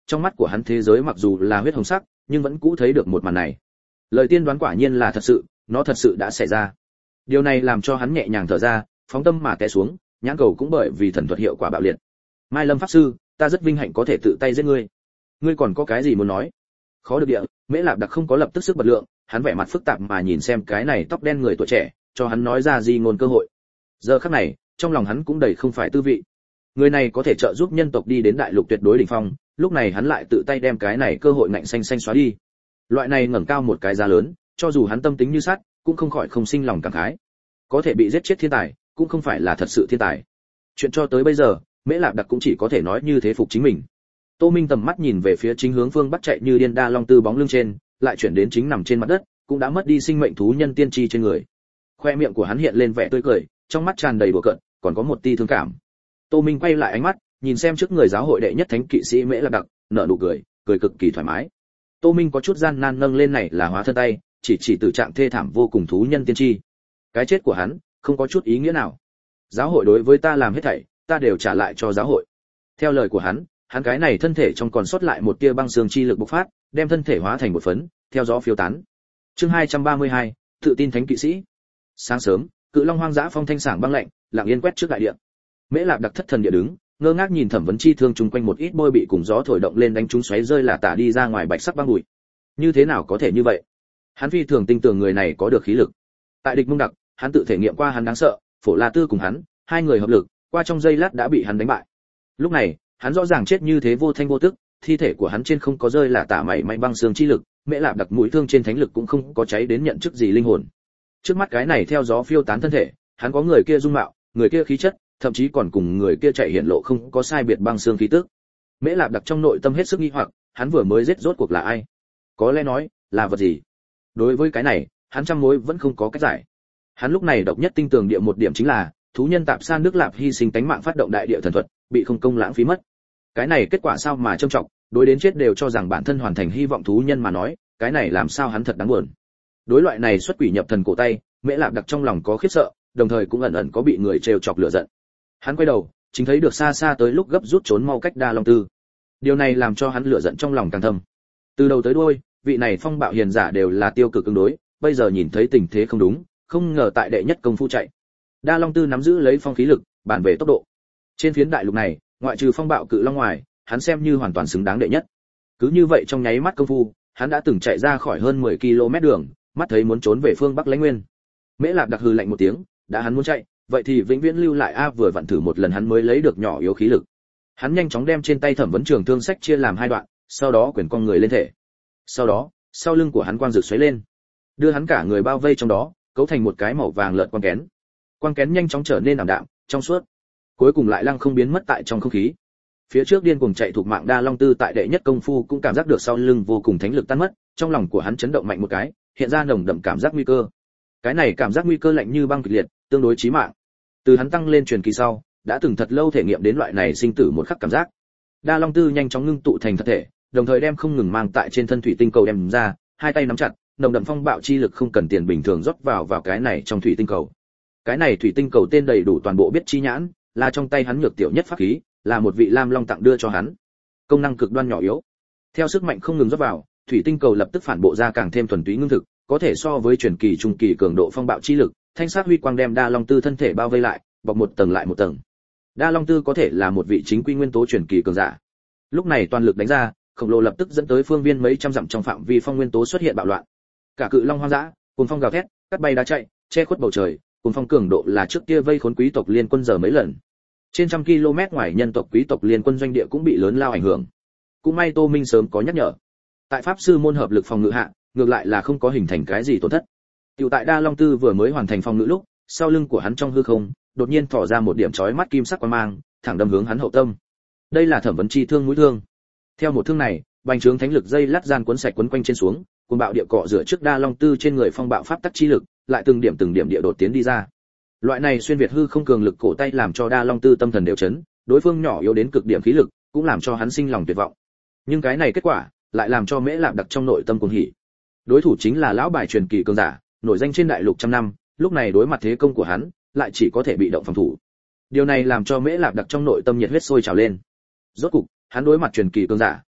trong mắt của hắn thế giới mặc dù là huyết hồng sắc, nhưng vẫn cũ thấy được một màn này. Lời tiên đoán quả nhiên là thật sự, nó thật sự đã xảy ra. Điều này làm cho hắn nhẹ nhàng thở ra, phóng tâm mà té xuống, nhãn cầu cũng bởi vì thần thuật hiệu quả bạo liệt. Mai Lâm pháp sư, ta rất vinh hạnh có thể tự tay giết ngươi. Ngươi còn có cái gì muốn nói? Khó được địa, Mễ Lạp Đặc không có lập tức sức bật lượng, hắn vẻ mặt phức tạp mà nhìn xem cái này tóc đen người tuổi trẻ, cho hắn nói ra gì ngôn cơ hội. Giờ khắc này, trong lòng hắn cũng đầy không phải tư vị. Người này có thể trợ giúp nhân tộc đi đến đại lục tuyệt đối đỉnh phong, lúc này hắn lại tự tay đem cái này cơ hội ngạnh xanh xanh xóa đi. Loại này ngẩng cao một cái giá lớn, cho dù hắn tâm tính như sắt, cũng không khỏi không sinh lòng cảm khái. Có thể bị giết chết thiên tài, cũng không phải là thật sự thiên tài. Chuyện cho tới bây giờ, Mễ Lạp Đặc cũng chỉ có thể nói như thế phục chính mình. Tô Minh tầm mắt nhìn về phía chính hướng phương bắc chạy như điên Đa Long Tư bóng lưng trên, lại chuyển đến chính nằm trên mặt đất, cũng đã mất đi sinh mệnh thú nhân tiên tri trên người. Khoe miệng của hắn hiện lên vẻ tươi cười, trong mắt tràn đầy đùa cợt, còn có một tia thương cảm. Tô Minh quay lại ánh mắt, nhìn xem trước người giáo hội đệ nhất thánh kỵ sĩ Mễ Lạp Đặc, nở nụ cười, cười cực kỳ thoải mái. Tô Minh có chút gian nan nâng lên này là hóa thân tay, chỉ chỉ từ trạng thê thảm vô cùng thú nhân tiên tri. Cái chết của hắn, không có chút ý nghĩa nào. Giáo hội đối với ta làm hết thảy, ta đều trả lại cho giáo hội. Theo lời của hắn, hắn cái này thân thể trong còn sót lại một tia băng xương chi lực bộc phát, đem thân thể hóa thành một phấn, theo gió phiêu tán. Chương hai trăm ba mươi hai, tự tin thánh kỵ sĩ. Sáng sớm, cự long hoang dã phong thanh sảng băng lạnh, lặng yên quét trước đại địa. Mễ Lạp Đặc thất thần địa đứng, ngơ ngác nhìn Thẩm Vấn Chi thương chung quanh một ít bôi bị cùng gió thổi động lên đánh chúng xoáy rơi là tả đi ra ngoài bạch sắc băng bụi. Như thế nào có thể như vậy? Hắn phi thường tin tưởng người này có được khí lực. Tại địch Mông Đặc, hắn tự thể nghiệm qua hắn đáng sợ, Phổ La Tư cùng hắn, hai người hợp lực, qua trong giây lát đã bị hắn đánh bại. Lúc này, hắn rõ ràng chết như thế vô thanh vô tức, thi thể của hắn trên không có rơi là tả mảy may băng xương chi lực, Mễ Lạp Đặc mũi thương trên thánh lực cũng không có cháy đến nhận chức gì linh hồn. Trước mắt cái này theo gió phiêu tán thân thể, hắn có người kia dung mạo, người kia khí chất, thậm chí còn cùng người kia chạy hiện lộ không có sai biệt băng xương khí tức. Mễ Lạp Đặc trong nội tâm hết sức nghi hoặc, hắn vừa mới giết rốt cuộc là ai? Có lẽ nói, là vật gì? Đối với cái này, hắn trăm mối vẫn không có cách giải. Hắn lúc này độc nhất tinh tường địa một điểm chính là, thú nhân tạp san nước Lạp hy sinh tánh mạng phát động đại địa thần thuật, bị không công lãng phí mất. Cái này kết quả sao mà trâm trọng, đối đến chết đều cho rằng bản thân hoàn thành hy vọng thú nhân mà nói, cái này làm sao hắn thật đáng buồn. Đối loại này xuất quỷ nhập thần cổ tay, Mễ Lạp Đặc trong lòng có khiếp sợ, đồng thời cũng ẩn ẩn có bị người trêu chọc lửa giận. Hắn quay đầu, chính thấy được xa xa tới lúc gấp rút trốn mau cách Đa Long Tư. Điều này làm cho hắn lửa giận trong lòng càng thâm. Từ đầu tới đuôi, vị này phong bạo hiền giả đều là tiêu cực ứng đối, bây giờ nhìn thấy tình thế không đúng, không ngờ tại đệ nhất công phu chạy. Đa Long Tư nắm giữ lấy phong khí lực, bản về tốc độ. Trên phiến đại lục này, ngoại trừ phong bạo cự long ngoài, hắn xem như hoàn toàn xứng đáng đệ nhất. Cứ như vậy trong nháy mắt công phu, hắn đã từng chạy ra khỏi hơn mười ki lô mét đường, mắt thấy muốn trốn về phương Bắc Lãnh Nguyên. Mễ Lạp Đặc hừ lạnh một tiếng, đã hắn muốn chạy, vậy thì vĩnh viễn lưu lại a vừa vặn thử một lần hắn mới lấy được nhỏ yếu khí lực. Hắn nhanh chóng đem trên tay Thẩm Vấn Trường thương sách chia làm hai đoạn, sau đó quyền con người lên thể. Sau đó, sau lưng của hắn quang rực xoáy lên, đưa hắn cả người bao vây trong đó, cấu thành một cái màu vàng lợn quang kén. Quang kén nhanh chóng trở nên ảm đạm, trong suốt, cuối cùng lại lăng không biến mất tại trong không khí. Phía trước điên cuồng chạy thuộc mạng Đa Long Tư tại đệ nhất công phu cũng cảm giác được sau lưng vô cùng thánh lực tan mất, trong lòng của hắn chấn động mạnh một cái, hiện ra nồng đậm cảm giác nguy cơ. Cái này cảm giác nguy cơ lạnh như băng kịch liệt, tương đối chí mạng. Từ hắn tăng lên truyền kỳ sau, đã từng thật lâu thể nghiệm đến loại này sinh tử một khắc cảm giác. Đa Long Tư nhanh chóng ngưng tụ thành thật thể, đồng thời đem không ngừng mang tại trên thân thủy tinh cầu đem ra, hai tay nắm chặt, nồng đậm phong bạo chi lực không cần tiền bình thường rót vào vào cái này trong thủy tinh cầu. Cái này thủy tinh cầu tên đầy đủ toàn bộ biết chi nhãn, là trong tay hắn nhược tiểu nhất pháp khí, là một vị lam long tặng đưa cho hắn. Công năng cực đoan nhỏ yếu. Theo sức mạnh không ngừng rót vào, thủy tinh cầu lập tức phản bộ ra càng thêm thuần túy ngưng thực, có thể so với truyền kỳ trung kỳ cường độ phong bạo chi lực, thanh sát huy quang đem Đa Long Tư thân thể bao vây lại, bọc một tầng lại một tầng. Đa Long Tư có thể là một vị chính quy nguyên tố truyền kỳ cường giả. Lúc này toàn lực đánh ra, khổng lồ lập tức dẫn tới phương viên mấy trăm dặm trong phạm vi phong nguyên tố xuất hiện bạo loạn. Cả cự long hoang dã, cuồng phong gào thét, cắt bay đá chạy, che khuất bầu trời, cuồng phong cường độ là trước kia vây khốn quý tộc liên quân giờ mấy lần. Trên trăm km ngoài nhân tộc quý tộc liên quân doanh địa cũng bị lớn lao ảnh hưởng. Cũng may Tô Minh sớm có nhắc nhở. Tại pháp sư môn hợp lực phòng ngự hạ, ngược lại là không có hình thành cái gì tổn thất. Tiểu tại Đa Long Tư vừa mới hoàn thành phòng ngự lúc, sau lưng của hắn trong hư không, đột nhiên tỏ ra một điểm chói mắt kim sắc quang mang, thẳng đâm hướng hắn hậu tâm. Đây là Thẩm Vấn Chi thương mũi thương. Theo một thương này, bành trướng thánh lực dây lát gian cuốn sạch quấn quanh trên xuống, cuồng bạo địa cọ rửa trước Đa Long Tư trên người phong bạo pháp tắc chi lực, lại từng điểm từng điểm địa đột tiến đi ra. Loại này xuyên việt hư không cường lực cổ tay làm cho Đa Long Tư tâm thần đều chấn, đối phương nhỏ yếu đến cực điểm khí lực, cũng làm cho hắn sinh lòng tuyệt vọng. Nhưng cái này kết quả, lại làm cho Mễ Lạp Đặc trong nội tâm cuồng hỉ. Đối thủ chính là lão bài truyền kỳ cường giả, nổi danh trên đại lục trăm năm, lúc này đối mặt thế công của hắn, lại chỉ có thể bị động phòng thủ. Điều này làm cho Mễ Lạp Đặc trong nội tâm nhiệt huyết sôi trào lên. Rốt cục, hắn đối mặt truyền kỳ cường giả,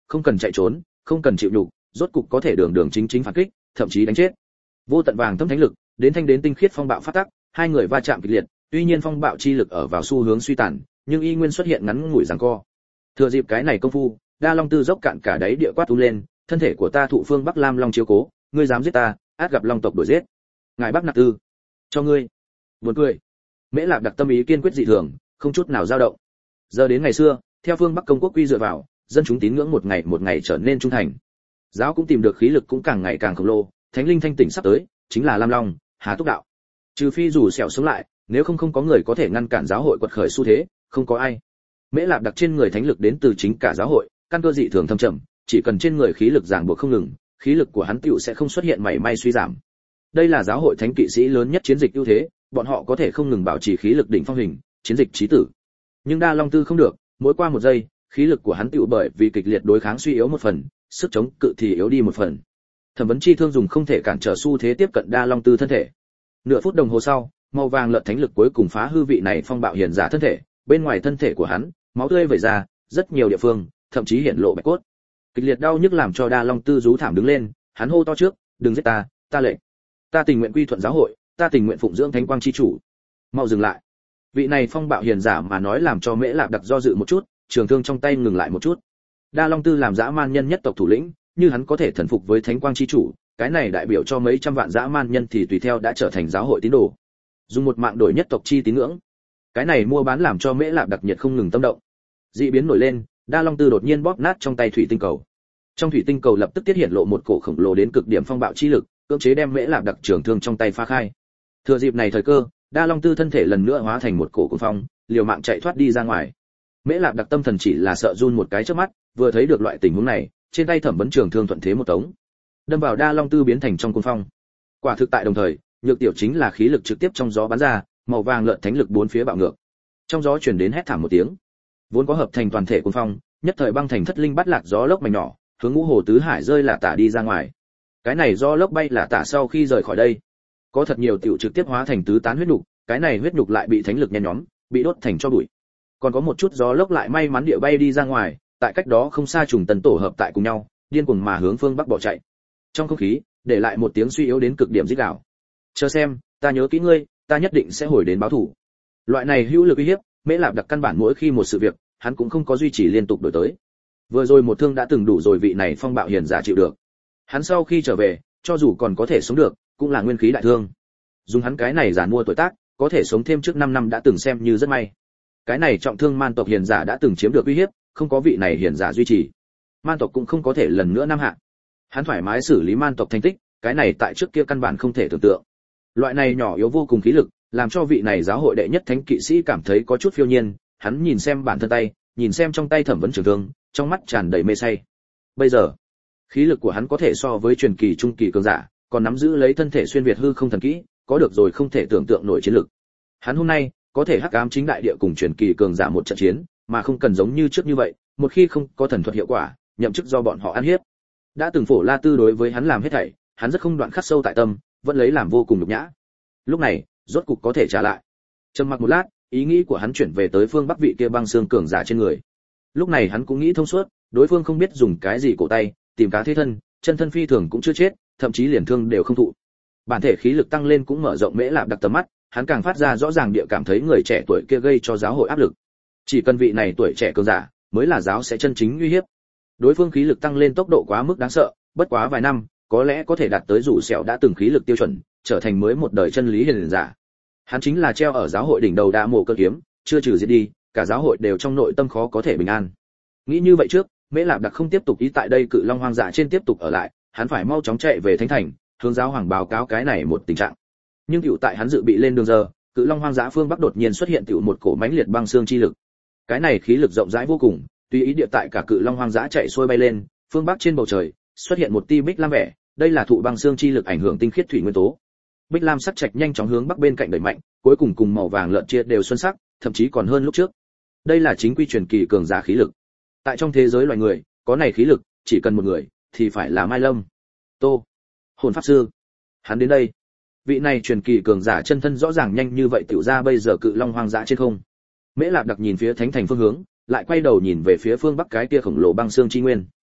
không cần chạy trốn, không cần chịu nhục, rốt cục có thể đường đường chính chính phản kích, thậm chí đánh chết. Vô tận vàng thâm thánh lực, đến thanh đến tinh khiết phong bạo phát tác, hai người va chạm kịch liệt, tuy nhiên phong bạo chi lực ở vào xu hướng suy tàn, nhưng y nguyên xuất hiện ngắn ngủi giằng co. Thừa dịp cái này công phu, Đa Long Tư dốc cạn cả đáy địa quát tú lên, thân thể của ta thụ phương Bắc Lam Long chiếu cố, ngươi dám giết ta, át gặp Long tộc đuổi giết. Ngài Bắc Nạp Tư, cho ngươi. Buồn cười. Mễ Lạp đặc tâm ý kiên quyết dị thường, không chút nào dao động. Giờ đến ngày xưa, theo phương Bắc công quốc quy dựa vào, dân chúng tín ngưỡng một ngày một ngày trở nên trung thành. Giáo cũng tìm được khí lực cũng càng ngày càng khổng lồ, thánh linh thanh tỉnh sắp tới, chính là Lam Long, Hà Túc đạo. Trừ phi dù sẹo sống lại, nếu không không có người có thể ngăn cản giáo hội quật khởi xu thế, không có ai. Mễ Lạp đặc trên người thánh lực đến từ chính cả giáo hội, căn cơ dị thường thâm trầm, chỉ cần trên người khí lực ràng buộc không ngừng, khí lực của hắn tựu sẽ không xuất hiện mảy may suy giảm. Đây là giáo hội thánh kỵ sĩ lớn nhất chiến dịch ưu thế, bọn họ có thể không ngừng bảo trì khí lực đỉnh phong hình, chiến dịch chí tử. Nhưng Đa Long Tư không được, mỗi qua một giây, khí lực của hắn tựu bởi vì kịch liệt đối kháng suy yếu một phần, sức chống cự thì yếu đi một phần. Thẩm vấn chi thương dùng không thể cản trở xu thế tiếp cận Đa Long Tư thân thể. Nửa phút đồng hồ sau, màu vàng lợn thánh lực cuối cùng phá hư vị này phong bạo hiền giả thân thể, bên ngoài thân thể của hắn, máu tươi vẩy ra, rất nhiều địa phương, thậm chí hiện lộ bạch cốt. Kịch liệt đau nhức làm cho Đa Long Tư rú thảm đứng lên, hắn hô to trước, đừng giết ta, ta lệnh, ta tình nguyện quy thuận giáo hội, ta tình nguyện phụng dưỡng thánh quang chi chủ. Mau dừng lại. Vị này phong bạo hiền giả mà nói làm cho Mễ Lạp đặc do dự một chút, trường thương trong tay ngừng lại một chút. Đa Long Tư làm dã man nhân nhất tộc thủ lĩnh, như hắn có thể thần phục với thánh quang chi chủ, cái này đại biểu cho mấy trăm vạn dã man nhân thì tùy theo đã trở thành giáo hội tín đồ. Dùng một mạng đổi nhất tộc chi tín ngưỡng. Cái này mua bán làm cho Mễ Lạp đặc nhiệt không ngừng tâm động. Dị biến nổi lên, Đa Long Tư đột nhiên bóp nát trong tay thủy tinh cầu. Trong thủy tinh cầu lập tức tiết hiện lộ một cổ khổng lồ đến cực điểm phong bạo chi lực, cưỡng chế đem Mễ Lạp đặc trường thương trong tay phá khai. Thừa dịp này thời cơ, Đa Long Tư thân thể lần nữa hóa thành một cổ cuồng phong, liều mạng chạy thoát đi ra ngoài. Mễ Lạp đặc tâm thần chỉ là sợ run một cái trước mắt, vừa thấy được loại tình huống này, trên tay thẩm vấn trường thương thuận thế một tống, đâm vào Đa Long Tư biến thành trong cuồng phong. Quả thực tại đồng thời, nhược tiểu chính là khí lực trực tiếp trong gió bắn ra, màu vàng lợn thánh lực bốn phía bạo ngược. Trong gió truyền đến hét thảm một tiếng. Vốn có hợp thành toàn thể cuồng phong, nhất thời băng thành thất linh bắt lạc gió lốc mảnh nhỏ, hướng ngũ hồ tứ hải rơi là tả đi ra ngoài. Cái này do lốc bay là tả sau khi rời khỏi đây, có thật nhiều tiểu trực tiếp hóa thành tứ tán huyết nục, cái này huyết nục lại bị thánh lực nhen nhóm, bị đốt thành cho bụi. Còn có một chút gió lốc lại may mắn địa bay đi ra ngoài, tại cách đó không xa trùng tần tổ hợp tại cùng nhau, điên cuồng mà hướng phương bắc bỏ chạy. Trong không khí, để lại một tiếng suy yếu đến cực điểm rít gào. Chờ xem, ta nhớ kỹ ngươi, ta nhất định sẽ hồi đến báo thù. Loại này hữu lực uy hiếp, Mễ Lạp đặc căn bản mỗi khi một sự việc, hắn cũng không có duy trì liên tục đổi tới. Vừa rồi một thương đã từng đủ rồi vị này phong bạo hiền giả chịu được. Hắn sau khi trở về, cho dù còn có thể sống được, cũng là nguyên khí đại thương. Dùng hắn cái này giàn mua tuổi tác, có thể sống thêm trước năm năm đã từng xem như rất may. Cái này trọng thương man tộc hiền giả đã từng chiếm được uy hiếp, không có vị này hiền giả duy trì, man tộc cũng không có thể lần nữa năm hạ. Hắn thoải mái xử lý man tộc thành tích, cái này tại trước kia căn bản không thể tưởng tượng. Loại này nhỏ yếu vô cùng khí lực, làm cho vị này giáo hội đệ nhất thánh kỵ sĩ cảm thấy có chút phiêu nhiên, hắn nhìn xem bản thân tay, nhìn xem trong tay thẩm vấn trường thương, trong mắt tràn đầy mê say. Bây giờ, khí lực của hắn có thể so với truyền kỳ trung kỳ cường giả, còn nắm giữ lấy thân thể xuyên việt hư không thần kỹ, có được rồi không thể tưởng tượng nổi chiến lực. Hắn hôm nay có thể hắc ám chính đại địa cùng truyền kỳ cường giả một trận chiến, mà không cần giống như trước như vậy, một khi không có thần thuật hiệu quả, nhậm chức do bọn họ ăn hiếp. Đã từng Phổ La Tư đối với hắn làm hết thảy, hắn rất không đoạn khắc sâu tại tâm, vẫn lấy làm vô cùng nhục nhã. Lúc này, rốt cục có thể trả lại. Trầm mặc một lát, ý nghĩ của hắn chuyển về tới phương Bắc vị kia băng xương cường giả trên người. Lúc này hắn cũng nghĩ thông suốt, đối phương không biết dùng cái gì cổ tay, tìm cá thế thân, chân thân phi thường cũng chưa chết, thậm chí liền thương đều không thụ. Bản thể khí lực tăng lên cũng mở rộng Mễ Lạp đặc tầm mắt, hắn càng phát ra rõ ràng địa cảm thấy người trẻ tuổi kia gây cho giáo hội áp lực. Chỉ cần vị này tuổi trẻ cường giả, mới là giáo sẽ chân chính uy hiếp. Đối phương khí lực tăng lên tốc độ quá mức đáng sợ, bất quá vài năm, có lẽ có thể đạt tới rủ sẹo đã từng khí lực tiêu chuẩn, trở thành mới một đời chân lý hiền giả. Hắn chính là treo ở giáo hội đỉnh đầu đa mộ cơ kiếm, chưa trừ diệt đi, cả giáo hội đều trong nội tâm khó có thể bình an. Nghĩ như vậy trước, Mễ Lạp đặc không tiếp tục ý tại đây cự long hoang dã trên tiếp tục ở lại, hắn phải mau chóng chạy về thánh thành, hướng giáo hoàng báo cáo cái này một tình trạng. Nhưng tiểu tại hắn dự bị lên đường giờ, cự long hoang dã phương bắc đột nhiên xuất hiện tiểu một cổ mãnh liệt băng xương chi lực. Cái này khí lực rộng rãi vô cùng, tùy ý địa tại cả cự long hoang dã chạy xuôi bay lên, phương bắc trên bầu trời xuất hiện một tia bích lam vẻ, đây là thụ băng xương chi lực ảnh hưởng tinh khiết thủy nguyên tố. Bích lam sắc trạch nhanh chóng hướng bắc bên cạnh đẩy mạnh, cuối cùng cùng màu vàng lợn chia đều xuân sắc, thậm chí còn hơn lúc trước. Đây là chính quy truyền kỳ cường giả khí lực. Tại trong thế giới loài người, có này khí lực, chỉ cần một người thì phải là Mai Lâm. Tô, hồn pháp sư. Hắn đến đây. Vị này truyền kỳ cường giả chân thân rõ ràng nhanh như vậy tiểu ra bây giờ cự long hoang dã trên không. Mễ Lạp đặc nhìn phía thánh thành phương hướng, lại quay đầu nhìn về phía phương bắc cái kia khổng lồ băng xương chi nguyên.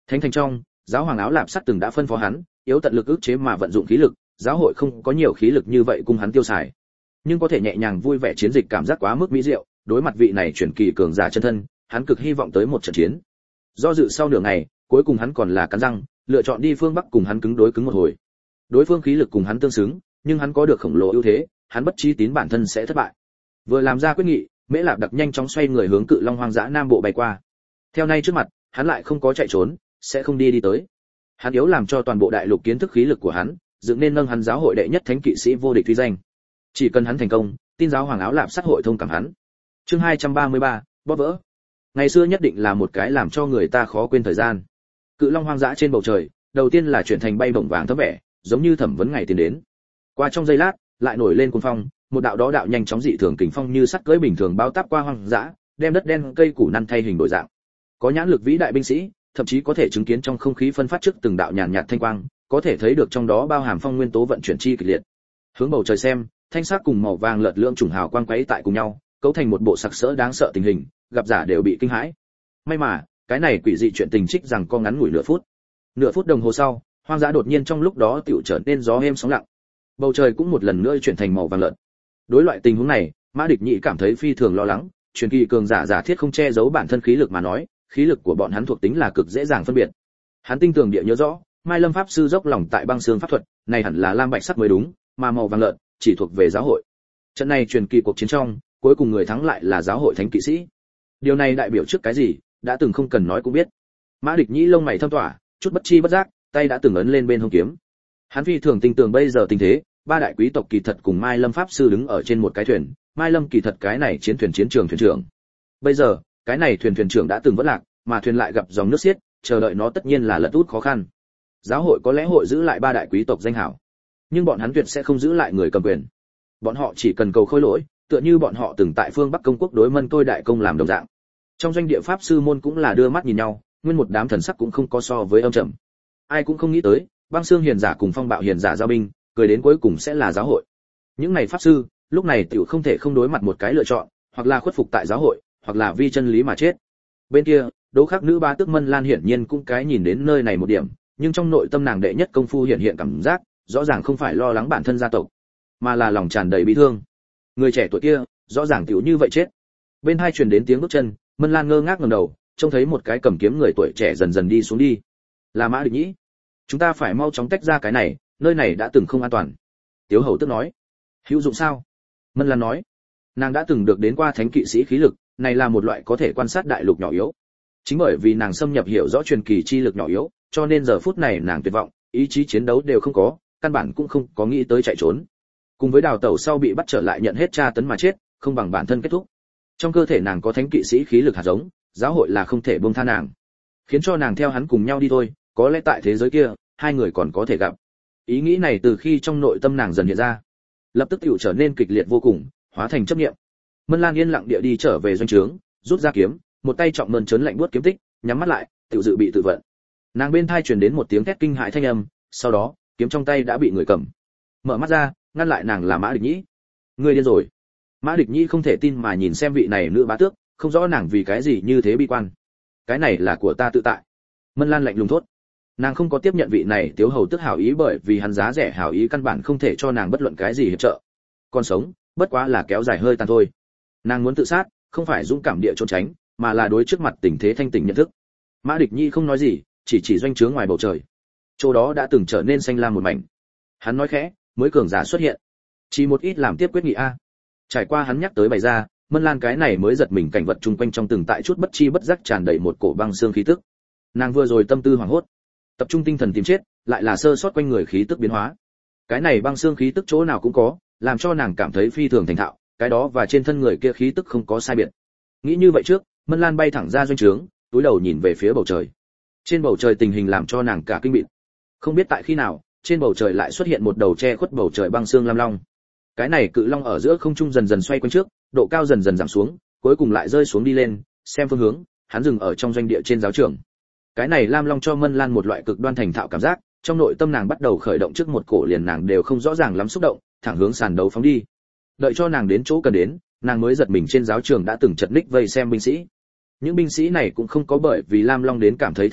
Thánh thành trong, giáo hoàng áo lạp sắt từng đã phân phó hắn, yếu tận lực ức chế mà vận dụng khí lực, giáo hội không có nhiều khí lực như vậy cùng hắn tiêu xài. Nhưng có thể nhẹ nhàng vui vẻ chiến dịch cảm giác quá mức mỹ diệu, đối mặt vị này truyền kỳ cường giả chân thân, hắn cực hy vọng tới một trận chiến. Do dự sau nửa ngày, cuối cùng hắn còn là cắn răng, lựa chọn đi phương bắc cùng hắn cứng đối cứng một hồi. Đối phương khí lực cùng hắn tương xứng, nhưng hắn có được khổng lồ ưu thế, hắn bất chi tín bản thân sẽ thất bại. Vừa làm ra quyết nghị, Mễ Lạp Đặc nhanh chóng xoay người hướng Cự Long hoang dã nam bộ bay qua. Theo nay trước mặt, hắn lại không có chạy trốn, sẽ không đi đi tới. Hắn yếu làm cho toàn bộ đại lục kiến thức khí lực của hắn, dựng nên nâng hắn giáo hội đệ nhất thánh kỵ sĩ vô địch uy danh. Chỉ cần hắn thành công, tin giáo hoàng áo lạp sát hội thông cảm hắn. Chương hai trăm ba mươi ba, bóp vỡ. Ngày xưa nhất định là một cái làm cho người ta khó quên thời gian. Cự Long hoang dã trên bầu trời, đầu tiên là chuyển thành bay bổng vàng thấm vẻ, giống như thẩm vấn ngày tiến đến. Qua trong giây lát, lại nổi lên cuồng phong, một đạo đó đạo nhanh chóng dị thường kình phong như sắt cưỡi bình thường bao táp qua hoang dã, đem đất đen cây củ năn thay hình đổi dạng. Có nhãn lực vĩ đại binh sĩ, thậm chí có thể chứng kiến trong không khí phân phát trước từng đạo nhàn nhạt thanh quang, có thể thấy được trong đó bao hàm phong nguyên tố vận chuyển chi kịch liệt. Hướng bầu trời xem, thanh sắc cùng màu vàng lợt lượng trùng hào quang quấy tại cùng nhau, cấu thành một bộ sặc sỡ đáng sợ tình hình, gặp giả đều bị kinh hãi. May mà, cái này quỷ dị chuyện tình trích rằng co ngắn ngủi nửa phút. Nửa phút đồng hồ sau, hoang dã đột nhiên trong lúc đó tiểu trở nên gió êm sóng lặng. Bầu trời cũng một lần nữa chuyển thành màu vàng lợn. Đối loại tình huống này, Mã Địch Nhĩ cảm thấy phi thường lo lắng, truyền kỳ cường giả giả thiết không che giấu bản thân khí lực mà nói, khí lực của bọn hắn thuộc tính là cực dễ dàng phân biệt. Hắn tinh tường địa nhớ rõ, Mai Lâm pháp sư dốc lòng tại băng xương pháp thuật, này hẳn là lam bạch sắc mới đúng, mà màu vàng lợn chỉ thuộc về giáo hội. Trận này truyền kỳ cuộc chiến trong, cuối cùng người thắng lại là giáo hội thánh kỵ sĩ. Điều này đại biểu trước cái gì, đã từng không cần nói cũng biết. Mã Địch Nhĩ lông mày thâm tỏa, chút bất chi bất giác, tay đã từng ấn lên bên hông kiếm. Hắn phi thường tinh tường bây giờ tình thế, ba đại quý tộc kỳ thật cùng Mai Lâm pháp sư đứng ở trên một cái thuyền, Mai Lâm kỳ thật cái này chiến thuyền chiến trường thuyền trưởng. Bây giờ, cái này thuyền thuyền trưởng đã từng vỡ lạc, mà thuyền lại gặp dòng nước xiết, chờ đợi nó tất nhiên là lật út khó khăn. Giáo hội có lẽ hội giữ lại ba đại quý tộc danh hảo, nhưng bọn hắn tuyệt sẽ không giữ lại người cầm quyền. Bọn họ chỉ cần cầu khôi lỗi, tựa như bọn họ từng tại phương Bắc công quốc đối Mân Tôi đại công làm đồng dạng. Trong doanh địa pháp sư môn cũng là đưa mắt nhìn nhau, nguyên một đám thần sắc cũng không có so với âm trầm. Ai cũng không nghĩ tới, băng xương hiền giả cùng phong bạo hiền giả giao binh, cười đến cuối cùng sẽ là giáo hội. Những này pháp sư, lúc này tiểu không thể không đối mặt một cái lựa chọn, hoặc là khuất phục tại giáo hội, hoặc là vi chân lý mà chết. Bên kia, Đỗ Khắc nữ ba tước Mân Lan hiển nhiên cũng cái nhìn đến nơi này một điểm, nhưng trong nội tâm nàng đệ nhất công phu hiện hiện cảm giác, rõ ràng không phải lo lắng bản thân gia tộc, mà là lòng tràn đầy bi thương. Người trẻ tuổi kia, rõ ràng tiểu như vậy chết. Bên hai truyền đến tiếng bước chân, Mân Lan ngơ ngác ngẩng đầu, trông thấy một cái cầm kiếm người tuổi trẻ dần dần đi xuống đi. Là Mã Địch Nhĩ. Chúng ta phải mau chóng tách ra cái này, nơi này đã từng không an toàn. Tiếu hầu tức nói. Hữu dụng sao? Mân Lan nói. Nàng đã từng được đến qua thánh kỵ sĩ khí lực, này là một loại có thể quan sát đại lục nhỏ yếu. Chính bởi vì nàng xâm nhập hiểu rõ truyền kỳ chi lực nhỏ yếu, cho nên giờ phút này nàng tuyệt vọng, ý chí chiến đấu đều không có, căn bản cũng không có nghĩ tới chạy trốn. Cùng với đào tẩu sau bị bắt trở lại nhận hết tra tấn mà chết, không bằng bản thân kết thúc. Trong cơ thể nàng có thánh kỵ sĩ khí lực hạt giống, giáo hội là không thể buông tha nàng, khiến cho nàng theo hắn cùng nhau đi thôi, có lẽ tại thế giới kia, hai người còn có thể gặp. Ý nghĩ này từ khi trong nội tâm nàng dần hiện ra, lập tức tiểu trở nên kịch liệt vô cùng, hóa thành chấp niệm. Mân Lan yên lặng địa đi trở về doanh trướng, rút ra kiếm, một tay trọng mơn trớn lạnh buốt kiếm tích, nhắm mắt lại, tiểu dự bị tự vận. Nàng bên tai truyền đến một tiếng thét kinh hãi thanh âm, sau đó, kiếm trong tay đã bị người cầm. Mở mắt ra, ngăn lại nàng là Mã Địch Nhĩ. Ngươi điên rồi. Mã Địch Nhĩ không thể tin mà nhìn xem vị này nữ bá tước, không rõ nàng vì cái gì như thế bi quan. Cái này là của ta tự tại. Mân Lan lạnh lùng thốt. Nàng không có tiếp nhận vị này Tiếu hầu tức hảo ý, bởi vì hắn giá rẻ hảo ý căn bản không thể cho nàng bất luận cái gì hiệp trợ. Còn sống, bất quá là kéo dài hơi tàn thôi. Nàng muốn tự sát, không phải dũng cảm địa trốn tránh, mà là đối trước mặt tình thế thanh tỉnh nhận thức. Mã Địch Nhi không nói gì, chỉ chỉ doanh trướng ngoài bầu trời. Chỗ đó đã từng trở nên xanh lam một mảnh. Hắn nói khẽ, mới cường giả xuất hiện. Chỉ một ít làm tiếp quyết nghị a. Trải qua hắn nhắc tới bày ra, Mân Lan cái này mới giật mình cảnh vật chung quanh trong từng tại chút bất chi bất giác tràn đầy một cổ băng xương khí tức. Nàng vừa rồi tâm tư hoảng hốt, tập trung tinh thần tìm chết, lại là sơ sót quanh người khí tức biến hóa. Cái này băng xương khí tức chỗ nào cũng có, làm cho nàng cảm thấy phi thường thành thạo, cái đó và trên thân người kia khí tức không có sai biệt. Nghĩ như vậy trước, Mân Lan bay thẳng ra doanh trướng, túi đầu nhìn về phía bầu trời. Trên bầu trời tình hình làm cho nàng cả kinh bịt. Không biết tại khi nào, trên bầu trời lại xuất hiện một đầu che khuất bầu trời băng xương lam long. Cái này cự long ở giữa không trung dần dần xoay quanh trước, độ cao dần dần giảm xuống, cuối cùng lại rơi xuống đi lên, xem phương hướng, hắn dừng ở trong doanh địa trên giáo trường. Cái này lam long cho Mân Lan một loại cực đoan thành thạo cảm giác, trong nội tâm nàng bắt đầu khởi động trước một cổ liền nàng đều không rõ ràng lắm xúc động, thẳng hướng sàn đấu phóng đi. Đợi cho nàng đến chỗ cần đến, nàng mới giật mình trên giáo trường đã từng chật ních vây xem binh sĩ. Những binh sĩ này cũng không có bởi vì lam long đến cảm thấy thất kinh,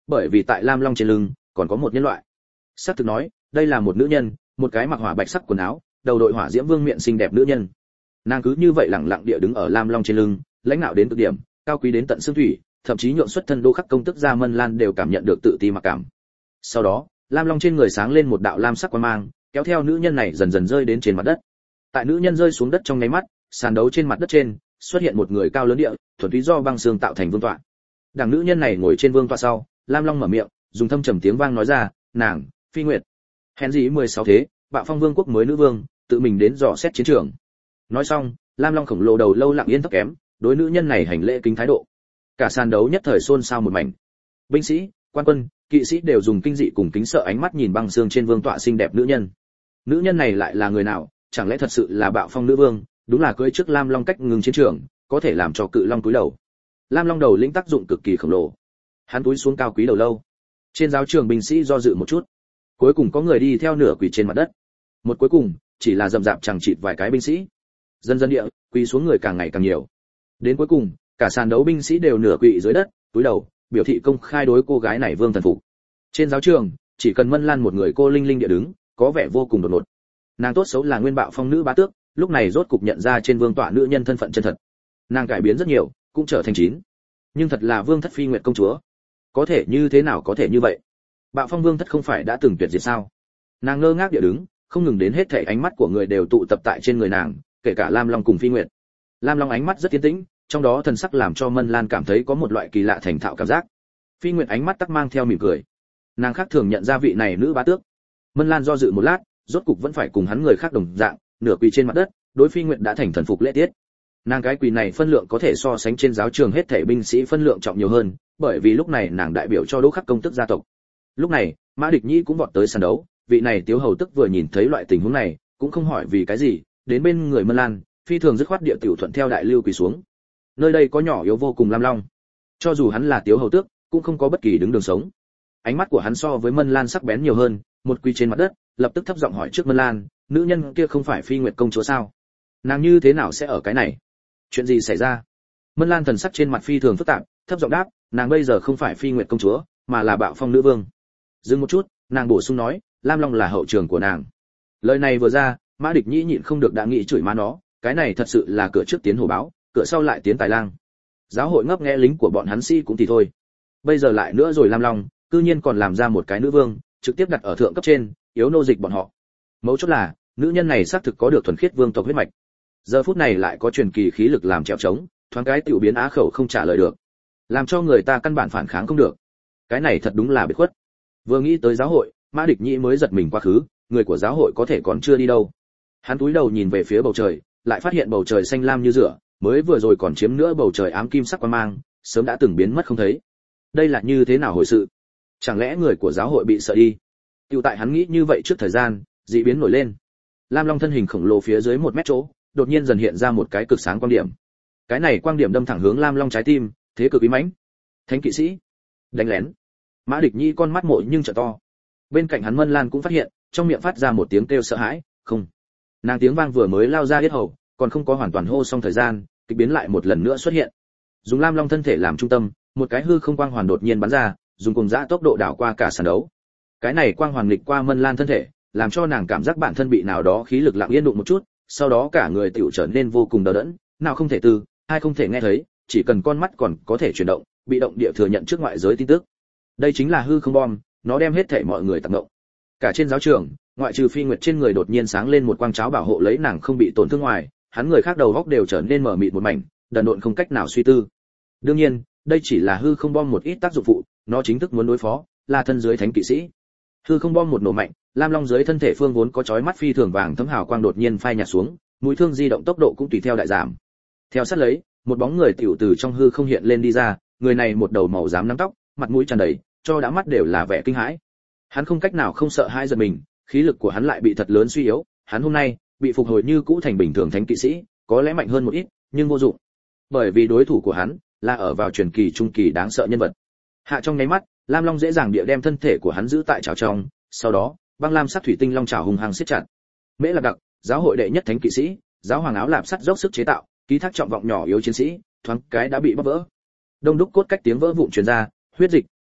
bởi vì tại lam long trên lưng còn có một nhân loại. Sắc thực nói, đây là một nữ nhân, một cái mặc hỏa bạch sắc quần áo, đầu đội hỏa diễm vương miện xinh đẹp nữ nhân. Nàng cứ như vậy lẳng lặng địa đứng ở lam long trên lưng, lãnh đạo đến cực điểm, cao quý đến tận xương thủy, thậm chí nhượng xuất thân đô khắc công tức gia Mân Lan đều cảm nhận được tự ti mặc cảm. Sau đó, lam long trên người sáng lên một đạo lam sắc quang mang, kéo theo nữ nhân này dần dần rơi đến trên mặt đất. Tại nữ nhân rơi xuống đất trong nháy mắt, sàn đấu trên mặt đất trên xuất hiện một người cao lớn địa, thuần túy do băng xương tạo thành vương tọa. Đằng nữ nhân này ngồi trên vương tọa sau, lam long mở miệng, dùng thâm trầm tiếng vang nói ra, nàng, Phi Nguyệt. Hèn gì mười sáu thế, Bạo Phong Vương quốc mới nữ vương, tự mình đến dò xét chiến trường. Nói xong, lam long khổng lồ đầu lâu lặng yên thấp kém, đối nữ nhân này hành lễ kính thái độ. Cả sàn đấu nhất thời xôn xao một mảnh. Binh sĩ, quan quân, kỵ sĩ đều dùng kinh dị cùng kính sợ ánh mắt nhìn băng xương trên vương tọa xinh đẹp nữ nhân. Nữ nhân này lại là người nào? Chẳng lẽ thật sự là Bạo Phong nữ vương? Đúng là cưỡi trước lam long cách ngừng chiến trường, có thể làm cho cự long cúi đầu. Lam long đầu lĩnh tác dụng cực kỳ khổng lồ. Hắn cúi xuống cao quý đầu lâu. Trên giáo trường binh sĩ do dự một chút, cuối cùng có người đi theo nửa quỳ trên mặt đất. Một cuối cùng, chỉ là rậm rạp chẳng chịt vài cái binh sĩ. Dần dần địa, quỳ xuống người càng ngày càng nhiều. Đến cuối cùng, cả sàn đấu binh sĩ đều nửa quỳ dưới đất, cúi đầu, biểu thị công khai đối cô gái này vương thần phục. Trên giáo trường, chỉ cần Mân Lan một người cô linh linh địa đứng, có vẻ vô cùng đột ngột. Nàng tốt xấu là nguyên Bạo Phong nữ bá tước, lúc này rốt cục nhận ra trên vương tọa nữ nhân thân phận chân thật. Nàng cải biến rất nhiều, cũng trở thành chín. Nhưng thật là Vương thất Phi Nguyệt công chúa. Có thể như thế nào có thể như vậy? Bạo Phong Vương thất không phải đã từng tuyệt diệt sao? Nàng ngơ ngác địa đứng, không ngừng đến hết thảy ánh mắt của người đều tụ tập tại trên người nàng, kể cả Lam Long cùng Phi Nguyệt. Lam Long ánh mắt rất tiến tĩnh, trong đó thần sắc làm cho Mân Lan cảm thấy có một loại kỳ lạ thành thạo cảm giác. Phi Nguyệt ánh mắt tắc mang theo mỉm cười. Nàng khác thường nhận ra vị này nữ bá tước. Mân Lan do dự một lát, rốt cục vẫn phải cùng hắn người khác đồng dạng, nửa quỳ trên mặt đất, đối Phi Nguyệt đã thành thần phục lễ tiết. Nàng cái quỳ này phân lượng có thể so sánh trên giáo trường hết thảy binh sĩ phân lượng trọng nhiều hơn, bởi vì lúc này nàng đại biểu cho Đỗ Khắc công tức gia tộc. Lúc này, Mã Địch Nhĩ cũng vọt tới sàn đấu, vị này Tiếu hầu tức vừa nhìn thấy loại tình huống này, cũng không hỏi vì cái gì, đến bên người Mân Lan, phi thường dứt khoát địa tiểu thuận theo đại lưu quỳ xuống. Nơi đây có nhỏ yếu vô cùng Lam Long, cho dù hắn là Tiếu hầu tước, cũng không có bất kỳ đứng đường sống. Ánh mắt của hắn so với Mân Lan sắc bén nhiều hơn, một quỳ trên mặt đất, lập tức thấp giọng hỏi trước Mân Lan, nữ nhân kia không phải Phi Nguyệt công chúa sao? Nàng như thế nào sẽ ở cái này? Chuyện gì xảy ra? Mân Lan thần sắc trên mặt phi thường phức tạp, thấp giọng đáp, nàng bây giờ không phải Phi Nguyệt công chúa, mà là Bạo Phong nữ vương. Dừng một chút, nàng bổ sung nói, Lam Long là hậu trường của nàng. Lời này vừa ra, Mã Địch Nhĩ nhịn không được đã nghĩ chửi má nó, cái này thật sự là cửa trước tiến hổ báo, cửa sau lại tiến tài lang. Giáo hội ngấp nghé lính của bọn hắn sĩ cũng thì thôi, bây giờ lại nữa rồi Lam Long, cư nhiên còn làm ra một cái nữ vương, trực tiếp đặt ở thượng cấp trên, yếu nô dịch bọn họ. Mấu chốt là, nữ nhân này xác thực có được thuần khiết vương tộc huyết mạch. Giờ phút này lại có truyền kỳ khí lực làm trèo trống, thoáng cái tiểu biến á khẩu không trả lời được, làm cho người ta căn bản phản kháng không được. Cái này thật đúng là biệt khuất. Vừa nghĩ tới giáo hội, Mã Địch Nhĩ mới giật mình quá khứ, người của giáo hội có thể còn chưa đi đâu. Hắn cúi đầu nhìn về phía bầu trời, lại phát hiện bầu trời xanh lam như rửa, mới vừa rồi còn chiếm nữa bầu trời ám kim sắc quang mang, sớm đã từng biến mất không thấy. Đây là như thế nào hồi sự? Chẳng lẽ người của giáo hội bị sợ đi? Tiểu tại hắn nghĩ như vậy trước thời gian, dị biến nổi lên. Lam Long thân hình khổng lồ phía dưới một mét chỗ, đột nhiên dần hiện ra một cái cực sáng quang điểm. Cái này quang điểm đâm thẳng hướng Lam Long trái tim, thế cực uy mãnh. Thánh kỵ sĩ, đánh lén. Mã Địch Nhi con mắt mội nhưng trợ to. Bên cạnh hắn Mân Lan cũng phát hiện, trong miệng phát ra một tiếng kêu sợ hãi, không. Nàng tiếng vang vừa mới lao ra yết hầu, còn không có hoàn toàn hô xong thời gian, kịch biến lại một lần nữa xuất hiện. Dùng Lam Long thân thể làm trung tâm, một cái hư không quang hoàn đột nhiên bắn ra, dùng cùng dã tốc độ đảo qua cả sàn đấu. Cái này quang hoàn nghịch qua Mân Lan thân thể, làm cho nàng cảm giác bản thân bị nào đó khí lực lặng yên đụng một chút, sau đó cả người tiểu trở nên vô cùng đờ đẫn, nào không thể từ, hai không thể nghe thấy, chỉ cần con mắt còn có thể chuyển động, bị động địa thừa nhận trước ngoại giới tin tức. Đây chính là hư không bom, nó đem hết thảy mọi người tạc ngộng. Cả trên giáo trường, ngoại trừ Phi Nguyệt trên người đột nhiên sáng lên một quang cháo bảo hộ lấy nàng không bị tổn thương ngoài, hắn người khác đầu góc đều trở nên mở mịt một mảnh, đần độn không cách nào suy tư. Đương nhiên, đây chỉ là hư không bom một ít tác dụng phụ, nó chính thức muốn đối phó là thân dưới thánh kỵ sĩ. Hư không bom một nổ mạnh, Lam Long dưới thân thể phương vốn có chói mắt phi thường vàng thấm hào quang đột nhiên phai nhạt xuống, mũi thương di động tốc độ cũng tùy theo đại giảm. Theo sát lấy, một bóng người tiểu từ trong hư không hiện lên đi ra, người này một đầu màu xám nắng tóc, mặt mũi tràn đầy, cho đã mắt đều là vẻ kinh hãi. Hắn không cách nào không sợ hãi giật mình, khí lực của hắn lại bị thật lớn suy yếu, hắn hôm nay bị phục hồi như cũ thành bình thường thánh kỵ sĩ, có lẽ mạnh hơn một ít, nhưng vô dụng. Bởi vì đối thủ của hắn là ở vào truyền kỳ trung kỳ đáng sợ nhân vật. Hạ trong nháy mắt, Lam Long dễ dàng địa đem thân thể của hắn giữ tại chảo trong, sau đó, băng lam sắc thủy tinh long chảo hung hăng siết chặt. Mễ Lạc Đặc, giáo hội đệ nhất thánh kỵ sĩ, giáo hoàng áo lạp sắt dốc sức chế tạo, ký thác trọng vọng nhỏ yếu chiến sĩ, thoáng cái đã bị bóp vỡ. Đông đúc cốt cách tiếng vỡ vụn truyền ra, huyết dịch,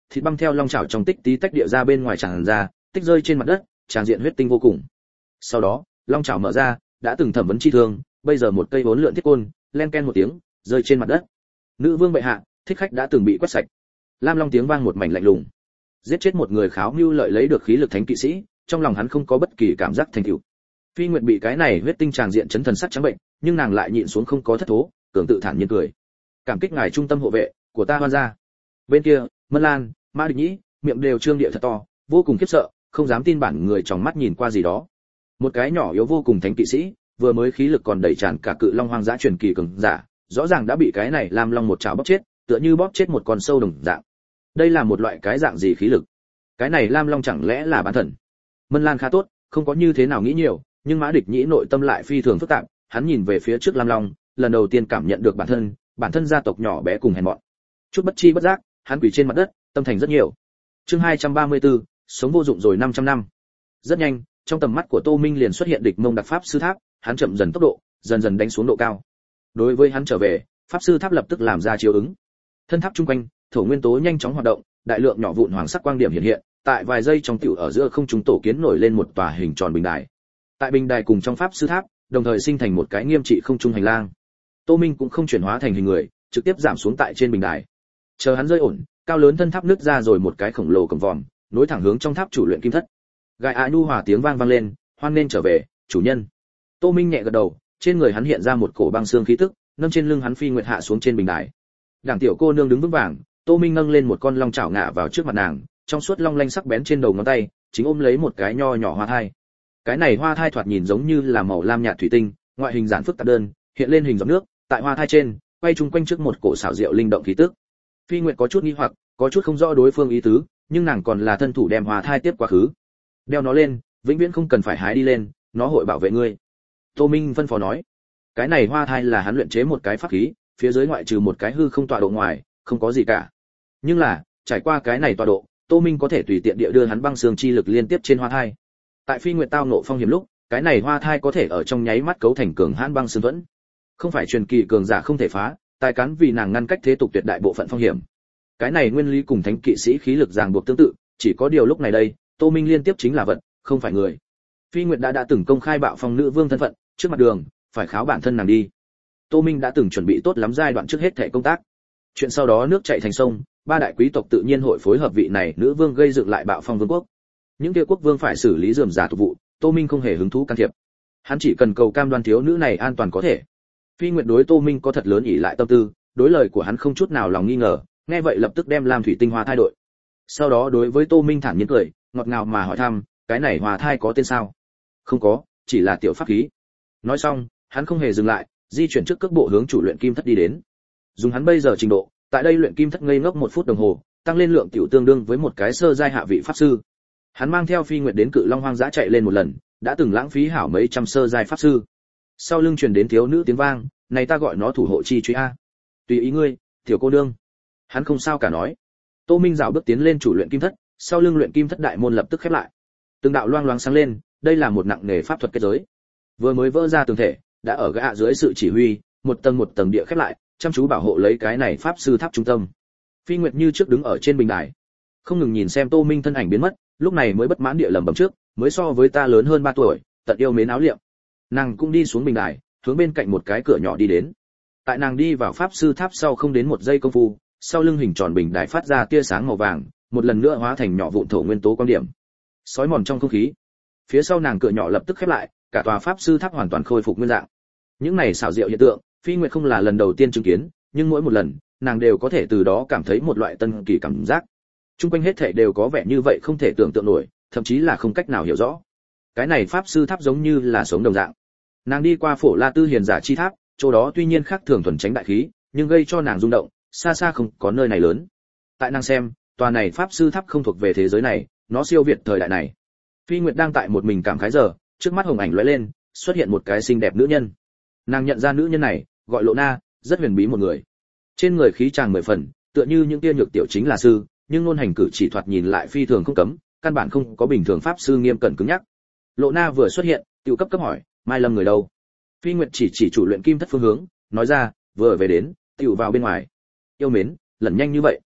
thịt băng theo long chảo trong tích tí tách địa ra bên ngoài tràn ra, tích rơi trên mặt đất, tràn diện huyết tinh vô cùng. Sau đó, long chảo mở ra, đã từng thẩm vấn chi thương, bây giờ một cây vốn lượn thiết côn, len ken một tiếng, rơi trên mặt đất. Nữ vương bệ hạ, thích khách đã từng bị quét sạch. Lam Long tiếng vang một mảnh lạnh lùng. Giết chết một người kháo mưu lợi lấy được khí lực thánh kỵ sĩ, trong lòng hắn không có bất kỳ cảm giác thành tựu. Phi Nguyệt bị cái này huyết tinh tràng diện chấn thần sắc trắng bệnh, nhưng nàng lại nhịn xuống không có thất thố, cường tự thản nhiên cười. Cảm kích ngài trung tâm hộ vệ của ta Hoan gia. Bên kia, Mân Lan, Mã Địch Nhĩ, miệng đều trương địa thật to, vô cùng khiếp sợ, không dám tin bản người trong mắt nhìn qua gì đó. Một cái nhỏ yếu vô cùng thánh kỵ sĩ, vừa mới khí lực còn đầy tràn cả cự long hoang dã truyền kỳ cường giả, rõ ràng đã bị cái này Lam Long một chảo bóp chết, tựa như bóp chết một con sâu đồng dạng. Đây là một loại cái dạng gì khí lực? Cái này Lam Long chẳng lẽ là bán thần? Mân Lan khá tốt, không có như thế nào nghĩ nhiều, nhưng Mã Địch Nhĩ nội tâm lại phi thường phức tạp, hắn nhìn về phía trước Lam Long, lần đầu tiên cảm nhận được bản thân, bản thân gia tộc nhỏ bé cùng hèn mọn. Chút bất chi bất giác, hắn quỳ trên mặt đất, tâm thành rất nhiều. Chương hai trăm ba mươi tư, sống vô dụng rồi năm trăm năm. Rất nhanh, trong tầm mắt của Tô Minh liền xuất hiện địch mông đặc pháp sư tháp, hắn chậm dần tốc độ, dần dần đánh xuống độ cao. Đối với hắn trở về, pháp sư tháp lập tức làm ra chiếu ứng. Thân tháp trung quanh, thổ nguyên tố nhanh chóng hoạt động, đại lượng nhỏ vụn hoàng sắc quang điểm hiện hiện, tại vài giây trong tiểu ở giữa không trung tổ kiến nổi lên một tòa hình tròn bình đài. Tại bình đài cùng trong pháp sư tháp, đồng thời sinh thành một cái nghiêm trị không trung hành lang. Tô Minh cũng không chuyển hóa thành hình người, trực tiếp giảm xuống tại trên bình đài. Chờ hắn rơi ổn, cao lớn thân tháp nứt ra rồi một cái khổng lồ cầm vòm, nối thẳng hướng trong tháp chủ luyện kim thất. Gai á nhu hòa tiếng vang vang lên, hoan nên trở về, chủ nhân. Tô Minh nhẹ gật đầu, trên người hắn hiện ra một cổ băng xương khí tức, nâng trên lưng hắn Phi Nguyệt hạ xuống trên bình đài. Đảng tiểu cô nương đứng vững vàng, Tô Minh nâng lên một con long chảo ngạ vào trước mặt nàng, trong suốt long lanh sắc bén trên đầu ngón tay, chính ôm lấy một cái nho nhỏ hoa thai. Cái này hoa thai thoạt nhìn giống như là màu lam nhạt thủy tinh, ngoại hình giản phức tạp đơn, hiện lên hình giọt nước, tại hoa thai trên, quay chung quanh trước một cổ xảo diệu linh động khí tức. Phi Nguyệt có chút nghi hoặc, có chút không rõ đối phương ý tứ, nhưng nàng còn là thân thủ đem hoa thai tiếp quá khứ. Đeo nó lên, vĩnh viễn không cần phải hái đi lên, nó hội bảo vệ ngươi. Tô Minh phân phó nói. Cái này hoa thai là hắn luyện chế một cái pháp khí, phía dưới ngoại trừ một cái hư không tọa độ ngoài, không có gì cả. Nhưng là, trải qua cái này tọa độ, Tô Minh có thể tùy tiện địa đưa hắn băng xương chi lực liên tiếp trên hoa thai. Tại Phi Nguyệt tao nộ phong hiểm lúc, cái này hoa thai có thể ở trong nháy mắt cấu thành cường hãn băng xương thuẫn. Không phải truyền kỳ cường giả không thể phá, tài cán vì nàng ngăn cách thế tục tuyệt đại bộ phận phong hiểm. Cái này nguyên lý cùng thánh kỵ sĩ khí lực ràng buộc tương tự, chỉ có điều lúc này đây, Tô Minh liên tiếp chính là vật, không phải người. Phi Nguyệt đã đã từng công khai bạo phong nữ vương thân phận, trước mặt đường, phải kháo bản thân nàng đi. Tô Minh đã từng chuẩn bị tốt lắm giai đoạn trước hết thể công tác. Chuyện sau đó nước chảy thành sông, ba đại quý tộc tự nhiên hội phối hợp vị này nữ vương gây dựng lại bạo phong vương quốc. Những kia quốc vương phải xử lý rườm rà tục vụ, Tô Minh không hề hứng thú can thiệp. Hắn chỉ cần cầu cam đoan thiếu nữ này an toàn có thể. Phi Nguyệt đối Tô Minh có thật lớn ỷ lại tâm tư, đối lời của hắn không chút nào lòng nghi ngờ, nghe vậy lập tức đem làm thủy tinh hoa thay đổi. Sau đó đối với Tô Minh thản nhiên cười, ngọt ngào mà hỏi thăm, cái này hòa thai có tên sao? Không có, chỉ là tiểu pháp khí. Nói xong, hắn không hề dừng lại, di chuyển trước cước bộ hướng chủ luyện kim thất đi đến. Dùng hắn bây giờ trình độ, tại đây luyện kim thất ngây ngốc một phút đồng hồ, tăng lên lượng tiểu tương đương với một cái sơ giai hạ vị pháp sư. Hắn mang theo Phi Nguyệt đến Cự Long hoang dã chạy lên một lần, đã từng lãng phí hảo mấy trăm sơ giai pháp sư. Sau lưng truyền đến thiếu nữ tiếng vang, này ta gọi nó thủ hộ chi truy a. Tùy ý ngươi, tiểu cô nương. Hắn không sao cả nói. Tô Minh dạo bước tiến lên chủ luyện kim thất, sau lưng luyện kim thất đại môn lập tức khép lại. Từng đạo loang loáng sáng lên, đây là một nặng nghề pháp thuật kết giới. Vừa mới vỡ ra tường thể, đã ở gã dưới sự chỉ huy, một tầng một tầng địa khép lại, chăm chú bảo hộ lấy cái này pháp sư tháp trung tâm. Phi Nguyệt như trước đứng ở trên bình đài, không ngừng nhìn xem Tô Minh thân ảnh biến mất, lúc này mới bất mãn địa lẩm bẩm trước, mới so với ta lớn hơn ba tuổi, tận yêu mến áo liệm. Nàng cũng đi xuống bình đài, hướng bên cạnh một cái cửa nhỏ đi đến. Tại nàng đi vào pháp sư tháp sau không đến một giây công phu, sau lưng hình tròn bình đài phát ra tia sáng màu vàng, một lần nữa hóa thành nhỏ vụn thổ nguyên tố quang điểm, sói mòn trong không khí. Phía sau nàng cửa nhỏ lập tức khép lại, cả tòa pháp sư tháp hoàn toàn khôi phục nguyên dạng. Những này xảo diệu hiện tượng, Phi Nguyệt không là lần đầu tiên chứng kiến, nhưng mỗi một lần, nàng đều có thể từ đó cảm thấy một loại tân kỳ cảm giác. Trung quanh hết thảy đều có vẻ như vậy không thể tưởng tượng nổi, thậm chí là không cách nào hiểu rõ. Cái này pháp sư tháp giống như là sống đồng dạng. Nàng đi qua Phổ La Tư Hiền giả chi tháp, chỗ đó tuy nhiên khác thường thuần tránh đại khí, nhưng gây cho nàng rung động, xa xa không có nơi này lớn. Tại nàng xem, tòa này pháp sư tháp không thuộc về thế giới này, nó siêu việt thời đại này. Phi Nguyệt đang tại một mình cảm khái giờ, trước mắt hồng ảnh lóe lên, xuất hiện một cái xinh đẹp nữ nhân. Nàng nhận ra nữ nhân này, gọi Lộ Na, rất huyền bí một người. Trên người khí chàng mười phần, tựa như những tia nhược tiểu chính là sư, nhưng ngôn hành cử chỉ thoạt nhìn lại phi thường không cấm, căn bản không có bình thường pháp sư nghiêm cẩn cứng nhắc. Lộ Na vừa xuất hiện, tiểu cấp cấp hỏi, Mai Lâm người đâu? Phi Nguyệt chỉ chỉ chủ luyện kim thất phương hướng, nói ra, vừa về đến, tiểu vào bên ngoài. Yêu mến, lần nhanh như vậy.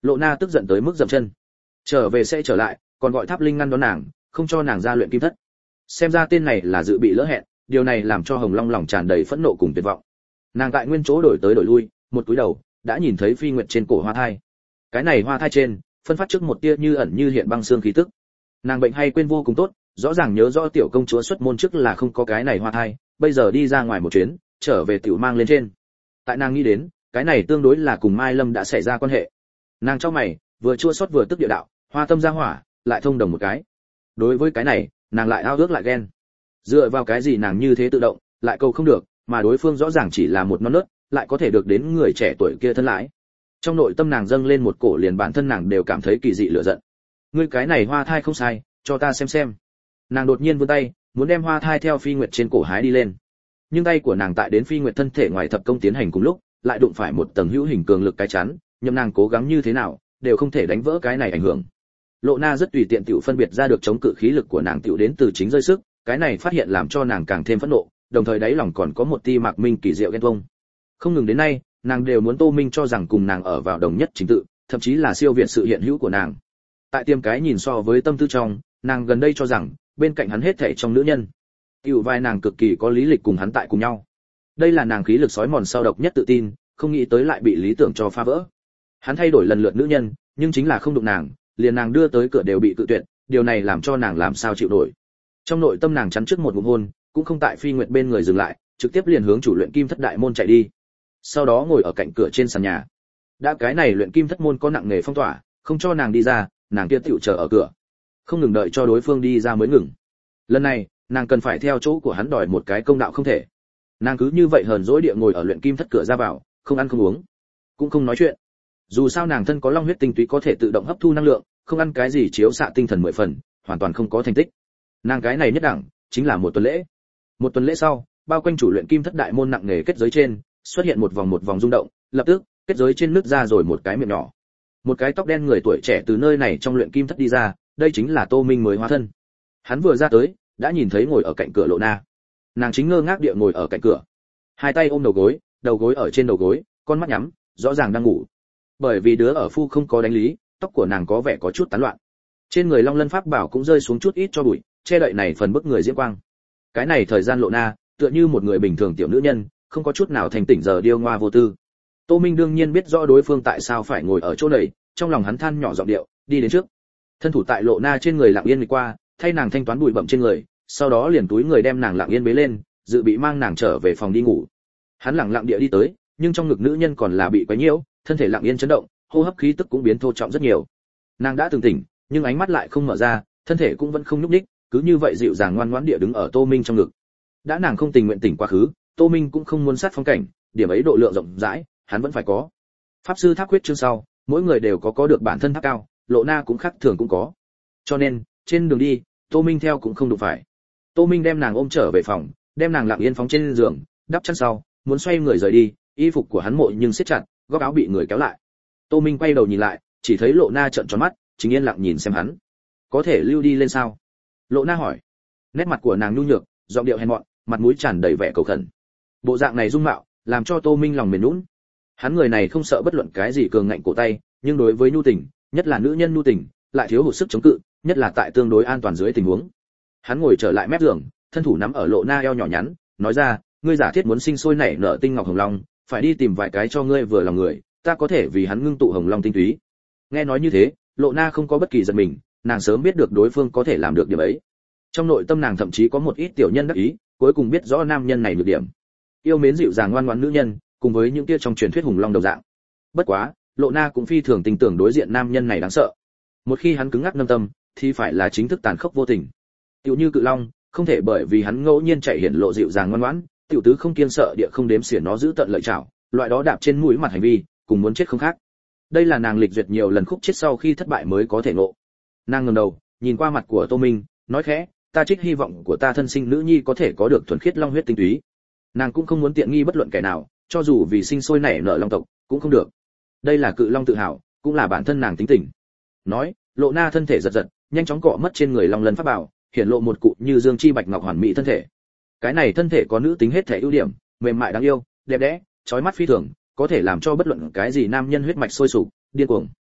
Lộ Na tức giận tới mức dậm chân. Trở về sẽ trở lại, còn gọi Tháp Linh ngăn đón nàng, không cho nàng ra luyện kim thất. Xem ra tên này là dự bị lỡ hẹn, điều này làm cho Hồng Long lòng tràn đầy phẫn nộ cùng tuyệt vọng. Nàng tại nguyên chỗ đổi tới đổi lui, một cúi đầu, đã nhìn thấy Phi Nguyệt trên cổ hoa thai. Cái này hoa thai trên, phân phát trước một tia như ẩn như hiện băng xương khí tức. Nàng bệnh hay quên vô cùng tốt, rõ ràng nhớ rõ tiểu công chúa xuất môn trước là không có cái này hoa thai, bây giờ đi ra ngoài một chuyến, trở về tiểu mang lên trên. Tại nàng nghĩ đến, cái này tương đối là cùng Mai Lâm đã xảy ra quan hệ. Nàng trong mày, vừa chua xót vừa tức địa đạo, hoa tâm ra hỏa, lại thông đồng một cái. Đối với cái này, nàng lại ao ước lại ghen. Dựa vào cái gì nàng như thế tự động, lại cầu không được, mà đối phương rõ ràng chỉ là một non nớt, lại có thể được đến người trẻ tuổi kia thân lãi. Trong nội tâm nàng dâng lên một cổ liền bản thân nàng đều cảm thấy kỳ dị lửa giận. Ngươi cái này hoa thai không sai, cho ta xem xem. Nàng đột nhiên vươn tay, muốn đem hoa thai theo Phi Nguyệt trên cổ hái đi lên. Nhưng tay của nàng tại đến Phi Nguyệt thân thể ngoài thập công tiến hành cùng lúc, lại đụng phải một tầng hữu hình cường lực cái chắn, nhậm nàng cố gắng như thế nào, đều không thể đánh vỡ cái này ảnh hưởng. Lộ Na rất tùy tiện tiểu phân biệt ra được chống cự khí lực của nàng tiểu đến từ chính rơi sức, cái này phát hiện làm cho nàng càng thêm phẫn nộ, đồng thời đáy lòng còn có một tia mạc minh kỳ diệu ghen tuông. Không ngừng đến nay, nàng đều muốn Tô Minh cho rằng cùng nàng ở vào đồng nhất chính tự, thậm chí là siêu việt sự hiện hữu của nàng. Tại tiêm cái nhìn so với tâm tư trong, nàng gần đây cho rằng bên cạnh hắn hết thảy trong nữ nhân, tiểu vai nàng cực kỳ có lý lịch cùng hắn tại cùng nhau. Đây là nàng khí lực sói mòn sau độc nhất tự tin, không nghĩ tới lại bị lý tưởng cho phá vỡ. Hắn thay đổi lần lượt nữ nhân, nhưng chính là không đụng nàng, liền nàng đưa tới cửa đều bị cự tuyệt, điều này làm cho nàng làm sao chịu nổi. Trong nội tâm nàng chắn trước một ngụm hôn, cũng không tại Phi Nguyệt bên người dừng lại, trực tiếp liền hướng chủ luyện kim thất đại môn chạy đi. Sau đó ngồi ở cạnh cửa trên sàn nhà. Đã cái này luyện kim thất môn có nặng nghề phong tỏa, không cho nàng đi ra, nàng kia tiểu chờ ở cửa, không ngừng đợi cho đối phương đi ra mới ngừng. Lần này, nàng cần phải theo chỗ của hắn đòi một cái công đạo không thể. Nàng cứ như vậy hờn dỗi địa ngồi ở luyện kim thất cửa ra vào, không ăn không uống, cũng không nói chuyện. Dù sao nàng thân có long huyết tinh túy có thể tự động hấp thu năng lượng, không ăn cái gì chiếu xạ tinh thần mười phần, hoàn toàn không có thành tích. Nàng cái này nhất đẳng, chính là một tuần lễ. Một tuần lễ sau, bao quanh chủ luyện kim thất đại môn nặng nghề kết giới trên, xuất hiện một vòng một vòng rung động, lập tức, kết giới trên nứt ra rồi một cái miệng nhỏ. Một cái tóc đen người tuổi trẻ từ nơi này trong luyện kim thất đi ra, đây chính là Tô Minh mới hóa thân. Hắn vừa ra tới, đã nhìn thấy ngồi ở cạnh cửa Lộ Na. Nàng chính ngơ ngác địa ngồi ở cạnh cửa, hai tay ôm đầu gối, đầu gối ở trên đầu gối, con mắt nhắm, rõ ràng đang ngủ. Bởi vì đứa ở phu không có đánh lý, tóc của nàng có vẻ có chút tán loạn. Trên người Long Lân pháp bảo cũng rơi xuống chút ít cho bụi, che đậy này phần bức người diễm quang. Cái này thời gian Lộ Na, tựa như một người bình thường tiểu nữ nhân, không có chút nào thành tỉnh giờ điêu ngoa vô tư. Tô Minh đương nhiên biết rõ đối phương tại sao phải ngồi ở chỗ này, trong lòng hắn than nhỏ giọng điệu, đi đến trước. Thân thủ tại Lộ Na trên người lặng yên đi qua, thay nàng thanh toán bụi bặm trên người, sau đó liền túi người đem nàng lặng yên bế lên, dự bị mang nàng trở về phòng đi ngủ. Hắn lặng lặng địa đi tới, nhưng trong ngực nữ nhân còn là bị quấy nhiễu, thân thể lặng yên chấn động, hô hấp khí tức cũng biến thô trọng rất nhiều. Nàng đã từng tỉnh, nhưng ánh mắt lại không mở ra, thân thể cũng vẫn không nhúc nhích, cứ như vậy dịu dàng ngoan ngoãn địa đứng ở Tô Minh trong ngực. Đã nàng không tình nguyện tỉnh quá khứ, Tô Minh cũng không muốn sát phong cảnh, điểm ấy độ lượng rộng rãi, hắn vẫn phải có. Pháp sư tháp quyết chương sau, mỗi người đều có có được bản thân tháp cao, Lộ Na cũng khác thường cũng có. Cho nên, trên đường đi, Tô Minh theo cũng không đụng phải. Tô Minh đem nàng ôm trở về phòng, đem nàng lặng yên phóng trên giường, đắp chăn sau, muốn xoay người rời đi, y phục của hắn mội nhưng siết chặt, góc áo bị người kéo lại. Tô Minh quay đầu nhìn lại, chỉ thấy Lộ Na trợn tròn mắt, chính yên lặng nhìn xem hắn. Có thể lưu đi lên sao? Lộ Na hỏi. Nét mặt của nàng nhu nhược, giọng điệu hèn mọn, mặt mũi tràn đầy vẻ cầu khẩn. Bộ dạng này dung mạo, làm cho Tô Minh lòng mềm nhũn. Hắn người này không sợ bất luận cái gì cường ngạnh cổ tay, nhưng đối với nhu tình, nhất là nữ nhân nhu tình, lại thiếu hụt sức chống cự, nhất là tại tương đối an toàn dưới tình huống. Hắn ngồi trở lại mép giường, thân thủ nắm ở Lộ Na eo nhỏ nhắn, nói ra, ngươi giả thiết muốn sinh sôi nảy nở tinh ngọc hồng long, phải đi tìm vài cái cho ngươi vừa lòng người, ta có thể vì hắn ngưng tụ hồng long tinh túy. Nghe nói như thế, Lộ Na không có bất kỳ giật mình, nàng sớm biết được đối phương có thể làm được điểm ấy. Trong nội tâm nàng thậm chí có một ít tiểu nhân đắc ý, cuối cùng biết rõ nam nhân này nhược điểm. Yêu mến dịu dàng ngoan ngoãn nữ nhân, cùng với những kia trong truyền thuyết hùng long đồng dạng. Bất quá, Lộ Na cũng phi thường tình tưởng đối diện nam nhân này đáng sợ. Một khi hắn cứng ngắc nâng tâm, thì phải là chính thức tàn khốc vô tình. Tiểu như cự long, không thể bởi vì hắn ngẫu nhiên chạy hiển lộ dịu dàng ngoan ngoãn, tiểu tứ không kiêng sợ địa không đếm xiển nó giữ tận lợi chảo, loại đó đạp trên mũi mặt hành vi, cùng muốn chết không khác. Đây là nàng lịch duyệt nhiều lần khúc chết sau khi thất bại mới có thể ngộ. Nàng ngẩng đầu, nhìn qua mặt của Tô Minh, nói khẽ, ta trích hy vọng của ta thân sinh nữ nhi có thể có được thuần khiết long huyết tinh túy. Nàng cũng không muốn tiện nghi bất luận kẻ nào, cho dù vì sinh sôi nảy nở long tộc, cũng không được. Đây là cự long tự hào, cũng là bản thân nàng tính tình. Nói, Lộ Na thân thể giật giật, nhanh chóng cọ mất trên người long lân pháp bảo, hiển lộ một cụ như dương chi bạch ngọc hoàn mỹ thân thể. Cái này thân thể có nữ tính hết thể ưu điểm, mềm mại đáng yêu, đẹp đẽ, chói mắt phi thường, có thể làm cho bất luận cái gì nam nhân huyết mạch sôi sục, điên cuồng.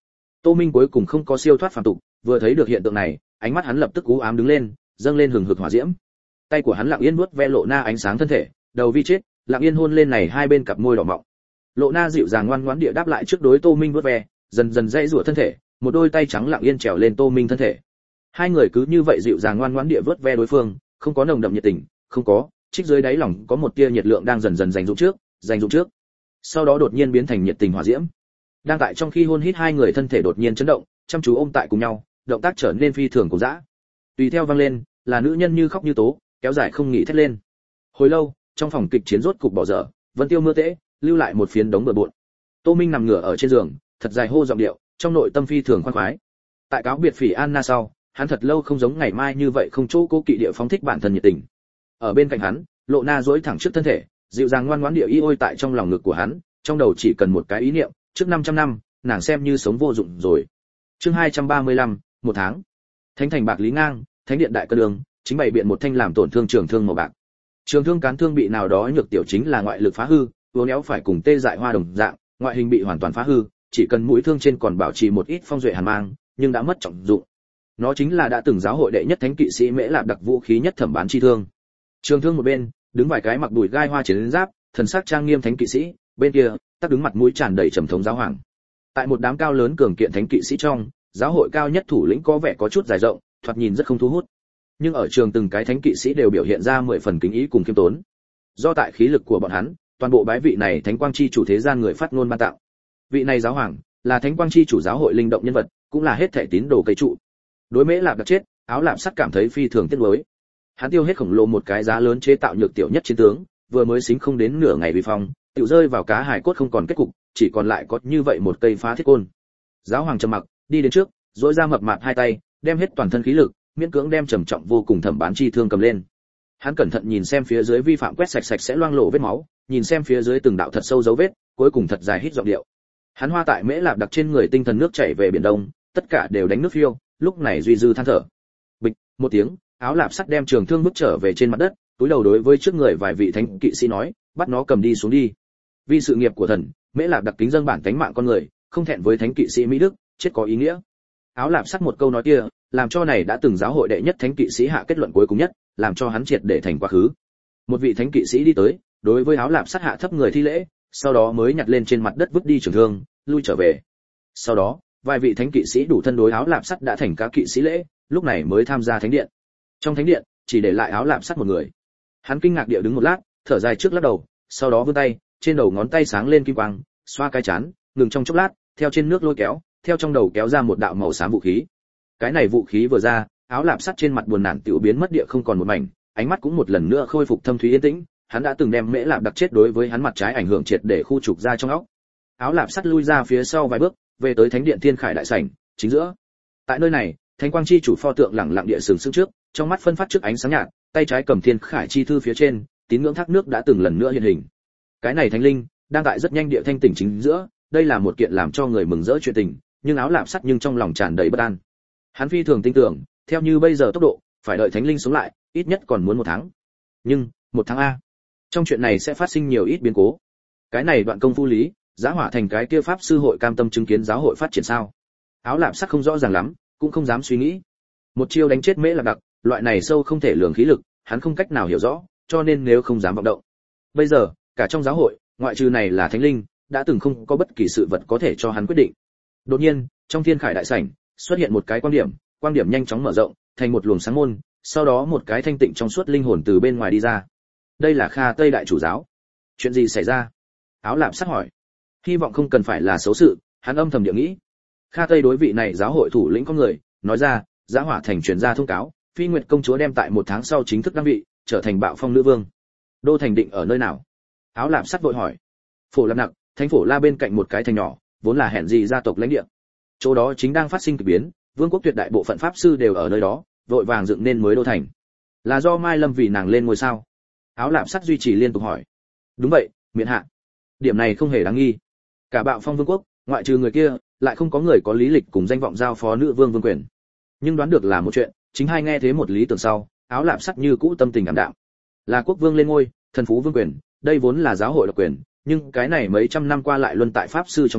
Tô Minh cuối cùng không có siêu thoát phàm tục, vừa thấy được hiện tượng này, ánh mắt hắn lập tức u ám đứng lên, dâng lên hừng hực hỏa diễm. Tay của hắn lặng yên vuốt ve Lộ Na ánh sáng thân thể, đầu vi chết, lặng yên hôn lên này hai bên cặp môi đỏ mọng. Lộ Na dịu dàng ngoan ngoãn địa đáp lại trước đối Tô Minh vuốt ve, dần dần dãy rủa thân thể, một đôi tay trắng lặng yên trèo lên Tô Minh thân thể. Hai người cứ như vậy dịu dàng ngoan ngoãn địa vuốt ve đối phương, không có nồng đậm nhiệt tình, không có, trích dưới đáy lòng có một tia nhiệt lượng đang dần dần dành dụm trước, dành dụm trước. Sau đó đột nhiên biến thành nhiệt tình hỏa diễm. Đang tại trong khi hôn hít hai người thân thể đột nhiên chấn động, chăm chú ôm tại cùng nhau, động tác trở nên phi thường cổ dã. Tùy theo vang lên, là nữ nhân như khóc như tố, kéo dài không nghỉ thét lên. Hồi lâu, trong phòng kịch chiến rốt cục bỏ dở, Vân Tiêu mưa tễ, lưu lại một phiến đống bừa bộn. Tô Minh nằm ngửa ở trên giường, thật dài hô giọng điệu, trong nội tâm phi thường khoan khoái. Tại cáo biệt Phỉ Anna sau, hắn thật lâu không giống ngày mai như vậy không chỗ cố kỵ địa phóng thích bản thân nhiệt tình. Ở bên cạnh hắn, Lộ Na duỗi thẳng trước thân thể, dịu dàng ngoan ngoãn địa y ôi tại trong lòng ngực của hắn, trong đầu chỉ cần một cái ý niệm, trước năm trăm năm, nàng xem như sống vô dụng rồi. Chương hai trăm ba mươi lăm, một tháng. Thánh thành bạc lý ngang, thánh điện đại cơ đường, chính bày biện một thanh làm tổn thương trường thương màu bạc. Trường thương cán thương bị nào đó nhược tiểu chính là ngoại lực phá hư, uốn éo phải cùng tê dại hoa đồng dạng, ngoại hình bị hoàn toàn phá hư, chỉ cần mũi thương trên còn bảo trì một ít phong duệ hàn mang, nhưng đã mất trọng dụng. Nó chính là đã từng giáo hội đệ nhất thánh kỵ sĩ Mễ Lạp đặc vũ khí nhất thẩm bán chi thương. Trường thương một bên, đứng vài cái mặc đùi gai hoa chiến giáp, thần sắc trang nghiêm thánh kỵ sĩ, bên kia, tác đứng mặt mũi tràn đầy trầm thống giáo hoàng. Tại một đám cao lớn cường kiện thánh kỵ sĩ trong, giáo hội cao nhất thủ lĩnh có vẻ có chút dài rộng, thoạt nhìn rất không thu hút. Nhưng ở trường từng cái thánh kỵ sĩ đều biểu hiện ra mười phần kính ý cùng khiêm tốn. Do tại khí lực của bọn hắn, toàn bộ bái vị này thánh quang chi chủ thế gian người phát ngôn ban tạo. Vị này giáo hoàng là thánh quang chi chủ giáo hội linh động nhân vật, cũng là hết thảy tín đồ cây trụ. Đối Mễ Lạp đặc chết, Áo Lạp Sắt cảm thấy phi thường tiếc nuối. Hắn tiêu hết khổng lồ một cái giá lớn chế tạo nhược tiểu nhất chiến tướng, vừa mới xính không đến nửa ngày vì phong, tiểu rơi vào cá hải cốt không còn kết cục, chỉ còn lại có như vậy một cây phá thiết côn. Giáo hoàng trầm mặc, đi đến trước, duỗi ra mập mạp hai tay, đem hết toàn thân khí lực, miễn cưỡng đem trầm trọng vô cùng thẩm bán chi thương cầm lên. Hắn cẩn thận nhìn xem phía dưới vi phạm quét sạch sạch sẽ loang lổ vết máu, nhìn xem phía dưới từng đạo thật sâu dấu vết, cuối cùng thật dài hít giọng điệu. Hắn hoa tại Mễ Lạp đặc trên người tinh thần nước chảy về biển đông, tất cả đều đánh nước phiêu, lúc này duy dư than thở. Bịch, một tiếng, Áo Lạp Sắt đem trường thương bước trở về trên mặt đất, túi đầu đối với trước người vài vị thánh kỵ sĩ nói, bắt nó cầm đi xuống đi. Vì sự nghiệp của thần, Mễ Lạp đặc kính dâng bản cánh mạng con người, không thẹn với thánh kỵ sĩ Mỹ Đức, chết có ý nghĩa. Áo Lạp Sắt một câu nói kia, làm cho này đã từng giáo hội đệ nhất thánh kỵ sĩ hạ kết luận cuối cùng nhất, làm cho hắn triệt để thành quá khứ. Một vị thánh kỵ sĩ đi tới, đối với Áo Lạp Sắt hạ thấp người thi lễ, sau đó mới nhặt lên trên mặt đất vứt đi trường thương, lui trở về. Sau đó, vài vị thánh kỵ sĩ đủ thân đối Áo Lạp Sắt đã thành các kỵ sĩ lễ, lúc này mới tham gia thánh điện. Trong thánh điện, chỉ để lại Áo Lạp Sắt một người. Hắn kinh ngạc địa đứng một lát, thở dài trước lắc đầu, sau đó vươn tay, trên đầu ngón tay sáng lên kim quang, xoa cái chán, ngừng trong chốc lát, theo trên nước lôi kéo, theo trong đầu kéo ra một đạo màu xám vũ khí. Cái này vũ khí vừa ra, Áo Lạp Sắt trên mặt buồn nản tiểu biến mất địa không còn một mảnh, ánh mắt cũng một lần nữa khôi phục thâm thúy yên tĩnh, hắn đã từng đem Mễ Lạp đặc chết đối với hắn mặt trái ảnh hưởng triệt để khu trục ra trong óc. Áo Lạp Sắt lui ra phía sau vài bước, về tới thánh điện Thiên Khải đại sảnh, chính giữa. Tại nơi này, Thánh Quang chi chủ pho tượng lẳng lặng địa sừng sững trước, trong mắt phân phát trước ánh sáng nhạt, tay trái cầm Thiên Khải chi thư phía trên, tín ngưỡng thác nước đã từng lần nữa hiện hình. Cái này thánh linh đang tại rất nhanh địa thanh tỉnh chính giữa, đây là một kiện làm cho người mừng rỡ chuyện tình, nhưng Áo Lạp Sắt nhưng trong lòng tràn đầy bất an. Hắn phi thường tin tưởng, theo như bây giờ tốc độ, phải đợi thánh linh sống lại, ít nhất còn muốn một tháng. Nhưng, một tháng a, trong chuyện này sẽ phát sinh nhiều ít biến cố. Cái này đoạn công phu lý, Giá Hỏa thành cái kia pháp sư hội cam tâm chứng kiến giáo hội phát triển sao? Áo Lạp Sắt không rõ ràng lắm, cũng không dám suy nghĩ. Một chiêu đánh chết Mễ Lạp đặc, loại này sâu không thể lường khí lực, hắn không cách nào hiểu rõ, cho nên nếu không dám vọng động. Bây giờ, cả trong giáo hội, ngoại trừ này là thánh linh, đã từng không có bất kỳ sự vật có thể cho hắn quyết định. Đột nhiên, trong Thiên Khải đại sảnh, xuất hiện một cái quan điểm, quan điểm nhanh chóng mở rộng, thành một luồng sáng môn, sau đó một cái thanh tịnh trong suốt linh hồn từ bên ngoài đi ra. Đây là Kha Tây đại chủ giáo. Chuyện gì xảy ra? Áo Lạp Sắt hỏi. Hy vọng không cần phải là xấu sự, hắn âm thầm địa nghĩ. Kha Tây đối vị này giáo hội thủ lĩnh con người, nói ra, Giá Hỏa thành truyền ra thông cáo, Phi Nguyệt công chúa đem tại một tháng sau chính thức đăng vị, trở thành Bạo Phong nữ vương. Đô thành định ở nơi nào? Áo Lạp Sắt vội hỏi. Phổ Lạp Nặc, thánh phổ La bên cạnh một cái thành nhỏ, vốn là hẹn gì gia tộc lãnh địa. Chỗ đó chính đang phát sinh kỳ biến, vương quốc tuyệt đại bộ phận pháp sư đều ở nơi đó, vội vàng dựng nên mới đô thành. Là do Mai Lâm vì nàng lên ngôi sao? Áo Lạp Sắt duy trì liên tục hỏi. Đúng vậy, miện hạ. Điểm này không hề đáng nghi. Cả Bạo Phong vương quốc, ngoại trừ người kia, lại không có người có lý lịch cùng danh vọng giao phó nữ vương vương quyền. Nhưng đoán được là một chuyện, chính hai nghe thế một lý tưởng sau, Áo Lạp Sắt như cũ tâm tình ảm đạm. Là quốc vương lên ngôi, thần phú vương quyền, đây vốn là giáo hội độc quyền, nhưng cái này mấy trăm năm qua lại luân tại pháp sư trong tay,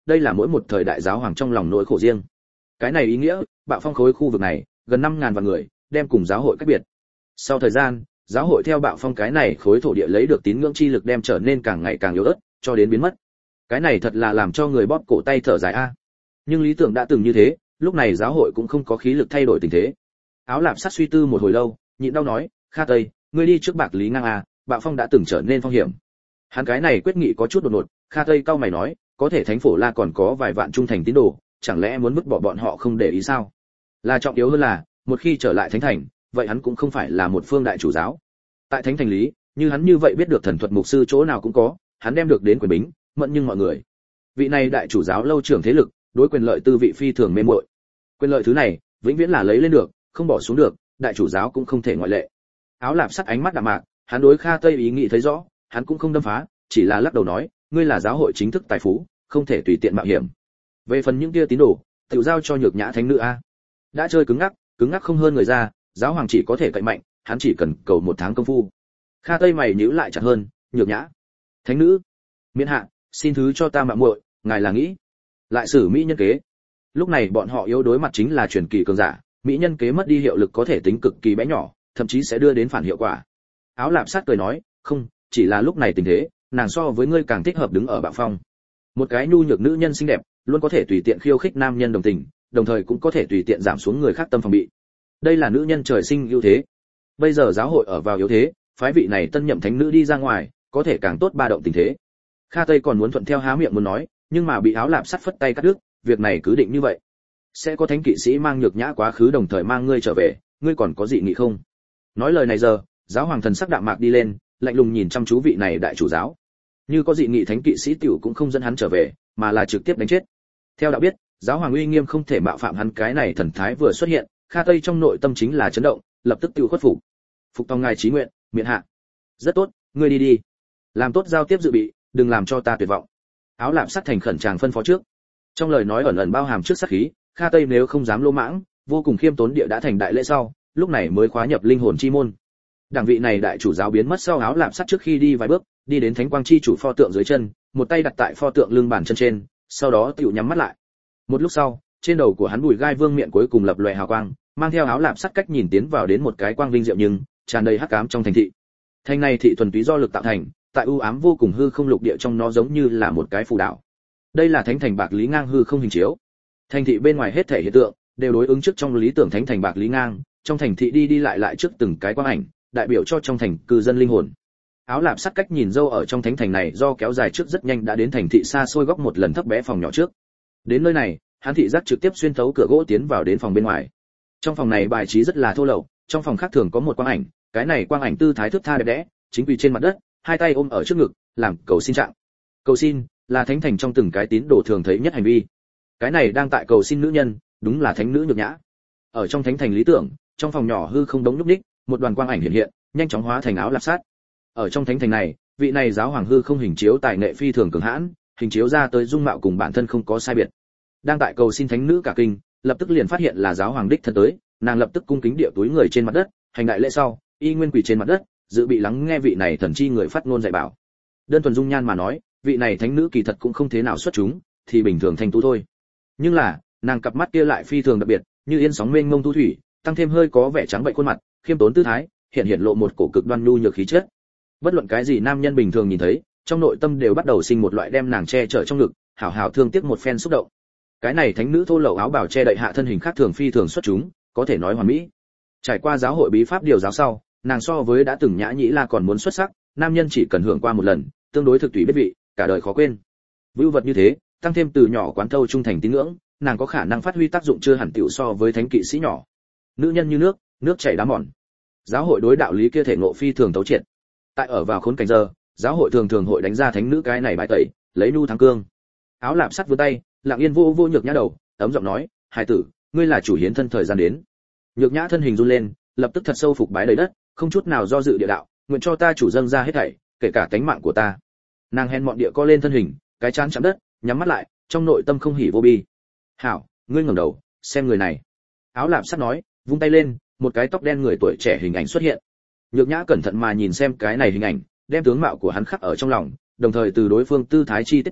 đây là mỗi một thời đại giáo hoàng trong lòng nỗi khổ riêng. Cái này ý nghĩa, Bạo Phong khối khu vực này, gần năm ngàn vạn người, đem cùng giáo hội cách biệt. Sau thời gian, giáo hội theo Bạo Phong cái này khối thổ địa lấy được tín ngưỡng chi lực đem trở nên càng ngày càng yếu ớt, cho đến biến mất. Cái này thật là làm cho người bóp cổ tay thở dài a. Nhưng lý tưởng đã từng như thế, lúc này giáo hội cũng không có khí lực thay đổi tình thế. Áo Lạp Sắt suy tư một hồi lâu, nhịn đau nói, Kha Tây, ngươi đi trước Bạc Lý Ngang a, Bạo Phong đã từng trở nên phong hiểm. Hắn cái này quyết nghị có chút đột ngột, Kha Tây cau mày nói, có thể Thánh Phổ La còn có vài vạn trung thành tín đồ, chẳng lẽ muốn vứt bỏ bọn họ không để ý sao? Là trọng yếu hơn là, một khi trở lại Thánh Thành, vậy hắn cũng không phải là một phương đại chủ giáo. Tại Thánh Thành lý, như hắn như vậy biết được thần thuật mục sư chỗ nào cũng có, hắn đem được đến quyền bính, mận nhưng mọi người. Vị này đại chủ giáo lâu trưởng thế lực, đối quyền lợi tư vị phi thường mê muội. Quyền lợi thứ này, vĩnh viễn là lấy lên được, không bỏ xuống được, đại chủ giáo cũng không thể ngoại lệ. Áo Lạp Sắt ánh mắt đạm mạc, hắn đối Kha Tây ý nghĩ thấy rõ, hắn cũng không đâm phá, chỉ là lắc đầu nói, ngươi là giáo hội chính thức tài phú, không thể tùy tiện mạo hiểm. Về phần những kia tín đồ, tự giao cho Nhược Nhã thánh nữ a. Đã chơi cứng ngắc, cứng ngắc không hơn người ra, giáo hoàng chỉ có thể cậy mạnh, hắn chỉ cần cầu một tháng công phu. Kha Tây mày nhíu lại chặt hơn, Nhược Nhã thánh nữ, miễn hạ, xin thứ cho ta mạo muội, ngài là nghĩ lại xử mỹ nhân kế. Lúc này bọn họ yếu đối mặt chính là truyền kỳ cường giả, mỹ nhân kế mất đi hiệu lực có thể tính cực kỳ bé nhỏ, thậm chí sẽ đưa đến phản hiệu quả. Áo Lạp Sát cười nói, không, chỉ là lúc này tình thế, nàng so với ngươi càng thích hợp đứng ở Bạo Phong. Một cái nhu nhược nữ nhân xinh đẹp, luôn có thể tùy tiện khiêu khích nam nhân đồng tình, đồng thời cũng có thể tùy tiện giảm xuống người khác tâm phòng bị. Đây là nữ nhân trời sinh ưu thế. Bây giờ giáo hội ở vào yếu thế, phái vị này tân nhậm thánh nữ đi ra ngoài, có thể càng tốt ba động tình thế. Kha Tây còn muốn thuận theo há miệng muốn nói, nhưng mà bị Áo Lạp Sắt phất tay cắt đứt, việc này cứ định như vậy. Sẽ có thánh kỵ sĩ mang Nhược Nhã quá khứ đồng thời mang ngươi trở về, ngươi còn có dị nghị không? Nói lời này giờ, giáo hoàng thần sắc đạm mạc đi lên, lạnh lùng nhìn chăm chú vị này đại chủ giáo. Như có dị nghị thánh kỵ sĩ tiểu cũng không dẫn hắn trở về, mà là trực tiếp đánh chết. Theo đạo biết, giáo hoàng uy nghiêm không thể mạo phạm hắn, cái này thần thái vừa xuất hiện, Kha Tây trong nội tâm chính là chấn động, lập tức tiêu khuất phục. Phục tòng ngài chí nguyện, miễn hạ. Rất tốt, ngươi đi đi. Làm tốt giao tiếp dự bị, đừng làm cho ta tuyệt vọng. Áo Lạp Sắt thành khẩn tràng phân phó trước. Trong lời nói ẩn ẩn bao hàm trước sát khí, Kha Tây nếu không dám lô mãng, vô cùng khiêm tốn địa đã thành đại lễ sau, lúc này mới khóa nhập linh hồn chi môn. Đảng vị này đại chủ giáo biến mất sau, Áo Lạp Sắt trước khi đi vài bước, đi đến Thánh Quang chi chủ pho tượng dưới chân, một tay đặt tại pho tượng lưng bàn chân trên, sau đó tiểu nhắm mắt lại. Một lúc sau, trên đầu của hắn bùi gai vương miện cuối cùng lập lòe hào quang, mang theo Áo Lạp Sắt cách nhìn tiến vào đến một cái quang vinh diệu nhưng tràn đầy hắc ám trong thành thị. Thành này thị thuần túy do lực tạo thành, tại u ám vô cùng hư không lục địa trong nó giống như là một cái phù đảo. Đây là thánh thành Bạc Lý Ngang hư không hình chiếu. Thành thị bên ngoài hết thể hiện tượng đều đối ứng trước trong lý tưởng thánh thành Bạc Lý Ngang, trong thành thị đi đi lại lại trước từng cái quang ảnh, đại biểu cho trong thành cư dân linh hồn. Áo Lạp Sắt cách nhìn dâu ở trong thánh thành này do kéo dài trước rất nhanh đã đến thành thị xa xôi góc một lần thấp bé phòng nhỏ trước. Đến nơi này, hắn thị giác trực tiếp xuyên thấu cửa gỗ tiến vào đến phòng bên ngoài. Trong phòng này bài trí rất là thô lậu, trong phòng khác thường có một quang ảnh, cái này quang ảnh tư thái thướt tha đẹp đẽ, chính quỳ trên mặt đất, hai tay ôm ở trước ngực, làm cầu xin trạng. Cầu xin là thánh thành trong từng cái tín đồ thường thấy nhất hành vi. Cái này đang tại cầu xin nữ nhân, đúng là thánh nữ Nhược Nhã. Ở trong thánh thành lý tưởng, trong phòng nhỏ hư không đống nhúc nhích, một đoàn quang ảnh hiện hiện, nhanh chóng hóa thành Áo Lạp Sắt. Ở trong thánh thành này, vị này giáo hoàng hư không hình chiếu tài nghệ phi thường cường hãn, hình chiếu ra tới dung mạo cùng bản thân không có sai biệt. Đang tại cầu xin thánh nữ cả kinh, lập tức liền phát hiện là giáo hoàng đích thân tới, nàng lập tức cung kính địa túi người trên mặt đất, hành đại lễ sau, y nguyên quỳ trên mặt đất, dự bị lắng nghe vị này thần chi người phát ngôn dạy bảo. Đơn thuần dung nhan mà nói, vị này thánh nữ kỳ thật cũng không thế nào xuất chúng, thì bình thường thanh tú thôi. Nhưng là, nàng cặp mắt kia lại phi thường đặc biệt, như yên sóng mênh mông thu thủy, tăng thêm hơi có vẻ trắng bệnh khuôn mặt, khiêm tốn tư thái, hiện hiện lộ một cổ cực đoan nhu nhược khí chất. Bất luận cái gì nam nhân bình thường nhìn thấy, trong nội tâm đều bắt đầu sinh một loại đem nàng che chở trong ngực, hảo hảo thương tiếc một phen xúc động. Cái này thánh nữ thô lậu áo bào che đậy hạ thân hình khác thường phi thường xuất chúng, có thể nói hoàn mỹ. Trải qua giáo hội bí pháp điều giáo sau, nàng so với đã từng Nhã Nhĩ La còn muốn xuất sắc, nam nhân chỉ cần hưởng qua một lần, tương đối thực tùy biết vị, cả đời khó quên. Vưu vật như thế, tăng thêm từ nhỏ quán thâu trung thành tín ngưỡng, nàng có khả năng phát huy tác dụng chưa hẳn tiểu so với thánh kỵ sĩ nhỏ. Nữ nhân như nước, nước chảy đá mòn. Giáo hội đối đạo lý kia thể ngộ phi thường tấu triệt. Tại ở vào khốn cảnh giờ, giáo hội thường thường hội đánh ra thánh nữ cái này bài tẩy, lấy nu thắng cương. Áo Lạp Sắt vươn tay, lặng yên vô vô Nhược Nhã đầu, ấm giọng nói, "Hải tử, ngươi là chủ hiến thân thời gian đến." Nhược Nhã thân hình run lên, lập tức thật sâu phục bái đầy đất, không chút nào do dự địa đạo, "Nguyện cho ta chủ dâng ra hết thảy, kể cả tánh mạng của ta." Nàng hèn mọn địa co lên thân hình, cái trán chạm đất, nhắm mắt lại, trong nội tâm không hỉ vô bi. "Hảo, ngươi ngẩng đầu, xem người này." Áo Lạp Sắt nói, vung tay lên, một cái tóc đen người tuổi trẻ hình ảnh xuất hiện. Nhược Nhã cẩn thận mà nhìn xem cái này hình ảnh, đem tướng mạo của hắn khắc ở trong lòng, đồng thời từ đối phương tư thái chi tiết trong,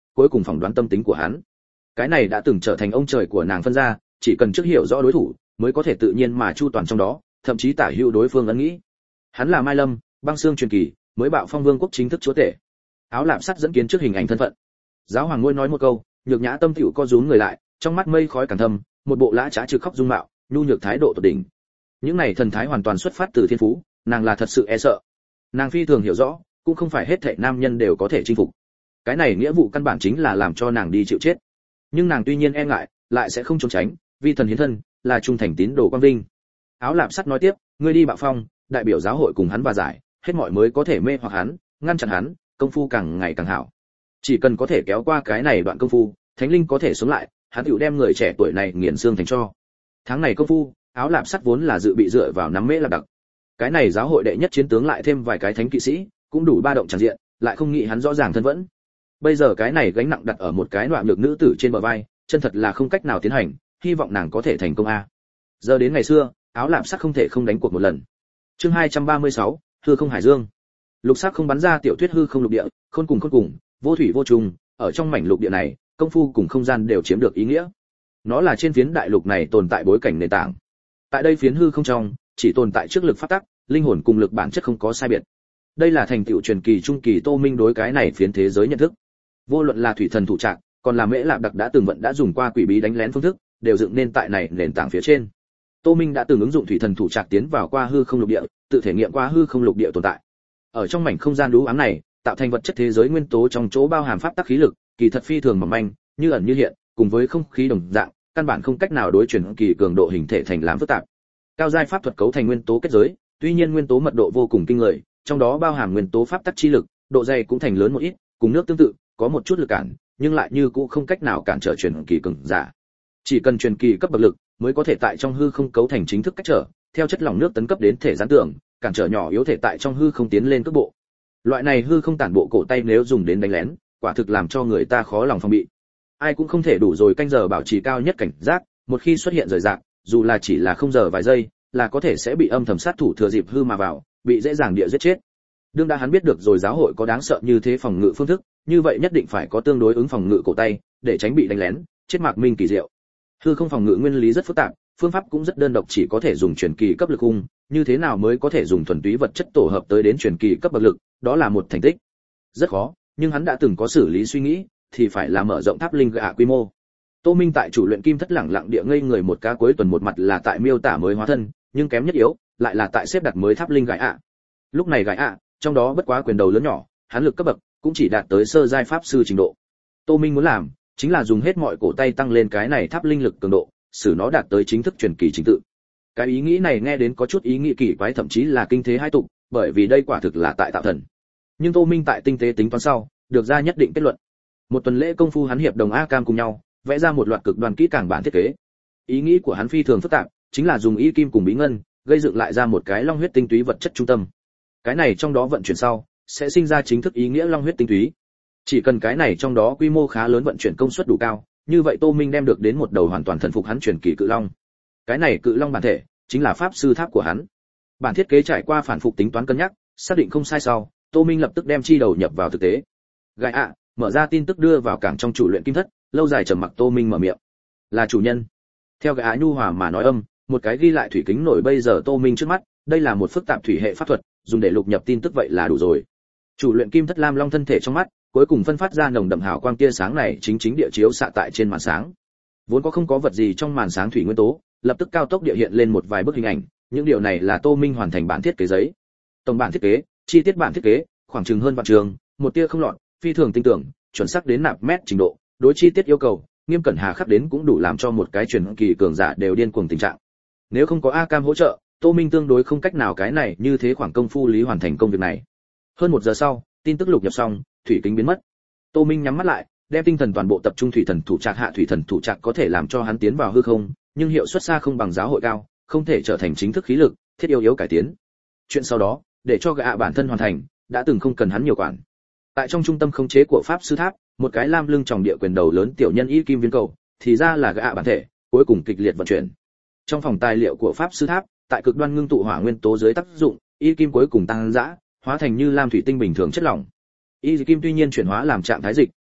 cuối cùng phỏng đoán tâm tính của hắn. Cái này đã từng trở thành ông trời của nàng phân ra, chỉ cần trước hiểu rõ đối thủ, mới có thể tự nhiên mà chu toàn trong đó, thậm chí tả hữu đối phương ấn nghĩ. Hắn là Mai Lâm, băng xương truyền kỳ, mới bạo phong vương quốc chính thức chúa tể. Áo lạp sắt dẫn kiến trước hình ảnh thân phận. Giáo hoàng ngôi nói một câu, nhược nhã tâm tiểu co rúm người lại, trong mắt mây khói càng thâm, một bộ lã trá trực khóc dung mạo, nhu nhược thái độ tột đỉnh. Những này thần thái hoàn toàn xuất phát từ thiên phú, nàng là thật sự e sợ. Nàng phi thường hiểu rõ, cũng không phải hết thảy nam nhân đều có thể chinh phục. Cái này nghĩa vụ căn bản chính là làm cho nàng đi chịu chết. Nhưng nàng tuy nhiên e ngại, lại sẽ không trốn tránh, vì thần hiến thân, là trung thành tín đồ quang vinh. Áo lạp sắt nói tiếp, ngươi đi bạo phong, đại biểu giáo hội cùng hắn và giải, hết mọi mới có thể mê hoặc hắn, ngăn chặn hắn, công phu càng ngày càng hảo. Chỉ cần có thể kéo qua cái này đoạn công phu, thánh linh có thể sống lại, hắn hữu đem người trẻ tuổi này nghiền xương thành cho. Tháng này công phu, áo lạp sắt vốn là dự bị dựa vào nắm mễ là đặc. Cái này giáo hội đệ nhất chiến tướng lại thêm vài cái thánh kỵ sĩ, cũng đủ ba động tràn diện, lại không nghĩ hắn rõ ràng thân vẫn. Bây giờ cái này gánh nặng đặt ở một cái loạn nhược nữ tử trên bờ vai, chân thật là không cách nào tiến hành, hy vọng nàng có thể thành công a. Giờ đến ngày xưa, áo lạp sắt không thể không đánh cuộc một lần. Chương hai trăm ba mươi sáu, hư không hải dương. Lục sắc không bắn ra tiểu thuyết hư không lục địa, khôn cùng khôn cùng, vô thủy vô trùng, ở trong mảnh lục địa này, công phu cùng không gian đều chiếm được ý nghĩa. Nó là trên phiến đại lục này tồn tại bối cảnh nền tảng. Tại đây phiến hư không trong, chỉ tồn tại trước lực pháp tắc, linh hồn cùng lực bản chất không có sai biệt. Đây là thành tựu truyền kỳ trung kỳ Tô Minh đối cái này phiến thế giới nhận thức. Vô luận là thủy thần thủ trạc, còn là Mễ Lạp Đặc đã từng vận đã dùng qua quỷ bí đánh lén phương thức, đều dựng nên tại này nền tảng phía trên. Tô Minh đã từng ứng dụng thủy thần thủ trạc tiến vào qua hư không lục địa, tự thể nghiệm qua hư không lục địa tồn tại. Ở trong mảnh không gian đú ám này, tạo thành vật chất thế giới nguyên tố trong chỗ bao hàm pháp tắc khí lực, kỳ thật phi thường mỏng manh, như ẩn như hiện, cùng với không khí đồng dạng, căn bản không cách nào đối chuyển kỳ cường độ hình thể thành làm phức tạp. Cao giai pháp thuật cấu thành nguyên tố kết giới, tuy nhiên nguyên tố mật độ vô cùng kinh người, trong đó bao hàm nguyên tố pháp tắc chi lực, độ dày cũng thành lớn một ít, cùng nước tương tự, có một chút lực cản, nhưng lại như cũng không cách nào cản trở truyền kỳ cường giả. Chỉ cần truyền kỳ cấp bậc lực, mới có thể tại trong hư không cấu thành chính thức cách trở, theo chất lỏng nước tấn cấp đến thể gián tưởng, cản trở nhỏ yếu thể tại trong hư không tiến lên cước bộ. Loại này hư không tản bộ cổ tay nếu dùng đến đánh lén, quả thực làm cho người ta khó lòng phòng bị. Ai cũng không thể đủ rồi canh giờ bảo trì cao nhất cảnh giác, một khi xuất hiện rời rạc, dù là chỉ là không giờ vài giây, là có thể sẽ bị âm thầm sát thủ thừa dịp hư mà vào, bị dễ dàng địa giết chết. Đương đã hắn biết được rồi giáo hội có đáng sợ như thế phòng ngự phương thức, như vậy nhất định phải có tương đối ứng phòng ngự cổ tay, để tránh bị đánh lén, chết mạc minh kỳ diệu. Hư không phòng ngự nguyên lý rất phức tạp, phương pháp cũng rất đơn độc, chỉ có thể dùng truyền kỳ cấp lực hung, như thế nào mới có thể dùng thuần túy vật chất tổ hợp tới đến truyền kỳ cấp bậc lực, đó là một thành tích rất khó, nhưng hắn đã từng có xử lý suy nghĩ, thì phải là mở rộng tháp linh gạ quy mô. Tô Minh tại chủ luyện kim thất lẳng lặng địa ngây người một ca cuối tuần, một mặt là tại miêu tả mới hóa thân, nhưng kém nhất yếu, lại là tại xếp đặt mới tháp linh gạ ạ. Lúc này gạ ạ, trong đó bất quá quyền đầu lớn nhỏ, hắn lực cấp bậc cũng chỉ đạt tới sơ giai pháp sư trình độ. Tô Minh muốn làm, chính là dùng hết mọi cổ tay tăng lên cái này tháp linh lực cường độ,使nó đạt tới chính thức truyền kỳ trình tự. Cái ý nghĩ này nghe đến có chút ý nghĩ kỳ quái, thậm chí là kinh thế hai tục, bởi vì đây quả thực là tại tạo thần. Nhưng Tô Minh tại tinh tế tính toán sau, được ra nhất định kết luận. Một tuần lễ công phu hắn hiệp đồng A Cam cùng nhau, vẽ ra một loạt cực đoan kỹ càng bản thiết kế. Ý nghĩ của hắn phi thường phức tạp, chính là dùng y kim cùng bí ngân, gây dựng lại ra một cái long huyết tinh túy vật chất trung tâm. Cái này trong đó vận chuyển sau, sẽ sinh ra chính thức ý nghĩa long huyết tinh túy. Chỉ cần cái này trong đó quy mô khá lớn, vận chuyển công suất đủ cao, như vậy Tô Minh đem được đến một đầu hoàn toàn thần phục hắn truyền kỳ cự long. Cái này cự long bản thể chính là pháp sư tháp của hắn. Bản thiết kế trải qua phản phục tính toán cân nhắc, xác định không sai sau, Tô Minh lập tức đem chi đầu nhập vào thực tế. Gai ạ, mở ra tin tức đưa vào cảng trong chủ luyện kim thất, lâu dài trầm mặc. Tô Minh mở miệng. Là chủ nhân. Theo Gai ạ nhu hòa mà nói âm, một cái ghi lại thủy kính nổi bây giờ Tô Minh trước mắt, đây là một phức tạp thủy hệ pháp thuật, dùng để lục nhập tin tức vậy là đủ rồi. Chủ luyện kim thất lam long thân thể trong mắt, cuối cùng phân phát ra nồng đậm hào quang tia sáng này chính chính địa chiếu xạ tại trên màn sáng. Vốn có không có vật gì trong màn sáng thủy nguyên tố, lập tức cao tốc địa hiện lên một vài bức hình ảnh, những điều này là Tô Minh hoàn thành bản thiết kế giấy. Tổng bản thiết kế, chi tiết bản thiết kế, khoảng chừng hơn vạn trường, một tia không lọt, phi thường tinh tưởng, chuẩn xác đến nạp mét trình độ, đối chi tiết yêu cầu, nghiêm cẩn hà khắc đến cũng đủ làm cho một cái truyền kỳ cường giả đều điên cuồng tình trạng. Nếu không có A Cam hỗ trợ, Tô Minh tương đối không cách nào cái này như thế khoảng công phu lý hoàn thành công việc này. Hơn một giờ sau, tin tức lục nhập xong, thủy kính biến mất. Tô Minh nhắm mắt lại, đem tinh thần toàn bộ tập trung thủy thần thủ trạc hạ. Thủy thần thủ trạc có thể làm cho hắn tiến vào hư không, nhưng hiệu suất xa không bằng giáo hội cao, không thể trở thành chính thức khí lực, thiết yếu yếu cải tiến. Chuyện sau đó, để cho gã bản thân hoàn thành, đã từng không cần hắn nhiều quản. Tại trong trung tâm khống chế của pháp sư tháp, một cái lam lưng tròng địa quyền đầu lớn tiểu nhân y kim viên cầu, thì ra là gã bản thể, cuối cùng kịch liệt vận chuyển. Trong phòng tài liệu của pháp sư tháp, tại cực đoan ngưng tụ hỏa nguyên tố dưới tác dụng, y kim cuối cùng tăng dã, hóa thành như lam thủy tinh bình thường chất lỏng. Y kim tuy nhiên chuyển hóa làm trạng thái dịch,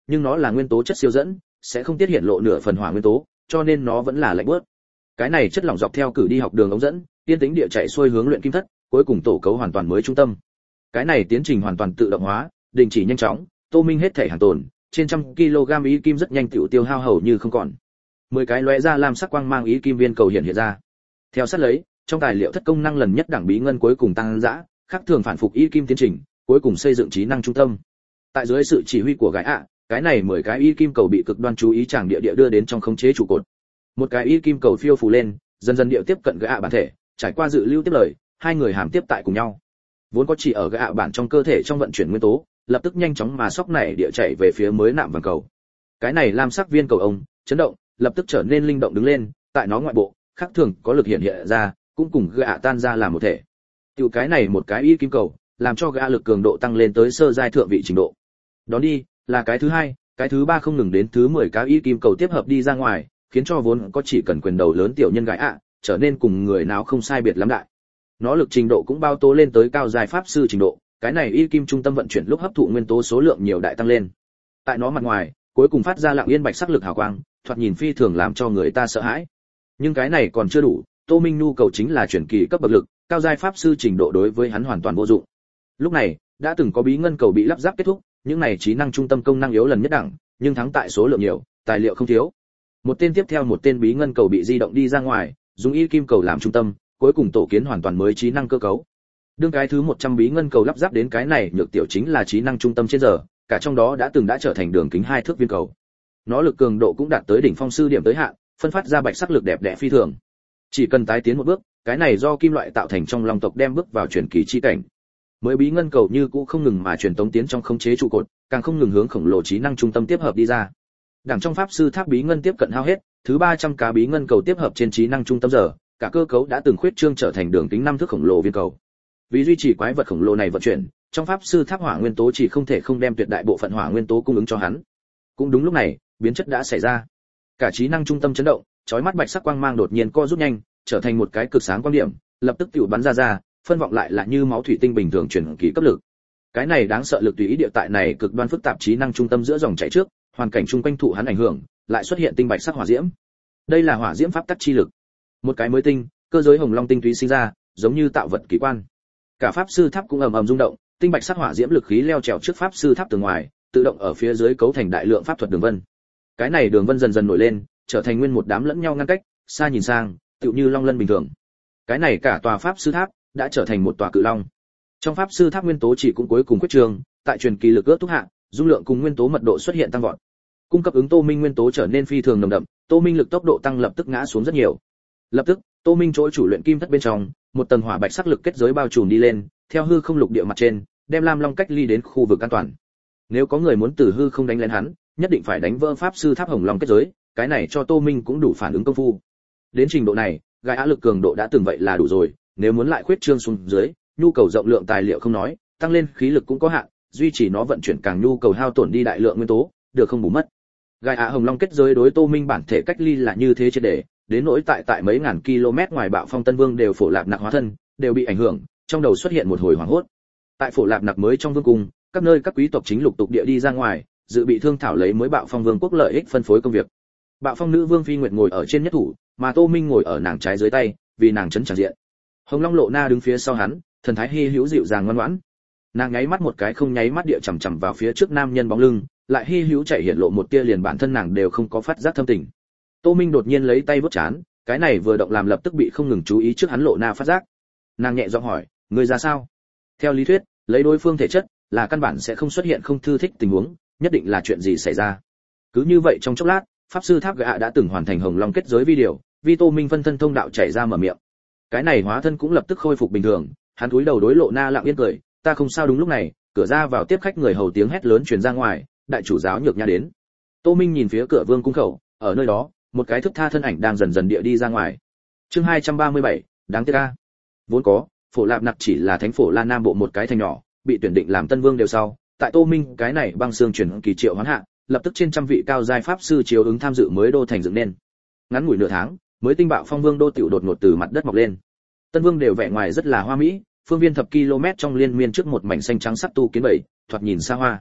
nhưng nó là nguyên tố chất siêu dẫn, sẽ không tiết hiện lộ nửa phần hỏa nguyên tố, cho nên nó vẫn là lạnh bớt. Cái này chất lỏng dọc theo cử đi học đường ống dẫn, tiên tính địa chạy xuôi hướng luyện kim thất, cuối cùng tổ cấu hoàn toàn mới trung tâm. Cái này tiến trình hoàn toàn tự động hóa, đình chỉ nhanh chóng, Tô Minh hết thể hàng tồn, trên trăm kg ý kim rất nhanh tiểu tiêu hao hầu như không còn. mười cái lóe ra lam sắc quang mang ý kim viên cầu hiện hiện ra. Theo sát lấy, trong tài liệu thất công năng lần nhất đẳng bí ngân cuối cùng tăng dã, khác thường phản phục ý kim tiến trình, cuối cùng xây dựng trí năng trung tâm. Tại dưới sự chỉ huy của gái ạ, cái này mười cái ý kim cầu bị cực đoan chú ý chẳng địa địa đưa đến trong khống chế trụ cột. Một cái ý kim cầu phiêu phù lên, dần dần điệu tiếp cận gã ạ bản thể, trải qua dự lưu tiếp lời, hai người hàm tiếp tại cùng nhau. Vốn có chỉ ở gã ạ bản trong cơ thể trong vận chuyển nguyên tố, lập tức nhanh chóng mà sóc này địa chạy về phía mới nạm vàng cầu. Cái này lam sắc viên cầu ông chấn động, lập tức trở nên linh động đứng lên, tại nó ngoại bộ, khác thường có lực hiện hiện ra, cũng cùng gã ạ tan ra làm một thể. Tiểu cái này một cái ý kim cầu, làm cho gã lực cường độ tăng lên tới sơ giai thượng vị trình độ. Đón đi, là cái thứ hai, cái thứ ba không ngừng đến thứ mười cái ý kim cầu tiếp hợp đi ra ngoài, khiến cho vốn có chỉ cần quyền đầu lớn tiểu nhân gái ạ, trở nên cùng người nào không sai biệt lắm đại. Nó lực trình độ cũng bao tố lên tới cao giai pháp sư trình độ, cái này y kim trung tâm vận chuyển lúc hấp thụ nguyên tố số lượng nhiều đại tăng lên. Tại nó mặt ngoài, cuối cùng phát ra lặng yên bạch sắc lực hào quang, thoạt nhìn phi thường làm cho người ta sợ hãi. Nhưng cái này còn chưa đủ, Tô Minh nhu cầu chính là chuyển kỳ cấp bậc lực, cao giai pháp sư trình độ đối với hắn hoàn toàn vô dụng. Lúc này, đã từng có bí ngân cầu bị lắp ráp kết thúc, những này trí năng trung tâm công năng yếu lần nhất đẳng, nhưng thắng tại số lượng nhiều, tài liệu không thiếu. Một tên tiếp theo một tên bí ngân cầu bị di động đi ra ngoài, dùng y kim cầu làm trung tâm, cuối cùng tổ kiến hoàn toàn mới trí năng cơ cấu. Đương cái thứ một trăm bí ngân cầu lắp ráp đến cái này, nhược tiểu chính là trí năng trung tâm trên giờ, cả trong đó đã từng đã trở thành đường kính hai thước viên cầu. Nó lực cường độ cũng đạt tới đỉnh phong sư điểm tới hạn, phân phát ra bạch sắc lực đẹp đẽ phi thường. Chỉ cần tái tiến một bước, cái này do kim loại tạo thành trong long tộc đem bước vào truyền kỳ chi cảnh. Mới bí ngân cầu như cũ không ngừng mà truyền tống tiến trong khống chế trụ cột, càng không ngừng hướng khổng lồ trí năng trung tâm tiếp hợp đi ra. Đẳng trong pháp sư tháp bí ngân tiếp cận hao hết, thứ ba trăm cá bí ngân cầu tiếp hợp trên trí năng trung tâm giờ, cả cơ cấu đã từng khuyết trương trở thành đường kính năm thước khổng lồ viên cầu. Vì duy trì quái vật khổng lồ này vận chuyển, trong pháp sư tháp hỏa nguyên tố chỉ không thể không đem tuyệt đại bộ phận hỏa nguyên tố cung ứng cho hắn. Cũng đúng lúc này, biến chất đã xảy ra. Cả trí năng trung tâm chấn động, chói mắt bạch sắc quang mang đột nhiên co rút nhanh, trở thành một cái cực sáng quang điểm, lập tức tiểu bắn ra ra, phân vọng lại là như máu thủy tinh bình thường chuyển kỳ cấp lực. Cái này đáng sợ lực tùy ý địa tại này cực đoan phức tạp trí năng trung tâm giữa dòng chảy trước, hoàn cảnh chung quanh thụ hắn ảnh hưởng, lại xuất hiện tinh bạch sắc hỏa diễm. Đây là hỏa diễm pháp tắc chi lực. Một cái mới tinh, cơ giới hồng long tinh túy sinh ra, giống như tạo vật kỳ quan. Cả pháp sư tháp cũng ầm ầm rung động, tinh bạch sắc hỏa diễm lực khí leo trèo trước pháp sư tháp từ ngoài, tự động ở phía dưới cấu thành đại lượng pháp thuật đường vân. Cái này đường vân dần dần nổi lên, trở thành nguyên một đám lẫn nhau ngăn cách, xa nhìn sang, tựu như long lân bình thường. Cái này cả tòa pháp sư tháp đã trở thành một tòa cự long. Trong pháp sư tháp nguyên tố chỉ cũng cuối cùng quyết trường, tại truyền kỳ lực ước thúc hạ, dung lượng cùng nguyên tố mật độ xuất hiện tăng vọt. Cung cấp ứng Tô Minh nguyên tố trở nên phi thường nồng đậm, Tô Minh lực tốc độ tăng lập tức ngã xuống rất nhiều. Lập tức, Tô Minh chỗ chủ luyện kim thất bên trong, một tầng hỏa bạch sắc lực kết giới bao trùm đi lên, theo hư không lục địa mặt trên, đem Lam Long cách ly đến khu vực an toàn. Nếu có người muốn từ hư không đánh lên hắn, nhất định phải đánh vỡ pháp sư tháp hồng long kết giới, cái này cho Tô Minh cũng đủ phản ứng công phu. Đến trình độ này, gai á lực cường độ đã từng vậy là đủ rồi, nếu muốn lại khuyết trương xuống dưới, nhu cầu rộng lượng tài liệu không nói, tăng lên khí lực cũng có hạn, duy trì nó vận chuyển càng nhu cầu hao tổn đi đại lượng nguyên tố, được không bù mất. Gai á hồng long kết giới đối Tô Minh bản thể cách ly là như thế triệt để, đến nỗi tại tại mấy ngàn km ngoài Bạo Phong Tân Vương đều phổ lạp nặc hóa thân, đều bị ảnh hưởng, trong đầu xuất hiện một hồi hoảng hốt. Tại phổ lạp nặc mới trong vương cung, các nơi các quý tộc chính lục tục địa đi ra ngoài, dự bị thương thảo lấy mới Bạo Phong Vương quốc lợi ích phân phối công việc. Bạo Phong nữ vương Phi Nguyệt ngồi ở trên nhất thủ, mà Tô Minh ngồi ở nàng trái dưới tay, vì nàng chấn tràng diện. Hồng Long Lộ Na đứng phía sau hắn, thần thái hi hữu dịu dàng ngoan ngoãn. Nàng nháy mắt một cái không nháy mắt địa chằm chằm vào phía trước nam nhân bóng lưng, lại hi hữu chạy hiện lộ một tia liền bản thân nàng đều không có phát giác thâm tình. Tô Minh đột nhiên lấy tay vuốt chán, cái này vừa động làm lập tức bị không ngừng chú ý trước hắn Lộ Na phát giác. Nàng nhẹ giọng hỏi, người ra sao? Theo lý thuyết, lấy đối phương thể chất, là căn bản sẽ không xuất hiện không thư thích tình huống, nhất định là chuyện gì xảy ra. Cứ như vậy trong chốc lát, pháp sư tháp gã đã từng hoàn thành hồng long kết giới video, vi Tô Minh phân thân thông đạo chảy ra mở miệng. Cái này hóa thân cũng lập tức khôi phục bình thường, hắn cúi đầu đối Lộ Na lặng yên cười, ta không sao. Đúng lúc này, cửa ra vào tiếp khách người hầu tiếng hét lớn truyền ra ngoài, đại chủ giáo Nhược Nha đến. Tô Minh nhìn phía cửa vương cung khẩu, ở nơi đó, một cái thức tha thân ảnh đang dần dần địa đi ra ngoài. Chương hai trăm ba mươi bảy, đáng tiếc a. Vốn có, Phổ Lạp Nặc chỉ là thánh phổ Lan Nam bộ một cái thành nhỏ, bị tuyển định làm tân vương đều sau, tại Tô Minh cái này băng xương chuyển kỳ triệu hoán hạ, lập tức trên trăm vị cao giai pháp sư chiếu ứng tham dự mới đô thành dựng nên. Ngắn ngủi nửa tháng, mới tinh bạo phong vương đô tiểu đột ngột từ mặt đất mọc lên. Tân vương đều vẻ ngoài rất là hoa mỹ, phương viên thập km trong liên miên trước một mảnh xanh trắng sắc tu kiến bảy, thoạt nhìn xa hoa.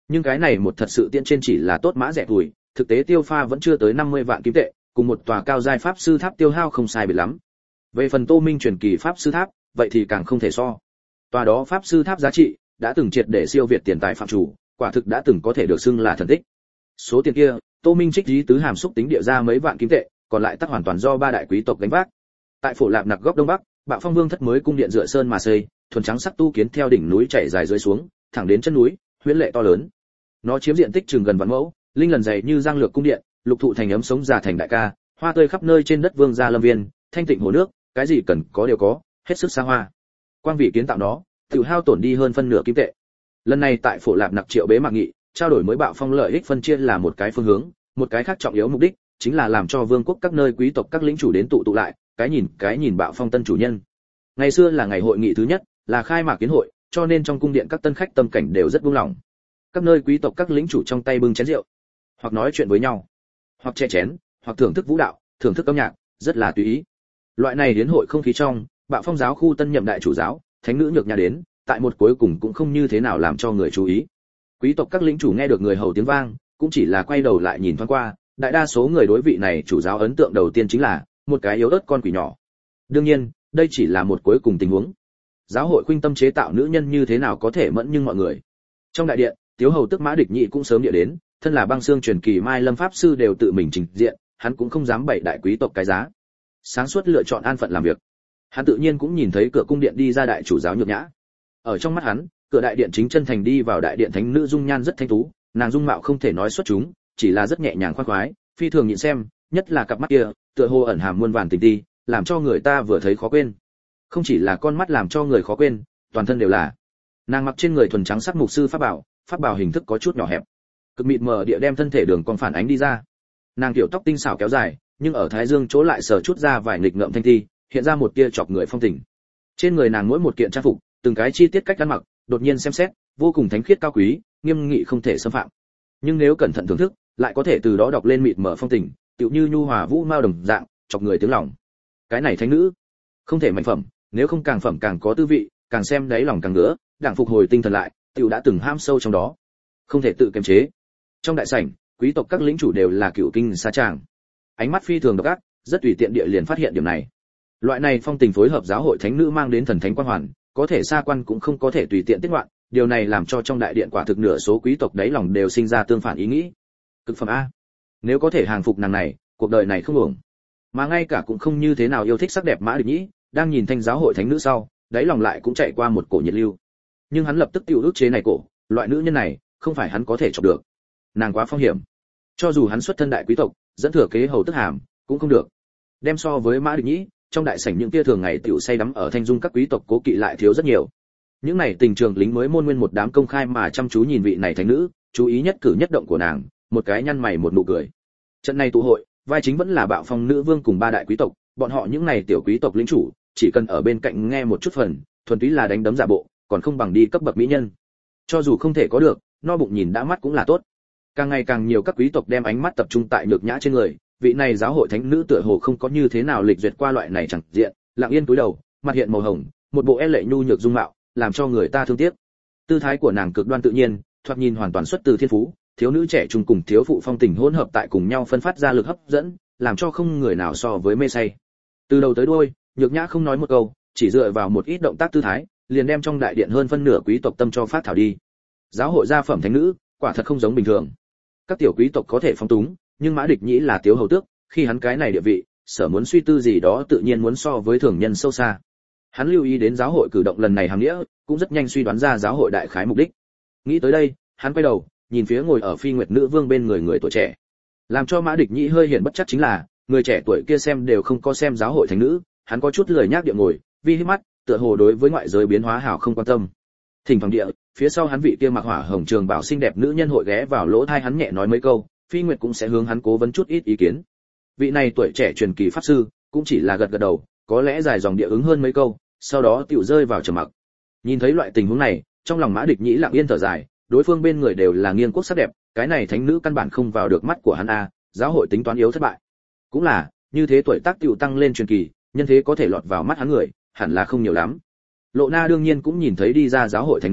Nhưng cái này một thật sự tiện trên chỉ là tốt mã rẻ tuổi, thực tế tiêu pha vẫn chưa tới năm mươi vạn kim tệ, cùng một tòa cao giai pháp sư tháp tiêu hao không sai biệt lắm. Về phần Tô Minh truyền kỳ pháp sư tháp, vậy thì càng không thể so. Tòa đó pháp sư tháp giá trị đã từng triệt để siêu việt tiền tài phạm chủ, quả thực đã từng có thể được xưng là thần tích. Số tiền kia, Tô Minh trích lý tứ hàm xúc tính địa ra mấy vạn kim tệ, còn lại tất hoàn toàn do ba đại quý tộc gánh vác. Tại Phổ Lạp Nặc góc đông bắc, Bạo Phong Vương thất mới cung điện dựa sơn mà xây, thuần trắng sắc tu kiến theo đỉnh núi chảy dài dưới xuống, thẳng đến chân núi, huyễn lệ to lớn. Nó chiếm diện tích chừng gần vạn mẫu, linh lần dày như giang lược cung điện, lục thụ thành ấm sống già thành đại ca, hoa tươi khắp nơi trên đất vương gia lâm viên, thanh tịnh hồ nước, cái gì cần có đều có, hết sức xa hoa. Quang vị kiến tạo nó, tự hao tổn đi hơn phân nửa kim tệ. Lần này tại Phổ Lạp Nặc triệu bế mạc nghị, trao đổi mới Bạo Phong lợi ích phân chia là một cái phương hướng, một cái khác trọng yếu mục đích chính là làm cho vương quốc các nơi quý tộc các lĩnh chủ đến tụ tụ lại, cái nhìn cái nhìn Bạo Phong tân chủ nhân. Ngày xưa là ngày hội nghị thứ nhất, là khai mạc kiến hội, cho nên trong cung điện các tân khách tâm cảnh đều rất buông lỏng. Các nơi quý tộc các lĩnh chủ trong tay bưng chén rượu, hoặc nói chuyện với nhau, hoặc che chén, hoặc thưởng thức vũ đạo, thưởng thức âm nhạc, rất là tùy ý. Loại này đến hội không khí trong, Bạo Phong giáo khu tân nhậm đại chủ giáo, thánh nữ Nhược Nha đến, tại một cuối cùng cũng không như thế nào làm cho người chú ý. Quý tộc các lĩnh chủ nghe được người hầu tiếng vang, cũng chỉ là quay đầu lại nhìn thoáng qua, đại đa số người đối vị này chủ giáo ấn tượng đầu tiên chính là một cái yếu ớt con quỷ nhỏ. Đương nhiên, đây chỉ là một cuối cùng tình huống. Giáo hội khuynh tâm chế tạo nữ nhân như thế nào có thể mẫn nhưng mọi người. Trong đại điện, Tiếu hầu tức Mã Địch Nhị cũng sớm địa đến, thân là băng xương truyền kỳ Mai Lâm pháp sư đều tự mình trình diện, hắn cũng không dám bày đại quý tộc cái giá. Sáng suốt lựa chọn an phận làm việc. Hắn tự nhiên cũng nhìn thấy cửa cung điện đi ra đại chủ giáo Nhược Nhã. Ở trong mắt hắn, cửa đại điện chính chân thành đi vào đại điện thánh nữ dung nhan rất thanh tú, nàng dung mạo không thể nói xuất chúng, chỉ là rất nhẹ nhàng khoan khoái, phi thường nhịn xem, nhất là cặp mắt kia, tựa hồ ẩn hàm muôn vàn tình ti, làm cho người ta vừa thấy khó quên. Không chỉ là con mắt làm cho người khó quên, toàn thân đều là. Nàng mặc trên người thuần trắng sắc mục sư pháp bảo, pháp bảo hình thức có chút nhỏ hẹp, cực mịt mờ địa đem thân thể đường còn phản ánh đi ra. Nàng tiểu tóc tinh xảo kéo dài, nhưng ở thái dương chỗ lại sờ chút ra vài nghịch ngợm thanh ti, hiện ra một tia chọc người phong tình. Trên người nàng mỗi một kiện trang phục, từng cái chi tiết cách ăn mặc, đột nhiên xem xét, vô cùng thánh khiết cao quý, nghiêm nghị không thể xâm phạm. Nhưng nếu cẩn thận thưởng thức, lại có thể từ đó đọc lên mịt mờ phong tình, tựu như nhu hòa vũ mao đồng dạng, chọc người tiếng lòng. Cái này thánh nữ, không thể mạnh phẩm, nếu không càng phẩm càng có tư vị, càng xem đáy lòng càng ngứa, đảng phục hồi tinh thần lại, tựu đã từng ham sâu trong đó, không thể tự kiềm chế. Trong đại sảnh, quý tộc các lĩnh chủ đều là cựu kinh xa tràng, ánh mắt phi thường độc ác, rất tùy tiện địa liền phát hiện điểm này. Loại này phong tình phối hợp giáo hội thánh nữ mang đến thần thánh quan hoàn, có thể xa quan cũng không có thể tùy tiện tiết loạn, điều này làm cho trong đại điện quả thực nửa số quý tộc đáy lòng đều sinh ra tương phản ý nghĩ. Cực phẩm a, nếu có thể hàng phục nàng này, cuộc đời này không uổng. Mà ngay cả cũng không như thế nào yêu thích sắc đẹp Mã Địch Nhĩ, đang nhìn thanh giáo hội thánh nữ sau, đáy lòng lại cũng chạy qua một cổ nhiệt lưu. Nhưng hắn lập tức tiêu ức chế này cổ, loại nữ nhân này, không phải hắn có thể chọc được. Nàng quá phong hiểm. Cho dù hắn xuất thân đại quý tộc, dẫn thừa kế hầu tức hàm, cũng không được. Đem so với Mã Địch Nhĩ, trong đại sảnh những kia thường ngày tiểu say đắm ở thanh dung các quý tộc cố kỵ lại thiếu rất nhiều. Những này tình trường lính mới môn nguyên một đám công khai mà chăm chú nhìn vị này thánh nữ, chú ý nhất cử nhất động của nàng, một cái nhăn mày một nụ cười. Trận này tụ hội, vai chính vẫn là Bạo Phong nữ vương cùng ba đại quý tộc, bọn họ những này tiểu quý tộc lĩnh chủ, chỉ cần ở bên cạnh nghe một chút phần, thuần túy là đánh đấm giả bộ, còn không bằng đi cấp bậc mỹ nhân. Cho dù không thể có được, no bụng nhìn đã mắt cũng là tốt. Càng ngày càng nhiều các quý tộc đem ánh mắt tập trung tại Nhược Nhã trên người, vị này giáo hội thánh nữ tựa hồ không có như thế nào lịch duyệt qua loại này chẳng diện, lặng yên cúi đầu, mặt hiện màu hồng, một bộ e lệ nhu nhược dung mạo, làm cho người ta thương tiếc. Tư thái của nàng cực đoan tự nhiên, thoạt nhìn hoàn toàn xuất từ thiên phú, thiếu nữ trẻ trung cùng thiếu phụ phong tình hỗn hợp tại cùng nhau phân phát ra lực hấp dẫn, làm cho không người nào so với mê say. Từ đầu tới đuôi, Nhược Nhã không nói một câu, chỉ dựa vào một ít động tác tư thái, liền đem trong đại điện hơn phân nửa quý tộc tâm cho phát thảo đi. Giáo hội gia phẩm thánh nữ, quả thật không giống bình thường. Các tiểu quý tộc có thể phong túng, nhưng Mã Địch Nhĩ là Tiếu hầu tước, khi hắn cái này địa vị, sở muốn suy tư gì đó tự nhiên muốn so với thường nhân sâu xa. Hắn lưu ý đến giáo hội cử động lần này hàm nghĩa, cũng rất nhanh suy đoán ra giáo hội đại khái mục đích. Nghĩ tới đây, hắn quay đầu, nhìn phía ngồi ở Phi Nguyệt nữ vương bên người người tuổi trẻ. Làm cho Mã Địch Nhĩ hơi hiện bất chắc chính là, người trẻ tuổi kia xem đều không có xem giáo hội thánh nữ, hắn có chút lười nhác địa ngồi, vi hít mắt, tựa hồ đối với ngoại giới biến hóa hảo không quan tâm. Thỉnh thoảng địa, phía sau hắn vị kia mặc hỏa hồng trường bảo xinh đẹp nữ nhân hội ghé vào lỗ tai hắn nhẹ nói mấy câu, Phi Nguyệt cũng sẽ hướng hắn cố vấn chút ít ý kiến. Vị này tuổi trẻ truyền kỳ pháp sư, cũng chỉ là gật gật đầu, có lẽ dài dòng địa ứng hơn mấy câu, sau đó tiểu rơi vào trầm mặc. Nhìn thấy loại tình huống này, trong lòng Mã Địch Nhĩ lặng yên thở dài, đối phương bên người đều là nghiêng quốc sắc đẹp, cái này thánh nữ căn bản không vào được mắt của hắn a, giáo hội tính toán yếu thất bại. Cũng là, như thế tuổi tác tiểu tăng lên truyền kỳ, nhân thế có thể lọt vào mắt hắn người, hẳn là không nhiều lắm. Lộ Na đương nhiên cũng nhìn thấy đi ra giáo hội thánh nữ,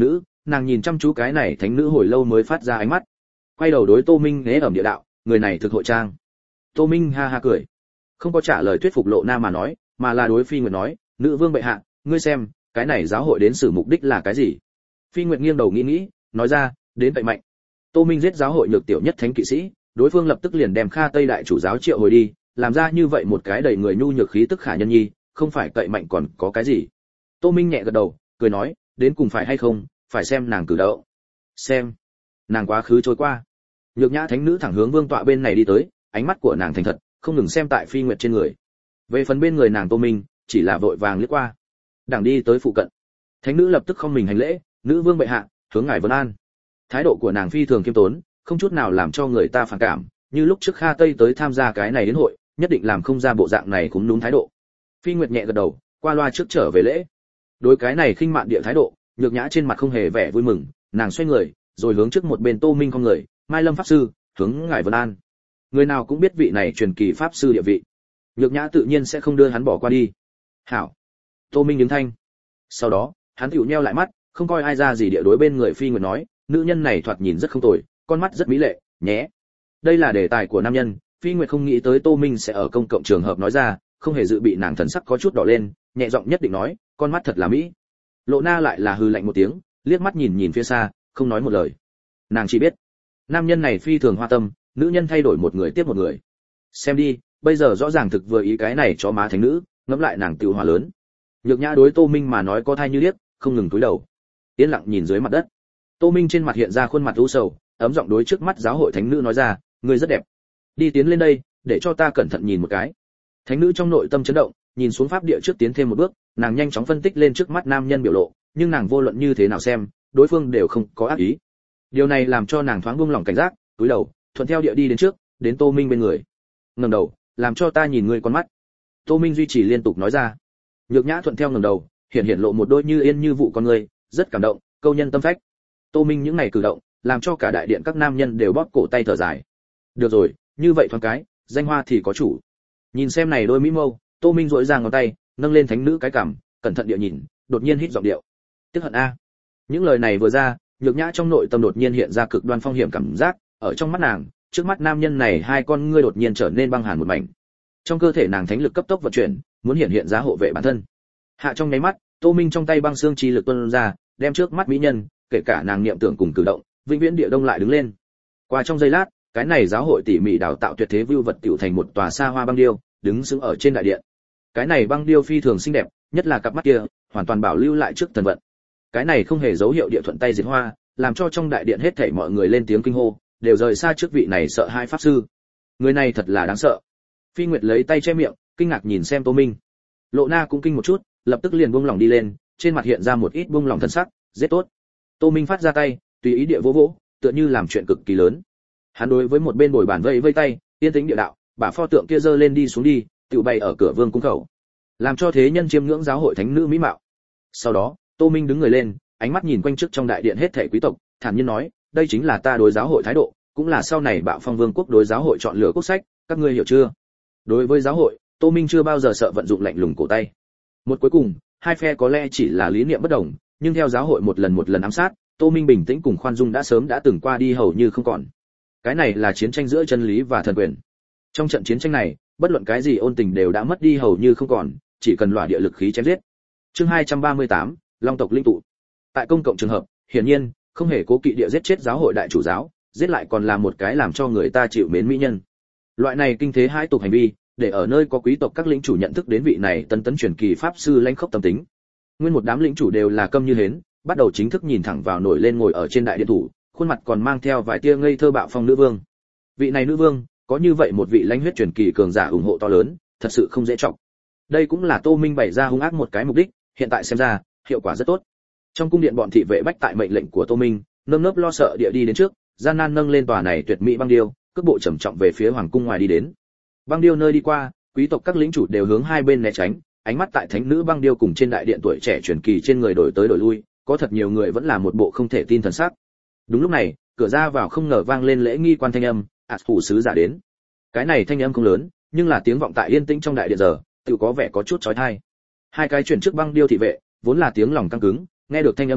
nàng nhìn chăm chú cái này thánh nữ hồi lâu mới phát ra ánh mắt, quay đầu đối Tô Minh ghé ẩm địa đạo, người này thực hội trang. Tô Minh ha ha cười, không có trả lời thuyết phục Lộ Na mà nói, mà là đối Phi Nguyệt nói, nữ vương bệ hạ, ngươi xem, cái này giáo hội đến xử mục đích là cái gì? Phi Nguyệt nghiêng đầu nghĩ nghĩ, nói ra, đến vậy mạnh. Tô Minh giết giáo hội nhược tiểu nhất thánh kỵ sĩ, đối phương lập tức liền đem Kha Tây đại chủ giáo triệu hồi đi, làm ra như vậy một cái đầy người nhu nhược khí tức khả nhân nhi, không phải cậy mạnh còn có cái gì? Tô Minh nhẹ gật đầu, cười nói, đến cùng phải hay không, phải xem nàng cử động. Xem. Nàng quá khứ trôi qua. Nhược nhã thánh nữ thẳng hướng vương tọa bên này đi tới, ánh mắt của nàng thành thật, không ngừng xem tại Phi Nguyệt trên người. Về phần bên người nàng Tô Minh, chỉ là vội vàng liếc qua. Đảng đi tới phụ cận. Thánh nữ lập tức không mình hành lễ, nữ vương bệ hạ, hướng ngài vấn an. Thái độ của nàng phi thường kiêm tốn, không chút nào làm cho người ta phản cảm, như lúc trước Kha Tây tới tham gia cái này đến hội, nhất định làm không ra bộ dạng này cũng đúng thái độ. Phi Nguyệt nhẹ gật đầu, qua loa trước trở về lễ. Đối cái này khinh mạn địa thái độ, nhược nhã trên mặt không hề vẻ vui mừng, nàng xoay người, rồi hướng trước một bên Tô Minh không người, Mai Lâm pháp sư, hướng ngài vấn an. Người nào cũng biết vị này truyền kỳ pháp sư địa vị, nhược nhã tự nhiên sẽ không đưa hắn bỏ qua đi. Hảo. Tô Minh đứng thanh. Sau đó, hắn tiểu nheo lại mắt, không coi ai ra gì địa đối bên người Phi Nguyệt nói, nữ nhân này thoạt nhìn rất không tồi, con mắt rất mỹ lệ, nhé. Đây là đề tài của nam nhân, Phi Nguyệt không nghĩ tới Tô Minh sẽ ở công cộng trường hợp nói ra, không hề dự bị nàng thần sắc có chút đỏ lên, nhẹ giọng nhất định nói, con mắt thật là mỹ. Lộ Na lại là hừ lạnh một tiếng, liếc mắt nhìn nhìn phía xa, không nói một lời. Nàng chỉ biết, nam nhân này phi thường hoa tâm, nữ nhân thay đổi một người tiếp một người. Xem đi, bây giờ rõ ràng thực vừa ý cái này cho má thánh nữ, ngẫm lại nàng tiêu hòa lớn. Nhược nhã đối Tô Minh mà nói có thai như liếc, không ngừng cúi đầu. Yên lặng nhìn dưới mặt đất. Tô Minh trên mặt hiện ra khuôn mặt u sầu, ấm giọng đối trước mắt giáo hội thánh nữ nói ra, ngươi rất đẹp. Đi tiến lên đây, để cho ta cẩn thận nhìn một cái. Thánh nữ trong nội tâm chấn động, nhìn xuống pháp địa trước tiến thêm một bước, nàng nhanh chóng phân tích lên trước mắt nam nhân biểu lộ, nhưng nàng vô luận như thế nào xem, đối phương đều không có ác ý. Điều này làm cho nàng thoáng buông lỏng cảnh giác, cúi đầu, thuận theo địa đi đến trước, đến Tô Minh bên người. Ngẩng đầu, làm cho ta nhìn ngươi con mắt. Tô Minh duy trì liên tục nói ra. Nhược nhã thuận theo ngẩng đầu, hiện hiện lộ một đôi như yên như vụ con người, rất cảm động, câu nhân tâm phách. Tô Minh những ngày cử động, làm cho cả đại điện các nam nhân đều bóp cổ tay thở dài. Được rồi, như vậy thoáng cái, danh hoa thì có chủ. Nhìn xem này đôi mỹ mâu, Tô Minh duỗi ra ngón tay, nâng lên thánh nữ cái cằm, cẩn thận địa nhìn, đột nhiên hít giọng điệu. Tức hận a. Những lời này vừa ra, nhược nhã trong nội tâm đột nhiên hiện ra cực đoan phong hiểm cảm giác, ở trong mắt nàng, trước mắt nam nhân này hai con ngươi đột nhiên trở nên băng hàn một mảnh. Trong cơ thể nàng thánh lực cấp tốc vận chuyển, muốn hiện hiện ra hộ vệ bản thân. Hạ trong nháy mắt, Tô Minh trong tay băng xương chi lực tuôn ra, đem trước mắt mỹ nhân, kể cả nàng niệm tưởng cùng cử động, vĩnh viễn địa đông lại đứng lên. Qua trong giây lát, cái này giáo hội tỉ mỉ đào tạo tuyệt thế vưu vật tiểu thành một tòa xa hoa băng điêu, đứng sững ở trên đại điện. Cái này băng điêu phi thường xinh đẹp, nhất là cặp mắt kia, hoàn toàn bảo lưu lại trước thần vận. Cái này không hề dấu hiệu địa thuận tay diệt hoa, làm cho trong đại điện hết thảy mọi người lên tiếng kinh hô, đều rời xa trước vị này sợ hai pháp sư. Người này thật là đáng sợ. Phi Nguyệt lấy tay che miệng, kinh ngạc nhìn xem Tô Minh. Lộ Na cũng kinh một chút, lập tức liền buông lòng đi lên, trên mặt hiện ra một ít buông lòng thần sắc, rất tốt. Tô Minh phát ra tay, tùy ý địa vỗ vỗ, tựa như làm chuyện cực kỳ lớn. Hắn đối với một bên bồi bàn vây vây tay, yên tĩnh địa đạo, bả pho tượng kia giơ lên đi xuống đi, tự bày ở cửa vương cung khẩu, làm cho thế nhân chiêm ngưỡng giáo hội thánh nữ mỹ mạo. Sau đó, Tô Minh đứng người lên, ánh mắt nhìn quanh trước trong đại điện hết thảy quý tộc, thản nhiên nói, đây chính là ta đối giáo hội thái độ, cũng là sau này Bạo Phong Vương quốc đối giáo hội chọn lựa quốc sách, các ngươi hiểu chưa? Đối với giáo hội, Tô Minh chưa bao giờ sợ vận dụng lạnh lùng cổ tay. Một cuối cùng, hai phe có lẽ chỉ là lý niệm bất đồng, nhưng theo giáo hội một lần một lần ám sát, Tô Minh bình tĩnh cùng khoan dung đã sớm đã từng qua đi hầu như không còn. Cái này là chiến tranh giữa chân lý và thần quyền. Trong trận chiến tranh này, bất luận cái gì ôn tình đều đã mất đi hầu như không còn, chỉ cần lỏa địa lực khí chém giết. Chương hai trăm ba mươi tám, Long tộc linh tụ. Tại công cộng trường hợp, hiển nhiên, không hề cố kỵ địa giết chết giáo hội đại chủ giáo, giết lại còn là một cái làm cho người ta chịu mến mỹ nhân. Loại này kinh thế hai tục hành vi, để ở nơi có quý tộc các lĩnh chủ nhận thức đến vị này tân tấn truyền kỳ pháp sư lãnh khốc tâm tính. Nguyên một đám lĩnh chủ đều là câm như hến, bắt đầu chính thức nhìn thẳng vào nổi lên ngồi ở trên đại điện thủ, khuôn mặt còn mang theo vài tia ngây thơ Bạo Phong nữ vương. Vị này nữ vương, có như vậy một vị lãnh huyết truyền kỳ cường giả ủng hộ to lớn, thật sự không dễ trọng. Đây cũng là Tô Minh bày ra hung ác một cái mục đích, hiện tại xem ra, hiệu quả rất tốt. Trong cung điện bọn thị vệ bách tại mệnh lệnh của Tô Minh, nơm nớp lo sợ địa đi đến trước, gian nan nâng lên tòa này tuyệt mỹ băng điêu, cước bộ chậm trọng về phía hoàng cung ngoài đi đến. Băng điêu nơi đi qua, quý tộc các lĩnh chủ đều hướng hai bên né tránh, ánh mắt tại thánh nữ băng điêu cùng trên đại điện tuổi trẻ truyền kỳ trên người đổi tới đổi lui, có thật nhiều người vẫn là một bộ không thể tin thần sắc. Đúng lúc này, cửa ra vào không ngờ vang lên lễ nghi quan thanh âm, ạt phủ sứ giả đến. Cái này thanh âm không lớn, nhưng là tiếng vọng tại yên tĩnh trong đại điện giờ, tự có vẻ có chút chói tai. Hai cái chuyển trước băng điêu thị vệ, vốn là tiếng lòng căng cứng, nghe được thanh âm này,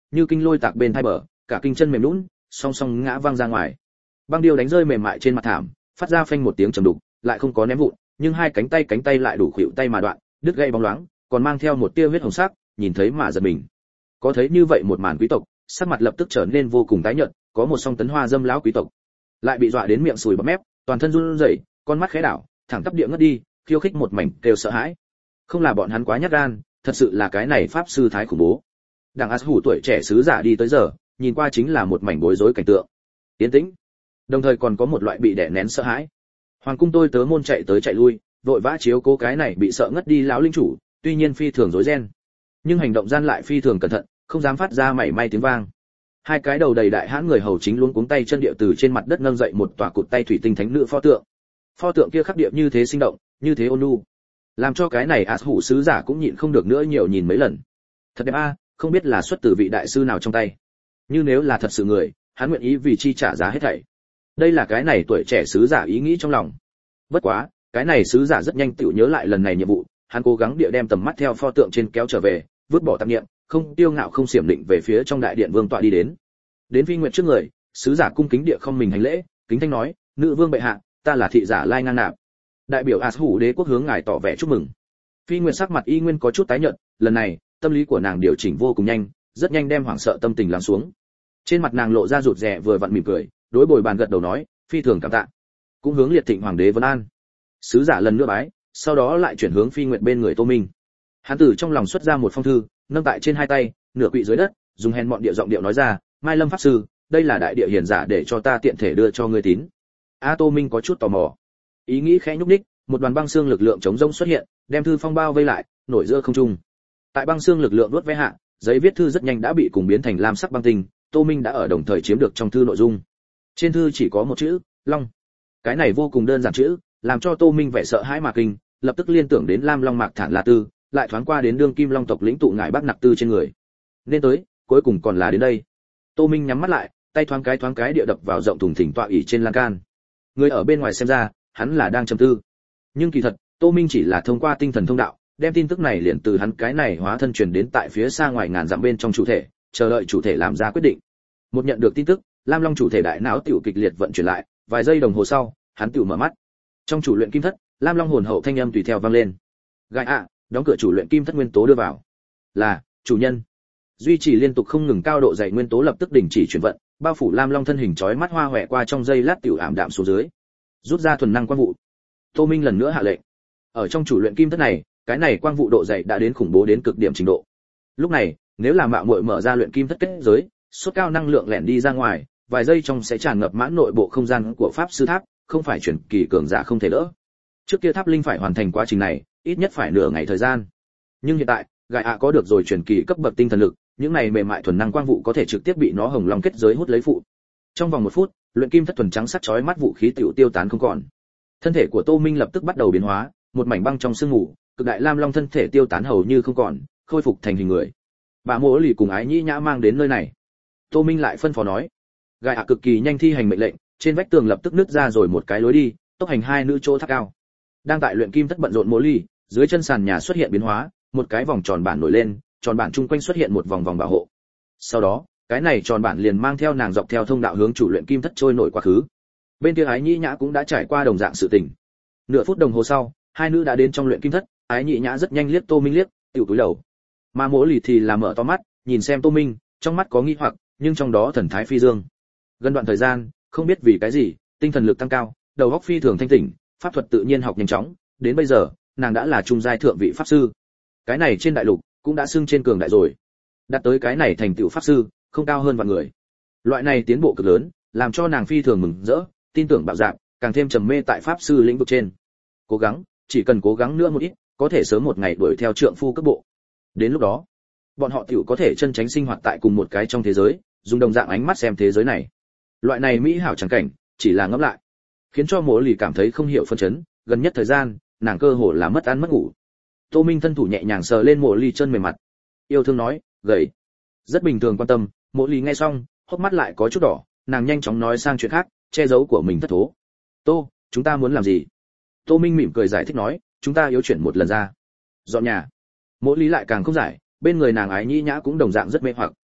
như kinh lôi tạc bên hai bờ, cả kinh chân mềm nhũn, song song ngã văng ra ngoài. Băng điêu đánh rơi mềm mại trên mặt thảm, phát ra phanh một tiếng trầm đục, lại không có ném vụn, nhưng hai cánh tay cánh tay lại đủ khuỵu tay mà đoạn, đứt gãy bóng loáng, còn mang theo một tia huyết hồng sắc, nhìn thấy mà giật mình. Có thấy như vậy một màn quý tộc, sắc mặt lập tức trở nên vô cùng tái nhợt, có một song tấn hoa dâm lão quý tộc, lại bị dọa đến miệng sùi bọt mép, toàn thân run rẩy, con mắt khẽ đảo, thẳng tắp địa ngất đi, khiêu khích một mảnh kêu sợ hãi. Không là bọn hắn quá nhát gan, thật sự là cái này pháp sư thái khủng bố. Đặng Ás Hủ tuổi trẻ sứ giả đi tới giờ, nhìn qua chính là một mảnh bối rối cảnh tượng. Yên tĩnh, đồng thời còn có một loại bị đè nén sợ hãi. Hoàng cung tôi tớ môn chạy tới chạy lui, vội vã chiếu cố cái này bị sợ ngất đi lão linh chủ, tuy nhiên phi thường rối ren, nhưng hành động gian lại phi thường cẩn thận, không dám phát ra mảy may tiếng vang. Hai cái đầu đầy đại hãn người hầu chính luống cuống tay chân địa từ trên mặt đất nâng dậy một tòa cụt tay thủy tinh thánh nữ pho tượng. Pho tượng kia khắc điệp như thế sinh động, như thế ôn nhu, làm cho cái này Ás Hủ sứ giả cũng nhịn không được nữa nhiều nhìn mấy lần. Thật đẹp a, không biết là xuất từ vị đại sư nào trong tay. Như nếu là thật sự người, hắn nguyện ý vì chi trả giá hết thảy. Đây là cái này tuổi trẻ sứ giả ý nghĩ trong lòng. Bất quá, cái này sứ giả rất nhanh tự nhớ lại lần này nhiệm vụ, hắn cố gắng địa đem tầm mắt theo pho tượng trên kéo trở về, vứt bỏ tạp niệm, không tiêu ngạo không xiểm định về phía trong đại điện vương tọa đi đến. Đến Phi Nguyệt trước người, sứ giả cung kính địa không mình hành lễ, kính thanh nói, nữ vương bệ hạ, ta là thị giả Lai Ngang Nạp, đại biểu Ás Hủ đế quốc hướng ngài tỏ vẻ chúc mừng. Phi Nguyệt sắc mặt y nguyên có chút tái nhợt, lần này tâm lý của nàng điều chỉnh vô cùng nhanh, rất nhanh đem hoảng sợ tâm tình lắng xuống. Trên mặt nàng lộ ra rụt rè vừa vặn mỉm cười, đối bồi bàn gật đầu nói, phi thường cảm tạ, cũng hướng Liệt Thịnh hoàng đế vân an. Sứ giả lần nữa bái, sau đó lại chuyển hướng Phi Nguyệt bên người Tô Minh. Hắn từ trong lòng xuất ra một phong thư, nâng tại trên hai tay, nửa quỵ dưới đất, dùng hèn mọn địa giọng điệu nói ra, Mai Lâm pháp sư, đây là đại địa hiền giả để cho ta tiện thể đưa cho ngươi tín. A Tô Minh có chút tò mò, ý nghĩ khẽ nhúc nhích, một đoàn băng xương lực lượng chống rông xuất hiện, đem thư phong bao vây lại, nổi giữa không trung. Tại băng xương lực lượng đốt vẽ hạ, giấy viết thư rất nhanh đã bị cùng biến thành lam sắc băng tinh, Tô Minh đã ở đồng thời chiếm được trong thư nội dung. Trên thư chỉ có một chữ, Long. Cái này vô cùng đơn giản chữ, làm cho Tô Minh vẻ sợ hãi mà kinh, lập tức liên tưởng đến Lam Long Mạc Thản La Tư, lại thoáng qua đến đương kim Long tộc lĩnh tụ ngài Bắc Nặc Tư trên người. Nên tới, cuối cùng còn là đến đây. Tô Minh nhắm mắt lại, tay thoáng cái thoáng cái địa đập vào rộng thùng thình tọa ỷ trên lan can. Người ở bên ngoài xem ra, hắn là đang trầm tư. Nhưng kỳ thật, Tô Minh chỉ là thông qua tinh thần thông đạo, đem tin tức này liền từ hắn cái này hóa thân truyền đến tại phía xa ngoài ngàn dặm bên trong chủ thể, chờ đợi chủ thể làm ra quyết định. Một nhận được tin tức, Lam Long chủ thể đại não tiểu kịch liệt vận chuyển lại, vài giây đồng hồ sau, hắn tiểu mở mắt. Trong chủ luyện kim thất, Lam Long hồn hậu thanh âm tùy theo vang lên. Gai ạ, đóng cửa chủ luyện kim thất nguyên tố đưa vào. Là, chủ nhân. Duy trì liên tục không ngừng cao độ dày nguyên tố lập tức đình chỉ chuyển vận, bao phủ Lam Long thân hình chói mắt hoa hoẹ qua trong giây lát tiểu ảm đạm xuống dưới. Rút ra thuần năng quang vụ. Tô Minh lần nữa hạ lệnh. Ở trong chủ luyện kim thất này, cái này quang vụ độ dày đã đến khủng bố đến cực điểm trình độ. Lúc này, nếu là mạo muội mở ra luyện kim thất kết giới, suất cao năng lượng lẻn đi ra ngoài, vài giây trong sẽ tràn ngập mãn nội bộ không gian của pháp sư tháp, không phải chuyển kỳ cường giả không thể đỡ. Trước kia tháp linh phải hoàn thành quá trình này, ít nhất phải nửa ngày thời gian. Nhưng hiện tại, Gai ạ có được rồi chuyển kỳ cấp bậc tinh thần lực, những này mềm mại thuần năng quang vụ có thể trực tiếp bị nó hồng long kết giới hút lấy phụ. Trong vòng một phút, luyện kim thất thuần trắng sắc chói mắt vũ khí tiểu tiêu tán không còn. Thân thể của Tô Minh lập tức bắt đầu biến hóa, một mảnh băng trong sương mù, cực đại lam long thân thể tiêu tán hầu như không còn, khôi phục thành hình người. Bà Mộ Lì cùng Ái Nhĩ Nhã mang đến nơi này. Tô Minh lại phân phó nói. Gai ạ cực kỳ nhanh thi hành mệnh lệnh, trên vách tường lập tức nứt ra rồi một cái lối đi, tốc hành hai nữ chỗ tháp cao. Đang tại luyện kim thất bận rộn Mộ Lì, dưới chân sàn nhà xuất hiện biến hóa, một cái vòng tròn bản nổi lên, tròn bản chung quanh xuất hiện một vòng vòng bảo hộ. Sau đó, cái này tròn bản liền mang theo nàng dọc theo thông đạo hướng chủ luyện kim thất trôi nổi quá khứ. Bên kia Ái Nhĩ Nhã cũng đã trải qua đồng dạng sự tình. Nửa phút đồng hồ sau, hai nữ đã đến trong luyện kim thất, Ái Nhĩ Nhã rất nhanh liếc Tô Minh liếc, tiểu cúi đầu. Mà Mộ Lì thì là mở to mắt, nhìn xem Tô Minh, trong mắt có nghi hoặc, nhưng trong đó thần thái phi dương. Gần đoạn thời gian, không biết vì cái gì, tinh thần lực tăng cao, đầu óc phi thường thanh tỉnh, pháp thuật tự nhiên học nhanh chóng, đến bây giờ, nàng đã là trung giai thượng vị pháp sư. Cái này trên đại lục cũng đã xưng trên cường đại rồi. Đạt tới cái này thành tựu pháp sư, không cao hơn vạn người. Loại này tiến bộ cực lớn, làm cho nàng phi thường mừng rỡ, tin tưởng bạo dạn, càng thêm trầm mê tại pháp sư lĩnh vực trên. Cố gắng, chỉ cần cố gắng nữa một ít, có thể sớm một ngày đuổi theo trượng phu cấp bộ. Đến lúc đó, bọn họ tiểu có thể chân tránh sinh hoạt tại cùng một cái trong thế giới, dùng đồng dạng ánh mắt xem thế giới này. Loại này mỹ hảo chẳng cảnh, chỉ là ngẫm lại, khiến cho Mộ Lì cảm thấy không hiểu phân chấn, gần nhất thời gian, nàng cơ hồ là mất ăn mất ngủ. Tô Minh thân thủ nhẹ nhàng sờ lên Mộ Lì chân mềm mặt, yêu thương nói, gầy. Rất bình thường quan tâm, Mộ Lì nghe xong, hốc mắt lại có chút đỏ, nàng nhanh chóng nói sang chuyện khác, che giấu của mình thất thố. Tô, chúng ta muốn làm gì? Tô Minh mỉm cười giải thích nói, chúng ta yếu chuyển một lần ra. Dọn nhà. Mộ Lì lại càng không giải, bên người nàng Ái Nhĩ Nhã cũng đồng dạng rất mê hoặc.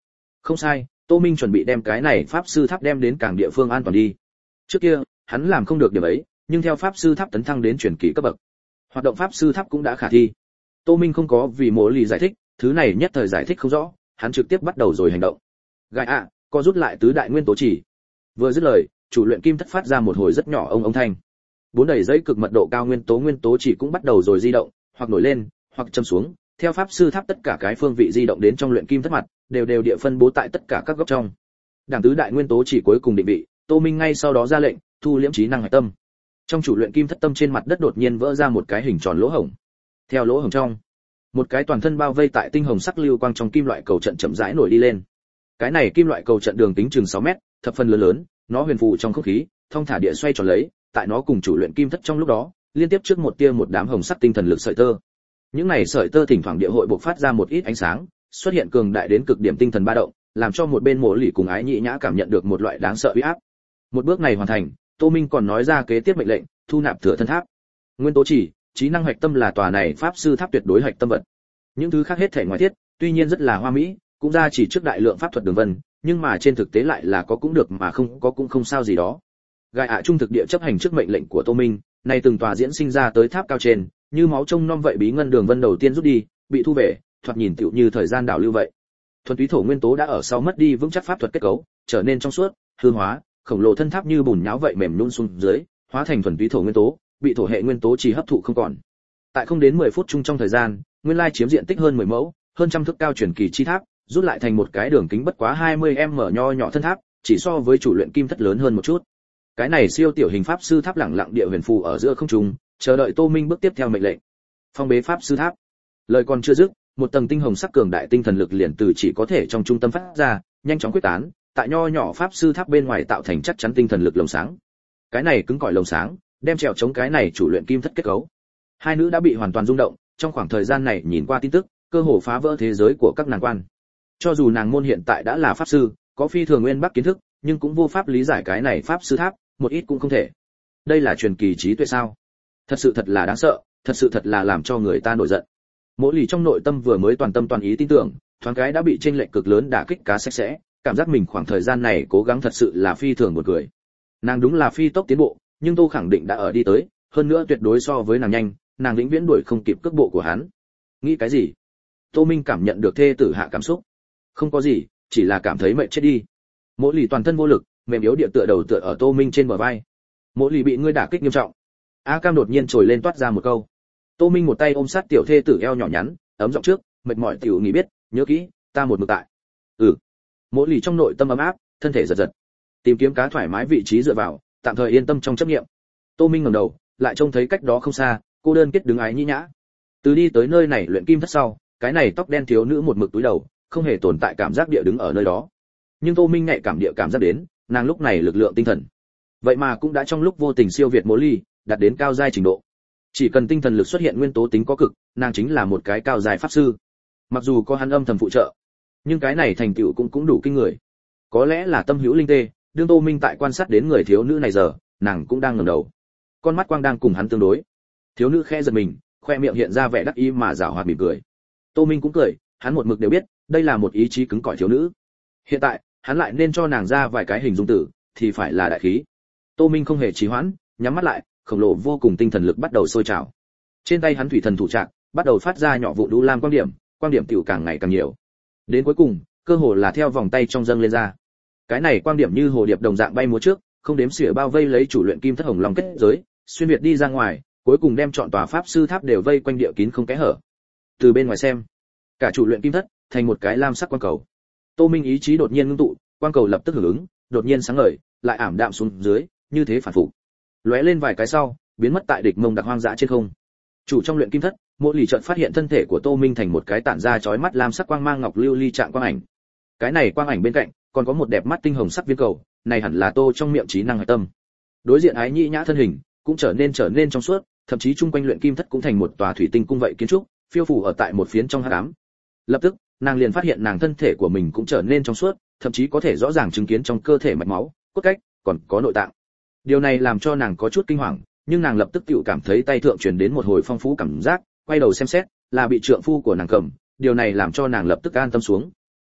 Không sai, Tô Minh chuẩn bị đem cái này pháp sư tháp đem đến càng địa phương an toàn đi. Trước kia, hắn làm không được điểm ấy, nhưng theo pháp sư tháp tấn thăng đến truyền kỳ cấp bậc, hoạt động pháp sư tháp cũng đã khả thi. Tô Minh không có vì Mộ Lì giải thích, thứ này nhất thời giải thích không rõ, hắn trực tiếp bắt đầu rồi hành động. Gai ạ, co rút lại tứ đại nguyên tố chỉ. Vừa dứt lời, chủ luyện kim thất phát ra một hồi rất nhỏ ông ông thanh. Bốn đầy giấy cực mật độ cao nguyên tố nguyên tố chỉ cũng bắt đầu rồi di động, hoặc nổi lên, hoặc châm xuống, theo pháp sư tháp tất cả cái phương vị di động đến trong luyện kim thất mặt, đều đều địa phân bố tại tất cả các góc trong. Đảng tứ đại nguyên tố chỉ cuối cùng định vị, Tô Minh ngay sau đó ra lệnh, thu liễm trí năng hải tâm. Trong chủ luyện kim thất tâm trên mặt đất đột nhiên vỡ ra một cái hình tròn lỗ hổng. Theo lỗ hổng trong, một cái toàn thân bao vây tại tinh hồng sắc lưu quang trong kim loại cầu trận chậm rãi nổi đi lên. Cái này kim loại cầu trận đường kính chừng sáu mét, thập phần lớn lớn, nó huyền phù trong không khí, thông thả địa xoay tròn lấy, tại nó cùng chủ luyện kim thất trong lúc đó, liên tiếp trước một tia một đám hồng sắc tinh thần lực sợi tơ. Những này sợi tơ thỉnh thoảng địa hội bộc phát ra một ít ánh sáng, xuất hiện cường đại đến cực điểm tinh thần ba động, làm cho một bên Mộ Lỷ cùng Ái Nhĩ Nhã cảm nhận được một loại đáng sợ uy áp. Một bước này hoàn thành, Tô Minh còn nói ra kế tiếp mệnh lệnh, thu nạp thừa thân tháp. Nguyên tố chỉ, trí năng hạch tâm là tòa này pháp sư tháp tuyệt đối hạch tâm vật. Những thứ khác hết thể ngoại thiết, tuy nhiên rất là hoa mỹ, cũng ra chỉ trước đại lượng pháp thuật đường vân, nhưng mà trên thực tế lại là có cũng được mà không có cũng không sao gì đó. Gai ạ trung thực địa chấp hành trước mệnh lệnh của Tô Minh, này từng tòa diễn sinh ra tới tháp cao trên, như máu trông nom vậy bí ngân đường vân đầu tiên rút đi, bị thu về, thoạt nhìn tựu như thời gian đảo lưu vậy. Thuần túy thổ nguyên tố đã ở sau mất đi vững chắc pháp thuật kết cấu, trở nên trong suốt, hư hóa, khổng lồ thân tháp như bùn nhão vậy mềm nhũn xuống dưới, hóa thành thuần túy thổ nguyên tố, bị thổ hệ nguyên tố chỉ hấp thụ không còn. Tại không đến mười phút chung trong thời gian, nguyên lai chiếm diện tích hơn mười mẫu, hơn trăm thước cao truyền kỳ chi tháp, rút lại thành một cái đường kính bất quá hai mươi mét nho nhỏ thân tháp, chỉ so với chủ luyện kim thất lớn hơn một chút. Cái này siêu tiểu hình pháp sư tháp lẳng lặng địa huyền phù ở giữa không trung, chờ đợi Tô Minh bước tiếp theo mệnh lệnh. Phong bế pháp sư tháp. Lời còn chưa dứt, một tầng tinh hồng sắc cường đại tinh thần lực liền từ chỉ có thể trong trung tâm phát ra, nhanh chóng quyết tán, tại nho nhỏ pháp sư tháp bên ngoài tạo thành chắc chắn tinh thần lực lồng sáng. Cái này cứng cỏi lồng sáng, đem trèo chống cái này chủ luyện kim thất kết cấu. Hai nữ đã bị hoàn toàn rung động, trong khoảng thời gian này nhìn qua tin tức, cơ hồ phá vỡ thế giới của các nàng quan. Cho dù nàng môn hiện tại đã là pháp sư, có phi thường nguyên bắc kiến thức, nhưng cũng vô pháp lý giải cái này pháp sư tháp, một ít cũng không thể. Đây là truyền kỳ trí tuệ sao? Thật sự thật là đáng sợ, thật sự thật là làm cho người ta nổi giận. Mộ Lì trong nội tâm vừa mới toàn tâm toàn ý tin tưởng, thoáng cái đã bị chênh lệch cực lớn đả kích cá sạch sẽ, cảm giác mình khoảng thời gian này cố gắng thật sự là phi thường một cười. Nàng đúng là phi tốc tiến bộ, nhưng Tô khẳng định đã ở đi tới, hơn nữa tuyệt đối so với nàng nhanh, nàng vĩnh viễn đuổi không kịp cước bộ của hắn. Nghĩ cái gì? Tô Minh cảm nhận được thê tử hạ cảm xúc. Không có gì, chỉ là cảm thấy mệt chết đi. Mộ Lì toàn thân vô lực, mềm yếu địa tựa đầu tựa ở Tô Minh trên bờ vai. Mộ Lì bị ngươi đả kích nghiêm trọng. A Cam đột nhiên trồi lên toát ra một câu. Tô Minh một tay ôm sát tiểu thê tử eo nhỏ nhắn, ấm giọng trước, mệt mỏi tiểu nghỉ biết, nhớ kỹ, ta một mực tại. Ừ. Mộ Lì trong nội tâm ấm áp, thân thể giật giật. Tìm kiếm cá thoải mái vị trí dựa vào, tạm thời yên tâm trong chấp niệm. Tô Minh ngẩng đầu, lại trông thấy cách đó không xa, cô đơn kết đứng Ái Nhĩ Nhã. Từ đi tới nơi này luyện kim thất sau, cái này tóc đen thiếu nữ một mực túi đầu, không hề tồn tại cảm giác địa đứng ở nơi đó. Nhưng Tô Minh nhạy cảm địa cảm giác đến, nàng lúc này lực lượng tinh thần, vậy mà cũng đã trong lúc vô tình siêu việt Mộ Lì, đạt đến cao giai trình độ. Chỉ cần tinh thần lực xuất hiện nguyên tố tính có cực, nàng chính là một cái cao giai pháp sư. Mặc dù có hắn âm thầm phụ trợ, nhưng cái này thành tựu cũng cũng đủ kinh người. Có lẽ là tâm hữu linh tê, đương Tô Minh tại quan sát đến người thiếu nữ này giờ, nàng cũng đang ngẩng đầu. Con mắt quang đang cùng hắn tương đối. Thiếu nữ khẽ giật mình, khoe miệng hiện ra vẻ đắc ý mà giảo hoạt mỉm cười. Tô Minh cũng cười, hắn một mực đều biết, đây là một ý chí cứng cỏi thiếu nữ. Hiện tại, hắn lại nên cho nàng ra vài cái hình dung tử, thì phải là đại khí. Tô Minh không hề trì hoãn, nhắm mắt lại, khổng lồ vô cùng tinh thần lực bắt đầu sôi trào. Trên tay hắn thủy thần thủ trạc, bắt đầu phát ra nhỏ vụ đu lam quang điểm, quang điểm tiểu càng ngày càng nhiều. Đến cuối cùng, cơ hồ là theo vòng tay trong dâng lên ra. Cái này quang điểm như hồ điệp đồng dạng bay múa trước, không đếm xỉa bao vây lấy chủ luyện kim thất hồng long kết giới, xuyên việt đi ra ngoài, cuối cùng đem trọn tòa pháp sư tháp đều vây quanh địa kín không kẽ hở. Từ bên ngoài xem, cả chủ luyện kim thất thành một cái lam sắc quang cầu. Tô Minh ý chí đột nhiên ngưng tụ, quang cầu lập tức hưởng ứng, đột nhiên sáng ngời, lại ảm đạm xuống dưới, như thế phản phục. Lóe lên vài cái sau, biến mất tại địch mông đặc hoang dã trên không. Chủ trong luyện kim thất, Mộ Lì chợt phát hiện thân thể của Tô Minh thành một cái tản ra chói mắt lam sắc quang mang ngọc lưu ly trạng quang ảnh. Cái này quang ảnh bên cạnh còn có một đẹp mắt tinh hồng sắc viên cầu, này hẳn là Tô trong miệng trí năng hải tâm. Đối diện Ái Nhĩ Nhã thân hình cũng trở nên trở nên trong suốt, thậm chí chung quanh luyện kim thất cũng thành một tòa thủy tinh cung vậy kiến trúc, phiêu phù ở tại một phiến trong hắc ám. Lập tức, nàng liền phát hiện nàng thân thể của mình cũng trở nên trong suốt, thậm chí có thể rõ ràng chứng kiến trong cơ thể mạch máu, cốt cách, còn có nội tạng. Điều này làm cho nàng có chút kinh hoàng, nhưng nàng lập tức tự cảm thấy tay thượng truyền đến một hồi phong phú cảm giác, quay đầu xem xét, là bị trượng phu của nàng cầm, điều này làm cho nàng lập tức an tâm xuống.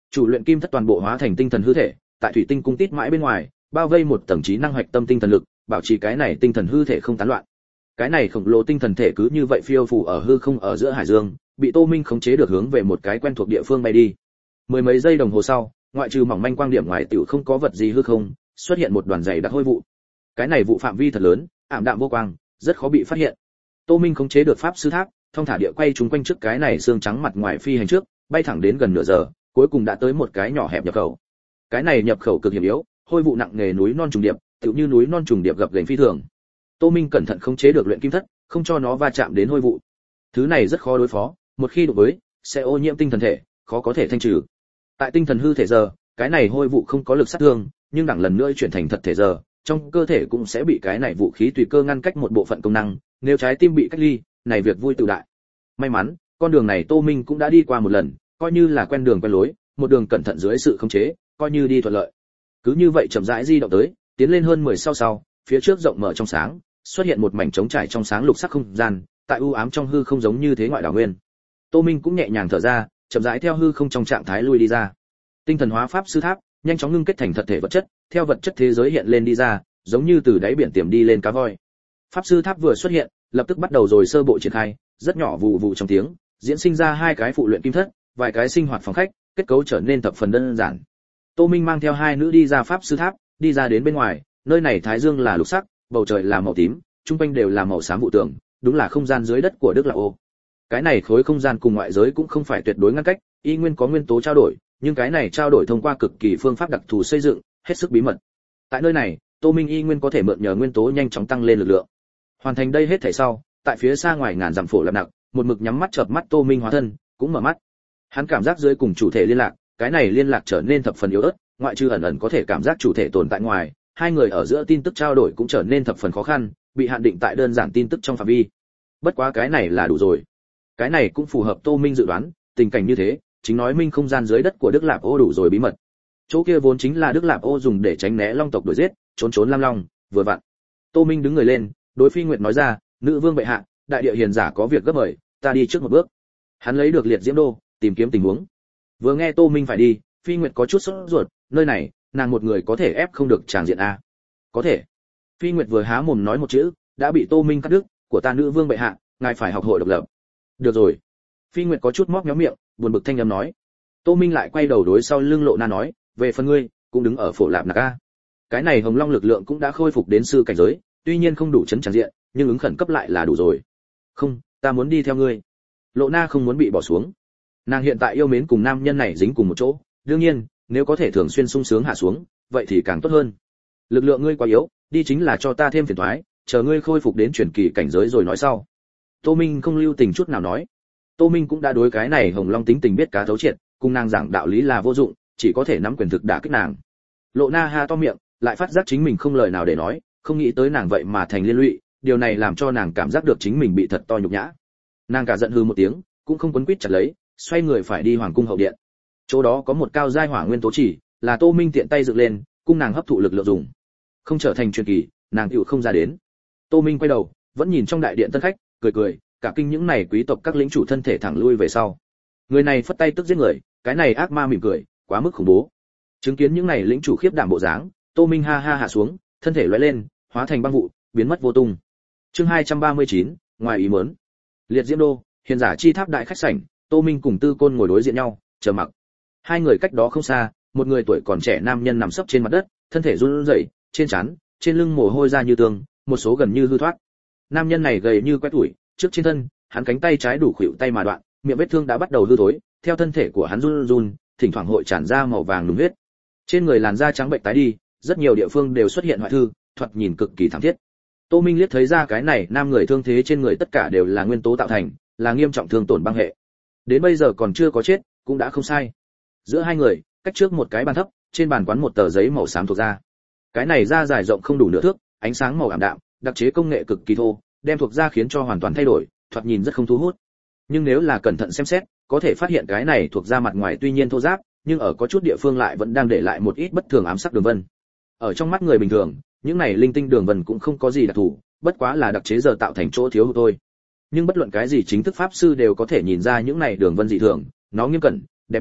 Chủ luyện kim thất toàn bộ hóa thành tinh thần hư thể, tại thủy tinh cung tít mãi bên ngoài, bao vây một tầng trí năng hoạch tâm tinh thần lực, bảo trì cái này tinh thần hư thể không tán loạn. Cái này khổng lồ tinh thần thể cứ như vậy phiêu phù ở hư không ở giữa hải dương, bị Tô Minh khống chế được hướng về một cái quen thuộc địa phương bay đi. Mười mấy giây đồng hồ sau, ngoại trừ mỏng manh quang điểm ngoài tiểu không có vật gì hư không, xuất hiện một đoàn dày đặc hôi vụ. Cái này vụ phạm vi thật lớn, ảm đạm vô quang, rất khó bị phát hiện. Tô Minh khống chế được pháp sư tháp, thông thả địa quay chúng quanh trước cái này xương trắng mặt ngoài phi hành trước, bay thẳng đến gần nửa giờ, cuối cùng đã tới một cái nhỏ hẹp nhập khẩu. Cái này nhập khẩu cực hiểm yếu, hôi vụ nặng nề núi non trùng điệp, tựu như núi non trùng điệp gập ghềnh phi thường. Tô Minh cẩn thận khống chế được luyện kim thất, không cho nó va chạm đến hôi vụ. Thứ này rất khó đối phó, một khi đụng với, sẽ ô nhiễm tinh thần thể, khó có thể thanh trừ. Tại tinh thần hư thể giờ, cái này hôi vụ không có lực sát thương, nhưng đẳng lần nữa chuyển thành thật thể giờ, trong cơ thể cũng sẽ bị cái này vũ khí tùy cơ ngăn cách một bộ phận công năng, nếu trái tim bị cách ly, này việc vui tự đại. May mắn, con đường này Tô Minh cũng đã đi qua một lần, coi như là quen đường quen lối, một đường cẩn thận dưới sự khống chế, coi như đi thuận lợi. Cứ như vậy chậm rãi di động tới, tiến lên hơn mười sau sau, phía trước rộng mở trong sáng, xuất hiện một mảnh trống trải trong sáng lục sắc không gian, tại u ám trong hư không giống như thế ngoại đảo nguyên. Tô Minh cũng nhẹ nhàng thở ra, chậm rãi theo hư không trong trạng thái lui đi ra. Tinh thần hóa pháp sư tháp, nhanh chóng ngưng kết thành thật thể vật chất, theo vật chất thế giới hiện lên đi ra, giống như từ đáy biển tiềm đi lên cá voi. Pháp sư tháp vừa xuất hiện, lập tức bắt đầu rồi sơ bộ triển khai, rất nhỏ vụ vụ trong tiếng, diễn sinh ra hai cái phụ luyện kim thất, vài cái sinh hoạt phòng khách, kết cấu trở nên thập phần đơn giản. Tô Minh mang theo hai nữ đi ra pháp sư tháp, đi ra đến bên ngoài, nơi này thái dương là lục sắc, bầu trời là màu tím, trung quanh đều là màu xám vụ tường, đúng là không gian dưới đất của Đức Lạc Ô. Cái này khối không gian cùng ngoại giới cũng không phải tuyệt đối ngăn cách, y nguyên có nguyên tố trao đổi, nhưng cái này trao đổi thông qua cực kỳ phương pháp đặc thù xây dựng, hết sức bí mật. Tại nơi này, Tô Minh y nguyên có thể mượn nhờ nguyên tố nhanh chóng tăng lên lực lượng. Hoàn thành đây hết thảy sau, tại phía xa ngoài ngàn dặm phổ lạp nặng, một mực nhắm mắt chợp mắt Tô Minh hóa thân, cũng mở mắt. Hắn cảm giác dưới cùng chủ thể liên lạc, cái này liên lạc trở nên thập phần yếu ớt, ngoại trừ ẩn ẩn có thể cảm giác chủ thể tồn tại ngoài, hai người ở giữa tin tức trao đổi cũng trở nên thập phần khó khăn, bị hạn định tại đơn giản tin tức trong phạm vi. Bất quá cái này là đủ rồi. Cái này cũng phù hợp Tô Minh dự đoán, tình cảnh như thế, chính nói minh không gian dưới đất của Đức Lạp Ô đủ rồi bí mật. Chỗ kia vốn chính là Đức Lạp Ô dùng để tránh né long tộc đuổi giết, trốn trốn lam long, vừa vặn. Tô Minh đứng người lên, đối Phi Nguyệt nói ra, nữ vương bệ hạ, đại địa hiền giả có việc gấp mời, ta đi trước một bước. Hắn lấy được liệt diễm đô, tìm kiếm tình huống. Vừa nghe Tô Minh phải đi, Phi Nguyệt có chút sốt ruột, nơi này, nàng một người có thể ép không được tràng diện a. Có thể. Phi Nguyệt vừa há mồm nói một chữ, đã bị Tô Minh cắt đứt, của ta nữ vương bệ hạ, ngài phải học hội độc lập. Được rồi. Phi Nguyệt có chút móc méo miệng, buồn bực thanh âm nói. Tô Minh lại quay đầu đối sau lưng Lộ Na nói, về phần ngươi, cũng đứng ở phổ lạp nạc a. Cái này Hồng Long lực lượng cũng đã khôi phục đến sư cảnh giới, tuy nhiên không đủ chấn tràng diện, nhưng ứng khẩn cấp lại là đủ rồi. Không, ta muốn đi theo ngươi. Lộ Na không muốn bị bỏ xuống. Nàng hiện tại yêu mến cùng nam nhân này dính cùng một chỗ, đương nhiên, nếu có thể thường xuyên sung sướng hạ xuống, vậy thì càng tốt hơn. Lực lượng ngươi quá yếu, đi chính là cho ta thêm phiền toái, chờ ngươi khôi phục đến truyền kỳ cảnh giới rồi nói sau. Tô Minh không lưu tình chút nào nói. Tô Minh cũng đã đối cái này Hồng Long tính tình biết cá thấu triệt, cùng nàng giảng đạo lý là vô dụng, chỉ có thể nắm quyền thực đả kích nàng. Lộ Na ha to miệng, lại phát giác chính mình không lời nào để nói, không nghĩ tới nàng vậy mà thành liên lụy, điều này làm cho nàng cảm giác được chính mình bị thật to nhục nhã. Nàng cả giận hừ một tiếng, cũng không quấn quýt chặt lấy, xoay người phải đi hoàng cung hậu điện. Chỗ đó có một cao giai hỏa nguyên tố chỉ, là Tô Minh tiện tay dựng lên, cung nàng hấp thụ lực lượng dùng. Không trở thành truyền kỳ, nàng chịu không ra đến. Tô Minh quay đầu, vẫn nhìn trong đại điện tân khách, cười cười, cả kinh những này quý tộc các lĩnh chủ thân thể thẳng lui về sau. Người này phất tay tức giết người, cái này ác ma mỉm cười, quá mức khủng bố. Chứng kiến những này lĩnh chủ khiếp đảm bộ dáng, Tô Minh ha ha hạ xuống, thân thể lóe lên, hóa thành băng vụ, biến mất vô tung. Chương hai trăm ba mươi chín, ngoài ý muốn. Liệt Diễm Đô, hiền giả chi tháp đại khách sảnh, Tô Minh cùng Tư Côn ngồi đối diện nhau, chờ mặc. Hai người cách đó không xa, một người tuổi còn trẻ nam nhân nằm sấp trên mặt đất, thân thể run rẩy, trên trán, trên lưng mồ hôi ra như tường, một số gần như hư thoát. Nam nhân này gầy như que tuổi, trước trên thân, hắn cánh tay trái đủ khuỷu tay mà đoạn, miệng vết thương đã bắt đầu hư thối, theo thân thể của hắn run run, thỉnh thoảng hội tràn ra màu vàng nùng huyết. Trên người làn da trắng bệnh tái đi, rất nhiều địa phương đều xuất hiện hoại thư, thoạt nhìn cực kỳ thảm thiết. Tô Minh liếc thấy ra cái này nam người thương thế trên người tất cả đều là nguyên tố tạo thành, là nghiêm trọng thương tổn băng hệ. Đến bây giờ còn chưa có chết, cũng đã không sai. Giữa hai người, cách trước một cái bàn thấp, trên bàn quán một tờ giấy màu xám thuộc da. Cái này da dài rộng không đủ nửa thước, ánh sáng màu ảm đạm, đặc chế công nghệ cực kỳ thô, đem thuộc da khiến cho hoàn toàn thay đổi, thoạt nhìn rất không thu hút. Nhưng nếu là cẩn thận xem xét, có thể phát hiện cái này thuộc da mặt ngoài tuy nhiên thô ráp, nhưng ở có chút địa phương lại vẫn đang để lại một ít bất thường ám sắc đường vân. Ở trong mắt người bình thường, những này linh tinh đường vân cũng không có gì đặc thù, bất quá là đặc chế giờ tạo thành chỗ thiếu hụt thôi. Nhưng bất luận cái gì chính thức pháp sư đều có thể nhìn ra những này đường vân dị thường, nó nghiêm cẩn, đẹp đẽ,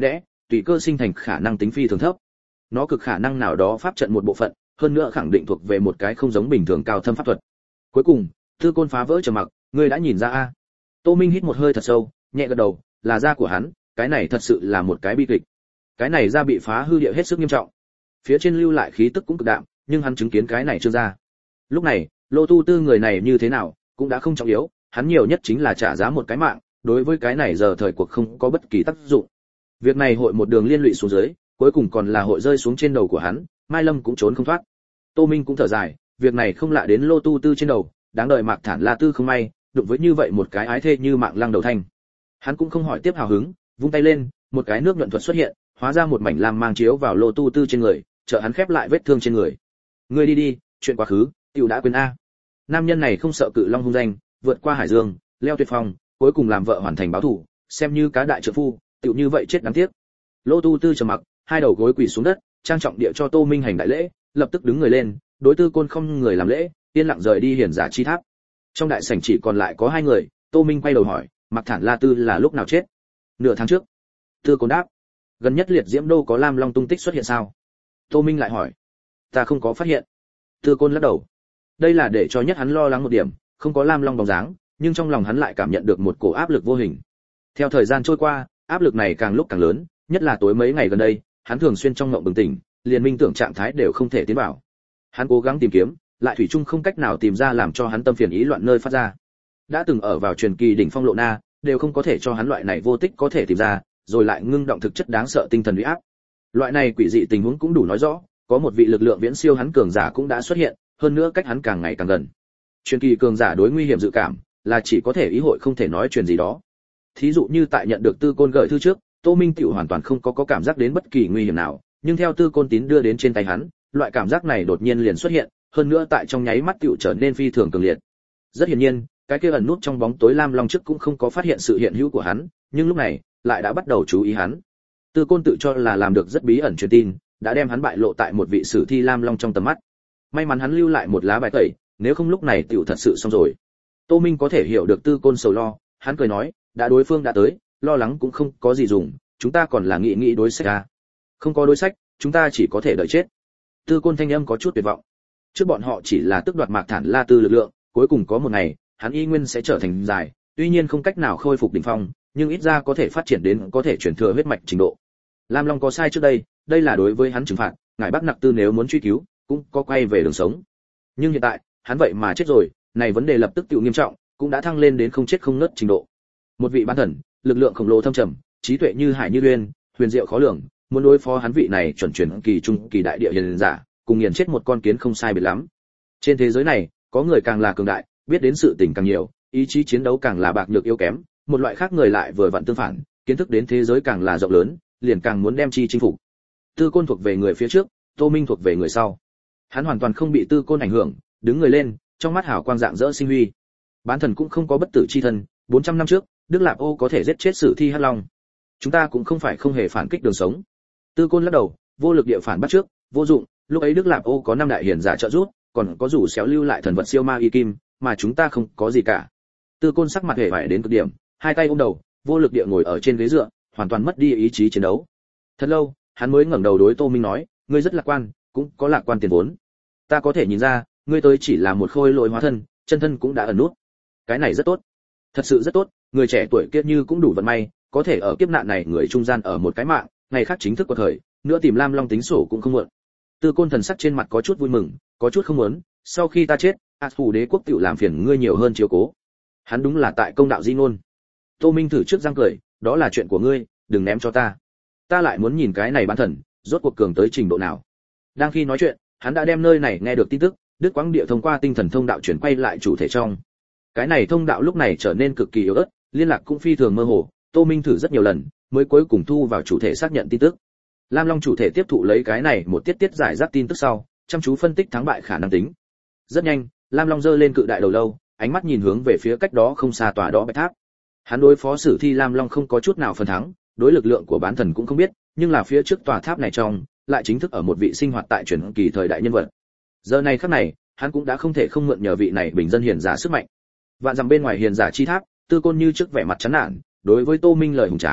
tùy cơ sinh thành khả năng tính phi thường thấp. Nó cực khả năng nào đó pháp trận một bộ phận, hơn nữa khẳng định thuộc về một cái không giống bình thường cao thâm pháp thuật. Cuối cùng, Tư Côn phá vỡ trầm mặc, ngươi đã nhìn ra a? Tô Minh hít một hơi thật sâu, nhẹ gật đầu, là da của hắn, cái này thật sự là một cái bi kịch. Cái này da bị phá hư địa hết sức nghiêm trọng. Phía trên lưu lại khí tức cũng cực đạm, nhưng hắn chứng kiến cái này chưa ra. Lúc này, Lô Tu Tư người này như thế nào, cũng đã không trọng yếu, hắn nhiều nhất chính là trả giá một cái mạng, đối với cái này giờ thời cuộc không có bất kỳ tác dụng. Việc này hội một đường liên lụy xuống dưới, cuối cùng còn là hội rơi xuống trên đầu của hắn, Mai Lâm cũng trốn không thoát. Tô Minh cũng thở dài, việc này không lạ đến Lô Tu Tư trên đầu, đáng đời Mạc Thản La Tư không may, đụng với như vậy một cái ái thê như Mạng Lăng Đầu Thanh. Hắn cũng không hỏi tiếp hào hứng, vung tay lên, một cái nước nhuận thuật xuất hiện, hóa ra một mảnh lam mang chiếu vào Lô Tu Tư trên người, trợ hắn khép lại vết thương trên người. Ngươi đi đi, chuyện quá khứ, tiểu đã quên a. Nam nhân này không sợ cự long hung danh, vượt qua hải dương, leo tuyệt phong, cuối cùng làm vợ hoàn thành báo thù, xem như cá đại trợ phu, tiểu như vậy chết đáng tiếc. Lô Tu Tư trầm mặc, hai đầu gối quỳ xuống đất, trang trọng địa cho Tô Minh hành đại lễ, lập tức đứng người lên, đối Tư Côn không người làm lễ, yên lặng rời đi hiển giả chi tháp. Trong đại sảnh chỉ còn lại có hai người, Tô Minh quay đầu hỏi, Mạc Thản La Tư là lúc nào chết? Nửa tháng trước. Tư Côn đáp. Gần nhất liệt diễm đô có lam long tung tích xuất hiện sao? Tô Minh lại hỏi. Ta không có phát hiện. Tư Côn lắc đầu. Đây là để cho nhất hắn lo lắng một điểm, không có lam long bóng dáng, nhưng trong lòng hắn lại cảm nhận được một cổ áp lực vô hình. Theo thời gian trôi qua, áp lực này càng lúc càng lớn, nhất là tối mấy ngày gần đây, hắn thường xuyên trong ngộng bừng tỉnh, liền minh tưởng trạng thái đều không thể tiến vào. Hắn cố gắng tìm kiếm, lại thủy chung không cách nào tìm ra làm cho hắn tâm phiền ý loạn nơi phát ra. Đã từng ở vào truyền kỳ đỉnh phong lộ na, đều không có thể cho hắn loại này vô tích có thể tìm ra, rồi lại ngưng động thực chất đáng sợ tinh thần uy áp. Loại này quỷ dị tình huống cũng đủ nói rõ, có một vị lực lượng viễn siêu hắn cường giả cũng đã xuất hiện, hơn nữa cách hắn càng ngày càng gần. Truyền kỳ cường giả đối nguy hiểm dự cảm, là chỉ có thể ý hội không thể nói chuyện gì đó. Thí dụ như tại nhận được Tư Côn gửi thư trước, Tô Minh tiểu hoàn toàn không có có cảm giác đến bất kỳ nguy hiểm nào, nhưng theo Tư Côn tín đưa đến trên tay hắn, loại cảm giác này đột nhiên liền xuất hiện, hơn nữa tại trong nháy mắt tiểu trở nên phi thường cường liệt. Rất hiển nhiên, cái kia ẩn nút trong bóng tối lam long trước cũng không có phát hiện sự hiện hữu của hắn, nhưng lúc này lại đã bắt đầu chú ý hắn. Tư Côn tự cho là làm được rất bí ẩn truyền tin, đã đem hắn bại lộ tại một vị sử thi lam long trong tầm mắt. May mắn hắn lưu lại một lá bài tẩy, nếu không lúc này tiểu thật sự xong rồi. Tô Minh có thể hiểu được Tư Côn sầu lo, hắn cười nói, đã đối phương đã tới, lo lắng cũng không có gì dùng, chúng ta còn là nghĩ nghĩ đối sách à. Không có đối sách, chúng ta chỉ có thể đợi chết. Tư Côn thanh âm có chút tuyệt vọng. Trước bọn họ chỉ là tước đoạt Mạc Thản La Tư lực lượng, cuối cùng có một ngày, hắn y nguyên sẽ trở thành dài, tuy nhiên không cách nào khôi phục đỉnh phong, nhưng ít ra có thể phát triển đến có thể chuyển thừa huyết mạch trình độ. Lam Long có sai trước đây, đây là đối với hắn trừng phạt, ngài Bắc Nặc Tư nếu muốn truy cứu, cũng có quay về đường sống. Nhưng hiện tại, hắn vậy mà chết rồi, này vấn đề lập tức tiểu nghiêm trọng, cũng đã thăng lên đến không chết không ngất trình độ. Một vị bán thần, lực lượng khổng lồ thâm trầm, trí tuệ như hải như uyên, huyền diệu khó lường, muốn đối phó hắn vị này chuẩn chuyển kỳ trung kỳ đại địa hiền giả, cùng nghiền chết một con kiến không sai biệt lắm. Trên thế giới này, có người càng là cường đại, biết đến sự tình càng nhiều, ý chí chiến đấu càng là bạc nhược yếu kém, một loại khác người lại vừa vặn tương phản, kiến thức đến thế giới càng là rộng lớn, liền càng muốn đem chi chinh phục. Tư Côn thuộc về người phía trước, Tô Minh thuộc về người sau. Hắn hoàn toàn không bị Tư Côn ảnh hưởng, đứng người lên, trong mắt hào quang rạng rỡ sinh huy. Bán thần cũng không có bất tử chi thân, bốn trăm năm trước, Đức Lạp Ô có thể giết chết sử thi Hắc Long. Chúng ta cũng không phải không hề phản kích đường sống. Tư Côn lắc đầu, vô lực địa phản bắt trước, vô dụng, lúc ấy Đức Lạp Ô có năm đại hiển giả trợ giúp, còn có rủ xéo lưu lại thần vật siêu ma y kim, mà chúng ta không có gì cả. Tư Côn sắc mặt hề bại đến cực điểm, hai tay ôm đầu, vô lực địa ngồi ở trên ghế dựa, hoàn toàn mất đi ý chí chiến đấu. Thật lâu, hắn mới ngẩng đầu đối Tô Minh nói, ngươi rất lạc quan, cũng có lạc quan tiền vốn. Ta có thể nhìn ra, ngươi tới chỉ là một khôi lỗi hóa thân, chân thân cũng đã ẩn nút. Cái này rất tốt, thật sự rất tốt, người trẻ tuổi kiếp như cũng đủ vận may, có thể ở kiếp nạn này người trung gian ở một cái mạng, ngày khác chính thức của thời, nữa tìm Lam Long tính sổ cũng không muộn. Tư Côn thần sắc trên mặt có chút vui mừng, có chút không muốn, sau khi ta chết, Ác Phủ Đế quốc tiểu làm phiền ngươi nhiều hơn chiếu cố. Hắn đúng là tại công đạo di ngôn. Tô Minh thử trước răng cười, đó là chuyện của ngươi, đừng ném cho ta. Ta lại muốn nhìn cái này bán thần, rốt cuộc cường tới trình độ nào. Đang khi nói chuyện, hắn đã đem nơi này nghe được tin tức, Đức Quang Địa thông qua tinh thần thông đạo chuyển quay lại chủ thể trong. Cái này thông đạo lúc này trở nên cực kỳ yếu ớt, liên lạc cũng phi thường mơ hồ, Tô Minh thử rất nhiều lần, mới cuối cùng thu vào chủ thể xác nhận tin tức. Lam Long chủ thể tiếp thụ lấy cái này một tiết tiết giải rác tin tức sau, chăm chú phân tích thắng bại khả năng tính. Rất nhanh, Lam Long giơ lên cự đại đầu lâu, ánh mắt nhìn hướng về phía cách đó không xa tòa đó bạch tháp. Hắn đối phó sử thi Lam Long không có chút nào phần thắng, đối lực lượng của bán thần cũng không biết, nhưng là phía trước tòa tháp này trong, lại chính thức ở một vị sinh hoạt tại truyền kỳ thời đại nhân vật. Giờ này khắc này, hắn cũng đã không thể không mượn nhờ vị này bình dân hiền giả sức mạnh. Vạn dặm bên ngoài hiền giả chi tháp, Tư Côn như trước vẻ mặt chán nản, đối với Tô Minh lời hùng tráng,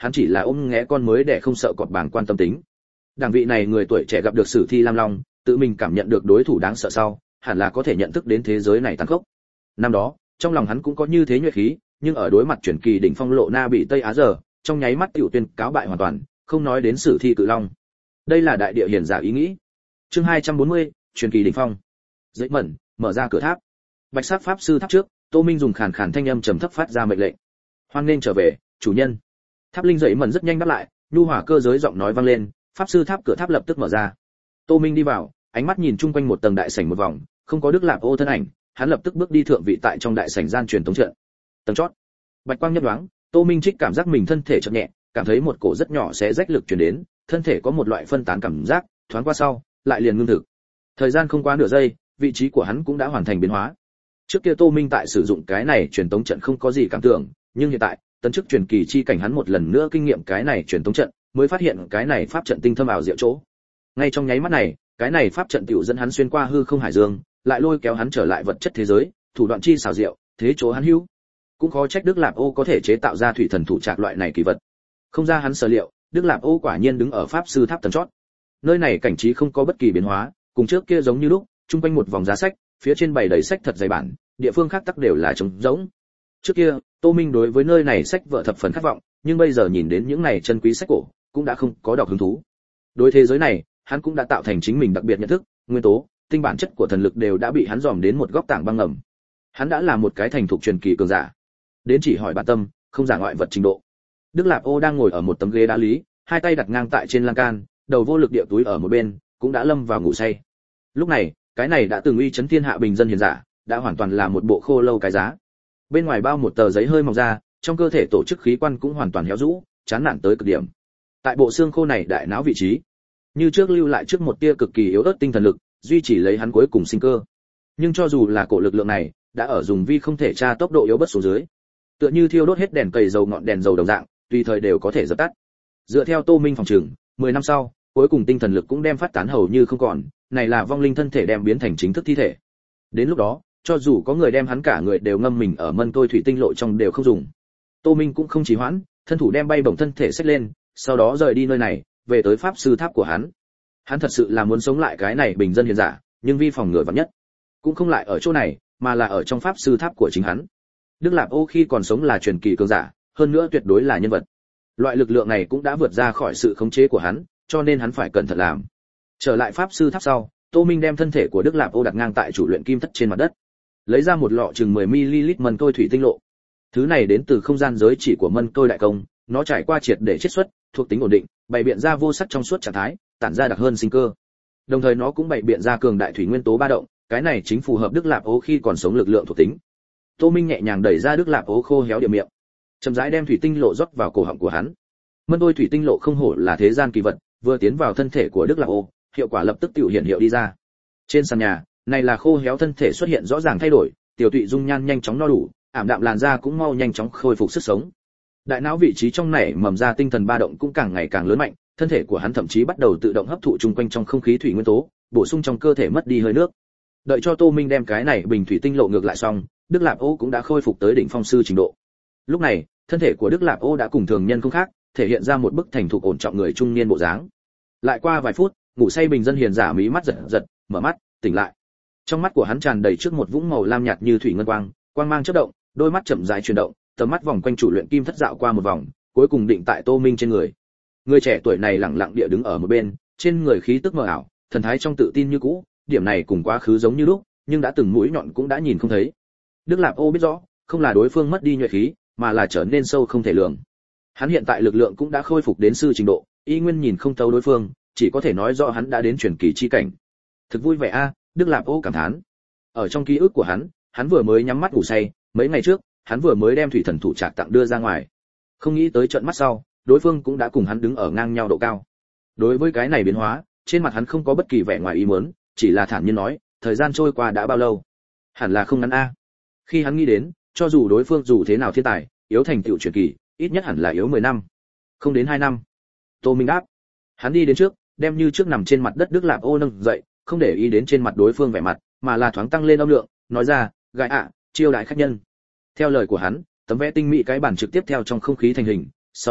hắn chỉ là ôm ngẽ con mới để không sợ cọp bảng quan tâm tính. Đảng vị này người tuổi trẻ gặp được Sử Thi Lam Long, tự mình cảm nhận được đối thủ đáng sợ sau, hẳn là có thể nhận thức đến thế giới này tàn khốc. Năm đó, trong lòng hắn cũng có như thế nhuệ khí, nhưng ở đối mặt truyền kỳ đỉnh phong Lộ Na bị Tây Á giờ, trong nháy mắt tiểu tuyên cáo bại hoàn toàn, không nói đến Sử Thi Cự Long. Đây là đại địa hiển giả ý nghĩ. Chương hai trăm bốn mươi, truyền kỳ đỉnh phong. Dậy mẩn, mở ra cửa tháp. Bạch sắc pháp sư tháp trước, Tô Minh dùng khàn khàn thanh âm trầm thấp phát ra mệnh lệnh. Hoan nên trở về, chủ nhân. Tháp linh dậy mẩn rất nhanh đáp lại, nhu hòa cơ giới giọng nói vang lên, pháp sư tháp cửa tháp lập tức mở ra. Tô Minh đi vào, ánh mắt nhìn chung quanh một tầng đại sảnh một vòng, không có Đức Lạp Ô thân ảnh, hắn lập tức bước đi thượng vị tại trong đại sảnh gian truyền thống trận. Tầng chót, bạch quang nhấp nhoáng, Tô Minh trích cảm giác mình thân thể chậm nhẹ, cảm thấy một cổ rất nhỏ sẽ rách lực truyền đến, thân thể có một loại phân tán cảm giác, thoáng qua sau, lại liền ngưng thực. Thời gian không quá nửa giây, vị trí của hắn cũng đã hoàn thành biến hóa. Trước kia Tô Minh tại sử dụng cái này truyền tống trận không có gì cảm tưởng, nhưng hiện tại, tấn chức truyền kỳ chi cảnh hắn một lần nữa kinh nghiệm cái này truyền tống trận, mới phát hiện cái này pháp trận tinh thâm ảo diệu chỗ. Ngay trong nháy mắt này, cái này pháp trận tiểu dẫn hắn xuyên qua hư không hải dương, lại lôi kéo hắn trở lại vật chất thế giới, thủ đoạn chi xảo diệu, thế chỗ hắn hữu. Cũng khó trách Đức Lạp Ô có thể chế tạo ra thủy thần thủ trạc loại này kỳ vật. Không ra hắn sở liệu, Đức Lạp Ô quả nhiên đứng ở pháp sư tháp tầng chót. Nơi này cảnh trí không có bất kỳ biến hóa, cùng trước kia giống như lúc, trung quanh một vòng giá sách, phía trên bày đầy sách thật dày bản, địa phương khác tắc đều là trống rỗng. Trước kia, Tô Minh đối với nơi này sách vở thập phần khát vọng, nhưng bây giờ nhìn đến những này chân quý sách cổ, cũng đã không có đọc hứng thú. Đối thế giới này, hắn cũng đã tạo thành chính mình đặc biệt nhận thức, nguyên tố, tinh bản chất của thần lực đều đã bị hắn dòm đến một góc tảng băng ngầm. Hắn đã là một cái thành thục truyền kỳ cường giả. Đến chỉ hỏi bản tâm, không giả ngoại vật trình độ. Đức Lạp Ô đang ngồi ở một tấm ghế đá lý, hai tay đặt ngang tại trên lan can, đầu vô lực địa túi ở một bên, cũng đã lâm vào ngủ say. Lúc này, cái này đã từng uy chấn thiên hạ bình dân hiền giả, đã hoàn toàn là một bộ khô lâu cái giá. Bên ngoài bao một tờ giấy hơi mỏng ra, trong cơ thể tổ chức khí quan cũng hoàn toàn héo rũ, chán nản tới cực điểm. Tại bộ xương khô này đại não vị trí, như trước lưu lại trước một tia cực kỳ yếu ớt tinh thần lực, duy trì lấy hắn cuối cùng sinh cơ. Nhưng cho dù là cổ lực lượng này, đã ở dùng vi không thể tra tốc độ yếu bất xuống dưới. Tựa như thiêu đốt hết đèn cầy dầu ngọn đèn dầu đồng dạng, tùy thời đều có thể dập tắt. Dựa theo Tô Minh phòng trường, mười năm sau, cuối cùng tinh thần lực cũng đem phát tán hầu như không còn, này là vong linh thân thể đem biến thành chính thức thi thể. Đến lúc đó, cho dù có người đem hắn cả người đều ngâm mình ở mân tôi thủy tinh lộ trong đều không dùng. Tô Minh cũng không trì hoãn, thân thủ đem bay bổng thân thể xách lên, sau đó rời đi nơi này, về tới pháp sư tháp của hắn. Hắn thật sự là muốn sống lại cái này bình dân hiền giả, nhưng vi phòng ngừa vạn nhất, cũng không lại ở chỗ này, mà là ở trong pháp sư tháp của chính hắn. Đức Lạp Ô khi còn sống là truyền kỳ cường giả, hơn nữa tuyệt đối là nhân vật. Loại lực lượng này cũng đã vượt ra khỏi sự khống chế của hắn, cho nên hắn phải cẩn thận làm. Trở lại pháp sư tháp sau, Tô Minh đem thân thể của Đức Lạp Ô đặt ngang tại chủ luyện kim thất trên mặt đất, lấy ra một lọ chừng mười mi li lít mân tôi thủy tinh lộ. Thứ này đến từ không gian giới chỉ của mân tôi đại công, nó trải qua triệt để chiết xuất, thuộc tính ổn định, bày biện ra vô sắc trong suốt trạng thái, tản ra đặc hơn sinh cơ. Đồng thời nó cũng bày biện ra cường đại thủy nguyên tố ba động, cái này chính phù hợp Đức Lạp Ô khi còn sống lực lượng thuộc tính. Tô Minh nhẹ nhàng đẩy ra Đức Lạp Ô khô héo địa miệng, chậm rãi đem thủy tinh lộ rót vào cổ họng của hắn. Mân tôi thủy tinh lộ không hổ là thế gian kỳ vật, vừa tiến vào thân thể của Đức Lạp Ô, hiệu quả lập tức tiểu hiện hiệu đi ra. Trên sàn nhà, này là khô héo thân thể xuất hiện rõ ràng thay đổi, tiểu tụy dung nhan nhanh chóng no đủ, ảm đạm làn da cũng mau nhanh chóng khôi phục sức sống. Đại não vị trí trong nảy mầm ra tinh thần ba động cũng càng ngày càng lớn mạnh, thân thể của hắn thậm chí bắt đầu tự động hấp thụ chung quanh trong không khí thủy nguyên tố, bổ sung trong cơ thể mất đi hơi nước. Đợi cho Tô Minh đem cái này bình thủy tinh lộ ngược lại xong, Đức Lạp Ô cũng đã khôi phục tới đỉnh phong sư trình độ. Lúc này, thân thể của Đức Lạp Ô đã cùng thường nhân không khác, thể hiện ra một bức thành thục ổn trọng người trung niên bộ dáng. Lại qua vài phút, ngủ say bình dân hiền giả mí mắt giật giật, mở mắt, tỉnh lại. Trong mắt của hắn tràn đầy trước một vũng màu lam nhạt như thủy ngân quang, quang mang chớp động, đôi mắt chậm rãi chuyển động, tầm mắt vòng quanh chủ luyện kim thất dạo qua một vòng, cuối cùng định tại Tô Minh trên người. Người trẻ tuổi này lặng lặng địa đứng ở một bên, trên người khí tức mờ ảo, thần thái trong tự tin như cũ, điểm này cùng quá khứ giống như lúc, nhưng đã từng mũi nhọn cũng đã nhìn không thấy. Đức Lạp Ô biết rõ, không là đối phương mất đi nhuệ khí, mà là trở nên sâu không thể lường. Hắn hiện tại lực lượng cũng đã khôi phục đến sư trình độ, y nguyên nhìn không thấu đối phương, chỉ có thể nói rõ hắn đã đến truyền kỳ chi cảnh. Thực vui vẻ a, Đức Lạp Ô cảm thán. Ở trong ký ức của hắn, hắn vừa mới nhắm mắt ngủ say, mấy ngày trước, hắn vừa mới đem thủy thần thủ trạc tặng đưa ra ngoài. Không nghĩ tới trận mắt sau, đối phương cũng đã cùng hắn đứng ở ngang nhau độ cao. Đối với cái này biến hóa, trên mặt hắn không có bất kỳ vẻ ngoài ý muốn, chỉ là thản nhiên nói, thời gian trôi qua đã bao lâu? Hẳn là không ngắn a. Khi hắn nghĩ đến, cho dù đối phương dù thế nào thiên tài, yếu thành tựu truyền kỳ, ít nhất hẳn là yếu mười năm, không đến hai năm. Tô Minh đáp. Hắn đi đến trước, đem như trước nằm trên mặt đất Đức Lạp Ô nâng dậy, không để ý đến trên mặt đối phương vẻ mặt, mà là thoáng tăng lên âm lượng, nói ra, gái ạ, chiêu đại khách nhân. Theo lời của hắn, tấm vẽ tinh mỹ cái bản trực tiếp theo trong không khí thành hình, sau đó,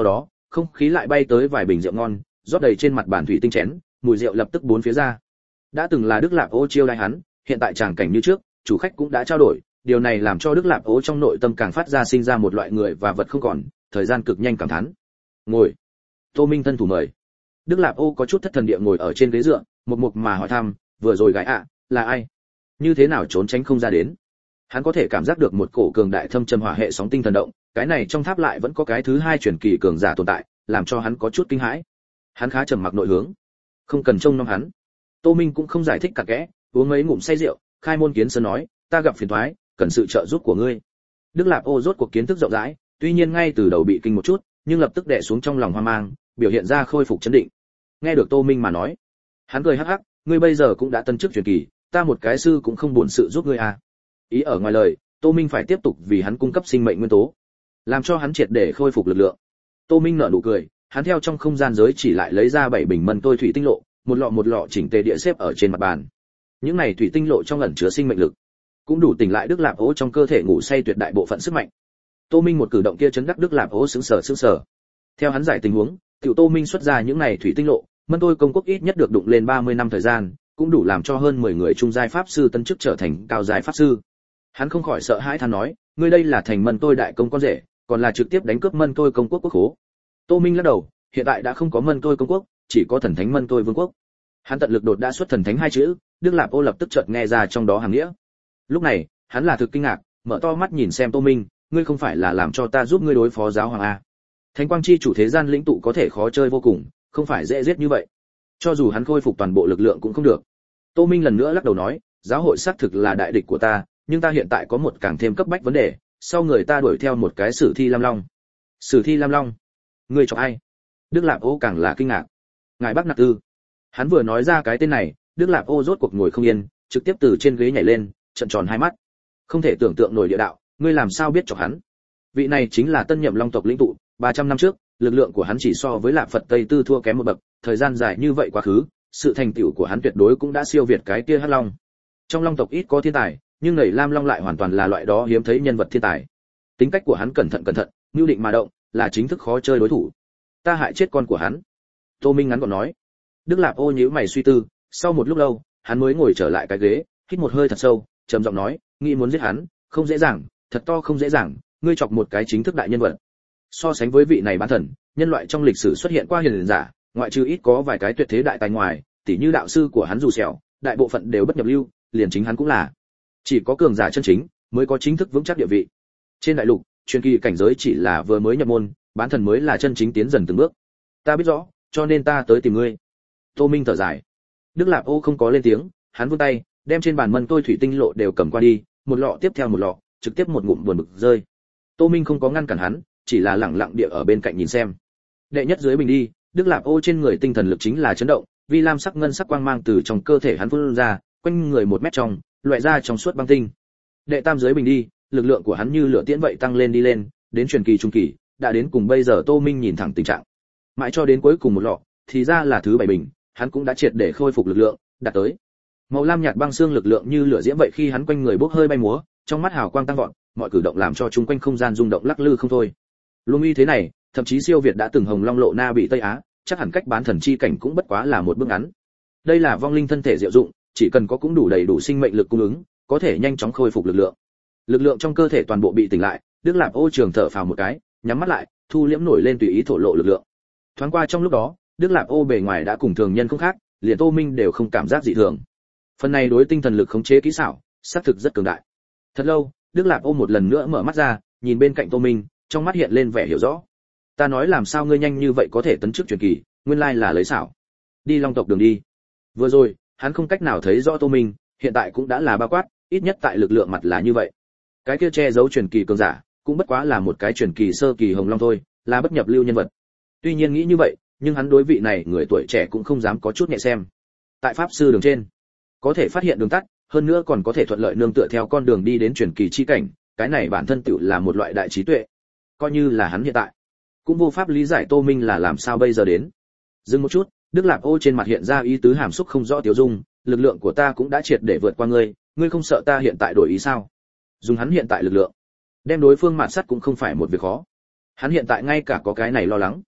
không khí lại bay tới vài bình rượu ngon, rót đầy trên mặt bàn thủy tinh chén, mùi rượu lập tức bốn phía ra. Đã từng là Đức Lạp Ô chiêu đãi hắn, hiện tại tràng cảnh như trước, chủ khách cũng đã trao đổi, điều này làm cho Đức Lạp Ô trong nội tâm càng phát ra sinh ra một loại người và vật không còn, thời gian cực nhanh cảm thán. Ngồi. Tô Minh thân thủ mời. Đức Lạp Ô có chút thất thần địa ngồi ở trên ghế dựa, một mục mà hỏi thăm, vừa rồi gái ạ, là ai? Như thế nào trốn tránh không ra đến? Hắn có thể cảm giác được một cổ cường đại thâm trầm hỏa hệ sóng tinh thần động, cái này trong tháp lại vẫn có cái thứ hai truyền kỳ cường giả tồn tại, làm cho hắn có chút kinh hãi. Hắn khá trầm mặc nội hướng, không cần trông nom hắn. Tô Minh cũng không giải thích cả kẽ, uống mấy ngụm say rượu, khai môn kiến sơn nói, ta gặp phiền toái, cần sự trợ giúp của ngươi. Đức Lạp Ô rốt cuộc kiến thức rộng rãi, tuy nhiên ngay từ đầu bị kinh một chút, nhưng lập tức đè xuống trong lòng hoang mang, biểu hiện ra khôi phục chấn định. Nghe được Tô Minh mà nói, hắn cười hắc hắc, ngươi bây giờ cũng đã tân chức truyền kỳ, ta một cái sư cũng không buồn sự giúp ngươi à? Ý ở ngoài lời, Tô Minh phải tiếp tục vì hắn cung cấp sinh mệnh nguyên tố, làm cho hắn triệt để khôi phục lực lượng. Tô Minh nở nụ cười, hắn theo trong không gian giới chỉ lại lấy ra bảy bình mân tôi thủy tinh lộ, một lọ một lọ chỉnh tề địa xếp ở trên mặt bàn. Những này thủy tinh lộ trong ẩn chứa sinh mệnh lực, cũng đủ tỉnh lại Đức Lạp Ô trong cơ thể ngủ say tuyệt đại bộ phận sức mạnh. Tô Minh một cử động kia chấn đắc Đức Lạp Ô sững sờ sững sờ. Theo hắn giải tình huống, tiểu Tô Minh xuất ra những này thủy tinh lộ, mân tôi công quốc ít nhất được đụng lên ba mươi năm thời gian, cũng đủ làm cho hơn mười người trung giai pháp sư tân chức trở thành cao giai pháp sư. Hắn không khỏi sợ hãi than nói, ngươi đây là thành mân tôi đại công con rể, còn là trực tiếp đánh cướp mân tôi công quốc quốc khố. Tô Minh lắc đầu, hiện tại đã không có mân tôi công quốc, chỉ có thần thánh mân tôi vương quốc. Hắn tận lực đột đã xuất thần thánh hai chữ, Đức Lạp Ô lập tức chợt nghe ra trong đó hàng nghĩa. Lúc này, hắn là thực kinh ngạc, mở to mắt nhìn xem Tô Minh, ngươi không phải là làm cho ta giúp ngươi đối phó giáo hoàng a? Thánh quang chi chủ thế gian lĩnh tụ có thể khó chơi vô cùng, không phải dễ giết như vậy. Cho dù hắn khôi phục toàn bộ lực lượng cũng không được. Tô Minh lần nữa lắc đầu nói, giáo hội xác thực là đại địch của ta, nhưng ta hiện tại có một càng thêm cấp bách vấn đề, sau người ta đuổi theo một cái Sử Thi Lam Long. Sử Thi Lam Long? Ngươi chọc ai? Đức Lạp Ô càng là kinh ngạc. Ngài Bắc Nặc Tư. Hắn vừa nói ra cái tên này, Đức Lạp Ô rốt cuộc ngồi không yên, trực tiếp từ trên ghế nhảy lên, trợn tròn hai mắt. Không thể tưởng tượng nổi địa đạo, ngươi làm sao biết chọc hắn? Vị này chính là tân nhậm Long tộc lĩnh tụ, ba trăm năm trước, lực lượng của hắn chỉ so với Lạp Phật Tây Tư thua kém một bậc, thời gian dài như vậy quá khứ, sự thành tựu của hắn tuyệt đối cũng đã siêu việt cái kia Hắc Long. Trong Long tộc ít có thiên tài, nhưng nảy Lam Long lại hoàn toàn là loại đó hiếm thấy nhân vật thiên tài. Tính cách của hắn cẩn thận cẩn thận, mưu định mà động, là chính thức khó chơi đối thủ. Ta hại chết con của hắn. Tô Minh ngắn gọn nói. Đức Lạp Ô nhíu mày suy tư, sau một lúc lâu, hắn mới ngồi trở lại cái ghế, hít một hơi thật sâu, trầm giọng nói, nghĩ muốn giết hắn, không dễ dàng, thật to không dễ dàng, ngươi chọc một cái chính thức đại nhân vật. So sánh với vị này bán thần, nhân loại trong lịch sử xuất hiện qua hiền giả, ngoại trừ ít có vài cái tuyệt thế đại tài ngoài, tỉ như đạo sư của hắn dù sẹo, đại bộ phận đều bất nhập lưu, liền chính hắn cũng là. Chỉ có cường giả chân chính mới có chính thức vững chắc địa vị. Trên đại lục, truyền kỳ cảnh giới chỉ là vừa mới nhập môn, bán thần mới là chân chính tiến dần từng bước. Ta biết rõ, cho nên ta tới tìm ngươi. Tô Minh thở dài. Đức Lạp Ô không có lên tiếng, hắn vươn tay, đem trên bàn mân tôi thủy tinh lộ đều cầm qua đi, một lọ tiếp theo một lọ, trực tiếp một ngụm buồn bực rơi. Tô Minh không có ngăn cản hắn, chỉ là lẳng lặng địa ở bên cạnh nhìn xem. Đệ nhất dưới bình đi, Đức Lạp Ô trên người tinh thần lực chính là chấn động, vi lam sắc ngân sắc quang mang từ trong cơ thể hắn phun ra, quanh người một mét trong, loại ra trong suốt băng tinh. Đệ tam dưới bình đi, lực lượng của hắn như lửa tiễn vậy tăng lên đi lên, đến truyền kỳ trung kỳ, đã đến cùng bây giờ Tô Minh nhìn thẳng tình trạng. Mãi cho đến cuối cùng một lọ, thì ra là thứ bảy bình, hắn cũng đã triệt để khôi phục lực lượng, đạt tới. Màu lam nhạt băng xương lực lượng như lửa diễm vậy khi hắn quanh người bốc hơi bay múa, trong mắt hào quang tăng vọt, mọi cử động làm cho chúng quanh không gian rung động lắc lư không thôi. Luồng uy thế này, thậm chí siêu việt đã từng Hồng Long lộ Na bị Tây Á, chắc hẳn cách bán thần chi cảnh cũng bất quá là một bước ngắn. Đây là vong linh thân thể diệu dụng, chỉ cần có cũng đủ đầy đủ sinh mệnh lực cung ứng, có thể nhanh chóng khôi phục lực lượng. Lực lượng trong cơ thể toàn bộ bị tỉnh lại, Đức Lạp Ô trường thở phào một cái, nhắm mắt lại, thu liễm nổi lên tùy ý thổ lộ lực lượng. Thoáng qua trong lúc đó, Đức Lạp Ô bề ngoài đã cùng thường nhân không khác, liền Tô Minh đều không cảm giác dị thường. Phần này đối tinh thần lực khống chế kỹ xảo, xác thực rất cường đại. Thật lâu, Đức Lạp Ô một lần nữa mở mắt ra, nhìn bên cạnh Tô Minh, trong mắt hiện lên vẻ hiểu rõ. Ta nói làm sao ngươi nhanh như vậy có thể tấn chức truyền kỳ, nguyên lai là lấy xảo. Đi Long tộc đường đi. Vừa rồi, hắn không cách nào thấy rõ Tô Minh, hiện tại cũng đã là bao quát, ít nhất tại lực lượng mặt là như vậy. Cái kia che giấu truyền kỳ cường giả, cũng bất quá là một cái truyền kỳ sơ kỳ Hồng Long thôi, là bất nhập lưu nhân vật. Tuy nhiên nghĩ như vậy, nhưng hắn đối vị này người tuổi trẻ cũng không dám có chút nhẹ xem. Tại pháp sư đường trên, có thể phát hiện đường tắt, hơn nữa còn có thể thuận lợi nương tựa theo con đường đi đến truyền kỳ chi cảnh, cái này bản thân tựu là một loại đại trí tuệ. Coi như là hắn hiện tại, cũng vô pháp lý giải Tô Minh là làm sao bây giờ đến. Dừng một chút, Đức Lạp Ô trên mặt hiện ra ý tứ hàm xúc không rõ tiêu dung, lực lượng của ta cũng đã triệt để vượt qua ngươi, ngươi không sợ ta hiện tại đổi ý sao? Dùng hắn hiện tại lực lượng, đem đối phương mạt sát cũng không phải một việc khó. Hắn hiện tại ngay cả có cái này lo lắng.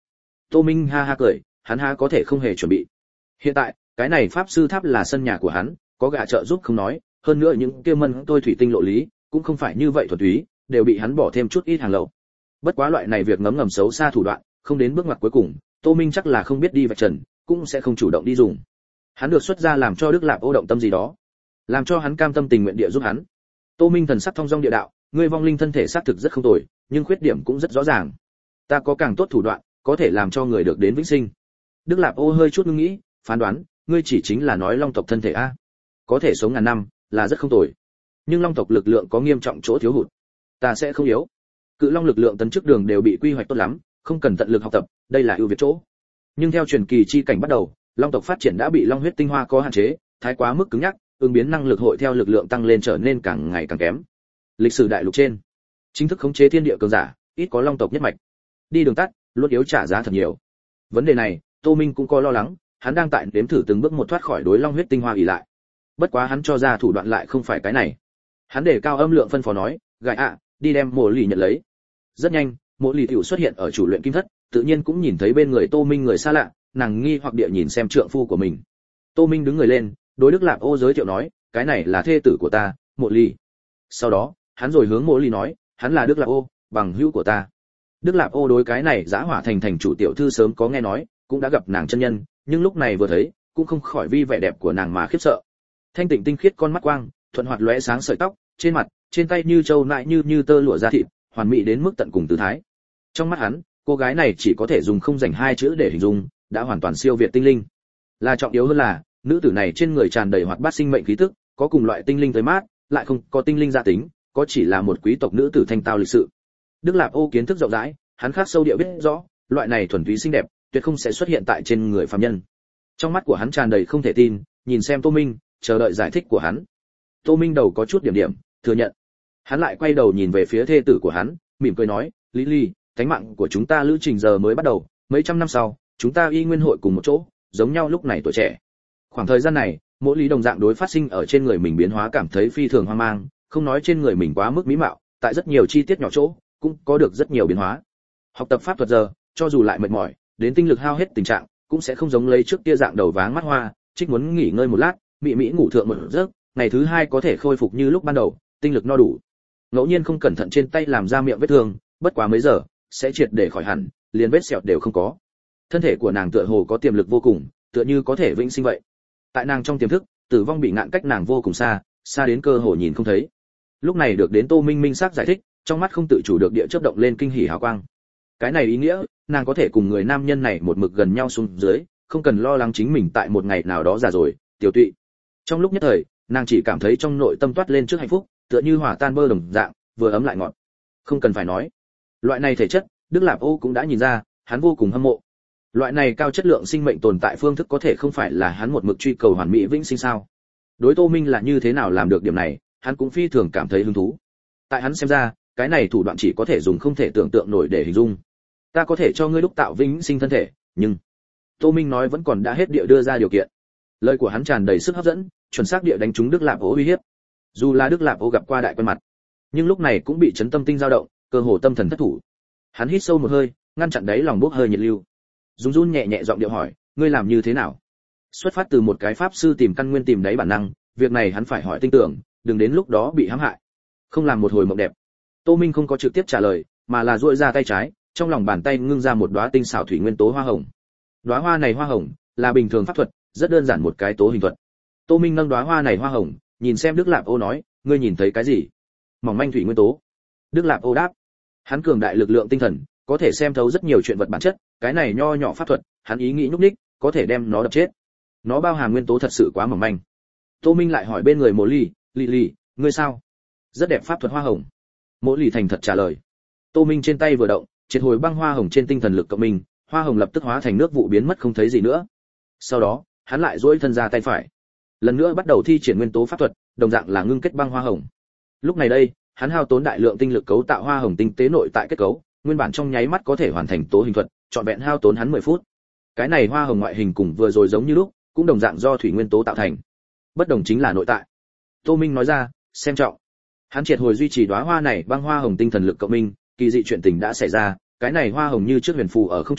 Tô Minh ha ha cười, hắn ha có thể không hề chuẩn bị. Hiện tại, cái này pháp sư tháp là sân nhà của hắn, có gã trợ giúp không nói, hơn nữa những kia mân tôi thủy tinh lộ lý, cũng không phải như vậy thuần túy, đều bị hắn bỏ thêm chút ít hàng lậu. Bất quá loại này việc ngấm ngầm xấu xa thủ đoạn, không đến bước ngoặt cuối cùng, Tô Minh chắc là không biết đi vạch trần, cũng sẽ không chủ động đi dùng. Hắn được xuất ra làm cho Đức Lạp Ô động tâm gì đó, làm cho hắn cam tâm tình nguyện địa giúp hắn. Tô Minh thần sắc thông dong địa đạo, ngươi vong linh thân thể xác thực rất không tồi, nhưng khuyết điểm cũng rất rõ ràng. Ta có càng tốt thủ đoạn, có thể làm cho người được đến vĩnh sinh. Đức Lạp Ô hơi chút ngưng nghĩ, phán đoán, ngươi chỉ chính là nói long tộc thân thể a, có thể sống ngàn năm, là rất không tồi. Nhưng long tộc lực lượng có nghiêm trọng chỗ thiếu hụt. Ta sẽ không yếu. Cự long lực lượng tấn chức đường đều bị quy hoạch tốt lắm, không cần tận lực học tập, đây là ưu việt chỗ. Nhưng theo truyền kỳ chi cảnh bắt đầu, long tộc phát triển đã bị long huyết tinh hoa có hạn chế, thái quá mức cứng nhắc, ứng biến năng lực hội theo lực lượng tăng lên trở nên càng ngày càng kém. Lịch sử đại lục trên, chính thức khống chế thiên địa cường giả, ít có long tộc nhất mạch. Đi đường tắt, luôn yếu trả giá thật nhiều. Vấn đề này, Tô Minh cũng có lo lắng, hắn đang tại đếm thử từng bước một thoát khỏi đối long huyết tinh hoa ỷ lại. Bất quá hắn cho ra thủ đoạn lại không phải cái này. Hắn để cao âm lượng phân phó nói, "Gài ạ, đi đem mộ lì nhận lấy." Rất nhanh, mộ lì tiểu xuất hiện ở chủ luyện kim thất, tự nhiên cũng nhìn thấy bên người Tô Minh người xa lạ, nàng nghi hoặc địa nhìn xem trượng phu của mình. Tô Minh đứng người lên, đối Đức Lạp Ô giới thiệu nói, "Cái này là thê tử của ta, Mộ Lì." Sau đó, hắn rồi hướng Mộ Lì nói, "Hắn là Đức Lạp Ô, bằng hữu của ta." Đức Lạp Ô đối cái này Dã Hỏa thành thành chủ tiểu thư sớm có nghe nói, cũng đã gặp nàng chân nhân, nhưng lúc này vừa thấy, cũng không khỏi vi vẻ đẹp của nàng mà khiếp sợ. Thanh tịnh tinh khiết con mắt quang, thuận hoạt lóe sáng sợi tóc, trên mặt, trên tay như châu nại như như tơ lụa da thịt, hoàn mỹ đến mức tận cùng tư thái. Trong mắt hắn, cô gái này chỉ có thể dùng không dành hai chữ để hình dung, đã hoàn toàn siêu việt tinh linh. Là trọng yếu hơn là, nữ tử này trên người tràn đầy hoạt bát sinh mệnh khí tức, có cùng loại tinh linh tới mát, lại không có tinh linh gia tính, có chỉ là một quý tộc nữ tử thanh tao lịch sự. Đức Lạp Ô kiến thức rộng rãi, hắn khắc sâu địa biết rõ, loại này thuần túy xinh đẹp, tuyệt không sẽ xuất hiện tại trên người phàm nhân. Trong mắt của hắn tràn đầy không thể tin, nhìn xem Tô Minh, chờ đợi giải thích của hắn. Tô Minh đầu có chút điểm điểm, thừa nhận. Hắn lại quay đầu nhìn về phía thê tử của hắn, mỉm cười nói, "Lý Lý, thánh mạng của chúng ta lữ trình giờ mới bắt đầu, mấy trăm năm sau, chúng ta y nguyên hội cùng một chỗ, giống nhau lúc này tuổi trẻ." Khoảng thời gian này, mỗi lý đồng dạng đối phát sinh ở trên người mình biến hóa cảm thấy phi thường hoang mang, không nói trên người mình quá mức mỹ mạo, tại rất nhiều chi tiết nhỏ chỗ, cũng có được rất nhiều biến hóa. Học tập pháp thuật giờ, cho dù lại mệt mỏi, đến tinh lực hao hết tình trạng, cũng sẽ không giống lấy trước kia dạng đầu váng mắt hoa, trích muốn nghỉ ngơi một lát, mị mỹ ngủ thượng một giấc, ngày thứ hai có thể khôi phục như lúc ban đầu, tinh lực no đủ. Ngẫu nhiên không cẩn thận trên tay làm ra miệng vết thương, bất quá mấy giờ, sẽ triệt để khỏi hẳn, liền vết sẹo đều không có. Thân thể của nàng tựa hồ có tiềm lực vô cùng, tựa như có thể vĩnh sinh vậy. Tại nàng trong tiềm thức, tử vong bị ngạn cách nàng vô cùng xa, xa đến cơ hồ nhìn không thấy. Lúc này được đến Tô Minh minh xác giải thích, trong mắt không tự chủ được địa chớp động lên kinh hỉ hào quang. Cái này ý nghĩa, nàng có thể cùng người nam nhân này một mực gần nhau xuống dưới, không cần lo lắng chính mình tại một ngày nào đó già rồi, tiểu tụy. Trong lúc nhất thời, nàng chỉ cảm thấy trong nội tâm toát lên trước hạnh phúc, tựa như hòa tan bơ đồng dạng, vừa ấm lại ngọt. Không cần phải nói, loại này thể chất, Đức Lạp Ô cũng đã nhìn ra, hắn vô cùng hâm mộ. Loại này cao chất lượng sinh mệnh tồn tại phương thức có thể không phải là hắn một mực truy cầu hoàn mỹ vĩnh sinh sao? Đối Tô Minh là như thế nào làm được điểm này, hắn cũng phi thường cảm thấy hứng thú. Tại hắn xem ra, cái này thủ đoạn chỉ có thể dùng không thể tưởng tượng nổi để hình dung. Ta có thể cho ngươi đúc tạo vĩnh sinh thân thể, nhưng Tô Minh nói vẫn còn đã hết địa đưa ra điều kiện. Lời của hắn tràn đầy sức hấp dẫn, chuẩn xác địa đánh trúng Đức Lạp Ô uy hiếp. Dù là Đức Lạp Ô gặp qua đại quen mặt, nhưng lúc này cũng bị chấn tâm tinh dao động, cơ hồ tâm thần thất thủ. Hắn hít sâu một hơi, ngăn chặn đáy lòng bốc hơi nhiệt lưu. Dung run nhẹ nhẹ giọng điệu hỏi, ngươi làm như thế nào? Xuất phát từ một cái pháp sư tìm căn nguyên tìm đáy bản năng, việc này hắn phải hỏi tinh tưởng, đừng đến lúc đó bị hãm hại. Không làm một hồi mộng đẹp. Tô Minh không có trực tiếp trả lời, mà là duỗi ra tay trái, trong lòng bàn tay ngưng ra một đóa tinh xảo thủy nguyên tố hoa hồng. Đóa hoa này hoa hồng là bình thường pháp thuật, rất đơn giản một cái tố hình thuật. Tô Minh nâng đóa hoa này hoa hồng, nhìn xem Đức Lạp Ô nói, ngươi nhìn thấy cái gì? Mỏng manh thủy nguyên tố. Đức Lạp Ô đáp. Hắn cường đại lực lượng tinh thần, có thể xem thấu rất nhiều chuyện vật bản chất, cái này nho nhỏ pháp thuật, hắn ý nghĩ nhúc nhích, có thể đem nó đập chết. Nó bao hàm nguyên tố thật sự quá mỏng manh. Tô Minh lại hỏi bên người Mộ Ly, "Lì Lì, ngươi sao?" "Rất đẹp pháp thuật hoa hồng." Mộ Ly thành thật trả lời. Tô Minh trên tay vừa động, triệt hồi băng hoa hồng trên tinh thần lực cộng mình, hoa hồng lập tức hóa thành nước vụ biến mất không thấy gì nữa. Sau đó, hắn lại duỗi thân ra tay phải, lần nữa bắt đầu thi triển nguyên tố pháp thuật, đồng dạng là ngưng kết băng hoa hồng. Lúc này đây, hắn hao tốn đại lượng tinh lực cấu tạo hoa hồng tinh tế nội tại kết cấu, nguyên bản trong nháy mắt có thể hoàn thành tố hình thuật, trọn vẹn hao tốn hắn mười phút. Cái này hoa hồng ngoại hình cùng vừa rồi giống như lúc, cũng đồng dạng do thủy nguyên tố tạo thành. Bất đồng chính là nội tại. Tô Minh nói ra, xem trọng. Hắn triệt hồi duy trì đóa hoa này băng hoa hồng tinh thần lực cộng minh, kỳ dị chuyện tình đã xảy ra, cái này hoa hồng như trước huyền phù ở không trung,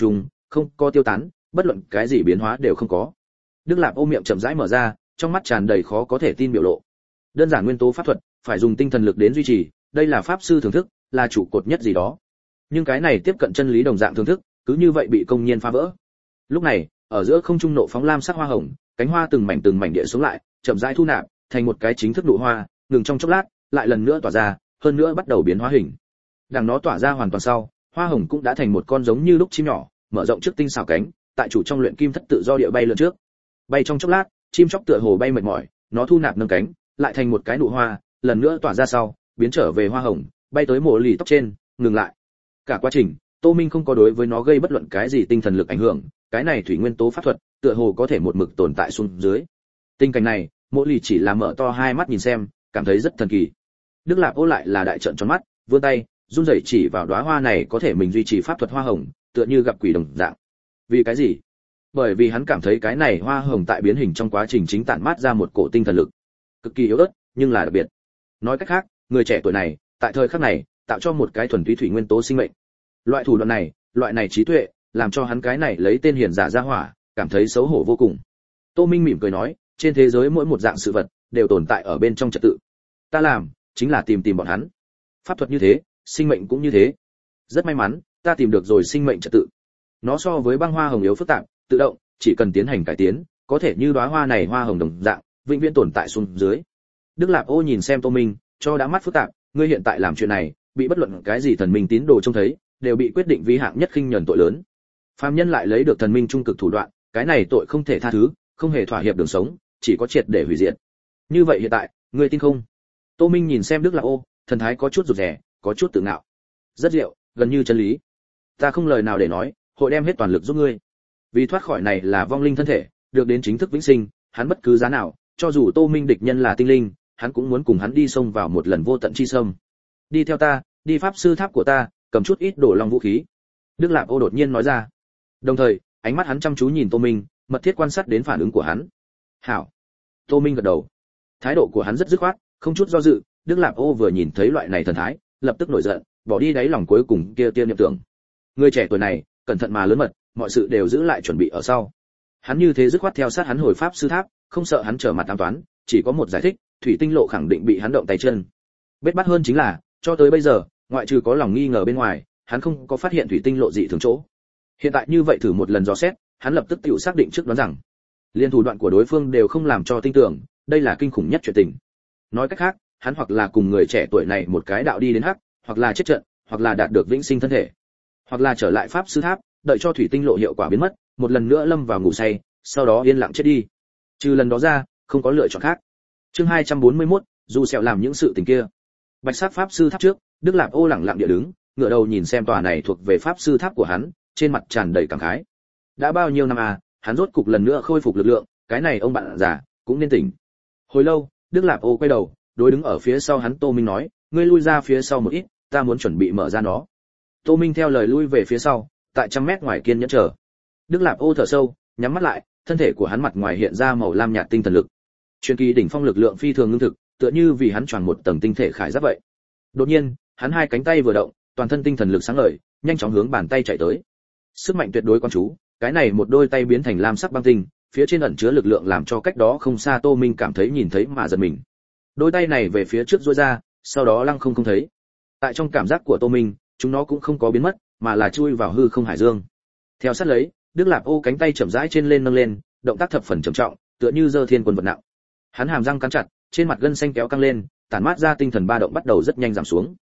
không có tiêu tán, bất luận cái gì biến hóa đều không có. Đức Lạp Ô miệng chậm rãi mở ra, trong mắt tràn đầy khó có thể tin biểu lộ. Đơn giản nguyên tố pháp thuật, phải dùng tinh thần lực đến duy trì, đây là pháp sư thưởng thức, là trụ cột nhất gì đó. Nhưng cái này tiếp cận chân lý đồng dạng thưởng thức, cứ như vậy bị công nhiên phá vỡ. Lúc này, ở giữa không trung nộ phóng lam sắc hoa hồng, cánh hoa từng mảnh từng mảnh địa xuống lại, chậm rãi thu nạp, thành một cái chính thức nụ hoa, ngừng trong chốc lát, lại lần nữa tỏa ra, hơn nữa bắt đầu biến hóa hình. Đằng nó tỏa ra hoàn toàn sau, hoa hồng cũng đã thành một con giống như lúc chim nhỏ, mở rộng trước tinh xảo cánh, tại chủ trong luyện kim thất tự do địa bay lượn trước. Bay trong chốc lát, chim chóc tựa hồ bay mệt mỏi, nó thu nạp nâng cánh, lại thành một cái nụ hoa, lần nữa tỏa ra sau, biến trở về hoa hồng, bay tới mộ lì tóc trên, ngừng lại. Cả quá trình, Tô Minh không có đối với nó gây bất luận cái gì tinh thần lực ảnh hưởng, cái này thủy nguyên tố pháp thuật, tựa hồ có thể một mực tồn tại xuống dưới. Tình cảnh này, mộ lì chỉ là mở to hai mắt nhìn xem, cảm thấy rất thần kỳ. Đức Lạp Ô lại là đại trợn tròn mắt, vươn tay, run rẩy chỉ vào đóa hoa này có thể mình duy trì pháp thuật hoa hồng, tựa như gặp quỷ đồng dạng. Vì cái gì? Bởi vì hắn cảm thấy cái này hoa hồng tại biến hình trong quá trình chính tản mát ra một cổ tinh thần lực, cực kỳ yếu ớt, nhưng là đặc biệt. Nói cách khác, người trẻ tuổi này, tại thời khắc này, tạo cho một cái thuần túy thủy nguyên tố sinh mệnh. Loại thủ đoạn này, loại này trí tuệ, làm cho hắn cái này lấy tên hiền giả ra hỏa, cảm thấy xấu hổ vô cùng. Tô Minh mỉm cười nói, trên thế giới mỗi một dạng sự vật đều tồn tại ở bên trong trật tự. Ta làm, chính là tìm tìm bọn hắn. Pháp thuật như thế, sinh mệnh cũng như thế. Rất may mắn, ta tìm được rồi sinh mệnh trật tự. Nó so với băng hoa hồng yếu phức tạp, tự động, chỉ cần tiến hành cải tiến, có thể như đóa hoa này hoa hồng đồng dạng, vĩnh viễn tồn tại xuống dưới. Đức Lạp Ô nhìn xem Tô Minh, cho đã mắt phức tạp, ngươi hiện tại làm chuyện này, bị bất luận cái gì thần minh tín đồ trông thấy, đều bị quyết định vi hạng nhất khinh nhẫn tội lớn. Phàm nhân lại lấy được thần minh trung cực thủ đoạn, cái này tội không thể tha thứ, không hề thỏa hiệp đường sống, chỉ có triệt để hủy diệt. Như vậy hiện tại, ngươi tin không? Tô Minh nhìn xem Đức Lạp Ô, thần thái có chút rụt rè, có chút tự ngạo. Rất diệu, gần như chân lý. Ta không lời nào để nói, hội đem hết toàn lực giúp ngươi. Vì thoát khỏi này là vong linh thân thể, được đến chính thức vĩnh sinh, hắn bất cứ giá nào, cho dù Tô Minh địch nhân là tinh linh, hắn cũng muốn cùng hắn đi xông vào một lần vô tận chi sâm. Đi theo ta, đi pháp sư tháp của ta, cầm chút ít đổ long vũ khí. Đức Lạp Ô đột nhiên nói ra. Đồng thời, ánh mắt hắn chăm chú nhìn Tô Minh, mật thiết quan sát đến phản ứng của hắn. Hảo. Tô Minh gật đầu. Thái độ của hắn rất dứt khoát, không chút do dự. Đức Lạp Ô vừa nhìn thấy loại này thần thái, lập tức nổi giận, bỏ đi đáy lòng cuối cùng kia tiên niệm tưởng. Người trẻ tuổi này, cẩn thận mà lớn mật, mọi sự đều giữ lại chuẩn bị ở sau. Hắn như thế dứt khoát theo sát hắn hồi pháp sư tháp, không sợ hắn trở mặt ám toán, chỉ có một giải thích, thủy tinh lộ khẳng định bị hắn động tay chân. Bết bát hơn chính là, cho tới bây giờ, ngoại trừ có lòng nghi ngờ bên ngoài, hắn không có phát hiện thủy tinh lộ dị thường chỗ. Hiện tại như vậy thử một lần dò xét, hắn lập tức tự xác định trước đoán rằng, liên thủ đoạn của đối phương đều không làm cho tin tưởng, đây là kinh khủng nhất chuyện tình. Nói cách khác, hắn hoặc là cùng người trẻ tuổi này một cái đạo đi đến hắc, hoặc là chết trận, hoặc là đạt được vĩnh sinh thân thể, hoặc là trở lại pháp sư tháp, đợi cho thủy tinh lộ hiệu quả biến mất, một lần nữa lâm vào ngủ say, sau đó yên lặng chết đi. Trừ lần đó ra, không có lựa chọn khác. Chương hai trăm bốn mươi mốt, dù sẹo làm những sự tình kia. Bạch sắc pháp sư tháp trước, Đức Lạp Ô lẳng lặng địa đứng, ngửa đầu nhìn xem tòa này thuộc về pháp sư tháp của hắn, trên mặt tràn đầy cảm khái. Đã bao nhiêu năm à, hắn rốt cục lần nữa khôi phục lực lượng, cái này ông bạn già cũng nên tỉnh. Hồi lâu, Đức Lạp Ô quay đầu, đối đứng ở phía sau hắn Tô Minh nói, ngươi lui ra phía sau một ít, ta muốn chuẩn bị mở ra nó. Tô Minh theo lời lui về phía sau, tại trăm mét ngoài kiên nhẫn chờ. Đức Lạp Ô thở sâu, nhắm mắt lại, thân thể của hắn mặt ngoài hiện ra màu lam nhạt tinh thần lực. Truyền kỳ đỉnh phong lực lượng phi thường ngưng thực, tựa như vì hắn tròn một tầng tinh thể khải giáp vậy. Đột nhiên, hắn hai cánh tay vừa động, toàn thân tinh thần lực sáng ngời, nhanh chóng hướng bàn tay chạy tới. Sức mạnh tuyệt đối quan chú, cái này một đôi tay biến thành lam sắc băng tinh, phía trên ẩn chứa lực lượng làm cho cách đó không xa Tô Minh cảm thấy nhìn thấy mà giật mình. Đôi tay này về phía trước duỗi ra, sau đó lăng không không thấy. Tại trong cảm giác của Tô Minh, chúng nó cũng không có biến mất, mà là chui vào hư không hải dương. Theo sát lấy, Đức Lạp Ô cánh tay chậm rãi trên lên nâng lên, động tác thập phần trầm trọng, tựa như giơ thiên quân vật nặng. Hắn hàm răng cắn chặt, trên mặt gân xanh kéo căng lên, tản mát ra tinh thần ba động bắt đầu rất nhanh giảm xuống.